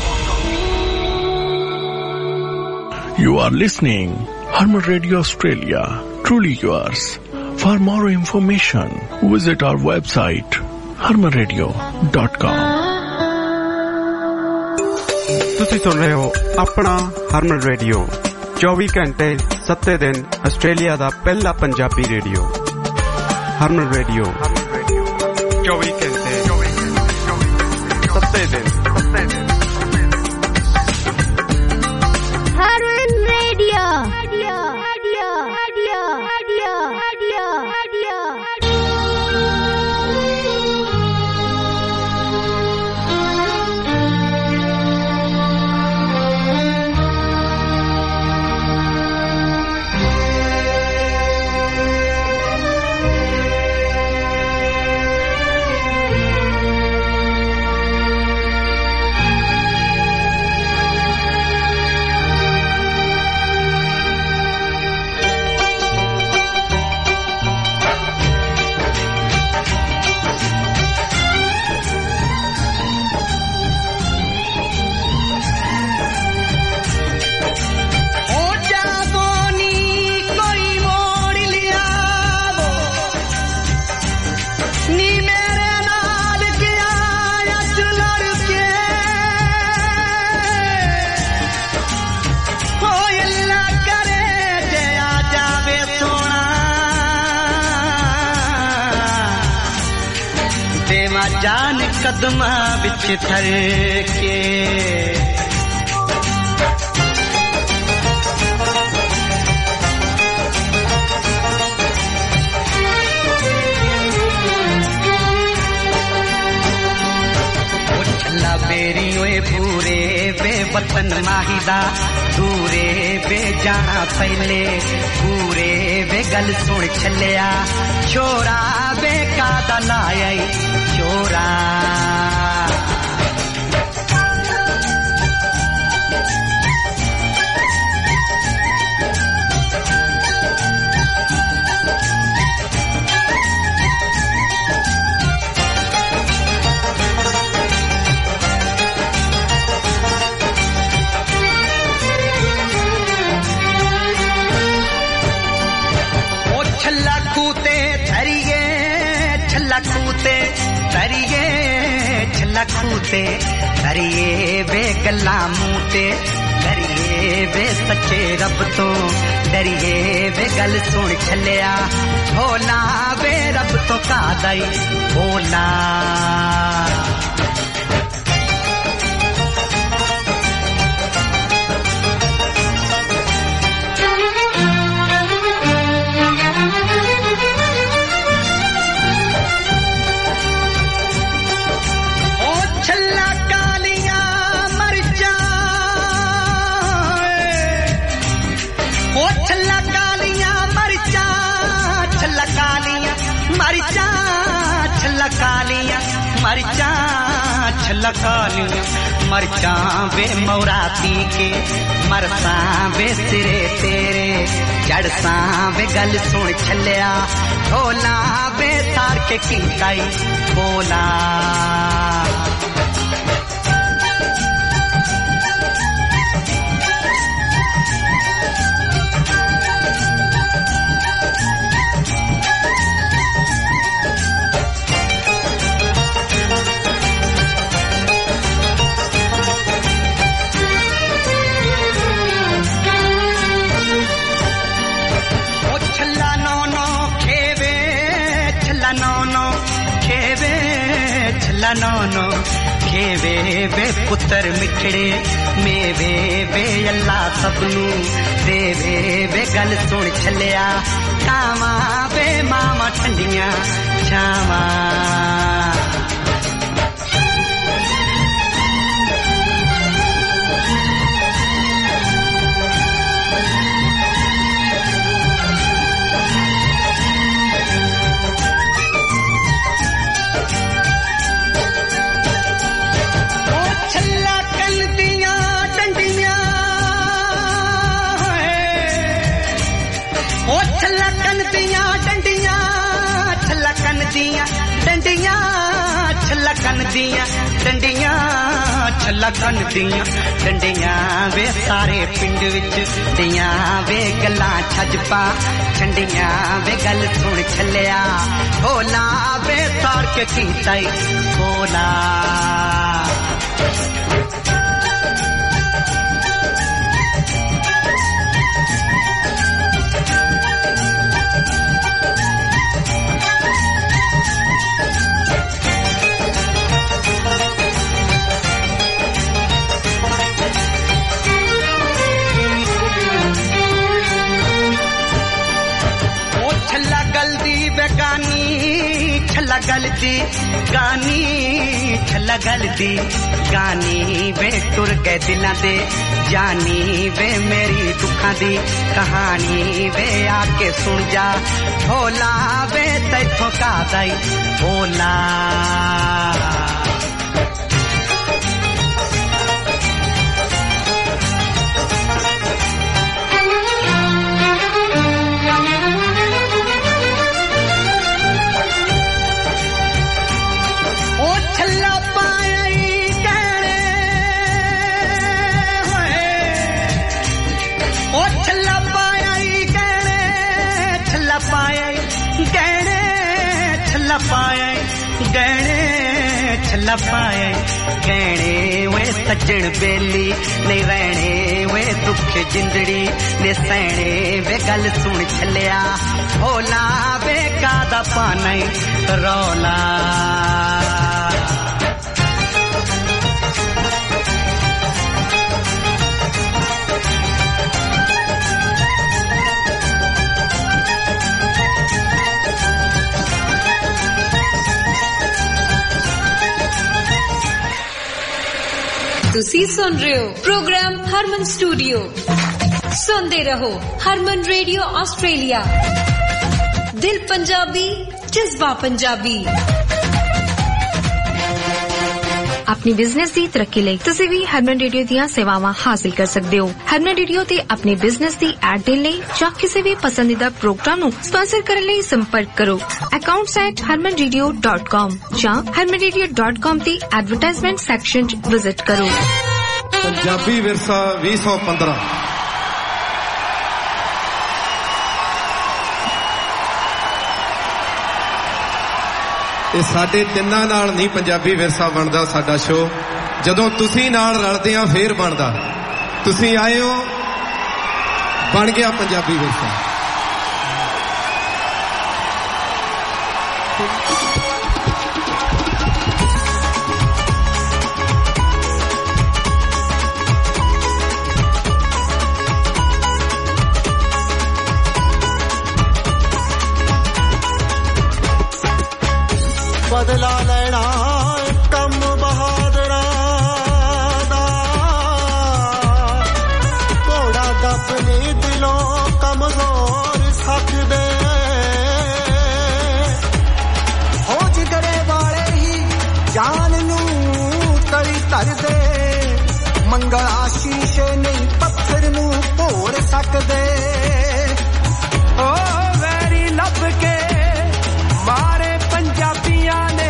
You are listening Harman Radio Australia, truly yours. For more information, visit our website harman radio dot com।
ਤੁਸੀਂ ਸੁਣ ਰਹੇ ਹੋ ਆਪਣਾ ਹਰਮਨ ਰੇਡੀਓ, ਚੌਵੀ ਘੰਟੇ ਸੱਤੇ ਦਿਨ ਆਸਟ੍ਰੇਲੀਆ ਦਾ ਪਹਿਲਾ ਪੰਜਾਬੀ ਰੇਡੀਓ। ਹਰਮਨ ਰੇਡੀਓ ਚੌਵੀ ਘੰਟੇ ਸੱਤੇ ਦਿਨ।
ਹਰਮਨ ਰੇਡੀਓ।
जान कदमा बिच थर के
पूरे वे वतन माहिदा दूरे वे जाना पहले पूरे वे गल सुन छलिया छोरा वे कादा लाया छोरा खूते तरिए छला खूते तरिए वे गल्ला मूते डरिए वे सच्चे रब तो डरिए वे गल सुन छलिया भोला वे रब तो कादई भोला कालियां मरचा छलकालियां मरचा वे मौराती के मरसा वे सिरे तेरे जड़सा वे गल सुन छलिया ढोला वे तार के कीताई बोला नो नो खेवे वे पुत्र मिठड़े मेवे वे अल्लाह सबनू देवे वे गल सुन छलिया कावा वे मामा ठंडियां छावा दिया डंडियां छलकन दिया डंडियां वे सारे पिंड विच दिया वे गल्लां छजपा छंडियां वे गल सुन छलिया भोला वे तार के कीताई भोला छला गलती गानी छला गलती गानी वे टुर गए दिलां दे जानी वे मेरी दुखां दी कहानी वे आके सुन जा भोला वे तैथों कादाई भोला पाए गहने छला पाए गहने वे सज्जन बेली नहीं रहने वे दुख जिंदड़ी ने सहने वे गल सुन छलिया भोला वे कादा पाना रौला
ਤੁਸੀਂ ਸੁਣ ਰਹੇ ਹੋ ਪ੍ਰੋਗਰਾਮ ਹਰਮਨ ਸਟੂਡੀਓ। ਸੁਣਦੇ ਰਹੋ ਹਰਮਨ ਰੇਡੀਓ ਆਸਟ੍ਰੇਲੀਆ। ਦਿਲ ਪੰਜਾਬੀ, ਜਜ਼ਬਾ ਪੰਜਾਬੀ।
अपनी बिजनेस की तरक्की ਲਈ ਤੁਸੀਂ ਵੀ ਹਰਮਨ ਰੇਡੀਓ ਦੀਆਂ ਸੇਵਾਵਾਂ ਹਾਸਲ ਕਰ ਸਕਦੇ ਹੋ। ਹਰਮਨ ਰੇਡੀਓ ਤੇ ਆਪਣੇ ਬਿਜ਼ਨਸ ਦੀ ਐਡ ਦੇਣ ਲਈ ਜਾਂ ਕਿਸੇ ਵੀ ਪਸੰਦੀਦਾ ਪ੍ਰੋਗਰਾਮ ਨੂੰ ਸਪਾਂਸਰ ਕਰਨ ਲਈ ਸੰਪਰਕ ਕਰੋ accounts at harman radio dot com ਜਾਂ harman radio dot com ਦੀ ਐਡਵਰਟਾਈਜ਼ਮੈਂਟ ਸੈਕਸ਼ਨ 'ਚ ਵਿਜ਼ਿਟ ਕਰੋ।
ਪੰਜਾਬੀ ਵਿਰਸਾ ਵੀਹ ਸੌ ਪੰਦਰਾਂ। ਇਹ ਸਾਡੇ ਤਿੰਨਾਂ ਨਾਲ ਨਹੀਂ ਪੰਜਾਬੀ ਵਿਰਸਾ ਬਣਦਾ ਸਾਡਾ ਸ਼ੋਅ, ਜਦੋਂ ਤੁਸੀਂ ਨਾਲ ਰਲਦੇ ਆ ਫੇਰ ਬਣਦਾ। ਤੁਸੀਂ ਆਏ ਹੋ, ਬਣ ਗਿਆ ਪੰਜਾਬੀ ਵਿਰਸਾ।
ਬਦਲਾ ਲੈਣਾ ਕੰਮ ਬਹਾਦਰਾਂ ਦਾ, ਘੋੜਾ ਦਫਨੀ ਦਿਲੋਂ ਕਮਜ਼ੋਰ ਸਕਦੇ, ਹੋ ਜਿਗਰੇ ਵਾਲੇ ਹੀ ਜਾਨ ਨੂੰ ਤਲੀ ਧਰਦੇ, ਮੰਗਲ ਆਸ਼ੀਸ਼ੇ ਨਹੀਂ ਪੱਥਰ ਨੂੰ ਭੋਰ ਸਕਦੇ। ਓ ਵੈਰੀ ਲੱਭ ਕੇ ਮਾਰੇ ਪੰਜਾਬੀਆਂ ਨੇ,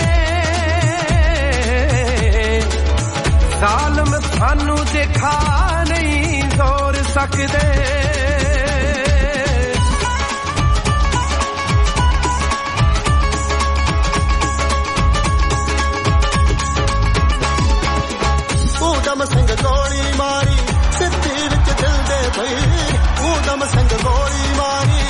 ਜ਼ਾਲਮ ਸਾਨੂੰ ਦੇਖਾ ਨਹੀਂ ਜ਼ੋਰ ਸਕਦੇ। ਊਧਮ ਸਿੰਘ ਗੋਲੀ ਮਾਰੀ ਸਿੱਧੀ ਵਿੱਚ ਦਿਲ ਦੇ ਪਈ, ਊਧਮ ਸਿੰਘ ਗੋਲੀ ਮਾਰੀ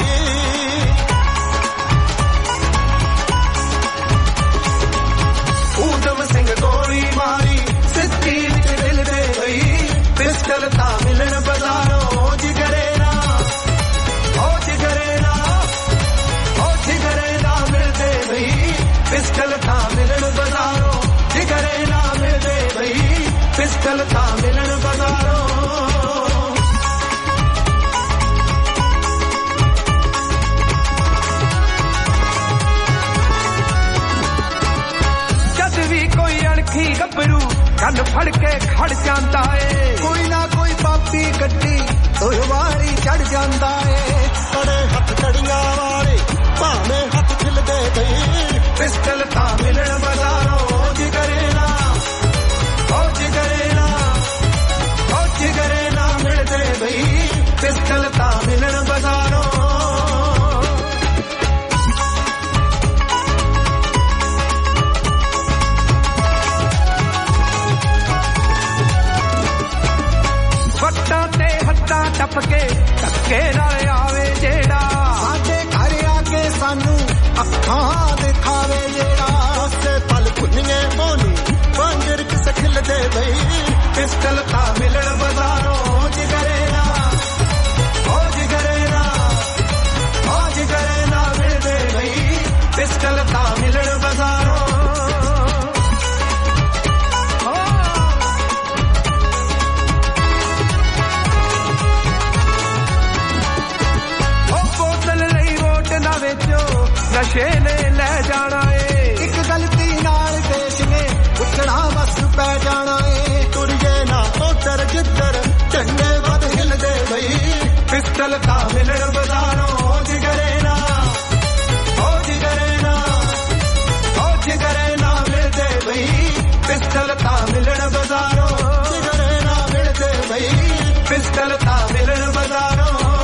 ਊਧਮ ਸਿੰਘ ਗੋਲੀ ਮਾਰੀ ਸਿੱਧੀ ਵਿੱਚ ਦਿਲ ਦੇ ਗਈ, ਪਿਸਟਲ ਤਾਂ ਮਿਲਣ ਬਜ਼ਾਰੋਂ ਜਿਗਰੇ ਨਾ, ਓ ਜਿਗਰੇ ਨਾ, ਓ ਜਿਗਰੇ ਨਾ ਮਿਲਦੇ ਬਈ, ਪਿਸਟਲ ਤਾਂ ਮਿਲਣ ਬਜ਼ਾਰੋਂ ਜਿਗਰੇ ਨਾ ਮਿਲਦੇ ਬਈ, ਪਿਸਟਲ ਤਾਂ ਮਿਲਣ ਬਜ਼ਾਰੋਂ। ਗੱਭਰੂ ਕੰਨ ਫੜ ਕੇ ਖੜ ਜਾਂਦਾ ਏ, ਕੋਈ ਨਾ ਕੋਈ ਪਾਪੀ ਗੱਡੀ ਦੋਏ ਵਾਰੀ ਚੜ ਜਾਂਦਾ ਏ, ਕੜੇ ਹੱਥ ਕੜੀਆਂ ਵਾਲੇ ਭਾਵੇਂ ਹੱਥ ਖਿਲਦੇ ਗਈ, ਪਿਸਟਲ ਤਾਂ ਮਿਲਣ ਬਜ਼ਾਰੋਂ ਜਿਗਰੇ ਨਾ, ਓ ਜਿਗਰੇ ਨਾ, ਓ ਜਿਗਰੇ ਨਾ ਮਿਲਦੇ ਬਈ, ਪਿਸਟਲ ਤਾਂ ਮਿਲਣ ਬਜ਼ਾਰੋਂ। ਵੱਟਾਂ ਤੇ ਹੱਥਾਂ ਟੱਪ ਕੇ ਧੱਕੇ ਨਾਲ ਆਵੇ ਜਿਹੜਾ, ਸਾਡੇ ਘਰ ਆ ਕੇ ਸਾਨੂੰ ਅੱਖਾਂ ਦਿਖਾਵੇ ਜਿਹੜਾ, ਉਸੇ ਪਲ ਭੁੰਨੀਏ ਮੋਨੂੰ ਪੰਜਰ ਕਿਸ ਖਿਲਦੇ ਬਈ, ਪਿਸਟਲ ਤਾਂ ਮਿਲਣ ਬਜ਼ਾਰੋਂ ਜਿਗਰੇ ਨਾ, ਓ ਜਿਗਰੇ ਨਾ, ਓ ਜਿਗਰੇ ਨਾ ਮਿਲਦੇ ਬਈ, ਪਿਸਟਲ ਤਾਂ ਮਿਲਣ ਬਜ਼ਾਰੋਂ। ਨਸ਼ੇ ਨੇ ਲੈ ਜਾਣਾ ਏ, ਇੱਕ ਗਲਤੀ ਨਾਲ ਦੇਸ਼ ਨੇ ਉੱਠਣਾ ਬਸ ਪੈ ਜਾਣਾ ਏ, ਤੁਰੀਏ ਨਾ ਉਧਰ ਜਿੱਧਰ ਝੰਡੇ ਵੱਧ ਹਿਲਦੇ ਬਈ, ਪਿਸਟਲ ਤਾਂ ਮਿਲਣ ਬਜ਼ਾਰੋਂ ਜਿਗਰੇ ਨਾ, ਓ ਜਿਗਰੇ ਨਾ, ਓ ਜਿਗਰੇ ਨਾ ਮਿਲਦੇ ਬਈ, ਪਿਸਟਲ ਤਾਂ ਮਿਲਣ ਬਜ਼ਾਰੋਂ ਜਿਗਰੇ ਨਾ ਮਿਲਦੇ ਬਈ, ਪਿਸਟਲ ਤਾਂ ਮਿਲਣ ਬਜ਼ਾਰੋਂ।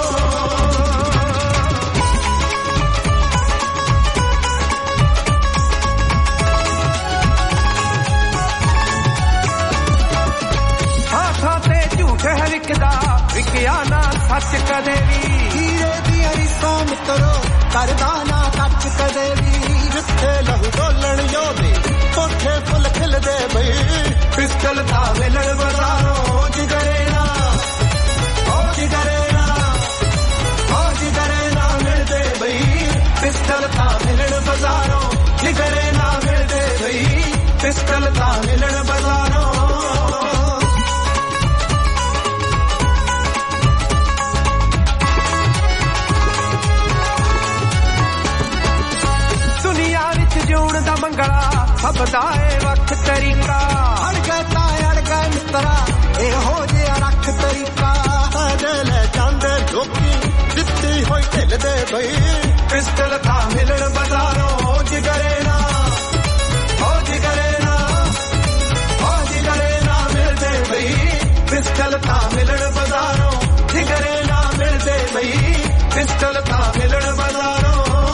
ਹੈ ਵਿਕਦਾ ਵਿਕਿਆ ਨਾ ਸੱਚ ਕਦੇ ਵੀ, ਹੀਰੇ ਦੀਆਂ ਰੀਸਾਂ ਮਿੱਤਰੋ ਕਰਦਾ ਨਾ ਕੱਚ ਕਦੇ ਵੀ, ਜਿੱਥੇ ਲਹੂ ਡੋਲਣ ਯੋਧੇ ਉੱਥੇ ਫੁੱਲ ਖਿਲਦੇ ਬਈ, ਪਿਸਟਲ ਤਾਂ ਮਿਲਣ ਬਜ਼ਾਰੋਂ ਜਿਗਰੇ ਨਾ, ਓ ਜਿਗਰੇ ਨਾ, ਓ ਜਿਗਰੇ ਨਾ ਮਿਲਦੇ ਬਈ, ਪਿਸਟਲ ਤਾਂ ਮਿਲਣ ਬਜ਼ਾਰੋਂ ਜਿਗਰੇ ਨਾ ਮਿਲਦੇ ਬਈ, ਪਿਸਟਲ ਤਾਂ ਮਿਲਣ ਬਜ਼ਾਰੋਂ।
ਮੰਗਲਾ ਮੰਗਲਾ ਸਭ ਦਾ ਏ ਵੱਖ ਤਰੀਕਾ ਅੜ ਗਏ ਤਾਂ ਅੜ ਗਏ ਮਿੱਤਰਾ ਇਹੋ ਜਿਹਾ ਰੱਖ ਤਰੀਕਾ ਦਿਲ ਜਾਂਦੇ ਲੋਕੀ ਦਿੱਤੀ ਹੋਈ ਢਿੱਲ ਦੇ ਬਈ ਪਿਸਟਲ ਤਾਂ ਮਿਲਣ ਬਾਜ਼ਾਰੋਂ ਜਿਗਰੇ ਨਾ ਹੋ ਜਿਗਰੇ ਨਾ ਹੋ ਜਿਗਰੇ ਨਾ ਮਿਲਦੇ ਬਈ ਪਿਸਟਲ ਤਾਂ ਮਿਲਣ ਬਾਜ਼ਾਰੋਂ ਜਿਗਰੇ ਨਾ ਮਿਲਦੇ ਬਈ ਪਿਸਟਲ ਤਾਂ ਮਿਲਣ ਬਾਜ਼ਾਰੋਂ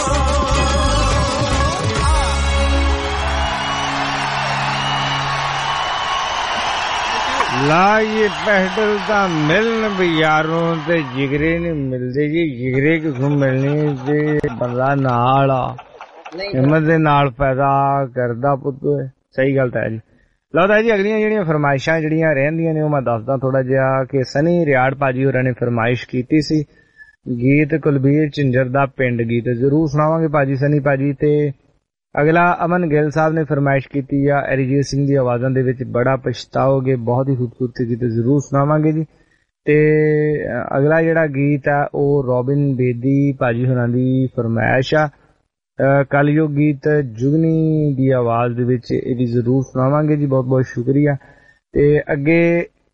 ਲਾ ਇਹ ਪਿਸਟਲ ਤਾਂ ਮਿਲਣ ਬਜ਼ਾਰੋਂ ਤੇ ਜਿਗਰੇ ਨਹੀਂ ਮਿਲਦੇ ਜੀ ਜਿਗਰੇ ਕਿਥੋਂ ਮਿਲਣੇ ਤੇ ਬੰਦਾ ਨਾਲ ਆ ਹਿੰਮਤ ਦੇ ਨਾਲ ਪੈਦਾ ਕਰਦਾ ਪੁੱਤ ਸਹੀ ਗੱਲ ਤਾਂ ਹੈ ਜੀ। ਲਓ ਤਾਂ ਜੀ ਅਗਲੀਆਂ ਜਿਹੜੀਆਂ ਫਰਮਾਇਸ਼ਾਂ ਜਿਹੜੀਆਂ ਰਹਿੰਦੀਆਂ ਨੇ ਉਹ ਮੈਂ ਦੱਸਦਾ ਥੋੜਾ ਜਿਹਾ ਕਿ ਸਨੀ ਰਿਆੜ ਭਾਜੀ ਹੋਰਾਂ ਨੇ ਫਰਮਾਇਸ਼ ਕੀਤੀ ਸੀ ਗੀਤ ਕੁਲਬੀਰ ਝਿੰਜਰ ਦਾ ਪਿੰਡ ਗੀਤ ਜ਼ਰੂਰ ਸੁਣਾਵਾਂਗੇ ਭਾਜੀ ਸਨੀ ਭਾਜੀ। ਤੇ ਅਗਲਾ ਅਮਨ ਗਿੱਲ ਸਾਹਿਬ ਨੇ ਫਰਮਾਇਸ਼ ਕੀਤੀ ਆ ਅਰੀਜੀਤ ਸਿੰਘ ਦੀ ਆਵਾਜ਼ਾਂ ਦੇ ਵਿੱਚ ਬੜਾ ਪਛਤਾਓਗੇ ਬਹੁਤ ਹੀ ਖੂਬਸੂਰਤ ਗੀਤ ਜ਼ਰੂਰ ਸੁਣਾਵਾਂਗੇ ਜੀ। ਤੇ ਅਗਲਾ ਜਿਹੜਾ ਗੀਤ ਆ ਉਹ ਰੋਬਿਨ ਬੇਦੀ ਭਾਜੀ ਹੋਰਾਂ ਦੀ ਫਰਮਾਇਸ਼ ਆ ਕਲਯੁਗ ਗੀਤ ਜੁਗਨੀ ਦੀ ਆਵਾਜ਼ ਦੇ ਵਿੱਚ ਇਹ ਵੀ ਜ਼ਰੂਰ ਸੁਣਾਵਾਂਗੇ ਜੀ ਬਹੁਤ ਬਹੁਤ ਸ਼ੁਕਰੀਆ। ਤੇ ਅੱਗੇ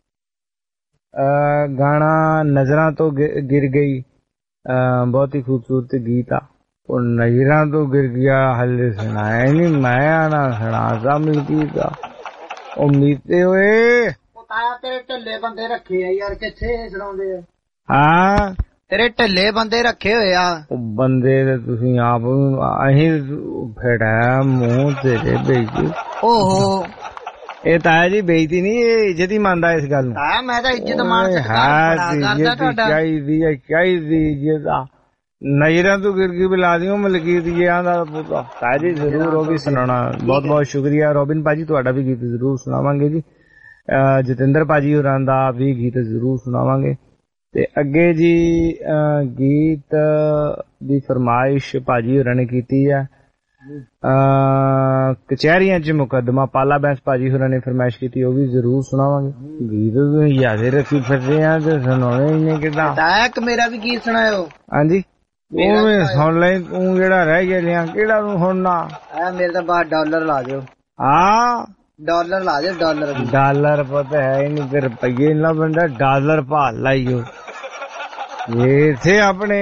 ਗਾਣਾ ਨਜ਼ਰਾਂ ਤੋਂ ਗਿਰ ਗਈ ਬਹੁਤ ਹੀ ਖੂਬਸੂਰਤ ਗੀਤ ਆ ਉਹ ਨਜ਼ਰਾਂ ਤੋਂ ਗਿਰ ਗਿਆ ਹਲੇ ਸੁਣਾਇਆ ਨਹੀਂ ਮੈਂ ਆਣਾ ਸੁਣਾ ਮਿਲਕੀ ਦਾ ਉਹ ਮੀਤੇ ਹੋਏ
ਤੇਰੇ ਢਿੱਲੇ ਬੰਦੇ ਰੱਖੇ ਆ ਯਾਰ ਕਿੱਥੇ ਸੁਣਾਉਂਦੇ ਆ
ਹਾਂ
ਤੇਰੇ ਢਿੱਲੇ ਬੰਦੇ ਰੱਖੇ ਹੋਏ ਆ
ਉਹ ਬੰਦੇ ਤੇ ਤੁਸੀਂ ਆਪ ਅਸੀਂ ਫੜਾ ਮੂੰਹ ਤੇਰੇ ਬੇਇੱਜ਼ਤੀ ਓਹੋ ਇਹ ਤਾਇਆ ਜੀ ਬੇਇੱਜ਼ਤੀ ਨਹੀਂ ਇਹ ਇੱਜ਼ਤ ਹੀ ਮੰਨਦਾ ਇਸ ਗੱਲ ਨੂੰ
ਤਾਇਆ ਮੈਂ ਤਾਂ ਇੱਜ਼ਤ ਮਾਨ ਸਤਿਕਾਰ ਕਰਦਾ ਤੁਹਾਡਾ
ਚਾਹੀਦੀ ਹੈ ਚਾਹੀਦੀ ਇੱਜ਼ਤ ਆ ਨਜ਼ਰਾਂ ਤੋਂ ਗਿਰ ਗਈ ਬੁਲਾ ਦਿਓ ਮਲਕੀਤ ਜੀ ਆਂਦਾ ਪੁੱਤਾ ਤਾਇਆ ਜੀ ਜ਼ਰੂਰ ਉਹ ਵੀ ਸੁਣਾਉਣਾ ਬਹੁਤ ਬਹੁਤ ਸ਼ੁਕਰੀਆ। ਰੋਬਿਨ ਭਾਜੀ ਤੁਹਾਡਾ ਵੀ ਗੀਤ ਜ਼ਰੂਰ ਸੁਣਾਵਾਂਗੇ ਜੀ। ਜਤਿੰਦਰ ਭਾਜੀ ਹੋਰਾਂ ਦਾ ਵੀ ਗੀਤ ਜ਼ਰੂਰ ਸੁਣਾਵਾਂਗੇ। ਤੇ ਅੱਗੇ ਜੀ ਗੀਤ ਦੀ ਫਰਮਾਇਸ਼ ਭਾਜੀ ਹੋਰਾਂ ਨੇ ਕੀਤੀ ਆ ਕਚਹਿਰੀਆਂ ਚ ਮੁਕੱਦਮਾ ਪਾਲਾ ਬੈਂਸ ਭਾਜੀ ਹੋਰਾਂ ਨੇ ਫਰਮਾਇਸ਼ ਕੀਤੀ ਉਹ ਵੀ ਜ਼ਰੂਰ ਸੁਣਾਵਾਂਗੇ। ਗੀਤ ਯਾਦ ਰੱਖੀ ਫਿਰਦੇ ਆ ਤੇ ਸੁਣਾਉਣੇ ਹੀ ਕਿਦਾਂ
ਇੱਕ ਮੇਰਾ ਵੀ ਗੀਤ ਸੁਣਾਇਓ।
ਹਾਂਜੀ ਉਹ ਸੁਣ ਲੈ ਤੂੰ ਜਿਹੜਾ ਰਹਿ ਗਿਆ ਲਿਆ ਕਿਹੜਾ ਨੂੰ ਸੁਣਨਾ
ਆ ਮੇਰੇ ਤਾਂ ਬਾਹਰ ਡਾਲਰ ਲਾ ਦਿਓ
ਹਾਂ
ਡਾਲਰ ਲਾ ਦਿਓ ਡਾਲਰ
ਡਾਲਰ ਪਤਾ ਹੈ ਨਹੀਂ ਤੇ ਰੁਪਈਏ ਨਾ ਬੰਦਾ ਡਾਲਰ ਭਾਲ ਲਾਈਓ ਇੱਥੇ ਆਪਣੇ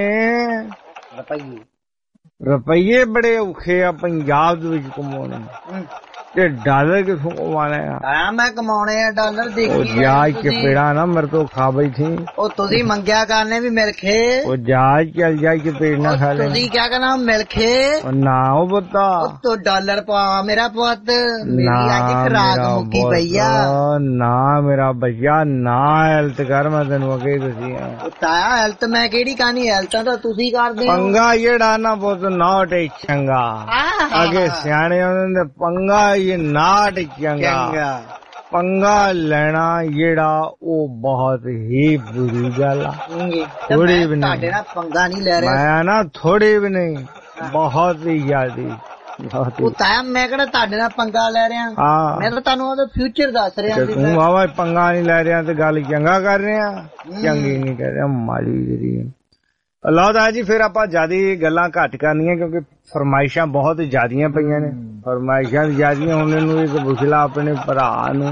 ਰੁਪਈਏ
ਰੁਪਈਏ ਬੜੇ ਔਖੇ ਆ ਪੰਜਾਬ ਦੇ ਵਿੱਚ ਕਮਾਉਣੇ ਤੇ ਡਾਲਰ ਕਿਥੋਂ ਕਮਾਉਣਾ
ਆ ਮੈਂ ਕਮਾਉਣੇ ਆ ਡਾਲਰ ਦੇਖੀ
ਜਾ ਚਪੇੜਾ ਨਾ ਮੇਰੇ ਤੋਂ ਖਾ ਬੈਠੀ
ਉਹ ਤੁਸੀਂ ਮੰਗਿਆ ਕਰਨੇ ਵੀ ਮਿਲ ਖੇ
ਉਹ ਜਾ ਚੱਲ ਜਾ ਚਪੇੜ ਨਾ ਖਾ ਲੈ
ਤੁਸੀਂ ਕਿਆ ਕਰਨਾ ਮਿਲ ਖੇ
ਨਾ ਉਹ ਬਤਾ
ਤੋ ਡਾਲਰ ਪਾ ਮੇਰਾ ਪੁੱਤ ਮੇਰੀ ਅੱਜ ਖਰਾਕ ਮੁੱਕੀ ਪਈ ਆ
ਨਾ ਮੇਰਾ ਭਈਆ ਨਾ ਹੈਲਥ ਕਰ ਮੈਂ ਤੈਨੂੰ ਅੱਗੇ ਦੱਸੀ ਆ
ਤਾਇਆ ਹੈਲਥ ਮੈਂ ਕਿਹੜੀ ਕਹਾਣੀ ਹੈਲਥ ਤਾਂ ਤੁਸੀਂ ਕਰਦੇ
ਪੰਗਾ ਜਿਹੜਾ ਨਾ ਪੁੱਤ ਨਾਟ ਏ ਚੰਗਾ ਅੱਗੇ ਸਿਆਣੇ ਉਹਨਾਂ ਦੇ ਪੰਗਾ ਇਹ ਨਾਟ ਚੰਗਾ ਪੰਗਾ ਲੈਣਾ ਜਿਹੜਾ ਉਹ ਬਹੁਤ ਹੀ ਬੁਰੀ ਗੱਲ ਆ ਥੋੜੀ ਵੀ ਨਹੀਂ
ਪੰਗਾ ਨਹੀਂ ਲੈ ਰਿਹਾ
ਮੈਂ ਨਾ ਥੋੜੀ ਵੀ ਨਹੀਂ ਬਹੁਤ ਹੀ ਜ਼ਿਆਦੀ
ਉਹ ਤਾਂ ਮੈਂ ਕਿਹੜਾ ਤੁਹਾਡੇ ਨਾਲ ਪੰਗਾ ਲੈ ਰਿਹਾ ਮੈਂ ਤਾਂ ਤੁਹਾਨੂੰ ਉਹਦਾ ਫਿਊਚਰ ਦੱਸ ਰਿਹਾ
ਤੂੰ ਆਵਾ ਪੰਗਾ ਨਹੀਂ ਲੈ ਰਿਹਾ ਤੇ ਗੱਲ ਚੰਗਾ ਕਰ ਰਿਹਾ ਚੰਗੀ ਨਹੀਂ ਕਰ ਰਿਹਾ ਮਾੜੀ ਜਿਹੜੀ ਅੱਲਾਹ ਦਾ ਜੀ ਫਿਰ ਆਪਾਂ ਜਿਆਦੀ ਗੱਲਾਂ ਘੱਟ ਕਰਨੀਆਂ ਕਿਉਂਕਿ ਫਰਮਾਇਸ਼ਾਂ ਬਹੁਤ ਜ਼ਿਆਦੀਆਂ ਪਈਆਂ ਨੇ ਫਰਮਾਇਸ਼ਾਂ ਜ਼ਿਆਦੀਆਂ ਹੁਣ ਇਹਨੂੰ ਇੱਕ ਪੁੱਛਲਾ ਆਪਣੇ ਭਰਾ ਨੂੰ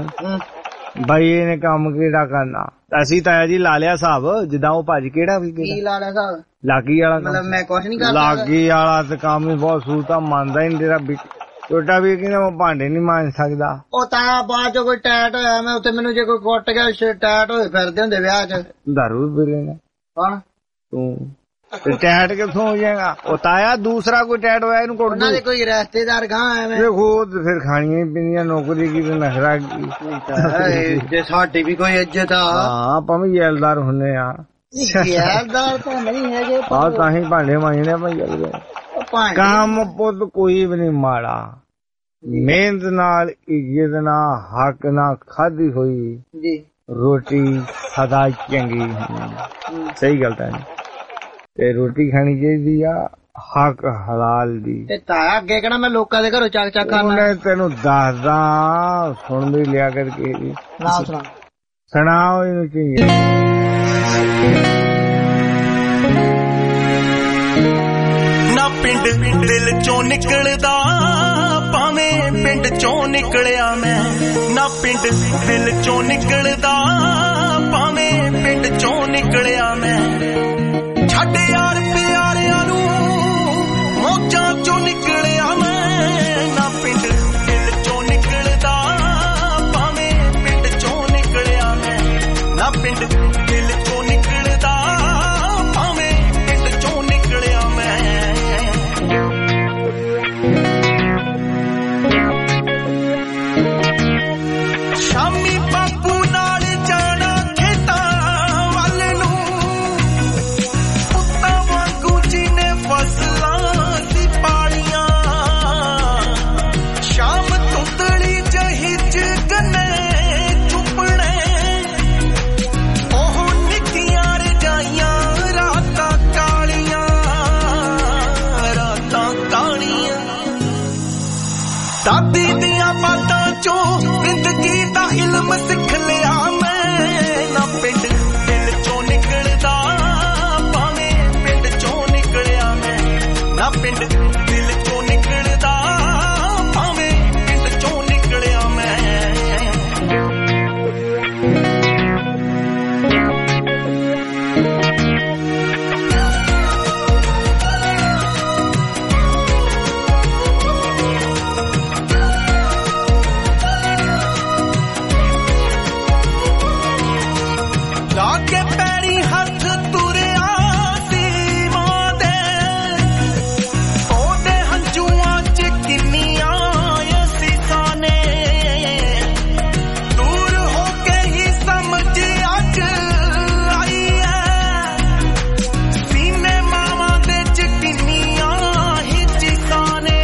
ਬਾਈ ਇਹਨੇ ਕੰਮ ਕਿਹੜਾ ਕਰਨਾ ਅਸੀਂ ਤਾਂ ਜੀ ਲਾ ਲਿਆ ਹਿਸਾਬ ਜਿੱਦਾਂ ਉਹ ਭਾਜੀ ਕਿਹੜਾ ਵੀ
ਕੀ ਲਾ ਲਿਆ ਹਿਸਾਬ
ਲਾਗੀ ਵਾਲਾ
ਮਤਲਬ ਮੈਂ ਕੁਛ ਨਹੀਂ ਕਰਦਾ
ਲਾਗੀ ਵਾਲਾ ਤੇ ਕੰਮ ਹੀ ਬਹੁਤ ਸੂਤਾ ਮੰਨਦਾ ਹੀ ਨਹੀਂ ਤੇਰਾ ਛੋਟਾ ਵੀ ਕਹਿੰਦਾ ਮੈਂ ਭਾਂਡੇ ਨਹੀਂ ਮਾਂਜ ਸਕਦਾ
ਉਹ ਤਾਂ ਬਾਅਦ ਚ ਕੋਈ ਟੈਟ ਹੋਇਆ ਮੈਂ ਉੱਥੇ ਮੈਨੂੰ ਜੇ ਕੋਈ ਕੁੱਟ ਗਿਆ ਟੈਟ ਹੋਏ ਫਿਰਦੇ ਹੁੰਦੇ ਵਿਆਹ ਚ
ਦਾਰੂ ਪੀਰੇ ਨੇ
ਕੌਣ
ਤੂੰ ਟੈਟ ਕਿੱਥੋਂ ਹੋ ਜਾਏਗਾ ਉਹ ਤਾਇਆ ਦੂਸਰਾ ਕੋਈ ਟੈਟ ਹੋਇਆ ਇਹਨੂੰ
ਉਹਨਾਂ ਦੇ ਕੋਈ ਰਿਸ਼ਤੇਦਾਰ ਗਾਂ ਐਵੇਂ
ਦੇਖੋ ਫਿਰ ਖਾਣੀਆਂ ਹੀ ਪੀਂਦੀਆਂ ਨੌਕਰੀ ਕੀ ਤੇ ਨਖਰਾ ਕੀ
ਜੇ ਸਾਡੀ ਵੀ ਕੋਈ ਇੱਜ਼ਤ ਆ
ਹਾਂ ਆਪਾਂ ਵੀ ਜੈਲਦਾਰ ਹੁੰਨੇ ਆ
ਜੈਲਦਾਰ ਤਾਂ ਨਹੀਂ ਹੈਗੇ
ਆ ਤਾਂ ਹੀ ਭਾਂਡੇ ਮਾਂਜਣੇ ਆਪਾਂ ਜਲਦੇ ਕੰਮ ਪੁੱਤ ਕੋਈ ਵੀ ਨਹੀਂ ਮਾੜਾ ਮਿਹਨਤ ਨਾਲ ਇੱਜ਼ਤ ਨਾਲ ਹੱਕ ਨਾਲ ਖਾਧੀ ਹੋਈ
ਜੀ
ਰੋਟੀ ਸਦਾ ਚੰਗੀ ਸਹੀ ਗੱਲ ਤਾਂ ਤੇ ਰੋਟੀ ਖਾਣੀ ਚਾਹੀਦੀ ਆ ਹੱਕ ਹਲਾਲ ਦੀ
ਤੇ ਤਾਇਆ ਅੱਗੇ ਕਿਹੜਾ ਮੈਂ ਲੋਕਾਂ ਦੇ ਘਰੋਂ ਚੱਕ ਚੱਕ ਖਾਣਾ
ਉਹਨੇ ਤੈਨੂੰ ਦੱਸਦਾ ਸੁਣ ਵੀ ਲਿਆ ਕਰਕੇ
ਨਾ ਸੁਣਾ
ਸੁਣਾਓ ਇਹਨੂੰ ਕੀ
ਨਾ ਪਿੰਡ ਦਿਲ ਚੋਂ ਨਿਕਲਦਾ ਭਾਵੇਂ ਪਿੰਡ ਚੋਂ ਨਿਕਲਿਆ ਮੈਂ ਨਾ ਪਿੰਡ ਦਿਲ ਚੋਂ ਨਿਕਲਦਾ ਭਾਵੇਂ ਪਿੰਡ ਚੋਂ ਨਿਕਲਿਆ ਮੈਂ ਛੱਡ ਯਾਰ ਪਿਆਰਿਆਂ ਨੂੰ ਮੌਜਾਂ ਚੋਂ ਨਿਕਲਿਆ ਮੈਂ ਨਾ ਪਿੰਡ ਦਿਲ ਚੋਂ ਨਿਕਲਦਾ ਭਾਵੇਂ ਪਿੰਡ ਚੋਂ ਨਿਕਲਿਆ ਮੈਂ ਨਾ ਪਿੰਡ ਦਿਲ ਚੋਂ ਨਿਕਲਦਾ ਭਾਵੇਂ ਪਿੰਡ ਚੋਂ ਨਿਕਲਿਆ ਮੈਂ ਸ਼ਾਮੀ ਬਾਪੂ ਨਾਲ ਜਾਣਾ ਖੇਤਾਂ ਵੱਲ ਨੂੰ ਪੁੱਤਾਂ ਵਾਂਗੂ ਜਿਹਨੇ ਫਸਲਾਂ ਸੀ ਪਾਲੀਆਂ ਸ਼ਾਮ ਧੁੰਦਲੀ ਜਿਹੀ ਚ ਗੰਨੇ ਚੁੱਪਣੇ ਉਹ ਨਿੱਕੀਆਂ ਰਜਾਈਆਂ ਰਾਤਾਂ ਕਾਲੀਆਂ ਰਾਤਾਂ ਕਾਲੀਆਂ ਦਾਦੀ ਦੀਆਂ ਬਾਤਾਂ ਚੋਂ ਜ਼ਿੰਦਗੀ ਦਾ ਇਲਮ ਸਿੱਖ ਲਿਆ ਮੈਂ ਨਾ ਪਿੰਡ ਦਿਲ ਚੋਂ ਨਿਕਲਦਾ ਭਾਵੇਂ ਪਿੰਡ ਚੋਂ ਨਿਕਲਿਆ ਮੈਂ ਨਾ ਪਿੰਡ ਦਿਲ ਚੋਂ ਨਿਕਲਦਾ ਭਾਵੇਂ ਪਿੰਡ ਚੋਂ ਨਿਕਲਿਆ ਮੈਂ ਲਾ ਕੇ ਪੈਰੀ ਹੱਥ ਤੁਰਿਆ ਸੀ ਮਾਂ ਦੇ ਉਹਦੇ ਹੰਝੂਆਂ ਚ ਕਿੰਨੀਆਂ ਅਸੀਸਾਂ ਨੇ ਦੂਰ ਹੋ ਕੇ ਹੀ ਸਮਝ ਅੱਜ ਆਈ ਐ ਸੀਨੇ ਮਾਵਾਂ ਦੇ ਚ ਕਿੰਨੀਆਂ ਹੀ ਚੀਸਾਂ ਨੇ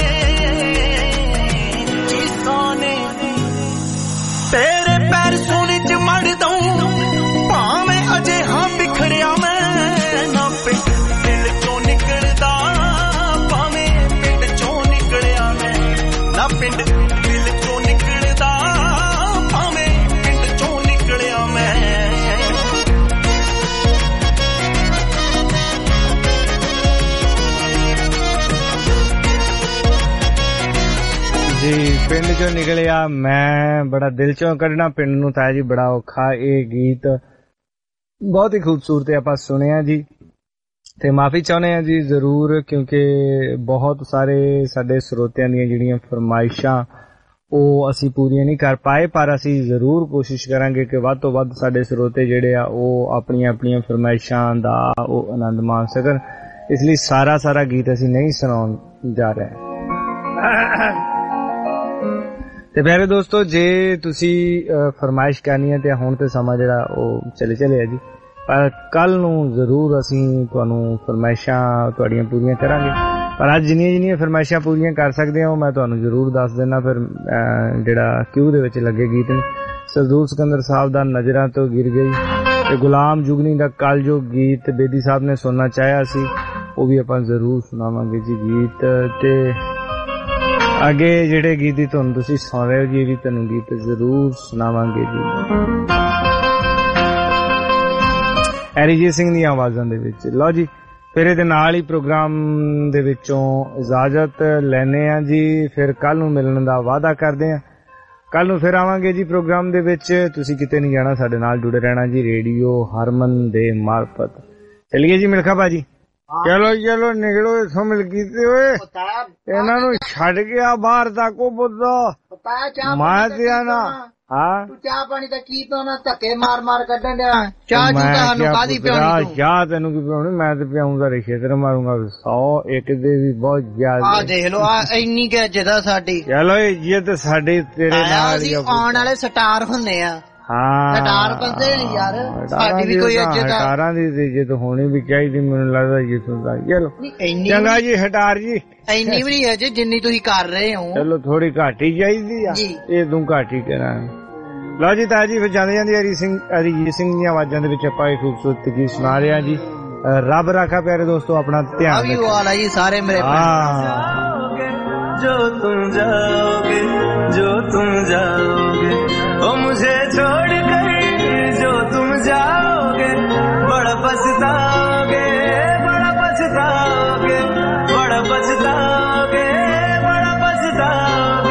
ਚੀਸਾਂ ਨੇ ਤੇਰੇ ਪੈਰ ਸੋਨੇ ਚ ਮੜ ਦਊਂ ਭਾਵੇਂ ਅਜੇ ਹਾਂ ਬਿਖਰਿਆ ਮੈਂ ਨਾ ਪਿੰਡ ਦਿਲ ਚੋਂ ਨਿਕਲਦਾ ਭਾਵੇਂ ਪਿੰਡ ਚੋਂ ਨਿਕਲਿਆ ਮੈਂ ਨਾ ਪਿੰਡ ਦਿਲ ਚੋਂ ਨਿਕਲਦਾ ਭਾਵੇਂ ਪਿੰਡ ਚੋਂ ਨਿਕਲਿਆ ਮੈਂ
ਜੀ ਪਿੰਡ ਚੋਂ ਨਿਕਲਿਆ ਮੈਂ ਬੜਾ ਦਿਲ ਚੋਂ ਕੱਢਣਾ ਪਿੰਡ ਨੂੰ ਤਾਂ ਜੀ ਬੜਾ ਔਖਾ ਇਹ ਗੀਤ ਬਹੁਤ ਹੀ ਖੂਬਸੂਰਤ ਆਪਾਂ ਸੁਣਿਆ ਜੀ ਤੇ ਮਾਫੀ ਚਾਹੁੰਦੇ ਆ ਜੀ ਜ਼ਰੂਰ ਕਿਉਂਕਿ ਬਹੁਤ ਸਾਰੇ ਸਾਡੇ ਸਰੋਤਿਆਂ ਦੀਆਂ ਜਿਹੜੀਆਂ ਫਰਮਾਇਸ਼ਾਂ ਉਹ ਅਸੀਂ ਪੂਰੀਆਂ ਨਹੀਂ ਕਰ ਪਾਏ ਪਰ ਅਸੀਂ ਜ਼ਰੂਰ ਕੋਸ਼ਿਸ਼ ਕਰਾਂਗੇ ਕਿ ਵੱਧ ਤੋਂ ਵੱਧ ਸਾਡੇ ਸਰੋਤੇ ਜਿਹੜੇ ਆ ਉਹ ਆਪਣੀਆਂ ਆਪਣੀਆਂ ਫਰਮਾਇਸ਼ਾਂ ਦਾ ਉਹ ਆਨੰਦ ਮਾਣ ਸਕਣ ਇਸ ਲਈ ਸਾਰਾ ਸਾਰਾ ਗੀਤ ਅਸੀਂ ਨਹੀਂ ਸੁਣਾਉਣ ਜਾ ਰਹੇ ਤੇ ਪਿਆਰੇ ਦੋਸਤੋ ਜੇ ਤੁਸੀਂ ਫਰਮਾਇਸ਼ ਕਰਨੀ ਹੈ ਤੇ ਹੁਣ ਤੇ ਸਮਾਂ ਜਿਹੜਾ ਉਹ ਚਲੇ ਚਲੇ ਆ ਜੀ ਪਰ ਕੱਲ ਨੂੰ ਜ਼ਰੂਰ ਅਸੀਂ ਤੁਹਾਨੂੰ ਫਰਮਾਇਸ਼ਾਂ ਤੁਹਾਡੀਆਂ ਪੂਰੀਆਂ ਕਰਾਂਗੇ ਪਰ ਅੱਜ ਜਿੰਨੀਆਂ ਜਿੰਨੀਆਂ ਫਰਮਾਇਸ਼ਾਂ ਪੂਰੀਆਂ ਕਰ ਸਕਦੇ ਹਾਂ ਉਹ ਮੈਂ ਤੁਹਾਨੂੰ ਜ਼ਰੂਰ ਦੱਸ ਦਿੰਦਾ ਫਿਰ ਜਿਹੜਾ ਕਿਊ ਦੇ ਵਿੱਚ ਲੱਗੇ ਗੀਤ ਨੇ ਸਰਦੂਲ ਸਿਕੰਦਰ ਸਾਹਿਬ ਦਾ ਨਜ਼ਰਾਂ ਤੋਂ ਗਿਰ ਗਈ ਤੇ ਗੁਲਾਮ ਜੁਗਨੀ ਦਾ ਕਲਯੁਗ ਗੀਤ ਬੇਦੀ ਸਾਹਿਬ ਨੇ ਸੁਣਨਾ ਚਾਹਿਆ ਸੀ ਉਹ ਵੀ ਆਪਾਂ ਜ਼ਰੂਰ ਸੁਣਾਵਾਂਗੇ ਜੀ ਗੀਤ ਤੇ ਅੱਗੇ ਜਿਹੜੇ ਗੀਤ ਦੀ ਤੁਹਾਨੂੰ ਤੁਸੀਂ ਸੁਣ ਰਹੇ ਹੋ ਜੀ ਵੀ ਤੁਹਾਨੂੰ ਗੀਤ ਜ਼ਰੂਰ ਸੁਣਾਵਾਂਗੇ ਜੀ ਅਰੀਜੀਤ ਸਿੰਘ ਦੀਆਂ ਆਵਾਜ਼ਾਂ ਦੇ ਵਿੱਚ ਲਓ ਜੀ ਫਿਰ ਇਹਦੇ ਨਾਲ ਹੀ ਪ੍ਰੋਗਰਾਮ ਦੇ ਵਿੱਚੋਂ ਇਜਾਜ਼ਤ ਲੈਣੇ ਆ ਜੀ ਫਿਰ ਕੱਲ ਨੂੰ ਮਿਲਣ ਦਾ ਵਾਅਦਾ ਕਰਦੇ ਆ ਕੱਲ ਨੂੰ ਫਿਰ ਆਵਾਂਗੇ ਜੀ ਪ੍ਰੋਗਰਾਮ ਦੇ ਵਿੱਚ ਤੁਸੀਂ ਕਿਤੇ ਨਹੀਂ ਜਾਣਾ ਸਾਡੇ ਨਾਲ ਜੁੜੇ ਰਹਿਣਾ ਜੀ ਰੇਡੀਓ ਹਰਮਨ ਦੇ ਮਾਰਫਤ ਚਲਿਏ ਜੀ ਮਿਲਖਾ ਭਾਜੀ ਚਲੋ ਚਲੋ ਨਿਕਲੋ ਇਥੋਂ ਮਿਲ ਕੀਤੇ ਓਏ ਇਹਨਾਂ ਨੂੰ ਛੱਡ ਗਿਆ ਬਾਹਰ ਤੱਕ ਉਹ ਪੁੱਤ ਮੈਂ ਤੇ ਆਣਾ ਹਾਂ
ਤੂੰ ਚਾਹ ਪਾਣੀ ਦਾ ਕੀ ਪੀਣਾ ਧੱਕੇ ਮਾਰ ਮਾਰ ਕੱਢਣ ਡਿਆ ਚਾਹ ਚੂਹ ਤੁਹਾਨੂੰ ਕਾਹਦੀ ਪਿਆਉਣੀ ਤੂੰ
ਚਾਹ ਤੈਨੂੰ ਕੀ ਪਿਆਉਣੀ ਮੈਂ ਤੇ ਪਿਆਉਂਦਾ ਰਿਸ਼ੇ ਤੇ ਮਾਰੂੰਗਾ ਸੌ ਇੱਕ ਦੇ ਵੀ ਬਹੁਤ ਜ਼ਿਆਦਾ
ਆ ਦੇਖ ਲੋ ਆ ਇੰਨੀ ਕਿ ਇੱਜ਼ਤ ਸਾਡੀ
ਚਲੋ ਇੱਜ਼ਤ ਸਾਡੀ ਤੇਰੇ ਨਾਲ ਹੀ
ਆਉਣ ਵਾਲੇ ਸਟਾਰ ਹੁੰਦੇ ਆ
ਹਾਂ
ਸਟਾਰ ਬੰਦੇ ਨਹੀਂ ਯਾਰ ਸਾਡੀ ਵੀ ਕੋਈ ਇੱਜ਼ਤ ਆ
ਸਟਾਰਾਂ ਦੀ ਇੱਜ਼ਤ ਹੋਣੀ ਵੀ ਚਾਹੀਦੀ ਮੈਨੂੰ ਲੱਗਦਾ ਜੀ ਹੁੰਦਾ ਚਲੋ ਚੰਗਾ ਜੀ ਹਟਾਰ ਜੀ
ਇੰਨੀ ਵੀ ਨਹੀਂ ਅਜੇ ਜਿੰਨੀ ਤੁਸੀਂ ਕਰ ਰਹੇ ਹੋ
ਚਲੋ ਥੋੜੀ ਘੱਟ ਹੀ ਚਾਹੀਦੀ ਆ ਇਹ ਤੂੰ ਘੱਟ ਹੀ ਕਰਾਂ ਲਓ ਜੀ ਤਾਜੀ ਫਿਰ ਜਾਂਦੇ ਜਾਂਦੇ ਹਰੀ ਸਿੰਘ ਅਰੀਜੀਤ ਸਿੰਘ ਦੀਆਂ ਆਵਾਜ਼ਾਂ ਦੇ ਵਿੱਚ ਆਪਾਂ ਇਹ ਖੂਬਸੂਰਤ ਗੀਤ ਸੁਣਾ ਰਹੇ ਹਾਂ ਜੀ ਰੱਬ ਰਾਖਾ ਪਿਆਰੇ ਦੋਸਤੋ ਆਪਣਾ ਧਿਆਨ
ਰੱਖੋ ਵਾਲਾ ਜੀ ਸਾਰੇ ਮੇਰੇ
जो तुम जाओगे जो तुम जाओगे ओ मुझे छोड़ कर जो तुम जाओगे बड़ा पछताओगे बड़ा पछताओगे बड़ा पछताओगे बड़ा पछताओगे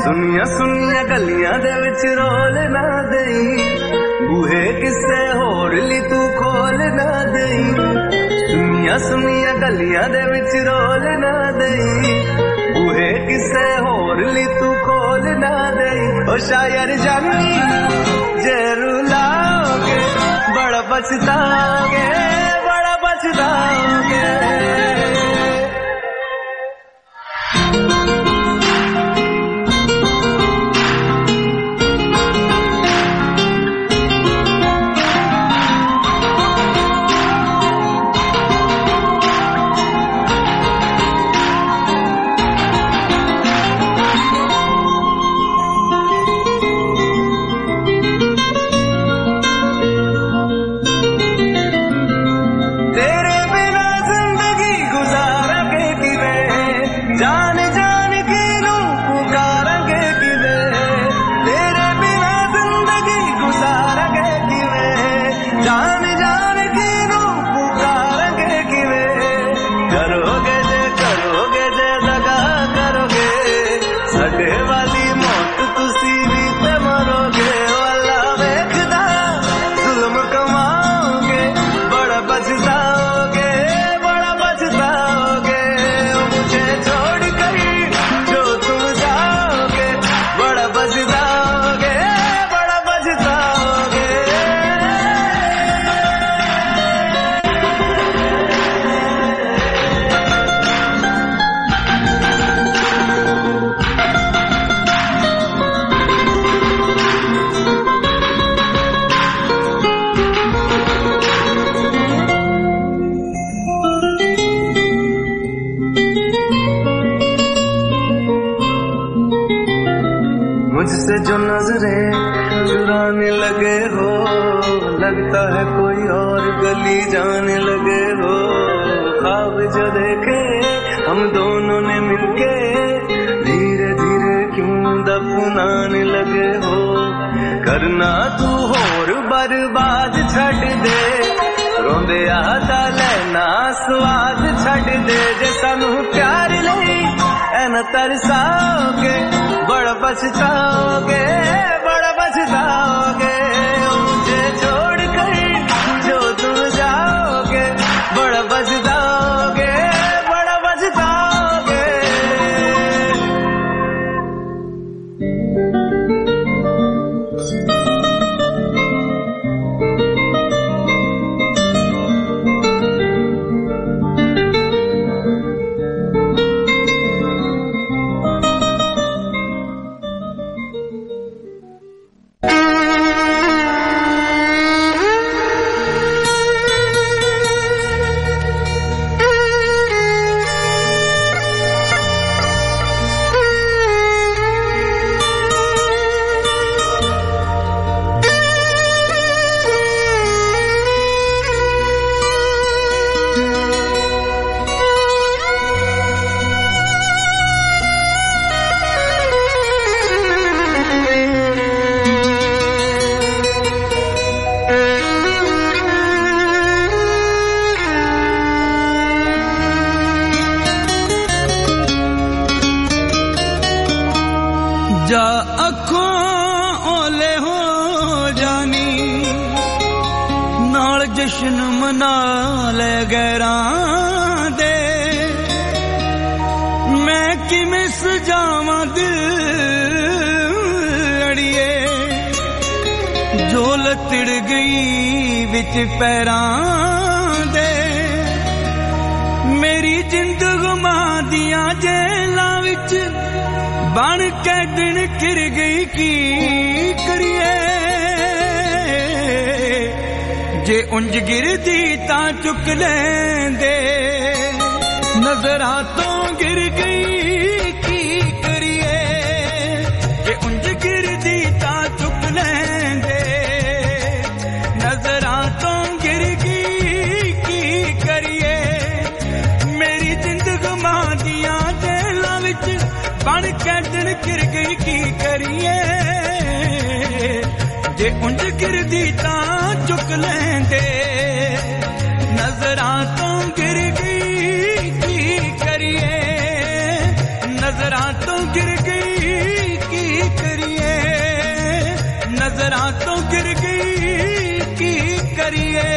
सुनिया सुनिया गलियां दे विच रोल ना देई बूहे किसे होर ली तू खोल ना देई सुनिया सुनिया गलियां दे विच रोल ना देई बूहे किसे होर ली तू खोल ना देई ओ शायर जानी जे रुलाओगे बड़ा पछताओगे बड़ा पछताओगे मुझसे जो नजरें चुराने लगे हो लगता है कोई और गली जाने लगे हो ख्वाब जो देखे हम दोनों ने मिलके धीरे धीरे क्यों दफनाने लगे हो करना तू होर बर्बाद छड़ दे रोंदे आता लेना स्वाद छड़ दे जे सानू प्यार नहीं ऐन तरसाओगे बड़ा पछताओगे बड़ा पछताओगे मुझे छोड़ कर जो तुम जाओगे बड़ा पछताओगे बड़ा पछताओगे
जा अखों ओले हो जानी नाल जश्न मना ले गैरां दे मैं किवें सजावां दिल अड़िए जो लतड़ गई विच पैरां दे मेरी जिंदगी मां दियां जेलां विच बन के दिन किर गई की करिए जे उंज गिरदी तां चुक लेंदे नजरां तो गिर गई की करिए जे उंज गिरदी तां चुक लेंदे नजरां तो गिर गई की करिए मेरी जिंदगी मां दियां जेलां विच बन के दिन गिर गई की करिए जे उंज गिरदी तां चुक लेंदे नजरां तो गिर गई की करिए नजरां तो गिर गई की नजरां तो गिर गई की करिए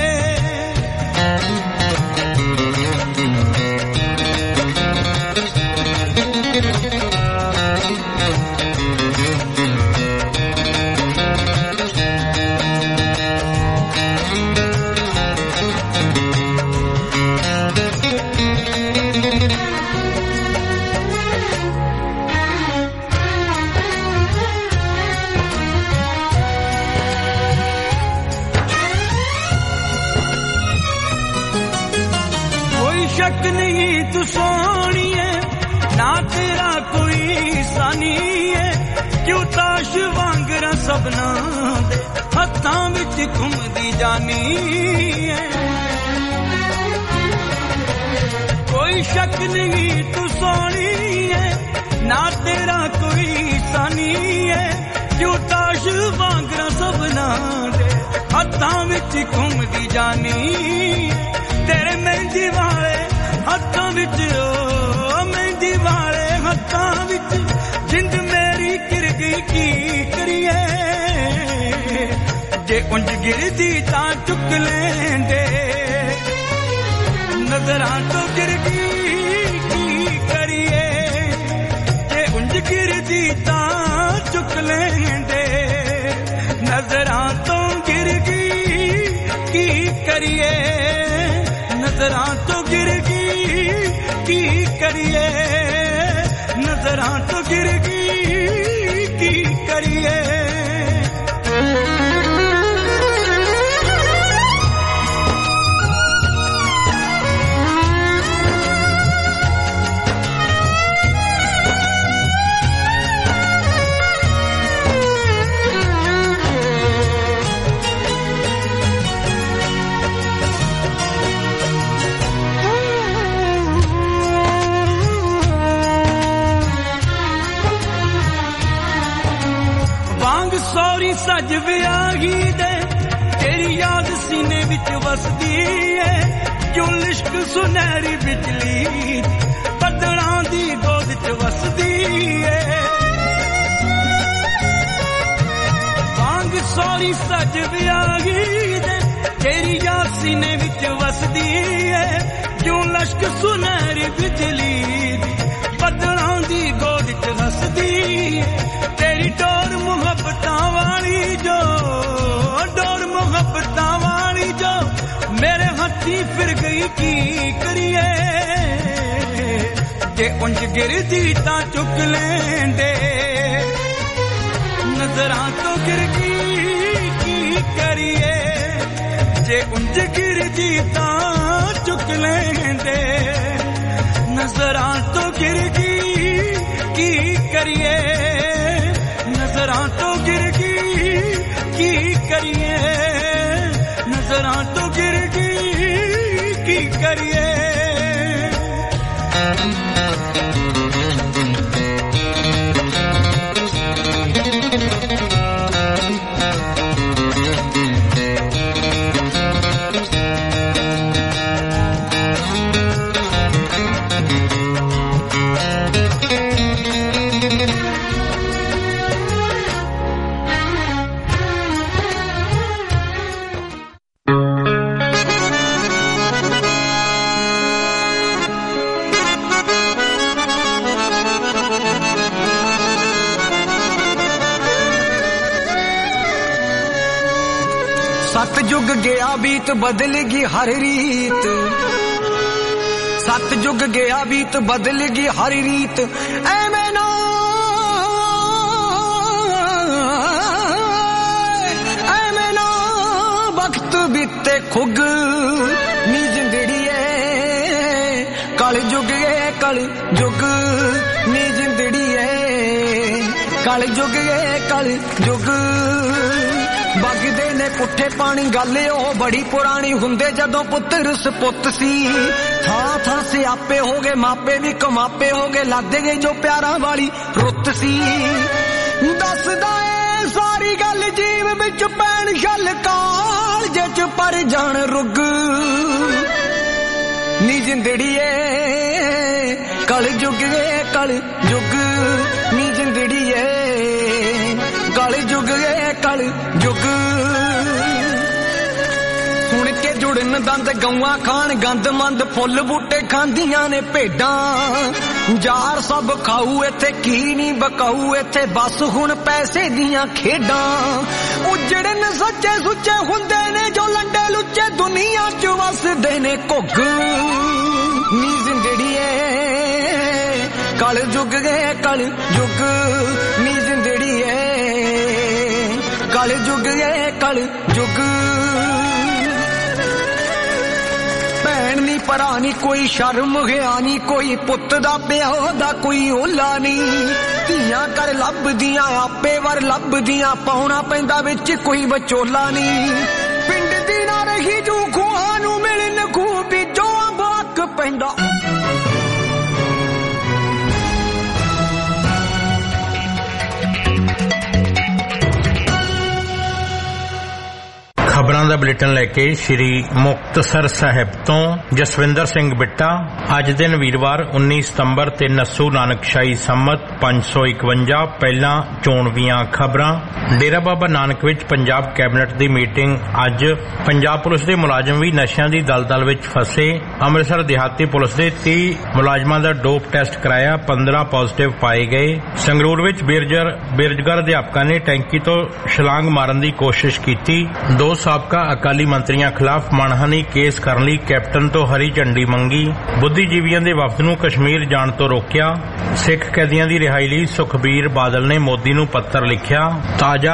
शक नहीं तू सोनी है ना तेरा कोई सानी है क्यों ताश वांगरा सबना दे हत्थां विच घुमदी जानी है कोई शक नहीं तू सोनी है ना तेरा कोई सानी है क्यों ताश वांगरा सबना दे हत्थां विच घुमदी जानी तेरे मेहंदी वाले हत्थां विच ओ मेहंदी वाले हत्थां विच जिंद मेरी गिर गई की करिए जे उंज गिरदी तां चुक लेंदे नजरां तो गिर गई की करिए जे उंज गिरदी तां चुक लेंदे नजरां तो गिर गई की करिए नजरां तो गिर गई की करिए नजरां तो गिर गई की करिए सौरी सज वियाही दे तेरी याद सीने विच वसदी है क्यों लिश्क सुनहरी बिजली बदलां दी गोद च वसदी है वांग सौरी सज वियाही दे तेरी याद सीने विच वसदी है क्यों लिश्क सुनहरी बिजली बदलां दी गोद च वसदी है तेरी डोर मुहब्बतां वाली जो डोर मुहब्बतां वाली जो मेरे हथी फिर गई की करिए जे उंज गिरदी तां चुक लेंदे नजरां तो गिर गई की करिए जे उंज गिरदी तां चुक लेंदे नजरां तो गिर गई की करिए नजरां तो गिर गई की करिए नजरां तो गिर गई की करिए
सतयुग गया बीत बदलेगी हर रीत सतयुग गया बीत बदलेगी हर रीत ऐवें ना ऐवें ना वक्त बीते खुग नी जिंदड़िए कल जुग है कल जुग नी जिंदड़िए कल जुग है कल जुग बगदे ने पुट्ठे पानी गल ओ बड़ी पुरानी हुंदे जदों पुत्र सपुत सी थां थां सियापे हो गए मापे भी कमापे हो गए लादे गए जो प्यारा वाली रुत सी दसदा ए सारी गल जीव विच पैण छल काल जिच पर जान रुग नी जिंदड़िए कल जुग कल जुग नी जिंदड़िए कल जुग कल ਤਿੰਨ ਦੰਦ ਗਊਆਂ ਖਾਣ ਗੰਦ ਮੰਦ ਫੁੱਲ ਬੂਟੇ ਖਾਂਦੀਆਂ ਨੇ ਭੇਡਾਂ ਯਾਰ ਸਭ ਖਾਊ ਇੱਥੇ ਕੀ ਨਹੀਂ ਬਕਾਊ ਇੱਥੇ ਬਸ ਹੁਣ ਪੈਸੇ ਦੀਆਂ ਖੇਡਾਂ ਉਜੜੇ ਨੇ ਸੱਚੇ ਸੁੱਚੇ ਹੁੰਦੇ ਨੇ ਜੋ ਲੰਡੇ ਲੁੱਚੇ ਦੁਨੀਆ 'ਚ ਵਸਦੇ ਨੇ ਘੁੱਗ ਨੀ ਜ਼ਿੰਦੜੀਏ ਕਲ ਜੁਗ ਗਏ ਕਲ ਜੁਗ ਨੀ ਜ਼ਿੰਦੜੀਏ ਕਲ ਜੁਗ ਗਏ ਕਲ ਜੁਗ ਭੈਣ ਨੀ ਭਰਾ ਨੀ ਕੋਈ ਸ਼ਰਮ ਗਿਆ ਨੀ ਕੋਈ ਪੁੱਤ ਦਾ ਪਿਓ ਦਾ ਕੋਈ ਓਲਾ ਨੀ ਧੀਆਂ ਕਰ ਲੱਭਦੀਆਂ ਆਪੇ ਵਰ ਲੱਭਦੀਆਂ ਪਾਉਣਾ ਪੈਂਦਾ ਵਿੱਚ ਕੋਈ ਵਿਚੋਲਾ ਨੀ ਪਿੰਡ ਦੀ ਨਾ ਰਹੀ ਜੂ ਖੂਹਾਂ ਨੂੰ ਮਿਲਣ ਖੂਹ ਵਿੱਚੋਂ ਅੰਬ ਅੱਕ ਪੈਂਦਾ
ਖਬਰਾਂ ਦਾ ਬੁਲੇਟਿਨ ਲੈ ਕੇ ਸ਼੍ਰੀ ਮੁਕਤਸਰ ਸਾਹਿਬ ਤੋਂ ਜਸਵਿੰਦਰ ਸਿੰਘ ਬਿੱਟਾ। ਅੱਜ ਦਿਨ ਵੀਰਵਾਰ ਉੱਨੀ ਸਤੰਬਰ ਤੇ ਨਸੂ ਨਾਨਕਸ਼ਾਹੀ ਸੰਮਤ ਪੰਜ ਸੌ ਇਕਵੰਜਾ ਪਹਿਲਾਂ ਚੋਣਵੀਆਂ ਖਬਰਾਂ। ਡੇਰਾ ਬਾਬਾ ਨਾਨਕ ਵਿੱਚ ਪੰਜਾਬ ਕੈਬਨਿਟ ਦੀ ਮੀਟਿੰਗ ਅੱਜ। ਪੰਜਾਬ ਪੁਲਿਸ ਦੇ ਮੁਲਾਜ਼ਮ ਵੀ ਨਸ਼ਿਆਂ ਦੀ ਦਲਦਲ ਵਿੱਚ ਫਸੇ। ਅੰਮ੍ਰਿਤਸਰ ਦਿਹਾਤੀ ਪੁਲਿਸ ਦੇ ਤੀਹ ਮੁਲਾਜ਼ਮਾਂ ਦਾ ਡੋਪ ਟੈਸਟ ਕਰਾਇਆ, ਪੰਦਰਾਂ ਪੋਜ਼ਿਟਿਵ ਪਾਏ ਗਏ। ਸੰਗਰੂਰ ਵਿੱਚ ਬੇਰੁਜ਼ਗਾਰ ਬੇਰੁਜ਼ਗਾਰ ਅਧਿਆਪਕਾਂ ਨੇ ਟੈਂਕੀ ਤੋਂ ਛਲਾਂਗ ਮਾਰਨ ਦੀ ਕੋਸ਼ਿਸ਼ ਕੀਤੀ। ਦੋ ਸਾਬਕਾ ਅਕਾਲੀ ਮੰਤਰੀਆਂ ਖਿਲਾਫ ਮਾਣਹਾਨੀ ਕੇਸ ਕਰਨ ਲਈ ਕੈਪਟਨ ਤੋਂ ਹਰੀ ਝੰਡੀ ਮੰਗੀ। ਬੁੱਧੀਜੀਵੀਆਂ ਦੇ ਵਫਦ ਨੂੰ ਕਸ਼ਮੀਰ ਜਾਣ ਤੋਂ ਰੋਕਿਆ। ਸਿੱਖ ਕੈਦੀਆਂ ਦੀ ਰਿਹਾਈ ਲਈ ਸੁਖਬੀਰ ਬਾਦਲ ਨੇ ਮੋਦੀ ਨੂੰ ਪੱਤਰ ਲਿਖਿਆ। ਤਾਜ਼ਾ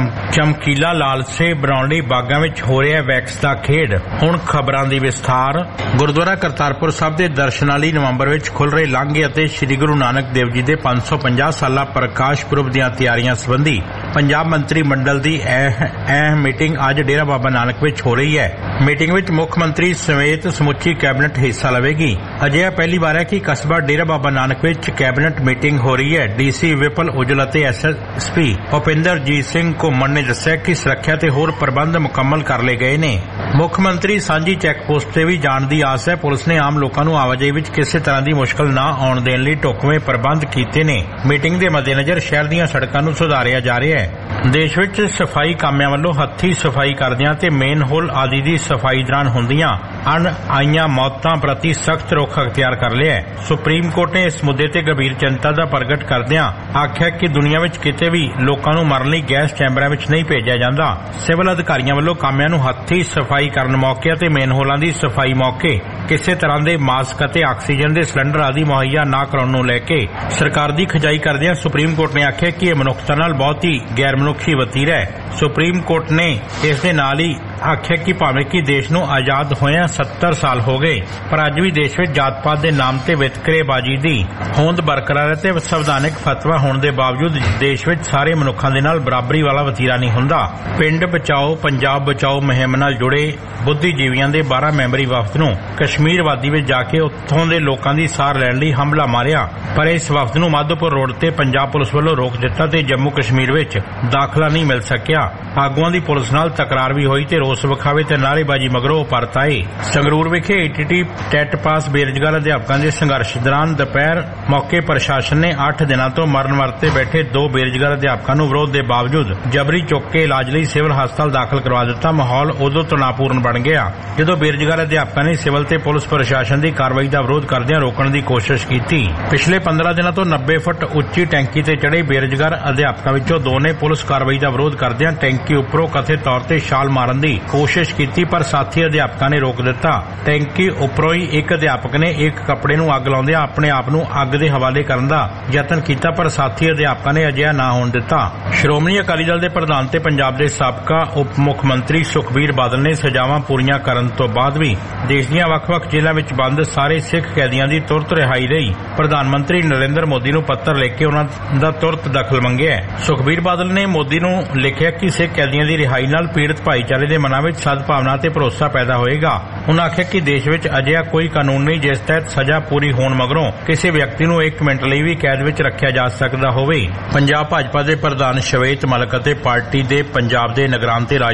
ਚਮਕੀਲਾ ਲਾਲਸੇ ਬਣਾਉਣ ਲਈ ਬਾਗਾਂ ਵਿੱਚ ਹੋ ਰਿਹਾ ਵੈਕਸ ਦਾ ਖੇਡ। ਹੁਣ ਖਬਰਾਂ ਦੀ ਵਿਸਥਾਰ। ਗੁਰਦੁਆਰਾ ਕਰਤਾਰਪੁਰ ਸਾਹਿਬ ਦੇ ਦਰਸ਼ਨਾਂ ਲਈ ਨਵੰਬਰ ਵਿੱਚ ਖੁੱਲ ਰਹੇ ਲਾਂਘੇ ਅਤੇ ਸ੍ਰੀ ਗੁਰੂ ਨਾਨਕ ਦੇਵ ਜੀ ਦੇ ਪੰਜ ਸੌ ਪੰਜਾਹ ਸਾਲਾ ਪ੍ਰਕਾਸ਼ ਪੁਰਬ ਦੀਆਂ ਤਿਆਰੀਆਂ ਸੰਬੰਧੀ ਪੰਜਾਬ ਮੰਤਰੀ ਮੰਡਲ ਦੀ ਅਹਿਮ ਮੀਟਿੰਗ ਅੱਜ ਡੇਰਾ ਬਾਬਾ ਨਾਨਕ ਵਿੱਚ ਹੋ ਰਹੀ ਹੈ। ਮੀਟਿੰਗ ਵਿੱਚ ਮੁੱਖ ਮੰਤਰੀ ਸਮੇਤ ਸਮੁੱਚੀ ਕੈਬਨਿਟ ਹਿੱਸਾ ਲਵੇਗੀ। ਅਜਿਹਾ ਪਹਿਲੀ ਵਾਰ ਹੈ ਕਿ ਕਸਬਾ ਡੇਰਾ ਬਾਬਾ ਨਾਨਕ ਵਿੱਚ ਕੈਬਨਿਟ ਮੀਟਿੰਗ ਹੋ ਰਹੀ ਹੈ। ਡੀਸੀ ਵਿਪਲ ਉਜਲ ਅਤੇ ਐਸਐਸਪੀ ਭੁਪਿੰਦਰਜੀਤ ਸਿੰਘ ਘੁੰਮਣ ਨੇ ਦੱਸਿਆ ਕਿ ਸੁਰੱਖਿਆ ਤੇ ਹੋਰ ਪ੍ਰਬੰਧ ਮੁਕੰਮਲ ਕਰ ਲਏ ਗਏ ਨੇ। ਮੁੱਖ ਮੰਤਰੀ ਸਾਂਝੀ ਚੈੱਕ ਪੋਸਟ ਤੇ ਵੀ ਜਾਣ ਦੀ ਆਸ ਹੈ। ਪੁਲਿਸ ਨੇ ਆਮ ਲੋਕਾਂ ਨੂੰ ਆਵਾਜਾਈ ਵਿੱਚ ਕਿਸੇ ਤਰ੍ਹਾਂ ਦੀ ਮੁਸ਼ਕਲ ਨਾ ਆਉਣ ਦੇਣ ਲਈ ਢੁਕਵੇਂ ਪ੍ਰਬੰਧ ਕੀਤੇ ਨੇ। ਮੀਟਿੰਗ ਦੇ ਮੱਦੇਨਜ਼ਰ ਸ਼ਹਿਰ ਦੀਆਂ ਸੜਕਾਂ ਨੂੰ ਸੁਧਾਰਿਆ ਜਾ ਰਿਹਾ ਹੈ। ਦੇਸ਼ ਵਿੱਚ ਸਫਾਈ ਕਾਮਿਆਂ ਵੱਲੋਂ ਹੱਥੀਂ ਸਫਾਈ ਕਰਦਿਆਂ ਤੇ ਮੇਨ ਹੋਲ ਆਦਿ ਦੀ ਸਫਾਈ ਦੌਰਾਨ ਹੁੰਦੀਆਂ ਅਣ ਆਈਆਂ ਮੌਤਾਂ ਪ੍ਰਤੀ ਸਖਤ ਰੁਖ ਅਖਤਿਆਰ ਕਰ ਲਿਆ ਹੈ। ਸੁਪਰੀਮ ਕੋਰਟ ਨੇ ਇਸ ਮੁੱਦੇ ਤੇ ਗੰਭੀਰ ਚਿੰਤਾ ਦਾ ਪ੍ਰਗਟ ਕਰਦਿਆਂ ਆਖਿਆ ਕਿ ਦੁਨੀਆ ਵਿੱਚ ਕਿਤੇ ਵੀ ਲੋਕਾਂ ਨੂੰ ਮਰਨ ਲਈ ਗੈਸ ਚੈਂਬਰਾਂ ਵਿੱਚ ਨਹੀਂ ਭੇਜਿਆ ਜਾਂਦਾ। ਸਿਵਲ ਅਧਿਕਾਰੀਆਂ ਵੱਲੋਂ ਕਾਮਿਆਂ ਨੂੰ ਹੱਥੀਂ ਸਫਾਈ ਕਰਨ ਮੌਕੇ ਅਤੇ ਮੇਨ ਹੋਲਾਂ ਦੀ ਸਫਾਈ ਮੌਕੇ ਕਿਸੇ ਤਰ੍ਹਾਂ ਦੇ ਮਾਸਕ ਅਤੇ ਆਕਸੀਜਨ ਦੇ ਸਿਲੰਡਰ ਆਦਿ ਮੁਹੱਈਆ ਨਾ ਕਰਾਉਣ ਨੂੰ ਲੈ ਕੇ ਸਰਕਾਰ ਦੀ ਖਿਚਾਈ ਕਰਦਿਆਂ ਸੁਪਰੀਮ ਕੋਰਟ ਨੇ ਆਖਿਆ ਕਿ ਇਹ ਮਨੁੱਖਤਾ ਨਾਲ ਬਹੁਤ ਹੀ ਗੈਰ ਮਨੁੱਖੀ ਵਤੀਰਾ ਹੈ। ਸੁਪਰੀਮ ਕੋਰਟ ਨੇ ਇਸ ਦੇ ਨਾਲ ਹੀ ਆਖਿਆ ਕਿ ਭਾਵੇਂ ਕਿ ਦੇਸ਼ ਨੂੰ ਆਜ਼ਾਦ ਹੋਇਆਂ ਸੱਤਰ ਸਾਲ ਹੋ ਗਏ, ਪਰ ਅੱਜ ਵੀ ਦੇਸ਼ ਵਿੱਚ ਜਾਤ ਪਾਤ ਦੇ ਨਾਮ ਤੇ ਵਿਤਕਰੇਬਾਜ਼ੀ ਦੀ ਹੋਂਦ ਬਰਕਰਾਰ ਹੈ ਤੇ ਸੰਵਿਧਾਨਕ ਫਤਵਾ ਹੋਣ ਦੇ ਬਾਵਜੂਦ ਦੇਸ਼ ਵਿੱਚ ਸਾਰੇ ਮਨੁੱਖਾਂ ਦੇ ਨਾਲ ਬਰਾਬਰੀ ਵਾਲਾ ਵਤੀਰਾ ਨਹੀਂ ਹੁੰਦਾ। ਪਿੰਡ ਬਚਾਓ ਪੰਜਾਬ ਬਚਾਓ ਮੁਹਿੰਮ ਨਾਲ ਜੁੜੇ ਬੁੱਧੀਜੀਵੀਆਂ ਦੇ ਬਾਰਾਂ ਮੈਂਬਰੀ ਵਫਦ ਨੂੰ ਕਸ਼ਮੀਰ ਵਾਦੀ ਵਿੱਚ ਜਾ ਕੇ ਉੱਥੋਂ ਦੇ ਲੋਕਾਂ ਦੀ ਸਾਰ ਲੈਣ ਲਈ ਹਮਲਾ ਮਾਰਿਆ, ਪਰ ਇਸ ਵਫਦ ਨੂੰ ਮਾਧੋਪੁਰ ਰੋਡ ਤੇ ਪੰਜਾਬ ਪੁਲਿਸ ਵੱਲੋਂ ਰੋਕ ਦਿੱਤਾ ਤੇ ਜੰਮੂ ਕਸ਼ਮੀਰ ਵਿੱਚ ਦਾਖਲਾ ਨਹੀਂ ਮਿਲ ਸਕਿਆ। ਆਗੂਆਂ ਦੀ ਪੁਲਿਸ ਨਾਲ ਤਕਰਾਰ ਵੀ ਹੋਈ ਤੇ ਰੋਸ ਵਿਖਾਵੇ ਤੇ ਨਾਅਰੇਬਾਜ਼ੀ ਮਗਰੋਂ ਪਰਤ ਆਏ। ਸੰਗਰੂਰ ਵਿਖੇ ਏਟੀਟੀ ਟੈਟ ਪਾਸ ਬੇਰੁਜ਼ਗਾਰ ਅਧਿਆਪਕਾਂ ਦੇ ਸੰਘਰਸ਼ ਦੌਰਾਨ ਦੁਪਹਿਰ ਮੌਕੇ ਪ੍ਰਸ਼ਾਸਨ ਨੇ ਅੱਠ ਦਿਨਾਂ ਤੋਂ ਮਰਨ ਵਰਤੇ ਬੈਠੇ ਦੋ ਬੇਰੁਜ਼ਗਾਰ ਅਧਿਆਪਕਾਂ ਨੂੰ ਵਿਰੋਧ ਦੇ ਬਾਵਜੂਦ ਜਬਰੀ ਚੁੱਕ ਕੇ ਇਲਾਜ ਲਈ ਸਿਵਲ ਹਸਪਤਾਲ ਦਾਖਲ ਕਰਵਾ ਦਿੱਤਾ। ਮਾਹੌਲ ਉਦੋਂ ਤਣਾਅਪੂਰਨ ਬਣ ਗਿਆ ਜਦੋਂ ਬੇਰੁਜ਼ਗਾਰ ਅਧਿਆਪਕਾਂ ਨੇ ਸਿਵਲ ਤੇ ਪੁਲਿਸ ਪ੍ਰਸ਼ਾਸਨ ਦੀ ਕਾਰਵਾਈ ਦਾ ਵਿਰੋਧ ਕਰਦਿਆਂ ਰੋਕਣ ਦੀ ਕੋਸ਼ਿਸ਼ ਕੀਤੀ। ਪਿਛਲੇ ਪੰਦਰਾਂ ਦਿਨਾਂ ਤੋਂ ਨੱਬੇ ਫੁੱਟ ਉੱਚੀ ਟੈਂਕੀ ਤੇ ਚੜੇ ਬੇਰੁਜ਼ਗਾਰ ਅਧਿਆਪਕਾਂ ਵਿੱਚੋਂ ਦੋ ਨੇ ਪੁਲਿਸ ਕਾਰਵਾਈ ਦਾ ਵਿਰੋਧ ਕਰਦਿਆਂ ਟੈਂਕੀ ਉੱਪਰੋਂ ਕਥਿਤ ਤੌਰ ਤੇ ਛਾਲ ਮਾਰਨ ਦੀ ਕੋਸ਼ਿਸ਼ ਕੀਤੀ, ਪਰ ਸਾਥੀ ਅਧਿਆਪਕਾਂ ਨੇ ਰੋਕ ਦਿੱਤਾ। ਟੈਂਕੀ ਉੱਪਰੋਂ ਹੀ ਇੱਕ ਅਧਿਆਪਕ ਨੇ ਇੱਕ ਕੱਪੜੇ ਨੂੰ ਅੱਗ ਲਾਉਂਦਿਆਂ ਆਪਣੇ ਆਪ ਨੂੰ ਅੱਗ ਦੇ ਹਵਾਲੇ ਕਰਨ ਦਾ ਯਤਨ ਕੀਤਾ, ਪਰ ਸਾਥੀ ਅਧਿਆਪਕਾਂ ਨੇ ਅਜਿਹਾ ਨਾ ਹੋਣ ਦਿੱਤਾ। ਸ਼੍ਰੋਮਣੀ ਅਕਾਲੀ ਦਲ ਦੇ ਪ੍ਰਧਾਨ ਤੇ ਪੰਜਾਬ ਦੇ ਸਾਬਕਾ ਉਪ ਮੁੱਖ ਮੰਤਰੀ ਸੁਖਬੀਰ ਬਾਦਲ ਨੇ ਸਜ਼ਾਵਾਂ ਪੂਰੀਆਂ ਕਰਨ ਤੋਂ ਬਾਅਦ ਵੀ ਦੇਸ਼ ਦੀਆਂ ਵੱਖ-ਵੱਖ ਜੇਲ੍ਹਾਂ ਵਿੱਚ ਬੰਦ ਸਾਰੇ ਸਿੱਖ ਕੈਦੀਆਂ ਦੀ ਤੁਰਤ ਰਿਹਾਈ ਲਈ ਪ੍ਰਧਾਨ ਮੰਤਰੀ ਨਰਿੰਦਰ ਮੋਦੀ ਨੂੰ ਪੱਤਰ ਲਿਖ ਕੇ ਉਹਨਾਂ ਦਾ ਤੁਰਤ ਦਖਲ ਮੰਗਿਆ। ਸੁਖਬੀਰ ਬਾਦਲ ਨੇ ਮੋਦੀ ਨੂੰ ਲਿਖਿਆ ਕਿ ਸਿੱਖ ਕੈਦੀਆਂ ਦੀ ਰਿਹਾਈ ਨਾਲ ਪੀੜਤ ਭਾਈਚਾਰੇ ਦੇ ਮਨਾਂ ਵਿੱਚ ਸਦਭਾਵਨਾ ਤੇ ਭਰੋਸਾ ਪੈਦਾ ਹੋਏਗਾ। ਉਹਨਾਂ ਆਖਿਆ ਕਿ ਦੇਸ਼ ਵਿੱਚ ਅਜਿਹਾ ਕੋਈ ਕਾਨੂੰਨ ਨਹੀਂ ਜਿਸ ਤਹਿਤ ਸਜ਼ਾ ਪੂਰੀ ਹੋਣ ਮਗਰੋਂ ਕਿਸੇ ਵਿਅਕਤੀ ਨੂੰ ਇੱਕ ਮਿੰਟ ਲਈ ਵੀ ਕੈਦ ਵਿੱਚ ਰੱਖਿਆ ਜਾ ਸਕਦਾ ਹੋਵੇ। ਪੰਜਾਬ ਭਾਜਪਾ ਦੇ ਪ੍ਰਧਾਨ ਸ਼ਵੇਤ ਮਲਿਕ ਅਤੇ ਪਾਰਟੀ ਦੇ ਪੰਜਾਬ ਦੇ ਨਿਗਰਾਨ ਤੇ